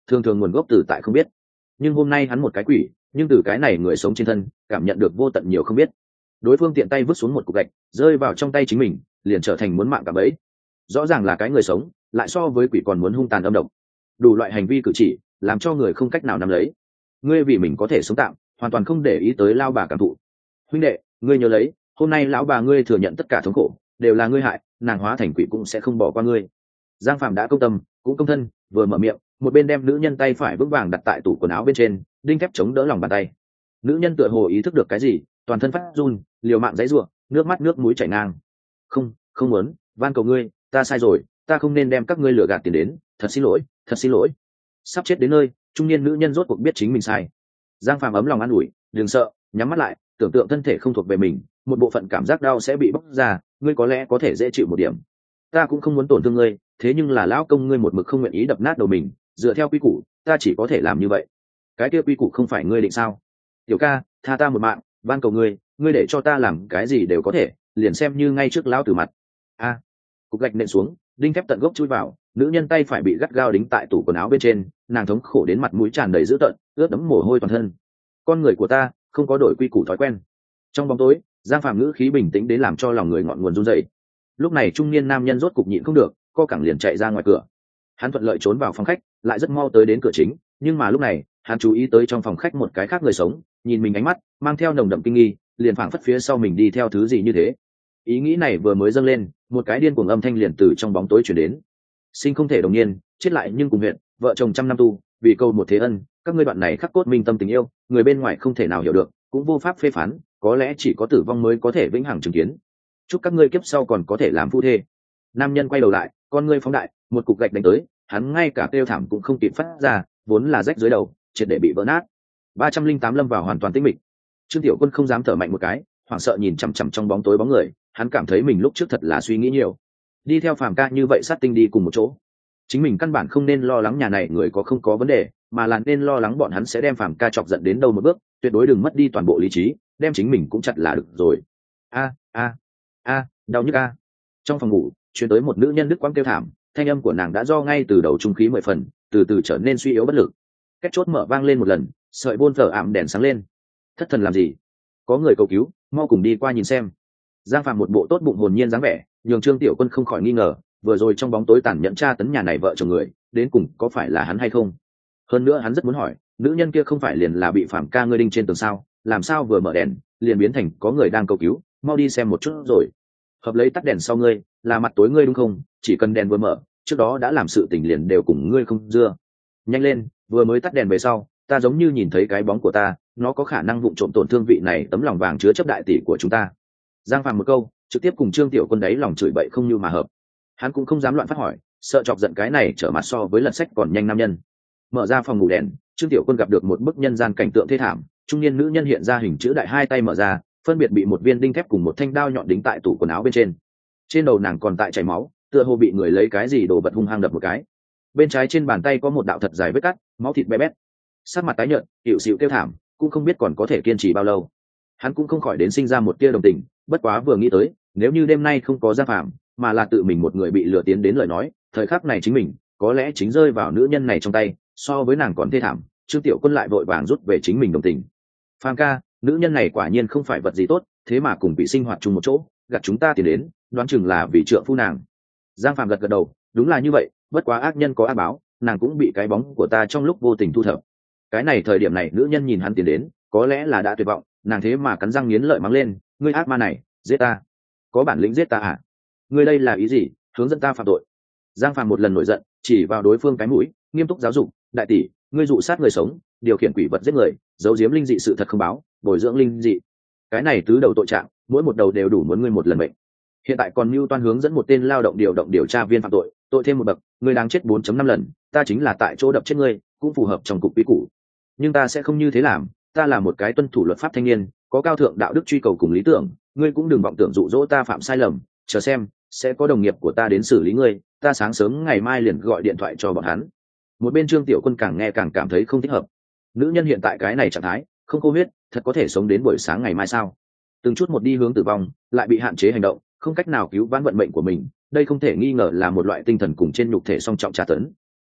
thường thường nguồn gốc từ tại không biết. Nhưng hôm nay hắn một cái quỷ, nhưng từ cái này người sống trên thân cảm nhận được vô tận nhiều không biết. Đối phương tiện tay vứt xuống một cục gạch, rơi vào trong tay chính mình, liền trở thành muốn mạng cả bấy. Rõ ràng là cái người sống, lại so với quỷ còn muốn hung tàn âm độc. Đủ loại hành vi cử chỉ, làm cho người không cách nào nắm lấy. Ngươi vì mình có thể sống tạm, hoàn toàn không để ý tới lao bà cảm thụ. Huynh đệ, ngươi nhớ lấy, hôm nay lão bà ngươi thừa nhận tất cả thống khổ, đều là ngươi hại, nàng hóa thành quỷ cũng sẽ không bỏ qua ngươi. Giang Phạm đã công tâm, cũng công thân, vừa mở miệng, một bên đem nữ nhân tay phải vững vàng đặt tại tủ quần áo bên trên, đinh thép chống đỡ lòng bàn tay. Nữ nhân tựa hồ ý thức được cái gì, toàn thân phát run, liều mạng giãy giụa, nước mắt nước mũi chảy ngang. Không, không muốn, van cầu ngươi, ta sai rồi, ta không nên đem các ngươi lừa gạt tiền đến, thật xin lỗi, thật xin lỗi. Sắp chết đến nơi, trung niên nữ nhân rốt cuộc biết chính mình sai. Giang Phạm ấm lòng an ủi, đừng sợ, nhắm mắt lại, tưởng tượng thân thể không thuộc về mình, một bộ phận cảm giác đau sẽ bị bóc ra, ngươi có lẽ có thể dễ chịu một điểm. Ta cũng không muốn tổn thương ngươi, thế nhưng là lão công ngươi một mực không nguyện ý đập nát đầu mình, dựa theo quy củ, ta chỉ có thể làm như vậy. Cái kia quy củ không phải ngươi định sao? Tiểu ca, tha ta một mạng, van cầu ngươi, ngươi để cho ta làm cái gì đều có thể, liền xem như ngay trước lão tử mặt. A, cục gạch nện xuống, đinh thép tận gốc chui vào, nữ nhân tay phải bị gắt gao đính tại tủ quần áo bên trên, nàng thống khổ đến mặt mũi tràn đầy dữ tợn, ướt đẫm mồ hôi toàn thân. Con người của ta không có đổi quy củ thói quen. Trong bóng tối, Giang Phạm ngữ khí bình tĩnh đến làm cho lòng người ngọn nguồn run rẩy. Lúc này trung niên nam nhân rốt cục nhịn không được, co cẳng liền chạy ra ngoài cửa. Hắn thuận lợi trốn vào phòng khách, lại rất mau tới đến cửa chính, nhưng mà lúc này, hắn chú ý tới trong phòng khách một cái khác người sống, nhìn mình ánh mắt mang theo nồng đậm kinh nghi, liền phảng phất phía sau mình đi theo thứ gì như thế. Ý nghĩ này vừa mới dâng lên, một cái điên cuồng âm thanh liền từ trong bóng tối truyền đến. Sinh không thể đồng niên, chết lại nhưng cùng huyện, vợ chồng trăm năm tu, vì câu một thế ân, các ngươi đoạn này khắc cốt minh tâm tình yêu, người bên ngoài không thể nào hiểu được, cũng vô pháp phê phán, có lẽ chỉ có tử vong mới có thể vĩnh hằng chứng kiến. Chúc các ngươi kiếp sau còn có thể làm phu thê. Nam nhân quay đầu lại, con ngươi phóng đại, một cục gạch đánh tới, hắn ngay cả kêu thảm cũng không kịp phát ra, vốn là rách dưới đầu, triệt để bị vỡ nát. Ba trăm linh tám lâm vào hoàn toàn tĩnh mịch. Trương Tiểu Quân không dám thở mạnh một cái, hoảng sợ nhìn chằm chằm trong bóng tối bóng người, hắn cảm thấy mình lúc trước thật là suy nghĩ nhiều. Đi theo Phàm ca như vậy sát tinh đi cùng một chỗ, chính mình căn bản không nên lo lắng nhà này người có không có vấn đề, mà là nên lo lắng bọn hắn sẽ đem Phàm ca chọc giận đến đâu một bước, tuyệt đối đừng mất đi toàn bộ lý trí, đem chính mình cũng chặt là được rồi. A a a, đau nhức a. Trong phòng ngủ, truyền tới một nữ nhân đứt quãng kêu thảm, thanh âm của nàng đã do ngay từ đầu trung khí mười phần, từ từ trở nên suy yếu bất lực. Két chốt mở vang lên một lần, sợi bôn phở ảm đèn sáng lên. Thất thần làm gì? Có người cầu cứu, mau cùng đi qua nhìn xem. Giang Phạm một bộ tốt bụng hồn nhiên dáng vẻ, nhường Trương Tiểu Quân không khỏi nghi ngờ, vừa rồi trong bóng tối tàn nhẫn tra tấn nhà này vợ chồng người, đến cùng có phải là hắn hay không? Hơn nữa hắn rất muốn hỏi, nữ nhân kia không phải liền là bị Phạm ca ngươi đinh trên tường sao, làm sao vừa mở đèn, liền biến thành có người đang cầu cứu, mau đi xem một chút rồi. Hợp lấy tắt đèn sau ngươi, là mặt tối ngươi đúng không? Chỉ cần đèn vừa mở, trước đó đã làm sự tình liền đều cùng ngươi không dưa. Nhanh lên, vừa mới tắt đèn về sau, ta giống như nhìn thấy cái bóng của ta, nó có khả năng vụng trộm tổn thương vị này tấm lòng vàng chứa chấp đại tỷ của chúng ta. Giang Phàm một câu, trực tiếp cùng Trương Tiểu Quân đấy lòng chửi bậy không như mà hợp. Hắn cũng không dám loạn phát hỏi, sợ chọc giận cái này trở mặt so với lật sách còn nhanh nam nhân. Mở ra phòng ngủ đèn, Trương Tiểu Quân gặp được một bức nhân gian cảnh tượng thê thảm, trung niên nữ nhân hiện ra hình chữ đại, hai tay mở ra, phân biệt bị một viên đinh thép cùng một thanh đao nhọn đính tại tủ quần áo bên trên. Trên đầu nàng còn tại chảy máu, tựa hồ bị người lấy cái gì đồ vật hung hăng đập một cái. Bên trái trên bàn tay có một đạo thật dài vết cắt, máu thịt bé bét. Sắc mặt tái nhợt, hiệu xịu kêu thảm, cũng không biết còn có thể kiên trì bao lâu. Hắn cũng không khỏi đến sinh ra một tia đồng tình, bất quá vừa nghĩ tới, nếu như đêm nay không có Giang Phạm, mà là tự mình một người bị lừa tiến đến lời nói, thời khắc này chính mình có lẽ chính rơi vào nữ nhân này trong tay, so với nàng còn thê thảm. Trương Tiểu Quân lại vội vàng rút về chính mình đồng tình. Phàm ca, nữ nhân này quả nhiên không phải vật gì tốt, thế mà cùng bị sinh hoạt chung một chỗ, gạt chúng ta tiền đến, đoán chừng là vì trượng phu nàng. Giang Phạm gật gật đầu, đúng là như vậy, bất quá ác nhân có ác báo, nàng cũng bị cái bóng của ta trong lúc vô tình thu thập. Cái này thời điểm này nữ nhân nhìn hắn tiến đến, có lẽ là đã tuyệt vọng, nàng thế mà cắn răng nghiến lợi mắng lên, ngươi ác ma này, giết ta, có bản lĩnh giết ta à? Ngươi đây là ý gì, hướng dẫn ta phạm tội? Giang Phạm một lần nổi giận, chỉ vào đối phương cái mũi, nghiêm túc giáo dục, đại tỷ, ngươi dụ sát người sống, điều khiển quỷ vật giết người, giấu giếm linh dị sự thật không báo, bồi dưỡng linh dị, cái này tứ đầu tội trạng, mỗi một đầu đều đủ muốn ngươi một lần mệnh. Hiện tại còn mưu toan hướng dẫn một tên lao động điều động điều tra viên phạm tội, tội thêm một bậc, ngươi đáng chết bốn chấm năm lần, ta chính là tại chỗ đập chết ngươi, cũng phù hợp trong cục quy củ. Nhưng ta sẽ không như thế làm, ta là một cái tuân thủ luật pháp thanh niên, có cao thượng đạo đức truy cầu cùng lý tưởng, ngươi cũng đừng vọng tưởng dụ dỗ ta phạm sai lầm, chờ xem, sẽ có đồng nghiệp của ta đến xử lý ngươi, ta sáng sớm ngày mai liền gọi điện thoại cho bọn hắn. Một bên Trương Tiểu Quân càng nghe càng cảm thấy không thích hợp. Nữ nhân hiện tại cái này trạng thái, không cô huyết, thật có thể sống đến buổi sáng ngày mai sao? Từng chút một đi hướng tử vong, lại bị hạn chế hành động, không cách nào cứu vãn vận mệnh của mình, đây không thể nghi ngờ là một loại tinh thần cùng trên nhục thể song trọng tra tấn.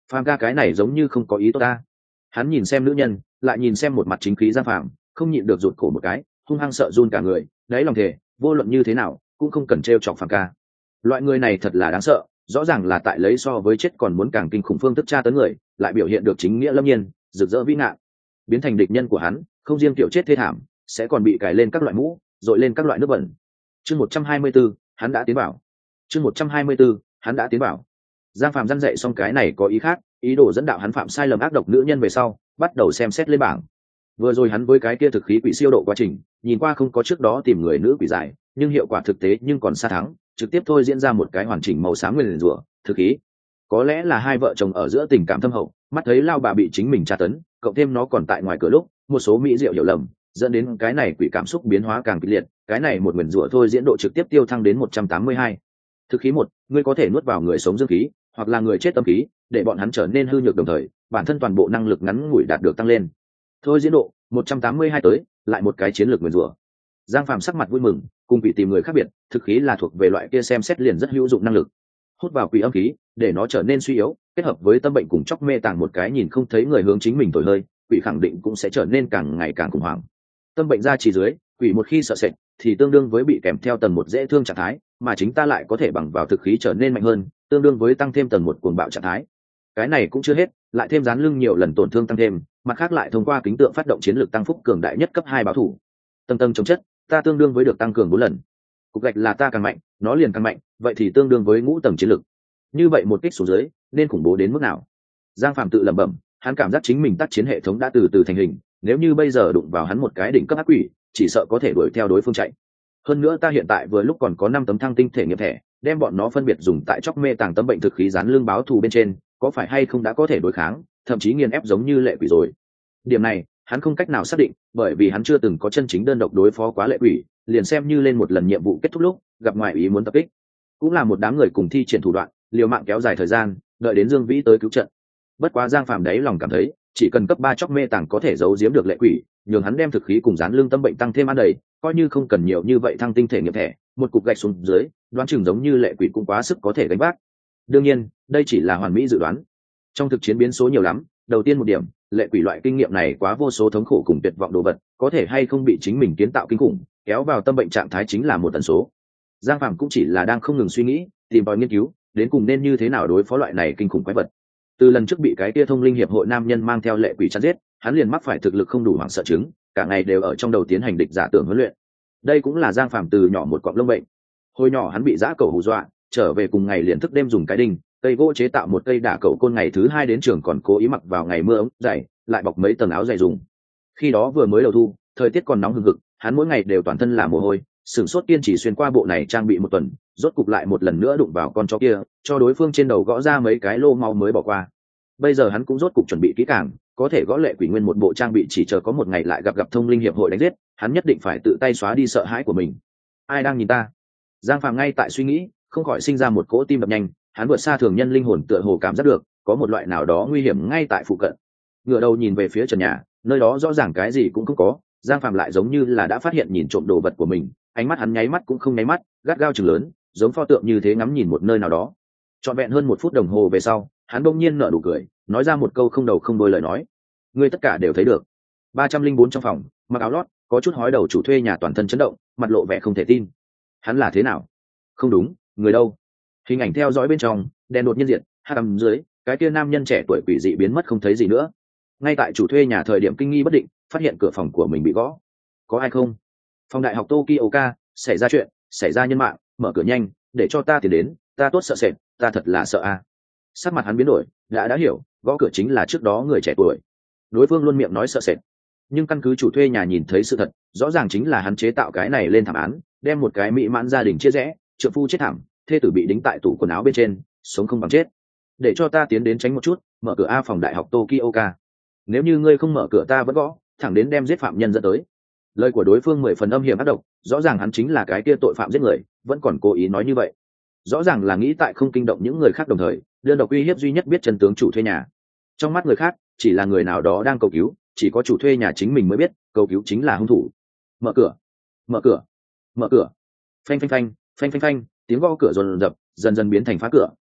Phàm ca cái này giống như không có ý tốt ta. Hắn nhìn xem nữ nhân, lại nhìn xem một mặt chính khí Giang Phàm, không nhịn được rụt cổ một cái, hung hăng sợ run cả người, đáy lòng thề, vô luận như thế nào cũng không cần trêu chọc Phàm ca. Loại người này thật là đáng sợ, rõ ràng là tại lấy so với chết còn muốn càng kinh khủng phương thức tra tấn người, lại biểu hiện được chính nghĩa lâm nhiên, rực rỡ vĩ ngạn, biến thành địch nhân của hắn, không riêng tiểu chết thê thảm, sẽ còn bị cài lên các loại mũ, dội lên các loại nước bẩn. Chương một trăm hai mươi 124, hắn đã tiến vào. Chương một trăm hai mươi 124, hắn đã tiến vào. Giang Phạm răn dạy xong cái này có ý khác, ý đồ dẫn đạo hắn phạm sai lầm ác độc nữ nhân về sau, bắt đầu xem xét lên bảng. Vừa rồi hắn với cái kia thực khí quỷ siêu độ quá trình, nhìn qua không có trước đó tìm người nữ quỷ giải, nhưng hiệu quả thực tế nhưng còn xa thắng, trực tiếp thôi diễn ra một cái hoàn chỉnh màu xám nguyên rủa, thực khí. Có lẽ là hai vợ chồng ở giữa tình cảm thâm hậu, mắt thấy lao bà bị chính mình tra tấn, cộng thêm nó còn tại ngoài cửa lúc, một số mỹ diệu hiểu lầm, dẫn đến cái này quỷ cảm xúc biến hóa càng kịch liệt, cái này một nguyên rủa thôi diễn độ trực tiếp tiêu thăng đến một trăm tám mươi hai. Thực khí một, ngươi có thể nuốt vào người sống dương khí, hoặc là người chết tâm khí, để bọn hắn trở nên hư nhược đồng thời, bản thân toàn bộ năng lực ngắn ngủi đạt được tăng lên. Thôi diễn độ một trăm tám mươi hai tới, lại một cái chiến lược nguyên rủa. Giang Phàm sắc mặt vui mừng, cùng quỷ tìm người khác biệt, thực khí là thuộc về loại kia xem xét liền rất hữu dụng năng lực. Hút vào quỷ âm khí, để nó trở nên suy yếu, kết hợp với tâm bệnh cùng chóc mê tàng một cái nhìn không thấy người hướng chính mình thổi hơi, quỷ khẳng định cũng sẽ trở nên càng ngày càng khủng hoảng. Tâm bệnh ra chỉ dưới, quỷ một khi sợ sệt, thì tương đương với bị kèm theo tầng một dễ thương trạng thái, mà chính ta lại có thể bằng vào thực khí trở nên mạnh hơn, tương đương với tăng thêm tầng một cuồng bạo trạng thái. Cái này cũng chưa hết, lại thêm dán lưng nhiều lần tổn thương tăng thêm, mặt khác lại thông qua kính tượng phát động chiến lược tăng phúc cường đại nhất cấp hai báo thủ. Tầng tầng chống chất, ta tương đương với được tăng cường bốn lần. Cục gạch là ta càng mạnh, nó liền càng mạnh, vậy thì tương đương với ngũ tầng chiến lược. Như vậy một kích xuống dưới, nên khủng bố đến mức nào? Giang Phạm tự lẩm bẩm, hắn cảm giác chính mình tác chiến hệ thống đã từ từ thành hình, nếu như bây giờ đụng vào hắn một cái đỉnh cấp ác quỷ, chỉ sợ có thể đuổi theo đối phương chạy. Hơn nữa ta hiện tại vừa lúc còn có năm tấm thăng tinh thể nghiệp thẻ, đem bọn nó phân biệt dùng tại chóc mê tàng tâm bệnh thực khí dán lưng báo thù bên trên, có phải hay không đã có thể đối kháng, thậm chí nghiền ép giống như lệ quỷ rồi. Điểm này, hắn không cách nào xác định, bởi vì hắn chưa từng có chân chính đơn độc đối phó quá lệ quỷ, liền xem như lên một lần nhiệm vụ kết thúc lúc gặp ngoại ý muốn tập kích, cũng là một đám người cùng thi triển thủ đoạn, liều mạng kéo dài thời gian, đợi đến Dương Vĩ tới cứu trận. Bất quá Giang Phàm đấy lòng cảm thấy, chỉ cần cấp ba chóc mê tàng có thể giấu giếm được lệ quỷ, nhường hắn đem thực khí cùng dán lưng tâm bệnh tăng thêm ăn đầy, coi như không cần nhiều như vậy thăng tinh thể nghiệp thẻ, một cục gạch xuống dưới, đoán chừng giống như lệ quỷ cũng quá sức có thể gánh vác. Đương nhiên, đây chỉ là hoàn mỹ dự đoán. Trong thực chiến biến số nhiều lắm, đầu tiên một điểm, lệ quỷ loại kinh nghiệm này quá vô số thống khổ cùng tuyệt vọng đồ vật, có thể hay không bị chính mình kiến tạo kinh khủng, kéo vào tâm bệnh trạng thái chính là một tần số. Giang Phàm cũng chỉ là đang không ngừng suy nghĩ, tìm tòi nghiên cứu, đến cùng nên như thế nào đối phó loại này kinh khủng quái vật. Từ lần trước bị cái kia thông linh hiệp hội nam nhân mang theo lệ quỷ chắn giết, hắn liền mắc phải thực lực không đủ hoảng sợ chứng, cả ngày đều ở trong đầu tiến hành địch giả tưởng huấn luyện. Đây cũng là Giang Phàm từ nhỏ một cọp lông bệnh. Hồi nhỏ hắn bị dã cẩu hù dọa, trở về cùng ngày liền thức đêm dùng cái đinh, cây gỗ chế tạo một cây đả cẩu côn, ngày thứ hai đến trường còn cố ý mặc vào ngày mưa ống dày, lại bọc mấy tầng áo dày dùng. Khi đó vừa mới đầu thu, thời tiết còn nóng hừng hực, hắn mỗi ngày đều toàn thân là mồ hôi, sửng sốt kiên trì xuyên qua bộ này trang bị một tuần, rốt cục lại một lần nữa đụng vào con chó kia, cho đối phương trên đầu gõ ra mấy cái lô máu mới bỏ qua. Bây giờ hắn cũng rốt cục chuẩn bị kỹ càng, có thể gõ lệ quỷ nguyên một bộ trang bị, chỉ chờ có một ngày lại gặp gặp thông linh hiệp hội đánh giết, hắn nhất định phải tự tay xóa đi sợ hãi của mình. Ai đang nhìn ta? Giang Phàm ngay tại suy nghĩ, không khỏi sinh ra một cỗ tim đập nhanh, hắn vượt xa thường nhân linh hồn, tựa hồ cảm giác được có một loại nào đó nguy hiểm ngay tại phụ cận. Ngửa đầu nhìn về phía trần nhà, nơi đó rõ ràng cái gì cũng không có, Giang Phàm lại giống như là đã phát hiện nhìn trộm đồ vật của mình, ánh mắt hắn nháy mắt cũng không nháy mắt, gắt gao chừng lớn, giống pho tượng như thế ngắm nhìn một nơi nào đó. Trọn vẹn hơn một phút đồng hồ về sau, hắn bỗng nhiên nở nụ cười, nói ra một câu không đầu không đuôi lời nói: ngươi tất cả đều thấy được. Ba trăm linh bốn trong phòng, mặc áo lót, có chút hói đầu chủ thuê nhà toàn thân chấn động, mặt lộ vẻ không thể tin. Hắn là thế nào? Không đúng, người đâu? Hình ảnh theo dõi bên trong, đèn đột nhiên diệt, hát âm dưới, cái kia nam nhân trẻ tuổi quỷ dị biến mất không thấy gì nữa. Ngay tại chủ thuê nhà thời điểm kinh nghi bất định, phát hiện cửa phòng của mình bị gõ. Có ai không? Phòng đại học Tokyoka, xảy ra chuyện, xảy ra nhân mạng, mở cửa nhanh, để cho ta tiến đến, ta tốt sợ sệt, ta thật là sợ a. À. Sắc mặt hắn biến đổi, đã đã hiểu, gõ cửa chính là trước đó người trẻ tuổi. Đối phương luôn miệng nói sợ sệt, nhưng căn cứ chủ thuê nhà nhìn thấy sự thật, rõ ràng chính là hắn chế tạo cái này lên thảm án, đem một cái mỹ mãn gia đình chia rẽ, trượng phu chết thảm, thê tử bị đính tại tủ quần áo bên trên, sống không bằng chết. Để cho ta tiến đến tránh một chút, mở cửa a. Phòng đại học Tokyoka. Nếu như ngươi không mở cửa ta vẫn gõ, thẳng đến đem giết phạm nhân dẫn tới. Lời của đối phương mười phần âm hiểm ác độc, rõ ràng hắn chính là cái kia tội phạm giết người, vẫn còn cố ý nói như vậy. Rõ ràng là nghĩ tại không kinh động những người khác đồng thời, đơn độc uy hiếp duy nhất biết chân tướng chủ thuê nhà. Trong mắt người khác, chỉ là người nào đó đang cầu cứu, chỉ có chủ thuê nhà chính mình mới biết, cầu cứu chính là hung thủ. Mở cửa, mở cửa, mở cửa. Phanh phanh phanh, phanh phanh phanh, tiếng gõ cửa dồn dập, dần dần biến thành phá cửa,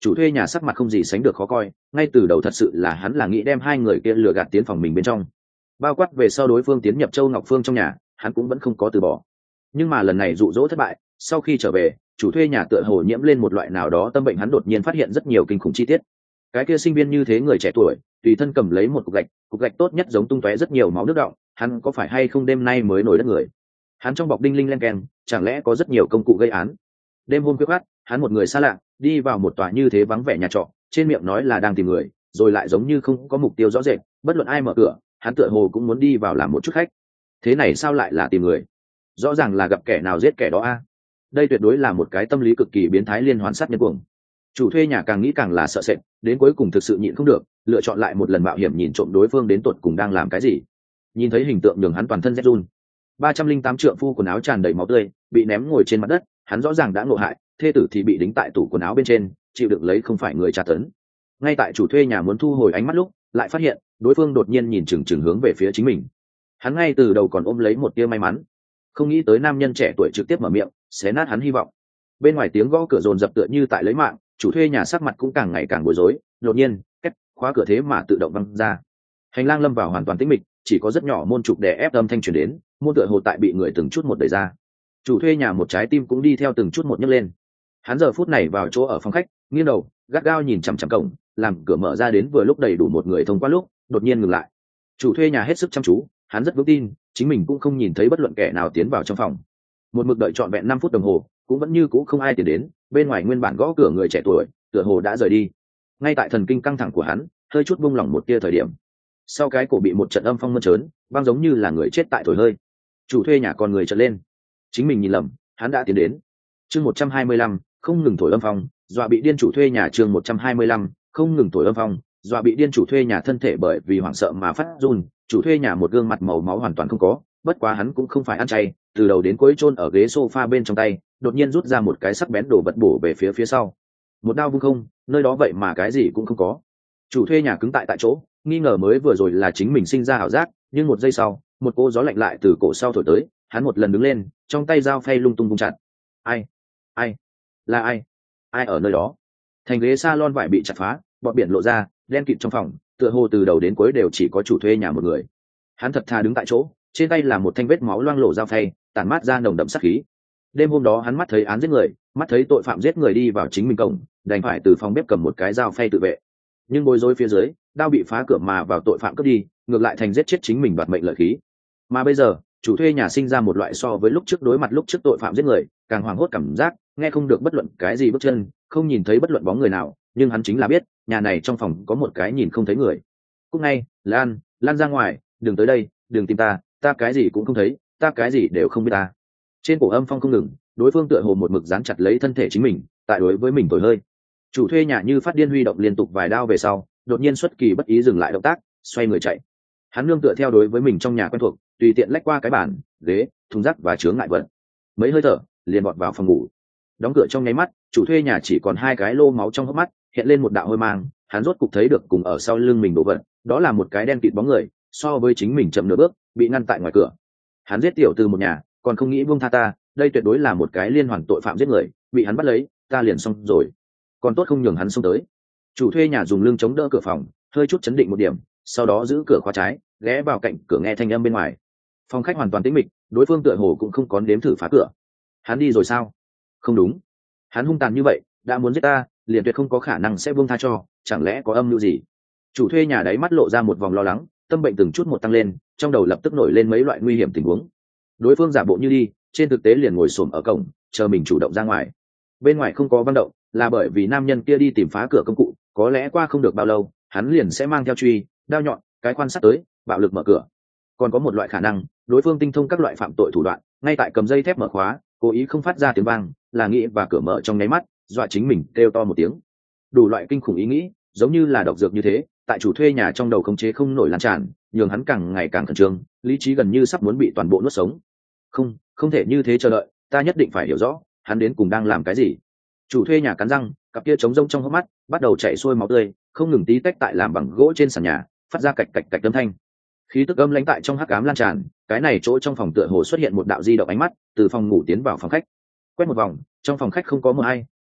Chủ thuê nhà sắc mặt không gì sánh được khó coi, ngay từ đầu thật sự là hắn là nghĩ đem hai người kia lừa gạt tiến phòng mình bên trong, bao quát về sau đối phương tiến nhập Châu Ngọc Phương trong nhà, hắn cũng vẫn không có từ bỏ. Nhưng mà lần này dụ dỗ thất bại, sau khi trở về, chủ thuê nhà tựa hồ nhiễm lên một loại nào đó tâm bệnh, hắn đột nhiên phát hiện rất nhiều kinh khủng chi tiết. Cái kia sinh viên như thế người trẻ tuổi, tùy thân cầm lấy một cục gạch, cục gạch tốt nhất giống tung tóe rất nhiều máu nước đọng, hắn có phải hay không đêm nay mới nổi đất người? Hắn trong bọc đinh linh len keng, chẳng lẽ có rất nhiều công cụ gây án? Đêm hôm khuya khoắt, hắn một người xa lạ, đi vào một tòa như thế vắng vẻ nhà trọ, trên miệng nói là đang tìm người, rồi lại giống như không có mục tiêu rõ rệt, bất luận ai mở cửa, hắn tựa hồ cũng muốn đi vào làm một chút khách. Thế này sao lại là tìm người? Rõ ràng là gặp kẻ nào giết kẻ đó a. Đây tuyệt đối là một cái tâm lý cực kỳ biến thái liên hoàn sát nhân cuồng. Chủ thuê nhà càng nghĩ càng là sợ sệt, đến cuối cùng thực sự nhịn không được, lựa chọn lại một lần mạo hiểm nhìn trộm đối phương đến tột cùng đang làm cái gì. Nhìn thấy hình tượng nhường hắn toàn thân rét run. ba trăm linh tám trượng phu quần áo tràn đầy máu tươi, bị ném ngồi trên mặt đất, hắn rõ ràng đã ngộ hại, thê tử thì bị đính tại tủ quần áo bên trên, chịu đựng lấy không phải người tra tấn. Ngay tại chủ thuê nhà muốn thu hồi ánh mắt lúc, lại phát hiện đối phương đột nhiên nhìn chừng chừng hướng về phía chính mình. Hắn ngay từ đầu còn ôm lấy một tia may mắn, không nghĩ tới nam nhân trẻ tuổi trực tiếp mở miệng xé nát hắn hy vọng. Bên ngoài tiếng gõ cửa dồn dập tựa như tại lấy mạng, chủ thuê nhà sắc mặt cũng càng ngày càng bối rối. Đột nhiên két, khóa cửa thế mà tự động văng ra, hành lang lâm vào hoàn toàn tĩnh mịch, chỉ có rất nhỏ môn trục đè ép âm thanh truyền đến, môn tựa hồ tại bị người từng chút một đẩy ra. Chủ thuê nhà một trái tim cũng đi theo từng chút một nhấc lên. Hắn giờ phút này vào chỗ ở phòng khách, nghiêng đầu gắt gao nhìn chằm chằm cổng, làm cửa mở ra đến vừa lúc đầy đủ một người thông qua lúc, đột nhiên ngừng lại. Chủ thuê nhà hết sức chăm chú, hắn rất vững tin chính mình cũng không nhìn thấy bất luận kẻ nào tiến vào trong phòng. Một mực đợi trọn vẹn năm phút đồng hồ, cũng vẫn như cũ không ai tiến đến. Bên ngoài nguyên bản gõ cửa người trẻ tuổi tựa hồ đã rời đi. Ngay tại thần kinh căng thẳng của hắn hơi chút buông lỏng một tia thời điểm, sau cái cổ bị một trận âm phong mơn trớn băng giống như là người chết tại thổi hơi. Chủ thuê nhà con người trợn lên, chính mình nhìn lầm, hắn đã tiến đến. Chương một trăm hai mươi lăm, không ngừng thổi âm phong, dọa bị điên chủ thuê nhà. Chương một trăm hai mươi lăm, không ngừng thổi âm phong, dọa bị điên chủ thuê nhà. Thân thể bởi vì hoảng sợ mà phát run, chủ thuê nhà một gương mặt màu máu hoàn toàn không có, bất quá hắn cũng không phải ăn chay, từ đầu đến cuối chôn ở ghế sofa bên trong tay, đột nhiên rút ra một cái sắc bén đổ vật bổ về phía phía sau. Một đao vung không, nơi đó vậy mà cái gì cũng không có. Chủ thuê nhà cứng tại tại chỗ, nghi ngờ mới vừa rồi là chính mình sinh ra ảo giác, nhưng một giây sau, một cô gió lạnh lại từ cổ sau thổi tới, hắn một lần đứng lên, trong tay dao phay lung tung vung chặt. Ai? Ai? Là ai? Ai ở nơi đó? Thành ghế salon vải bị chặt phá, bọt biển lộ ra, đen kịt trong phòng, tựa hồ từ đầu đến cuối đều chỉ có chủ thuê nhà một người. Hắn thật thà đứng tại chỗ, trên tay là một thanh vết máu loang lổ dao phay, tản mát ra nồng đậm sát khí. Đêm hôm đó hắn mắt thấy án giết người, mắt thấy tội phạm giết người đi vào chính mình cổng, đành phải từ phòng bếp cầm một cái dao phay tự vệ. Nhưng bối rối phía dưới, đao bị phá cửa mà vào tội phạm cướp đi, ngược lại thành giết chết chính mình đoạt mệnh lợi khí. Mà bây giờ, chủ thuê nhà sinh ra một loại so với lúc trước đối mặt lúc trước tội phạm giết người, càng hoảng hốt cảm giác, nghe không được bất luận cái gì bước chân, không nhìn thấy bất luận bóng người nào, nhưng hắn chính là biết, nhà này trong phòng có một cái nhìn không thấy người. Cúc ngay, Lan, Lan ra ngoài, đừng tới đây, đừng tìm ta, ta cái gì cũng không thấy, ta cái gì đều không biết ta. Trên cổ âm phong không ngừng, đối phương tựa hồ một mực dán chặt lấy thân thể chính mình, tại đối với mình thổi hơi. Chủ thuê nhà như phát điên huy động liên tục vài đao về sau, đột nhiên xuất kỳ bất ý dừng lại động tác, xoay người chạy. Hắn nương tựa theo đối với mình trong nhà quen thuộc, tùy tiện lách qua cái bàn, ghế, thùng rác và chướng ngại vật. Mấy hơi thở, liền bọt vào phòng ngủ. Đóng cửa trong nháy mắt, chủ thuê nhà chỉ còn hai cái lô máu trong hốc mắt, hiện lên một đạo hôi mang, hắn rốt cục thấy được cùng ở sau lưng mình đồ vật, đó là một cái đen kịt bóng người, so với chính mình chậm nửa bước, bị ngăn tại ngoài cửa. Hắn giết tiểu từ một nhà, còn không nghĩ buông tha ta, đây tuyệt đối là một cái liên hoàn tội phạm giết người, bị hắn bắt lấy, ta liền xong rồi. Còn tốt không nhường hắn xông tới. Chủ thuê nhà dùng lưng chống đỡ cửa phòng, hơi chút chấn định một điểm, sau đó giữ cửa khóa trái, ghé vào cạnh cửa nghe thanh âm bên ngoài. Phòng khách hoàn toàn tĩnh mịch, đối phương tựa hồ cũng không có nếm thử phá cửa. Hắn đi rồi sao? Không đúng, hắn hung tàn như vậy, đã muốn giết ta, liền tuyệt không có khả năng sẽ buông tha cho, chẳng lẽ có âm mưu gì? Chủ thuê nhà đáy mắt lộ ra một vòng lo lắng, tâm bệnh từng chút một tăng lên, trong đầu lập tức nổi lên mấy loại nguy hiểm tình huống. Đối phương giả bộ như đi, trên thực tế liền ngồi xổm ở cổng, chờ mình chủ động ra ngoài. Bên ngoài không có văn động, là bởi vì nam nhân kia đi tìm phá cửa công cụ, có lẽ qua không được bao lâu, hắn liền sẽ mang theo truy, đao nhọn, cái quan sát tới, bạo lực mở cửa. Còn có một loại khả năng, đối phương tinh thông các loại phạm tội thủ đoạn, ngay tại cầm dây thép mở khóa, cố ý không phát ra tiếng vang, là nghĩ và cửa mở trong nháy mắt, dọa chính mình kêu to một tiếng. Đủ loại kinh khủng ý nghĩ, giống như là độc dược như thế, tại chủ thuê nhà trong đầu khống chế không nổi lan tràn, nhường hắn càng ngày càng khẩn trương, lý trí gần như sắp muốn bị toàn bộ nuốt sống. Không, không thể như thế chờ đợi, ta nhất định phải hiểu rõ, hắn đến cùng đang làm cái gì. Chủ thuê nhà cắn răng, cặp kia trống rông trong hốc mắt bắt đầu chảy xuôi máu tươi, không ngừng tí tách tại làm bằng gỗ trên sàn nhà, phát ra cạch cạch cạch âm thanh. Khí tức âm lãnh tại trong hắc ám lan tràn, cái này chỗ trong phòng tựa hồ xuất hiện một đạo di động ánh mắt, từ phòng ngủ tiến vào phòng khách. Quét một vòng, trong phòng khách không có mờ ai,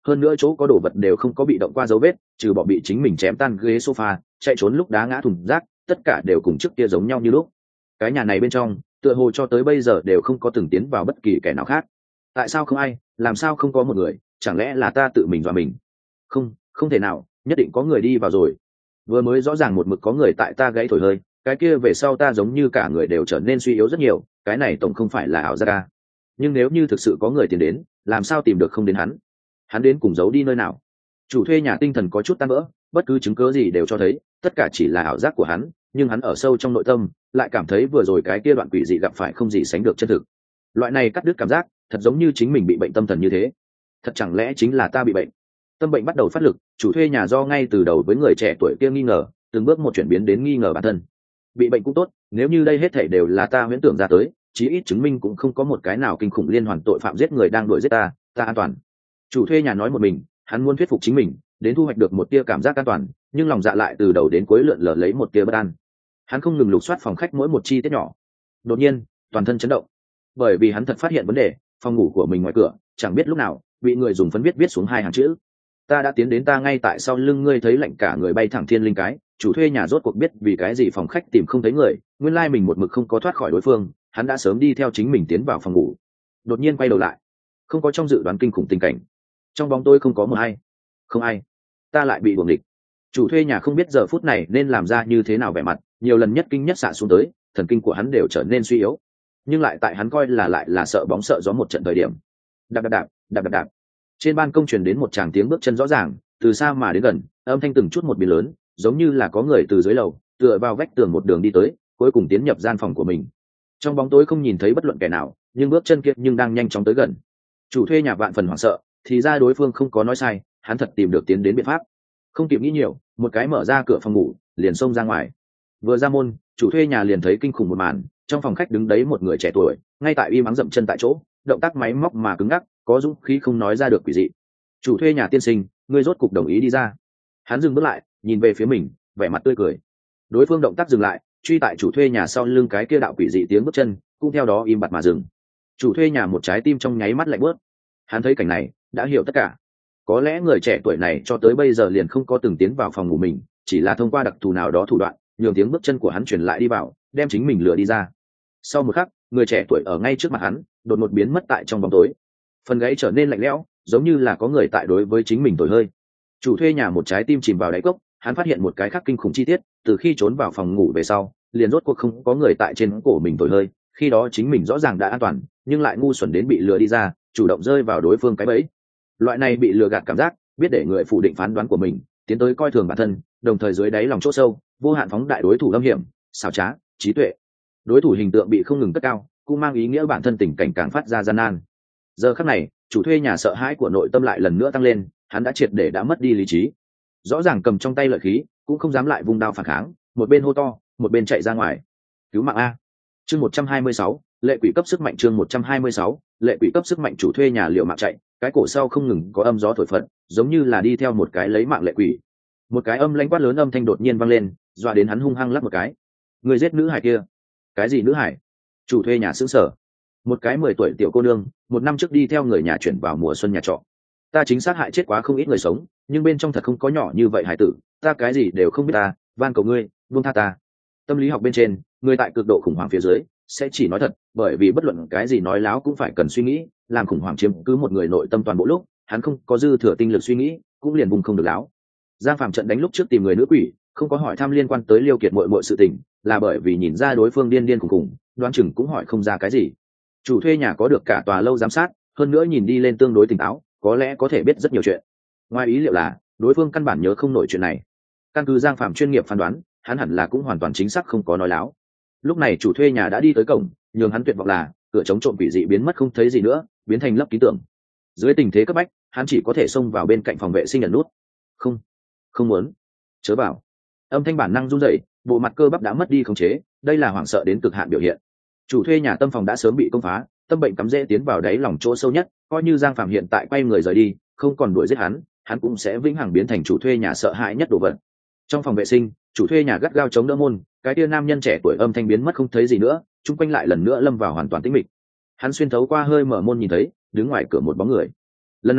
hơn nữa chỗ có đồ vật đều không có bị động qua dấu vết, trừ bỏ bị chính mình chém tan ghế sofa, chạy trốn lúc đá ngã thùng rác, tất cả đều cùng trước kia giống nhau như lúc. Cái nhà này bên trong tựa hồ cho tới bây giờ đều không có từng tiến vào bất kỳ kẻ nào khác. Tại sao không ai, làm sao không có một người, chẳng lẽ là ta tự mình dọa mình? Không, không thể nào, nhất định có người đi vào rồi. Vừa mới rõ ràng một mực có người tại ta gãy thổi hơi, cái kia về sau ta giống như cả người đều trở nên suy yếu rất nhiều, cái này tổng không phải là ảo giác ca. Nhưng nếu như thực sự có người tìm đến, làm sao tìm được không đến hắn? Hắn đến cùng giấu đi nơi nào? Chủ thuê nhà tinh thần có chút tan vỡ, bất cứ chứng cớ gì đều cho thấy tất cả chỉ là ảo giác của hắn, nhưng hắn ở sâu trong nội tâm lại cảm thấy vừa rồi cái kia đoạn quỷ dị gặp phải không gì sánh được chân thực. Loại này cắt đứt cảm giác thật giống như chính mình bị bệnh tâm thần như thế. Thật chẳng lẽ chính là ta bị bệnh? Tâm bệnh bắt đầu phát lực, chủ thuê nhà do ngay từ đầu với người trẻ tuổi kia nghi ngờ, từng bước một chuyển biến đến nghi ngờ bản thân. Bị bệnh cũng tốt, nếu như đây hết thảy đều là ta huyễn tưởng ra tới, chí ít chứng minh cũng không có một cái nào kinh khủng liên hoàn tội phạm giết người đang đuổi giết ta, ta an toàn. Chủ thuê nhà nói một mình, hắn muốn thuyết phục chính mình, đến thu hoạch được một tia cảm giác an toàn, nhưng lòng dạ lại từ đầu đến cuối lượn lờ lấy một tia bất an. Hắn không ngừng lục soát phòng khách mỗi một chi tiết nhỏ. Đột nhiên, toàn thân chấn động, bởi vì hắn thật phát hiện vấn đề, phòng ngủ của mình ngoài cửa, chẳng biết lúc nào bị người dùng phấn viết viết xuống hai hàng chữ: ta đã tiến đến, ta ngay tại sau lưng ngươi. Thấy lạnh cả người bay thẳng thiên linh cái. Chủ thuê nhà rốt cuộc biết vì cái gì phòng khách tìm không thấy người, nguyên lai mình một mực không có thoát khỏi đối phương, hắn đã sớm đi theo chính mình tiến vào phòng ngủ. Đột nhiên quay đầu lại, không có trong dự đoán kinh khủng tình cảnh, trong bóng tôi không có một ai, không ai, ta lại bị buồng địch. Chủ thuê nhà không biết giờ phút này nên làm ra như thế nào vẻ mặt, nhiều lần nhất kinh nhất xạ xuống tới, thần kinh của hắn đều trở nên suy yếu, nhưng lại tại hắn coi là lại là sợ bóng sợ gió một trận thời điểm, đạp đạp đạp đạp đạp đạp, trên ban công truyền đến một tràng tiếng bước chân rõ ràng, từ xa mà đến gần, âm thanh từng chút một biến lớn, giống như là có người từ dưới lầu tựa vào vách tường một đường đi tới, cuối cùng tiến nhập gian phòng của mình. Trong bóng tối không nhìn thấy bất luận kẻ nào, nhưng bước chân kia nhưng đang nhanh chóng tới gần. Chủ thuê nhà vạn phần hoảng sợ, thì ra đối phương không có nói sai, hắn thật tìm được tiến đến biện pháp. Không kịp nghĩ nhiều, một cái mở ra cửa phòng ngủ, liền xông ra ngoài. Vừa ra môn, chủ thuê nhà liền thấy kinh khủng một màn, trong phòng khách đứng đấy một người trẻ tuổi, ngay tại y mắng dậm chân tại chỗ, động tác máy móc mà cứng ngắc, có dũng khí không nói ra được quỷ dị. Chủ thuê nhà tiên sinh, ngươi rốt cục đồng ý đi ra. Hắn dừng bước lại, nhìn về phía mình, vẻ mặt tươi cười. Đối phương động tác dừng lại, truy tại chủ thuê nhà sau lưng cái kia đạo quỷ dị tiếng bước chân, cũng theo đó im bặt mà dừng. Chủ thuê nhà một trái tim trong nháy mắt lạnh bớt. Hắn thấy cảnh này, đã hiểu tất cả. Có lẽ người trẻ tuổi này cho tới bây giờ liền không có từng tiến vào phòng ngủ mình, chỉ là thông qua đặc thù nào đó thủ đoạn, nhường tiếng bước chân của hắn truyền lại đi vào, đem chính mình lừa đi ra. Sau một khắc, người trẻ tuổi ở ngay trước mặt hắn, đột ngột biến mất tại trong bóng tối. Phần gáy trở nên lạnh lẽo, giống như là có người tại đối với chính mình thổi hơi. Chủ thuê nhà một trái tim chìm vào đáy cốc, hắn phát hiện một cái khác kinh khủng chi tiết, từ khi trốn vào phòng ngủ về sau, liền rốt cuộc không có người tại trên cổ mình thổi hơi, khi đó chính mình rõ ràng đã an toàn, nhưng lại ngu xuẩn đến bị lừa đi ra, chủ động rơi vào đối phương cái bẫy. Loại này bị lừa gạt cảm giác, biết để người phủ định phán đoán của mình, tiến tới coi thường bản thân, đồng thời dưới đáy lòng chỗ sâu, vô hạn phóng đại đối thủ âm hiểm, xảo trá, trí tuệ. Đối thủ hình tượng bị không ngừng cất cao, cũng mang ý nghĩa bản thân tình cảnh càng phát ra gian nan. Giờ khắc này, chủ thuê nhà sợ hãi của nội tâm lại lần nữa tăng lên, hắn đã triệt để đã mất đi lý trí. Rõ ràng cầm trong tay lợi khí, cũng không dám lại vung đao phản kháng, một bên hô to, một bên chạy ra ngoài. Cứu mạng a. Chương một trăm hai mươi sáu, lệ quỷ cấp sức mạnh. Chương một trăm hai mươi sáu, lệ quỷ cấp sức mạnh. Chủ thuê nhà liều mạng chạy, cái cổ sau không ngừng có âm gió thổi phật, giống như là đi theo một cái lấy mạng lệ quỷ. Một cái âm lãnh quát lớn âm thanh đột nhiên vang lên, dọa đến hắn hung hăng lắp một cái. Người giết nữ hải kia? Cái gì nữ hải? Chủ thuê nhà sững sờ. Một cái mười tuổi tiểu cô nương, một năm trước đi theo người nhà chuyển vào mùa xuân nhà trọ. Ta chính xác hại chết quá không ít người sống, nhưng bên trong thật không có nhỏ như vậy hải tử, ta cái gì đều không biết, ta van cầu ngươi buông tha ta. Tâm lý học bên trên, người tại cực độ khủng hoảng phía dưới sẽ chỉ nói thật, bởi vì bất luận cái gì nói láo cũng phải cần suy nghĩ, làm khủng hoảng chiếm cứ một người nội tâm toàn bộ lúc, hắn không có dư thừa tinh lực suy nghĩ, cũng liền vùng không được láo. Giang Phạm trận đánh lúc trước tìm người nữ quỷ, không có hỏi thăm liên quan tới Liêu Kiệt muội muội sự tình, là bởi vì nhìn ra đối phương điên điên khủng khủng, đoán chừng cũng hỏi không ra cái gì. Chủ thuê nhà có được cả tòa lâu giám sát, hơn nữa nhìn đi lên tương đối tỉnh táo, có lẽ có thể biết rất nhiều chuyện. Ngoài ý liệu là, đối phương căn bản nhớ không nổi chuyện này. Căn cứ Giang Phạm chuyên nghiệp phán đoán, hắn hẳn là cũng hoàn toàn chính xác không có nói láo. Lúc này chủ thuê nhà đã đi tới cổng, nhường hắn tuyệt vọng là cửa chống trộm quỷ dị biến mất không thấy gì nữa, biến thành lấp ký tưởng. Dưới tình thế cấp bách, hắn chỉ có thể xông vào bên cạnh phòng vệ sinh ẩn nút. Không, không muốn, chớ vào. Âm thanh bản năng run rẩy, bộ mặt cơ bắp đã mất đi khống chế, đây là hoảng sợ đến cực hạn biểu hiện. Chủ thuê nhà tâm phòng đã sớm bị công phá, tâm bệnh cắm rễ tiến vào đáy lòng chỗ sâu nhất, coi như Giang Phạm hiện tại quay người rời đi, không còn đuổi giết hắn, hắn cũng sẽ vĩnh hằng biến thành chủ thuê nhà sợ hãi nhất đồ vật. Trong phòng vệ sinh, chủ thuê nhà gắt gao chống đỡ môn, cái tia nam nhân trẻ tuổi âm thanh biến mất không thấy gì nữa, chung quanh lại lần nữa lâm vào hoàn toàn tĩnh mịch. Hắn xuyên thấu qua hơi mở môn nhìn thấy, đứng ngoài cửa một bóng người. Lần này,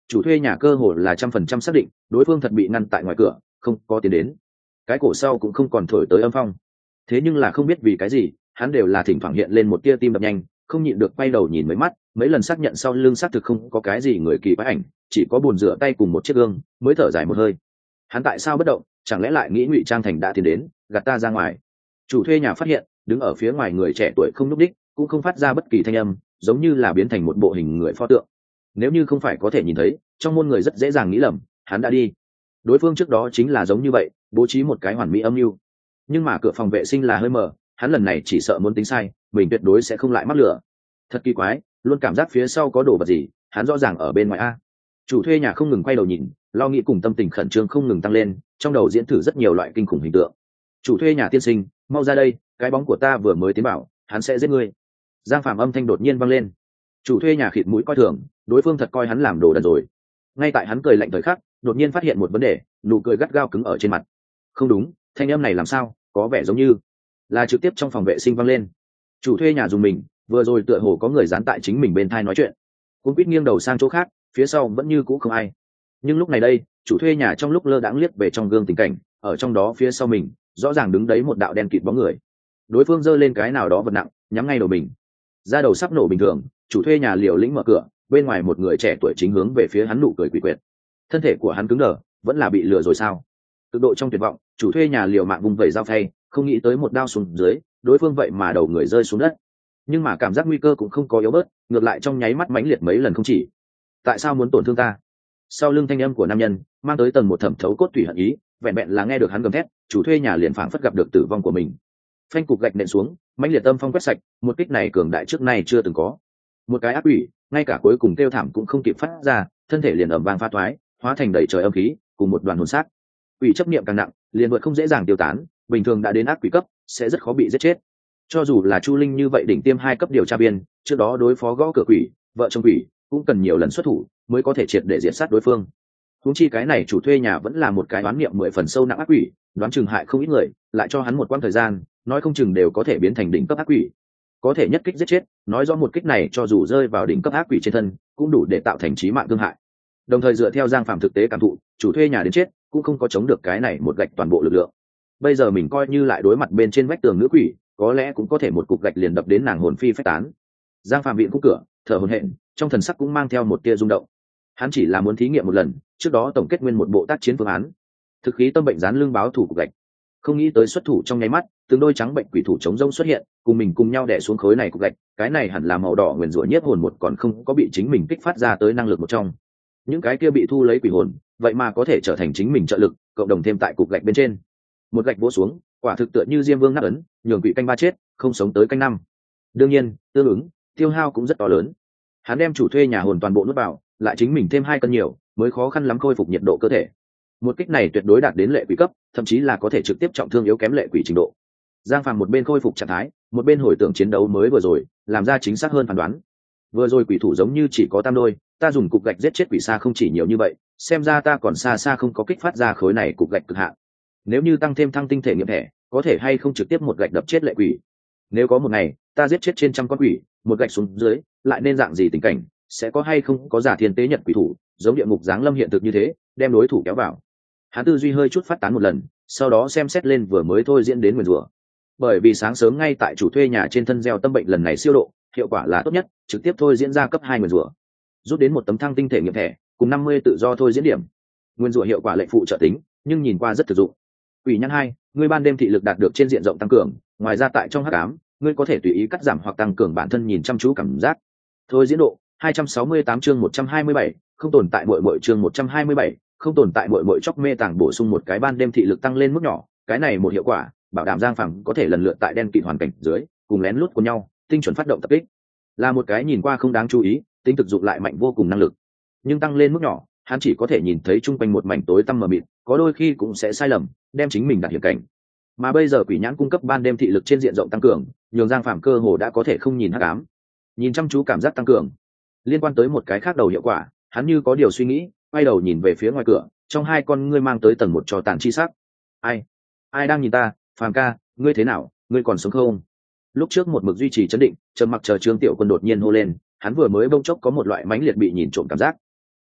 chủ thuê nhà cơ hồ là trăm phần trăm xác định đối phương thật bị ngăn tại ngoài cửa, không có tiến đến. Cái cổ sau cũng không còn thổi tới âm phong. Thế nhưng là không biết vì cái gì, hắn đều là thỉnh thoảng hiện lên một tia tim đập nhanh, không nhịn được quay đầu nhìn mấy mắt, mấy lần xác nhận sau lưng xác thực không có cái gì người kỳ quái ảnh, chỉ có bồn rửa tay cùng một chiếc gương, mới thở dài một hơi. Hắn tại sao bất động, chẳng lẽ lại nghĩ ngụy trang thành đã tiến đến, gạt ta ra ngoài. Chủ thuê nhà phát hiện, đứng ở phía ngoài người trẻ tuổi không nhúc đích, cũng không phát ra bất kỳ thanh âm, giống như là biến thành một bộ hình người pho tượng. Nếu như không phải có thể nhìn thấy, trong môn người rất dễ dàng nghĩ lầm hắn đã đi. Đối phương trước đó chính là giống như vậy, bố trí một cái hoàn mỹ âm mưu. Nhưng mà cửa phòng vệ sinh là hơi mở, hắn lần này chỉ sợ muốn tính sai, mình tuyệt đối sẽ không lại mắc lửa. Thật kỳ quái, luôn cảm giác phía sau có đồ vật gì, hắn rõ ràng ở bên ngoài a. Chủ thuê nhà không ngừng quay đầu nhìn, lo nghĩ cùng tâm tình khẩn trương không ngừng tăng lên, trong đầu diễn thử rất nhiều loại kinh khủng hình tượng. Chủ thuê nhà tiên sinh, mau ra đây, cái bóng của ta vừa mới tiến vào, hắn sẽ giết ngươi. Giang Phạm âm thanh đột nhiên vang lên. Chủ thuê nhà khịt mũi coi thường, đối phương thật coi hắn làm đồ đần rồi. Ngay tại hắn cười lạnh thời khắc, đột nhiên phát hiện một vấn đề, nụ cười gắt gao cứng ở trên mặt. Không đúng, thanh âm này làm sao có vẻ giống như là trực tiếp trong phòng vệ sinh vang lên. Chủ thuê nhà dùng mình, vừa rồi tựa hồ có người dán tại chính mình bên thai nói chuyện. Cũng quýt nghiêng đầu sang chỗ khác, phía sau vẫn như cũ không ai. Nhưng lúc này đây, chủ thuê nhà trong lúc lơ đãng liếc về trong gương tình cảnh, ở trong đó phía sau mình rõ ràng đứng đấy một đạo đen kịt bóng người. Đối phương giơ lên cái nào đó vật nặng, nhắm ngay đầu mình. Da đầu sắp nổ bình thường, chủ thuê nhà liều lĩnh mở cửa, bên ngoài một người trẻ tuổi chính hướng về phía hắn nụ cười quỷ quyệt. Thân thể của hắn cứng đờ, vẫn là bị lừa rồi sao? Cực độ trong tuyệt vọng, chủ thuê nhà liều mạng vùng vẩy dao phay, không nghĩ tới một đao xuống dưới, đối phương vậy mà đầu người rơi xuống đất. Nhưng mà cảm giác nguy cơ cũng không có yếu bớt, ngược lại trong nháy mắt mãnh liệt mấy lần không chỉ. Tại sao muốn tổn thương ta? Sau lưng thanh âm của nam nhân mang tới tầng một thẩm thấu cốt tủy hận ý, vẹn vẹn là nghe được hắn gầm thét, chủ thuê nhà liền phảng phất gặp được tử vong của mình. Phanh cục gạch nện xuống, mãnh liệt tâm phong quét sạch, một kích này cường đại trước nay chưa từng có. Một cái ác quỷ, ngay cả cuối cùng kêu thảm cũng không kịp phát ra, thân thể liền ầm vang pha thoái, hóa thành đầy trời âm khí, cùng một đoàn hồn xác. Quỷ chấp niệm càng nặng, liền vượt không dễ dàng tiêu tán, bình thường đã đến ác quỷ cấp, sẽ rất khó bị giết chết. Cho dù là Chu Linh như vậy đỉnh tiêm hai cấp điều tra viên, trước đó đối phó gõ cửa quỷ, vợ chồng quỷ, cũng cần nhiều lần xuất thủ mới có thể triệt để diệt sát đối phương. Huống chi cái này chủ thuê nhà vẫn là một cái đoán niệm mười phần sâu nặng ác quỷ, đoán chừng hại không ít người, lại cho hắn một quãng thời gian, nói không chừng đều có thể biến thành đỉnh cấp ác quỷ. Có thể nhất kích giết chết, nói rõ một kích này cho dù rơi vào đỉnh cấp ác quỷ trên thân, cũng đủ để tạo thành chí mạng thương hại. Đồng thời dựa theo Giang Phạm thực tế cảm thụ, chủ thuê nhà đến chết cũng không có chống được cái này một gạch toàn bộ lực lượng. Bây giờ mình coi như lại đối mặt bên trên vách tường nữ quỷ, có lẽ cũng có thể một cục gạch liền đập đến nàng hồn phi phách tán. Giang Phạm viện khúc cửa, thở hổn hển, trong thần sắc cũng mang theo một tia rung động. Hắn chỉ là muốn thí nghiệm một lần, trước đó tổng kết nguyên một bộ tác chiến phương án. Thực khí tâm bệnh dán lưng báo thủ cục gạch. Không nghĩ tới xuất thủ trong nháy mắt, từng đôi trắng bệnh quỷ thủ chống rông xuất hiện, cùng mình cùng nhau đè xuống khối này cục gạch, cái này hẳn là màu đỏ nguyền rủa nhiếp hồn một còn không có bị chính mình kích phát ra tới năng lực một trong. Những cái kia bị thu lấy quỷ hồn, vậy mà có thể trở thành chính mình trợ lực, cộng đồng thêm tại cục gạch bên trên. Một gạch vỗ xuống, quả thực tựa như Diêm Vương nát ấn, nhường quỷ canh ba chết, không sống tới canh năm. Đương nhiên, tương ứng, tiêu hao cũng rất to lớn. Hắn đem chủ thuê nhà hồn toàn bộ nuốt vào, lại chính mình thêm hai cân nhiều, mới khó khăn lắm khôi phục nhiệt độ cơ thể. Một kích này tuyệt đối đạt đến lệ quỷ cấp, thậm chí là có thể trực tiếp trọng thương yếu kém lệ quỷ trình độ. Giang Phàm một bên khôi phục trạng thái, một bên hồi tưởng chiến đấu mới vừa rồi, làm ra chính xác hơn phán đoán. Vừa rồi quỷ thủ giống như chỉ có tam đôi, ta dùng cục gạch giết chết quỷ xa không chỉ nhiều như vậy, xem ra ta còn xa xa không có kích phát ra khối này cục gạch cực hạn. Nếu như tăng thêm thăng tinh thể nghiệm thẻ, có thể hay không trực tiếp một gạch đập chết lệ quỷ. Nếu có một ngày, ta giết chết trên trăm con quỷ, một gạch xuống dưới, lại nên dạng gì tình cảnh, sẽ có hay không có giả thiên tế nhật quỷ thủ, giống địa ngục giáng lâm hiện thực như thế, đem đối thủ kéo vào. Hắn tư duy hơi chút phát tán một lần, sau đó xem xét lên vừa mới thôi diễn đến nguyền rủa. Bởi vì sáng sớm ngay tại chủ thuê nhà trên thân gieo tâm bệnh lần này siêu độ, hiệu quả là tốt nhất, trực tiếp thôi diễn ra cấp hai nguyền rủa. Rút đến một tấm thăng tinh thể nghiệm thẻ, cùng năm mươi tự do thôi diễn điểm. Nguyên rủa hiệu quả lệnh phụ trợ tính, nhưng nhìn qua rất thực dụng. Quỷ nhãn hai, ngươi ban đêm thị lực đạt được trên diện rộng tăng cường, ngoài ra tại trong hắc ám, ngươi có thể tùy ý cắt giảm hoặc tăng cường bản thân nhìn chăm chú cảm giác. Thôi diễn độ, hai trăm sáu mươi tám chương một trăm hai mươi bảy, không tồn tại muội muội chương một trăm hai mươi bảy, không tồn tại muội muội chóc mê tàng bổ sung một cái ban đêm thị lực tăng lên mức nhỏ, cái này một hiệu quả, bảo đảm Giang Phàm có thể lần lượt tại đen kịt hoàn cảnh dưới, cùng lén lút của nhau, tinh chuẩn phát động tập kích. Là một cái nhìn qua không đáng chú ý, tính thực dụng lại mạnh vô cùng năng lực. Nhưng tăng lên mức nhỏ, hắn chỉ có thể nhìn thấy chung quanh một mảnh tối tăm mờ mịt, có đôi khi cũng sẽ sai lầm, đem chính mình đặt hiểm cảnh. Mà bây giờ quỷ nhãn cung cấp ban đêm thị lực trên diện rộng tăng cường, nhường Giang Phàm cơ hồ đã có thể không nhìn hắc ám, nhìn chăm chú cảm giác tăng cường. Liên quan tới một cái khác đầu hiệu quả, hắn như có điều suy nghĩ, quay đầu nhìn về phía ngoài cửa, trong hai con ngươi mang tới tầng một trò tàn chi sắc. Ai? Ai đang nhìn ta? Phàm ca, ngươi thế nào? Ngươi còn sống không? Lúc trước một mực duy trì chấn định, trầm mặc chờ Trương Tiểu Quân đột nhiên hô lên, hắn vừa mới bỗng chốc có một loại mãnh liệt bị nhìn trộm cảm giác.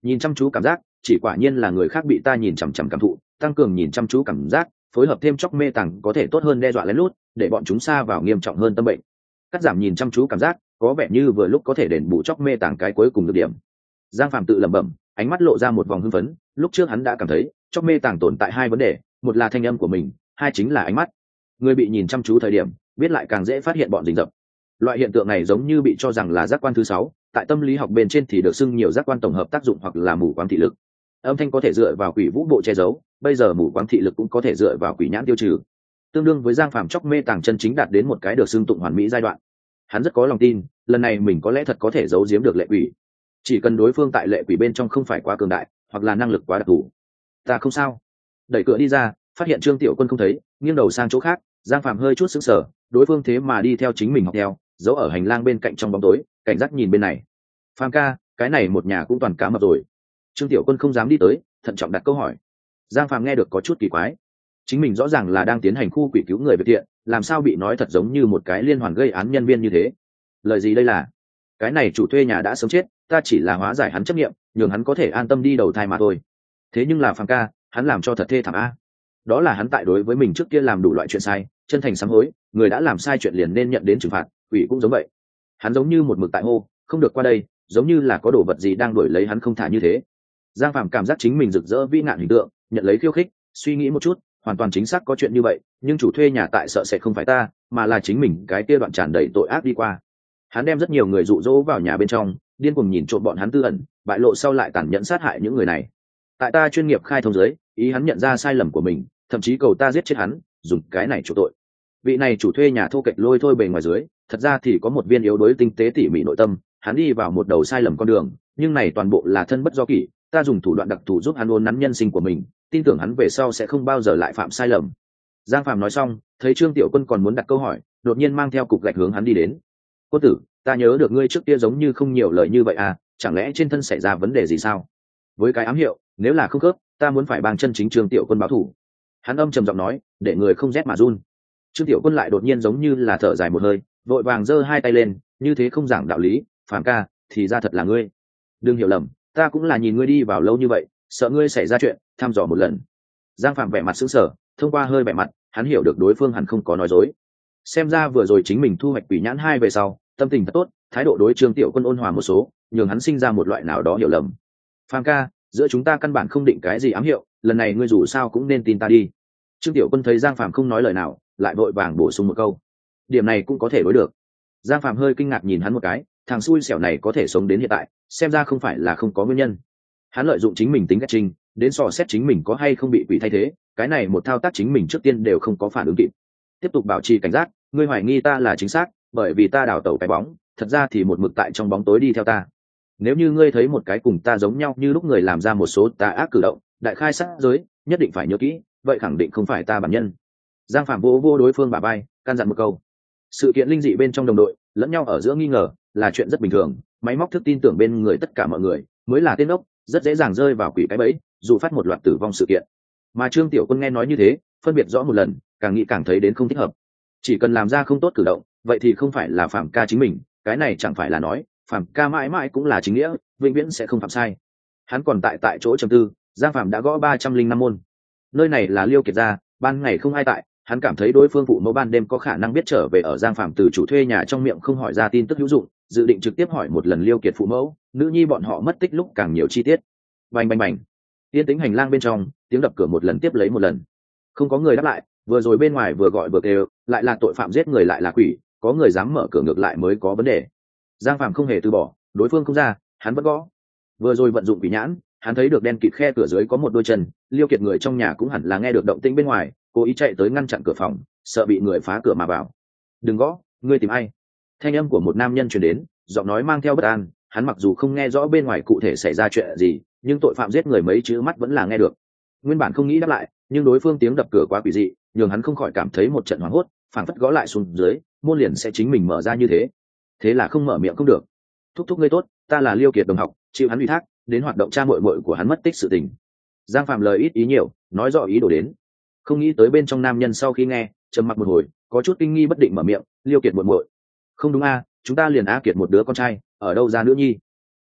nhìn chăm chú cảm giác chỉ quả nhiên là người khác bị ta nhìn chằm chằm cảm thụ, tăng cường nhìn chăm chú cảm giác phối hợp thêm chóc mê tàng có thể tốt hơn đe dọa lén lút để bọn chúng xa vào nghiêm trọng hơn tâm bệnh. Cắt giảm nhìn chăm chú cảm giác có vẻ như vừa lúc có thể đền bù chóc mê tàng cái cuối cùng được điểm. Giang Phạm tự lẩm bẩm, ánh mắt lộ ra một vòng hưng phấn. Lúc trước hắn đã cảm thấy chóc mê tàng tồn tại hai vấn đề, một là thanh âm của mình, hai chính là ánh mắt. Người bị nhìn chăm chú thời điểm biết lại càng dễ phát hiện bọn rình rập. Loại hiện tượng này giống như bị cho rằng là giác quan thứ sáu, tại tâm lý học bên trên thì được xưng nhiều giác quan tổng hợp tác dụng hoặc là mù quáng thị lực. Âm thanh có thể dựa vào quỷ vũ bộ che giấu, bây giờ mù quáng thị lực cũng có thể dựa vào quỷ nhãn tiêu trừ. Tương đương với Giang Phạm chóc mê tàng chân chính đạt đến một cái được xưng tụng hoàn mỹ giai đoạn. Hắn rất có lòng tin, lần này mình có lẽ thật có thể giấu giếm được lệ quỷ. Chỉ cần đối phương tại lệ quỷ bên trong không phải quá cường đại, hoặc là năng lực quá đặc thù. Ta không sao. Đẩy cửa đi ra, phát hiện Trương Tiểu Quân không thấy, nghiêng đầu sang chỗ khác, Giang Phạm hơi chút sững sờ, đối phương thế mà đi theo chính mình học theo, giấu ở hành lang bên cạnh trong bóng tối, cảnh giác nhìn bên này. Phạm ca, cái này một nhà cũng toàn cá mập rồi. Trương Tiểu Quân không dám đi tới, thận trọng đặt câu hỏi. Giang Phạm nghe được có chút kỳ quái, chính mình rõ ràng là đang tiến hành khu quỷ cứu người biệt thiện, làm sao bị nói thật giống như một cái liên hoàn gây án nhân viên như thế. Lời gì đây là? Cái này chủ thuê nhà đã sớm chết, ta chỉ là hóa giải hắn chấp nghiệm, nhường hắn có thể an tâm đi đầu thai mà thôi. Thế nhưng là Phạm ca, hắn làm cho thật thê thảm a. Đó là hắn tại đối với mình trước kia làm đủ loại chuyện sai, chân thành sám hối, người đã làm sai chuyện liền nên nhận đến trừng phạt, quỷ cũng giống vậy. Hắn giống như một mực tại hô, không được qua đây, giống như là có đồ vật gì đang đuổi lấy hắn không thả như thế. Giang Phạm cảm giác chính mình rực rỡ vĩ nạn hình tượng, nhận lấy khiêu khích, suy nghĩ một chút, hoàn toàn chính xác có chuyện như vậy, nhưng chủ thuê nhà tại sợ sẽ không phải ta, mà là chính mình cái kia đoạn tràn đầy tội ác đi qua. Hắn đem rất nhiều người dụ dỗ vào nhà bên trong, điên cuồng nhìn trộm bọn hắn tư ẩn, bại lộ sau lại tàn nhẫn sát hại những người này. Tại ta chuyên nghiệp khai thông giới, ý hắn nhận ra sai lầm của mình, thậm chí cầu ta giết chết hắn, dùng cái này chủ tội. Vị này chủ thuê nhà thô kệch lôi thôi bề ngoài dưới, thật ra thì có một viên yếu đuối tinh tế tỉ mỉ nội tâm, hắn đi vào một đầu sai lầm con đường, nhưng này toàn bộ là thân bất do kỷ, ta dùng thủ đoạn đặc thù giúp hắn ôn nắn nhân sinh của mình, tin tưởng hắn về sau sẽ không bao giờ lại phạm sai lầm. Giang Phạm nói xong, thấy Trương Tiểu Quân còn muốn đặt câu hỏi, đột nhiên mang theo cục gạch hướng hắn đi đến. Quân tử, ta nhớ được ngươi trước kia giống như không nhiều lời như vậy à, chẳng lẽ trên thân xảy ra vấn đề gì sao? Với cái ám hiệu, nếu là không khớp, ta muốn phải bằng chân chính Trương Tiểu Quân báo thù. Hắn âm trầm giọng nói, để người không rét mà run. Trương Tiểu Quân lại đột nhiên giống như là thở dài một hơi, vội vàng giơ hai tay lên, như thế không giảng đạo lý, Phạm ca, thì ra thật là ngươi. Đừng hiểu lầm, ta cũng là nhìn ngươi đi vào lâu như vậy, sợ ngươi xảy ra chuyện, thăm dò một lần. Giang Phạm vẻ mặt sững sờ, thông qua hơi vẻ mặt, hắn hiểu được đối phương hẳn không có nói dối. Xem ra vừa rồi chính mình thu hoạch quỷ nhãn hai về sau, tâm tình thật tốt, thái độ đối Trương Tiểu Quân ôn hòa một số, nhường hắn sinh ra một loại nào đó hiểu lầm. Phạm ca, giữa chúng ta căn bản không định cái gì ám hiệu, lần này ngươi dù sao cũng nên tin ta đi. Trương Tiểu Quân thấy Giang Phạm không nói lời nào, lại vội vàng bổ sung một câu. Điểm này cũng có thể đối được. Giang Phạm hơi kinh ngạc nhìn hắn một cái, thằng xui xẻo này có thể sống đến hiện tại, xem ra không phải là không có nguyên nhân. Hắn lợi dụng chính mình tính cách trinh, đến dò xét chính mình có hay không bị quỷ thay thế, cái này một thao tác chính mình trước tiên đều không có phản ứng kịp. Tiếp tục bảo trì cảnh giác, ngươi hoài nghi ta là chính xác, bởi vì ta đào tẩu cái bóng, thật ra thì một mực tại trong bóng tối đi theo ta. Nếu như ngươi thấy một cái cùng ta giống nhau như lúc người làm ra một số tà ác cử động, đại khai sát giới, nhất định phải nhớ kỹ, vậy khẳng định không phải ta bản nhân. Giang Phạm vô vô đối phương bả vai, căn dặn một câu. Sự kiện linh dị bên trong đồng đội, lẫn nhau ở giữa nghi ngờ, là chuyện rất bình thường, máy móc thức tin tưởng bên người tất cả mọi người, mới là tên ốc, rất dễ dàng rơi vào quỷ cái bẫy, dù phát một loạt tử vong sự kiện. Mà Trương Tiểu Quân nghe nói như thế, phân biệt rõ một lần, càng nghĩ càng thấy đến không thích hợp. Chỉ cần làm ra không tốt cử động, vậy thì không phải là Phạm ca chính mình, cái này chẳng phải là nói, Phạm ca mãi mãi cũng là chính nghĩa, vĩnh viễn sẽ không phạm sai. Hắn còn tại tại chỗ trầm tư, Giang Phạm đã gõ ba trăm linh năm môn. Nơi này là Liêu Kiệt gia, ban ngày không ai tại, hắn cảm thấy đối phương phụ mẫu ban đêm có khả năng biết trở về ở Giang Phạm từ chủ thuê nhà trong miệng không hỏi ra tin tức hữu dụng, dự định trực tiếp hỏi một lần Liêu Kiệt phụ mẫu, nữ nhi bọn họ mất tích lúc càng nhiều chi tiết. Bành bành bành. Yên tĩnh hành lang bên trong, tiếng đập cửa một lần tiếp lấy một lần. Không có người đáp lại, vừa rồi bên ngoài vừa gọi vừa kêu, lại là tội phạm giết người lại là quỷ, có người dám mở cửa ngược lại mới có vấn đề. Giang Phạm không hề từ bỏ, đối phương không ra, hắn vẫn gõ. Vừa rồi vận dụng quỷ nhãn, hắn thấy được đen kịt khe cửa dưới có một đôi chân, Liêu Kiệt người trong nhà cũng hẳn là nghe được động tĩnh bên ngoài, cố ý chạy tới ngăn chặn cửa phòng, sợ bị người phá cửa mà vào. Đừng gõ, ngươi tìm ai? Thanh âm của một nam nhân truyền đến, giọng nói mang theo bất an. Hắn mặc dù không nghe rõ bên ngoài cụ thể xảy ra chuyện gì, nhưng tội phạm giết người mấy chữ mắt vẫn là nghe được. Nguyên bản không nghĩ đáp lại, nhưng đối phương tiếng đập cửa quá quỷ dị, nhường hắn không khỏi cảm thấy một trận hoảng hốt, phảng phất gõ lại xuống dưới, môn liền sẽ chính mình mở ra như thế. Thế là không mở miệng không được. Thúc thúc ngươi tốt, ta là Liêu Kiệt đồng học, chịu hắn ủy thác, đến hoạt động cha muội muội của hắn mất tích sự tình. Giang Phạm lời ít ý nhiều, nói rõ ý đồ đến. Không nghĩ tới bên trong nam nhân sau khi nghe, trầm mặc một hồi, có chút kinh nghi bất định mở miệng, Liêu Kiệt muội muội. Không đúng a, chúng ta liền A Kiệt một đứa con trai, ở đâu ra nữa nhi?